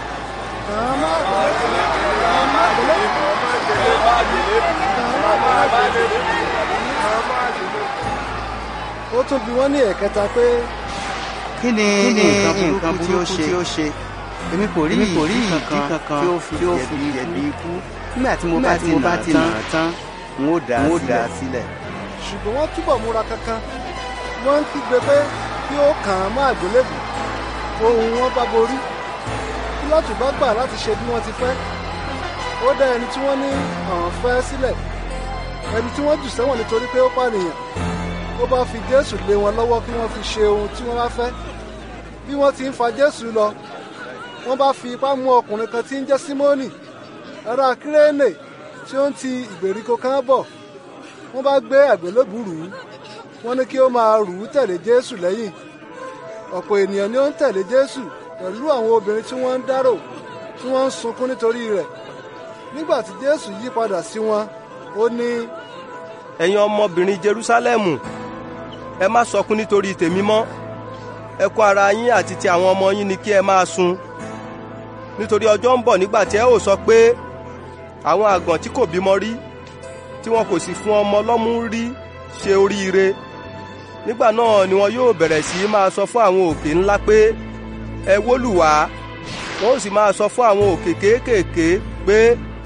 ó tún bi wọ́n ní ẹ̀kẹta pé, kí ni nǹkan burúkú tí ó ṣe? Èmi kò rí ìdí kankan tí ó fi jẹ̀bi ikú. Nígbà tí mo bá ti nà án tán, n ó dá a sílẹ̀. Ṣùgbọ́n wọ́n túbọ̀ múra kankan, wọ́n ń kígbe pé kí ó kàn án mọ́ àgbélébùú. Ohùn wọn bá borí. Pílátù bá gbà láti ṣe bí wọ́n ti fẹ́. Ó dá ẹni tí wọ́n ní àwọn fẹ́ sílẹ̀, ẹni tí wọ́n jù sẹ́wọ̀n nítorí pé ó pànìyàn. Ó bá fi Jésù lé wọn lọ́wọ́ kí wọ́n fi ṣe ohun tí wọ́n bá fẹ́. Bí wọ́n ti ń fa Jésù lọ, wọ́n bá fi ipá mú ọkùnrin kan tí ń jẹ́ Símónì, ará Kírénè, tí ó ń ti ìgbèríko kan bọ̀. Wọ́n bá gbé àgbélébùú rù ú. Wọ́n ní kí ó máa rù ú tẹ̀lé Jésù lẹ́yìn. Ọ̀pọ̀ ènìyàn ni ó ń tẹ̀lé Jésù, pẹ̀lú àwọn obìnrin tí wọ́n ń dárò, tí wọ́n ń sunkún nítorí rẹ̀. Nígbà tí Jésù yí padà sí wọn, ó ní, ẹ̀yin ọmọbìnrin Jerúsálẹ́mù, ẹ má sọkún nítorí tèmi mọ́. Ẹkún ara yín àti ti àwọn ọmọ yín ni kí ẹ máa sun. Nítorí ọjọ́ ń bọ̀ nígbà tí ẹ ó sọ pé àwọn àgàn tí kò bímọ rí, tí wọn kò sì fún ọmọ lọ́mú rí, ṣe oríire. Nígbà náà ni wọn yóò bẹ̀rẹ̀ sí máa sọ fún àwọn òkè ńlá pé, ẹ wólù wá. Wọn ó sì máa sọ fún àwọn òkè kéékèèké pé,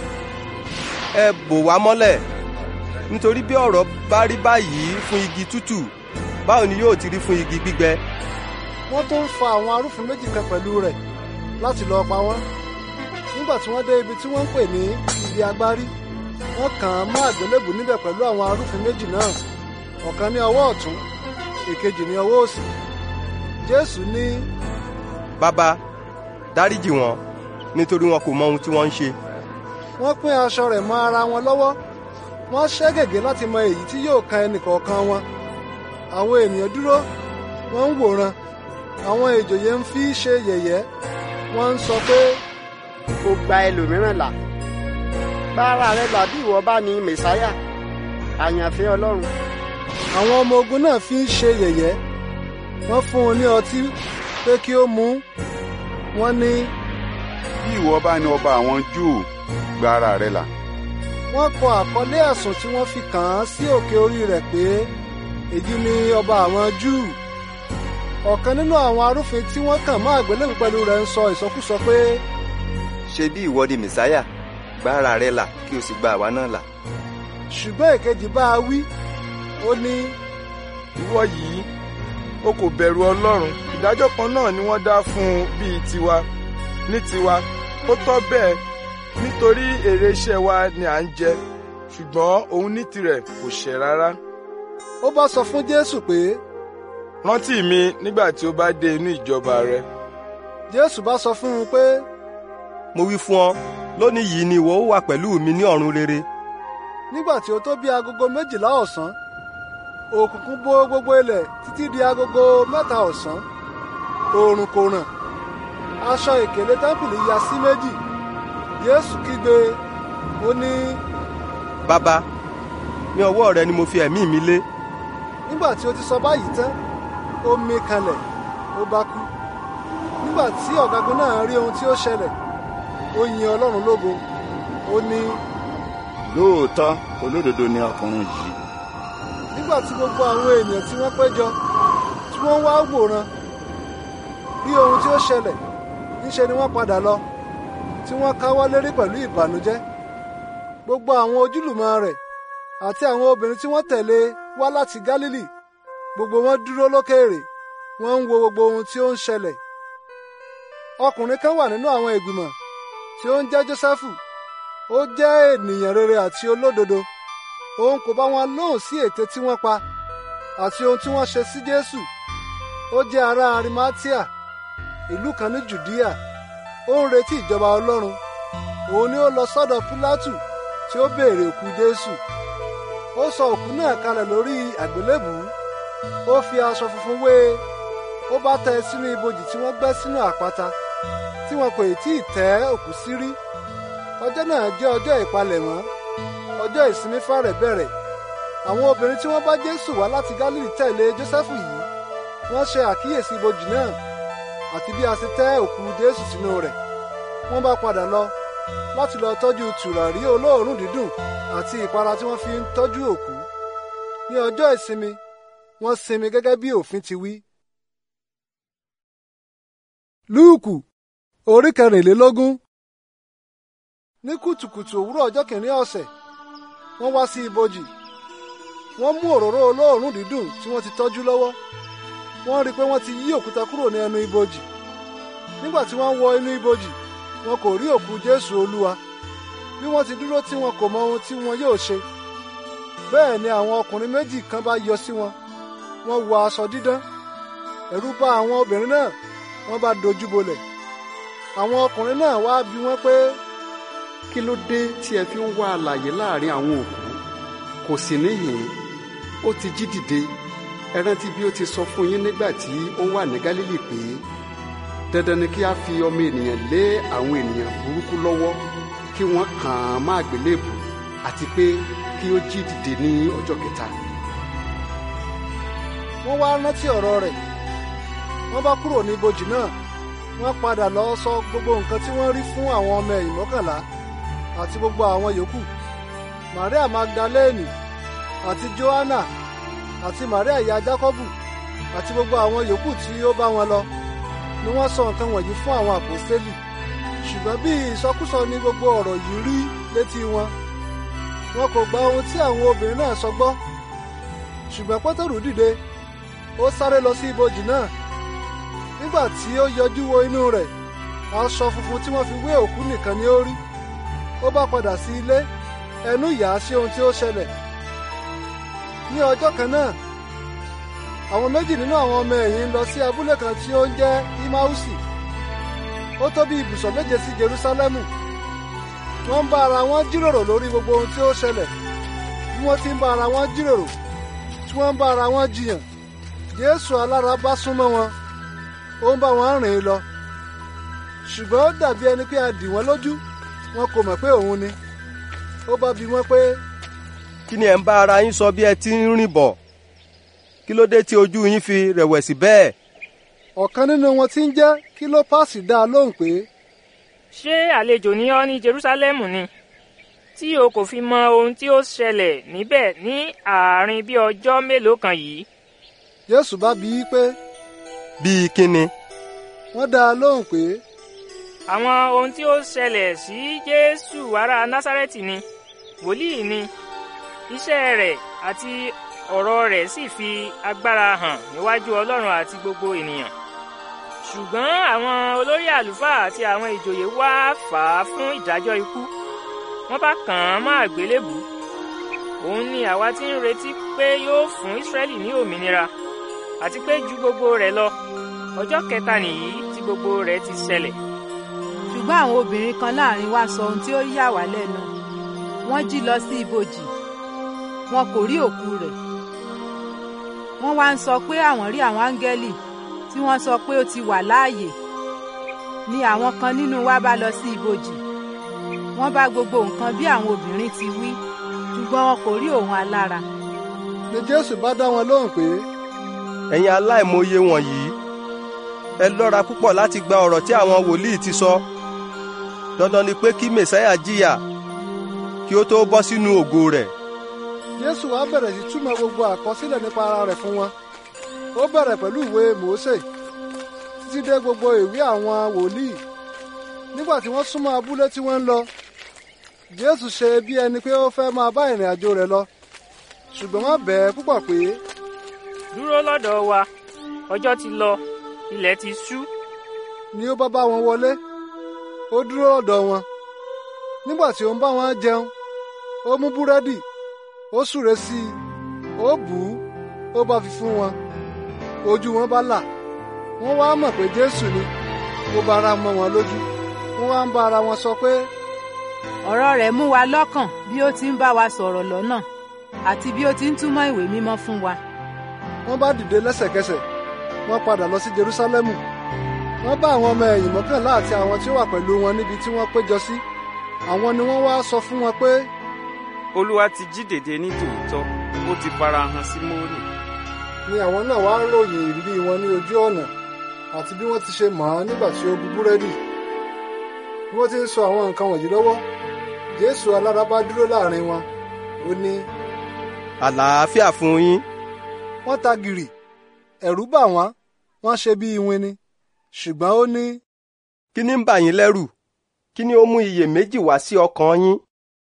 ẹ bò wá mọ́lẹ̀. Nítorí bí ọ̀rọ̀ bá rí báyìí fún igi tútù, báwo ni yóò ti rí fún igi gbígbẹ? Wọ́n tún ń fa àwọn arúfin méjì kan pẹ̀lú rẹ̀ láti lọ pa wọ́n. Nígbà tí wọ́n dé ibi tí wọ́n ń pè ní ibi agbárí, wọ́n kàn án mọ́ àgbélébùú níbẹ̀ pẹ̀lú àwọn arúfin méjì náà, ọ̀kan ní ọwọ́ ọ̀tún, èkejì ní ọwọ́ òsì. Jésù ní, Bàbá, dáríjì wọn, nítorí wọn kò mọ ohun tí wọ́n ń ṣe. Wọ́n pín aṣọ rẹ̀ mọ́ ara wọn lọ́wọ́. Wọ́n ṣẹ́ gègé láti mọ èyí tí yóò kan ẹnìkọ̀ọ̀kan wọn. Àwọn ènìyàn dúró, wọ́n ń wòran. Àwọn ìjòyè ń fi ṣe yẹ̀yẹ́. Wọ́n ń sọ pé, kò gba ẹlòmíràn là. Gba ara rẹ là bí ìwọ bá ní Mèsáyà, àyànfẹ́ Ọlọ́run. Àwọn ọmọ ogun náà fi ń ṣe yẹ̀yẹ́. wọ́n fún un ní ọtí pé kí ó mu. Wọ́n ní, bí ìwọ bá ní ọba àwọn Júù, gba ara rẹ là. Wọ́n kọ àkọlé ẹ̀sùn tí wọ́n fi kàn án sí òkè orí rẹ̀ pé èyí ni ọba àwọn Júù. Ọ̀kan nínú àwọn arúfin tí wọ́n kàn mọ́ àgbélébùú pẹ̀lú rẹ̀ ń sọ ìsọkúsọ pé, ṣe bí ìwọ di mẹ̀sáyà, gba ara rẹ là kí o sì gba àwa náà là. Ṣùgbọ́n èkejì bá a wí, ó ní, ìwọ yìí, o kò bẹ̀rù Ọlọ́run. Ìdájọ́ kan náà ni wọ́n dá fún un bíi tiwa. Ní tiwa, ó tọ́ bẹ́ẹ̀, nítorí èrè iṣẹ́ wa ni à ń jẹ, ṣùgbọ́n òun ní tirẹ̀ kò ṣẹ̀ rárá. Ó bá sọ fún Jésù pé, rántí mi nígbà tí o bá dé inú ìjọba rẹ. Jésù bá sọ fún un pé, mo wí fún ọ, lónìí yìí ni ìwọ ó wà pẹ̀lú mi ní ọ̀run rere. Nígbà tí ó tó bí agogo 12 ọ̀sán, òkùnkùn bo gbogbo ilẹ̀ títí di agogo 3 ọ̀sán. Oòrùn kò ràn, aṣọ ìkélé tẹ́ḿpìlì ya sí méjì. Jésù kígbe, ó ní, Bàbá, ní ọwọ́ rẹ ni mo fi ẹ̀mí mi lé. Nígbà tí ó ti sọ báyìí tán, ó mí kanlẹ̀, ó bá kú. Nígbà tí ọ̀gágun náà rí ohun tí ó ṣẹlẹ̀, ó yin Ọlọ́run lógo, ó ní, lóòótọ́ olódodo ni ọkùnrin yìí. Nígbà tí gbogbo àwọn ènìyàn tí wọ́n péjọ tí wọ́n wá wòran rí ohun tí ó ṣẹlẹ̀, níṣe ni wọ́n padà lọ, tí wọ́n káwọ́ lérí pẹ̀lú ìbànújẹ́. Gbogbo àwọn ojúlùmọ̀ rẹ̀ àti àwọn obìnrin tí wọ́n tẹ̀lé wá láti Gálílì, gbogbo wọn dúró lókèèrè, wọ́n ń wo gbogbo ohun tí ó ń ṣẹlẹ̀. Ọkùnrin kan wà nínú àwọn ìgbìmọ̀ tí ó ń jẹ́ Jósẹ́fù. Ó jẹ́ ènìyàn rere àti olódodo. Òun kò bá wọn lóhùn sí ète tí wọ́n pa àti ohun tí wọ́n ṣe sí Jésù. Ó jẹ́ ará Arimatia, ìlú kan ní Jùdíà. Ó ń retí ìjọba Ọlọ́run. Òun ni ó lọ sọ́dọ̀ Pílátù tí ó béèrè òkú Jésù. Ó sọ òkú náà kalẹ̀ lórí àgbélébùú. Ó fi aṣọ funfun wé e. Ó bá tẹ́ ẹ sínú ibojì tí wọ́n gbẹ́ sínú àpáta, tí wọn kò tí ì tẹ́ òkú sí rí. Ọjọ́ náà jẹ́ ọjọ́ ìpalẹ̀mọ́. Ọjọ́ ìsinmi fàrẹ̀ bẹ̀rẹ̀. Àwọn obìnrin tí wọ́n bá Jésù wá láti Gálílì tẹ̀lé Jósẹ́fù yìí. Wọ́n ṣe àkíyèsí ibojì náà àti bí a ṣe tẹ́ òkú Jésù sínú rẹ̀. Wọ́n bá padà lọ láti lọ tọ́jú tùràrí olóòórùn dídùn àti ìpara tí wọ́n fi ń tọ́jú òkú. Ní ọjọ́ ìsinmi, wọ́n sinmi gẹ́gẹ́ bí òfin ti wí. Lúùkù orí 24. Ní kùtùkùtù òwúrọ̀ ọjọ́ kìíní ọ̀sẹ̀, wọ́n wá sí ibojì. Wọ́n mú òróró olóòórùn dídùn tí wọ́n ti tọ́jú lọ́wọ́. Wọ́n rí i pé wọ́n ti yí òkúta kúrò ní ẹnu ibojì. Nígbà tí wọ́n wọ inú ibojì, wọn kò rí òkú Jésù Olúwa. Bí wọ́n ti dúró tí wọn kò mọ ohun tí wọn yóò ṣe. Bẹ́ẹ̀ ni àwọn ọkùnrin méjì kan bá yọ sí wọn. Wọ́n wọ aṣọ dídán. Ẹ̀rù bà àwọn obìnrin náà, wọ́n bá dojú bolẹ̀. Àwọn ọkùnrin náà wá bi wọ́n pé, kí ló dé tí ẹ fi ń wá alààyè láàrin àwọn òkú? Kò sí níhìn-ín, ó ti jí dìde. Ẹ rántí bí ó ti sọ fún yín nígbà tí ó wà ní Gálílì pé dandan ni kí a fi ọmọ ènìyàn lé àwọn ènìyàn burúkú lọ́wọ́, kí wọ́n kàn án má àgbélébùú, àti pé kí ó jí dìde ní ọjọ́ kẹta. Wọ́n wá rántí ọ̀rọ̀ rẹ̀. Wọ́n bá kúrò ní ibojì náà. Wọ́n padà lọ sọ gbogbo nǹkan tí wọ́n rí fún àwọn ọmọ ẹ̀yìn 11 àti gbogbo àwọn yòókù. Màríà Magdalene àti Johanna àti Màríà ìyá Jákọ́bù àti gbogbo àwọn yòókù tí ó bá wọn lọ ni wọ́n sọ nǹkan wọ̀nyí fún àwọn àpọ́stélì. Ṣùgbọ́n bí ìsọkúsọ ní gbogbo ọ̀rọ̀ yìí rí létí wọn, wọn kò gba ohun tí àwọn obìnrin náà sọ gbọ́. Ṣùgbọ́n Pétérù dìde, ó sáré lọ sí ibojì náà. Nígbà tí ó yọjú wo inú rẹ̀, aṣọ funfun tí wọ́n fi wé òkú nìkan ni ó rí. Ó bá padà sí ilé, ẹnu yà á sí ohun tí ó ṣẹlẹ̀. Ní ọjọ́ kan náà, àwọn méjì nínú àwọn ọmọ ẹ̀yìn lọ sí abúlé kan tí ó ń jẹ́ Emausi. Ó tó bí ibùsọ̀ 7 sí Jerúsálẹ́mù. Wọ́n ń bá ara wọn jíròrò lórí gbogbo ohun tí ó ṣẹlẹ̀. Bí wọ́n ti ń bá ara wọn jíròrò, tí wọ́n ń bá ara wọn jiyàn, Jésù alára bá súnmọ́ wọn. Ó ń bá wọn rìn lọ. Ṣùgbọ́n ó dàbí ẹni pé a dì wọ́n lójú, wọn kò mọ̀ pé òun ni. Ó bá bi wọ́n pé, kí ni ẹ̀ ń bá ara yín sọ bí ẹ ti ń rìn bọ̀? kí ló dé tí ojú yín fi rẹ̀wẹ̀sì bẹ́ẹ̀? ọ̀kan nínú wọn tí ń jẹ́ Kílópásì dá a lóhùn pé, ṣé àlejò ni ọ́ ní Jerúsálẹ́mù ni tí o kò fi mọ ohun tí ó ṣẹlẹ̀ níbẹ̀ ní àárín bí ọjọ́ mélòó kan yìí? Jésù bá bi í pé, bíi kíni? wọ́n dá a lóhùn pé, àwọn ohun tí ó ṣẹlẹ̀ sí Jésù ará Násárẹ́tì ni, wòlíì ni, iṣẹ́ rẹ̀ àti ọ̀rọ̀ rẹ̀ sì fi agbára hàn níwájú Ọlọ́run àti gbogbo ènìyàn. Ṣùgbọ́n àwọn olórí àlùfáà àti àwọn ìjòyè wá fà á fún ìdájọ́ ikú, wọ́n bá kàn án mọ́ àgbélébùú. Òun ni àwa tí ń retí pé yóò fún Ísírẹ́lì ní òmìnira, àti pé ju gbogbo rẹ̀ lọ, ọjọ́ kẹta nìyí tí gbogbo rẹ̀ ti ṣẹlẹ̀. Ṣùgbọ́n àwọn obìnrin kan láàrin wa sọ ohun tí ó yà wá lẹ́nu. Wọ́n jí lọ sí ibojì, wọn kò rí òkú rẹ̀. Wọ́n wá ń sọ pé àwọn rí àwọn áńgẹ́lì tí wọ́n sọ pé ó ti wà láàyè. Ni àwọn kan nínú wa bá lọ sí ibojì. Wọ́n bá gbogbo nǹkan bí àwọn obìnrin ti wí, ṣùgbọ́n wọn kò rí òun alára. Ni Jésù bá dá wọn lóhùn pé, ẹ̀yin aláìmọye wọ̀nyí, ẹ lọ́ra púpọ̀ láti gba ọ̀rọ̀ tí àwọn wòlíì ti sọ. Dandan ni pé kí Mèsáyà jìyà kí ó tó bọ́ sínú ògo rẹ̀. Jésù wá bẹ̀rẹ̀ sí túmọ̀ gbogbo àkọsílẹ̀ nípa ara rẹ̀ fún wọn. Ó bẹ̀rẹ̀ pẹ̀lú ìwé Mósè títí dé gbogbo ìwé àwọn wòlíì. Nígbà tí wọ́n súnmọ́ abúlé tí wọ́n ń lọ, Jésù ṣe bí ẹni pé ó fẹ́ máa bá ìrìn àjò rẹ̀ lọ. Ṣùgbọ́n wọ́n bẹ̀ ẹ́ púpọ̀ pé, dúró lọ́dọ̀ wa, ọjọ́ ti lọ, ilẹ̀ ti ṣú. Ni ó bá wọn wọlé, ó dúró lọ́dọ̀ wọn. Nígbà tí ó ń bá wọn jẹun, ó mú búrẹ́dì, ó súre sí i, ó bù ú, ó bá fi fún wọn. Ojú wọn bá là, wọ́n wá mọ̀ pé Jésù ni. Ó bá ara mọ́ wọn lójú. Wọ́n wá ń bá ara wọn sọ pé, ọ̀rọ̀ rẹ̀ mú wa lọ́kàn bí ó ti ń bá wa sọ̀rọ̀ lọ́nà àti bí ó ti ń túmọ̀ ìwé mímọ́ fún wa. Wọ́n bá dìde lẹ́sẹ̀kẹsẹ̀, wọ́n padà lọ sí Jerúsálẹ́mù. Wọ́n bá àwọn ọmọ ẹ̀yìn mọ́kànlá àti àwọn tí ó wà pẹ̀lú wọn níbi tí wọ́n péjọ sí. Àwọn ni wọ́n wá sọ fún wọn pé, Olúwa ti jí dìde ní tòótọ́, ó ti farahàn sí Mónì. Ni àwọn náà wá ń ròyìn ìrírí wọn ní ojú ọ̀nà àti bí wọ́n ti ṣe mọ̀ ọ́n nígbà tí ó bu búrẹ́dì. Bí wọ́n ti ń sọ àwọn nǹkan wọ̀nyí lọ́wọ́, Jésù alára bá dúró láàrin wọn. Ó ní, àlàáfíà fún yín. Wọ́n ta gìrì, ẹ̀rù bà wọ́n, wọ́n ṣe bí iwin ni. Ṣùgbọ́n ó ní, kí ni ń bà yín lẹ́rù? Kí ni ó mú iyèméjì wá sí ọkàn yín?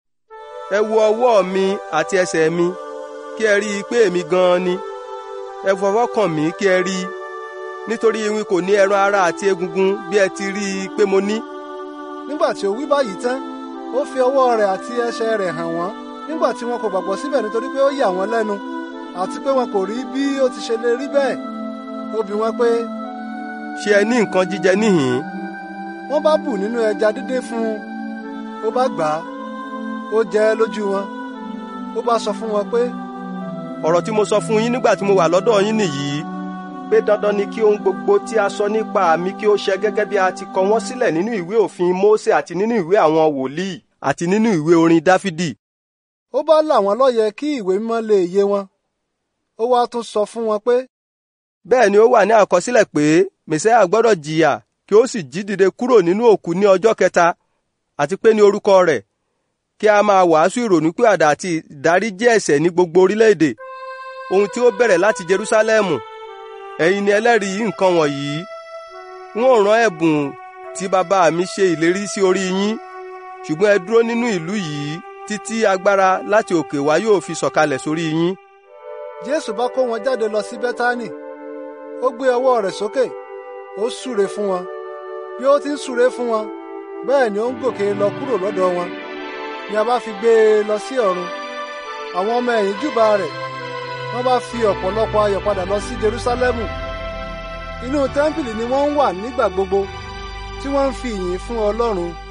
Ẹ wo ọwọ́ mi àti ẹsẹ̀ mi, kí ẹ rí i pé èmi gan-an ni. Ẹ fọwọ́ kàn mí kí ẹ rí i, nítorí iwin kò ní ẹran ara àti egungun bí ẹ ti rí i pé mo ní. Nígbà tí ó wí báyìí tán, ó fi ọwọ́ rẹ̀ àti ẹsẹ̀ rẹ̀ hàn wọ́n. Nígbà tí wọn kò gbàgbọ́ síbẹ̀ nítorí pé ó yà wọ́n lẹ́nu àti pé wọn kò rí bí ó ti ṣe lè rí bẹ́ẹ̀. Ó bi wọ́n pé, ṣé ẹ ní nǹkan jíjẹ níhìn-ín? Wọ́n bá bù nínú ẹja dídé fún un. Ó bá gbà á, ó jẹ ẹ́ lójú wọn. Ó bá sọ fún wọn pé, ọ̀rọ̀ tí mo sọ fún yín nígbà tí mo wà lọ́dọ̀ yín nìyí, pé dandan ni kí ohun gbogbo tí a sọ nípa mi kí ó ṣẹ gẹ́gẹ́ bí a ti kọ wọ́n sílẹ̀ nínú ìwé òfin Mósè àti nínú ìwé àwọn wòlíì àti nínú ìwé orin Dáfídì. Ó bá là wọ́n lóye kí ìwé mímọ́ lè yé wọn. Ó wá tún sọ fún wọn pé, bẹ́ẹ̀ ni ó wà ní àkọsílẹ̀ pé Mèsáyà gbọ́dọ̀ jìyà kí ó sì jí dìde kúrò nínú òkú ní ọjọ́ kẹta, àti pé ní orúkọ rẹ̀ kí a máa wàásù ìrònúpìwàdà àti ìdáríjì ẹ̀ṣẹ̀ ní gbogbo orílẹ̀-èdè. Ohun tí ó bẹ̀rẹ̀ láti Jerúsálẹ́mù. Ẹ̀yin ni ẹlẹ́rìí nǹkan wọ̀nyí. Wọ́n ó rán ẹ̀bùn tí bàbá mi ṣe ìlérí sí orí yín, ṣùgbọ́n ẹ dúró nínú ìlú yìí títí agbára láti òkè wá yóò fi sọ̀kalẹ̀ sórí yín. Jésù bá kó wọn jáde lọ sí Bẹ́tánì. Ó gbé ọwọ́ rẹ̀ sókè, ó súre fún wọn. Bí ó ti ń súre fún wọn, bẹ́ẹ̀ ni ó ń gòkè lọ kúrò lọ́dọ̀ wọn. Ni a bá fi gbé e lọ sí ọ̀run. Àwọn ọmọ ẹ̀yìn júbà rẹ̀, wọ́n bá fi ọ̀pọ̀lọpọ̀ ayọ̀ padà lọ sí Jerúsálẹ́mù. Inú tẹ́ḿpìlì ni wọ́n ń wà nígbà gbogbo tí wọ́n ń fi ìyìn fún Ọlọ́run.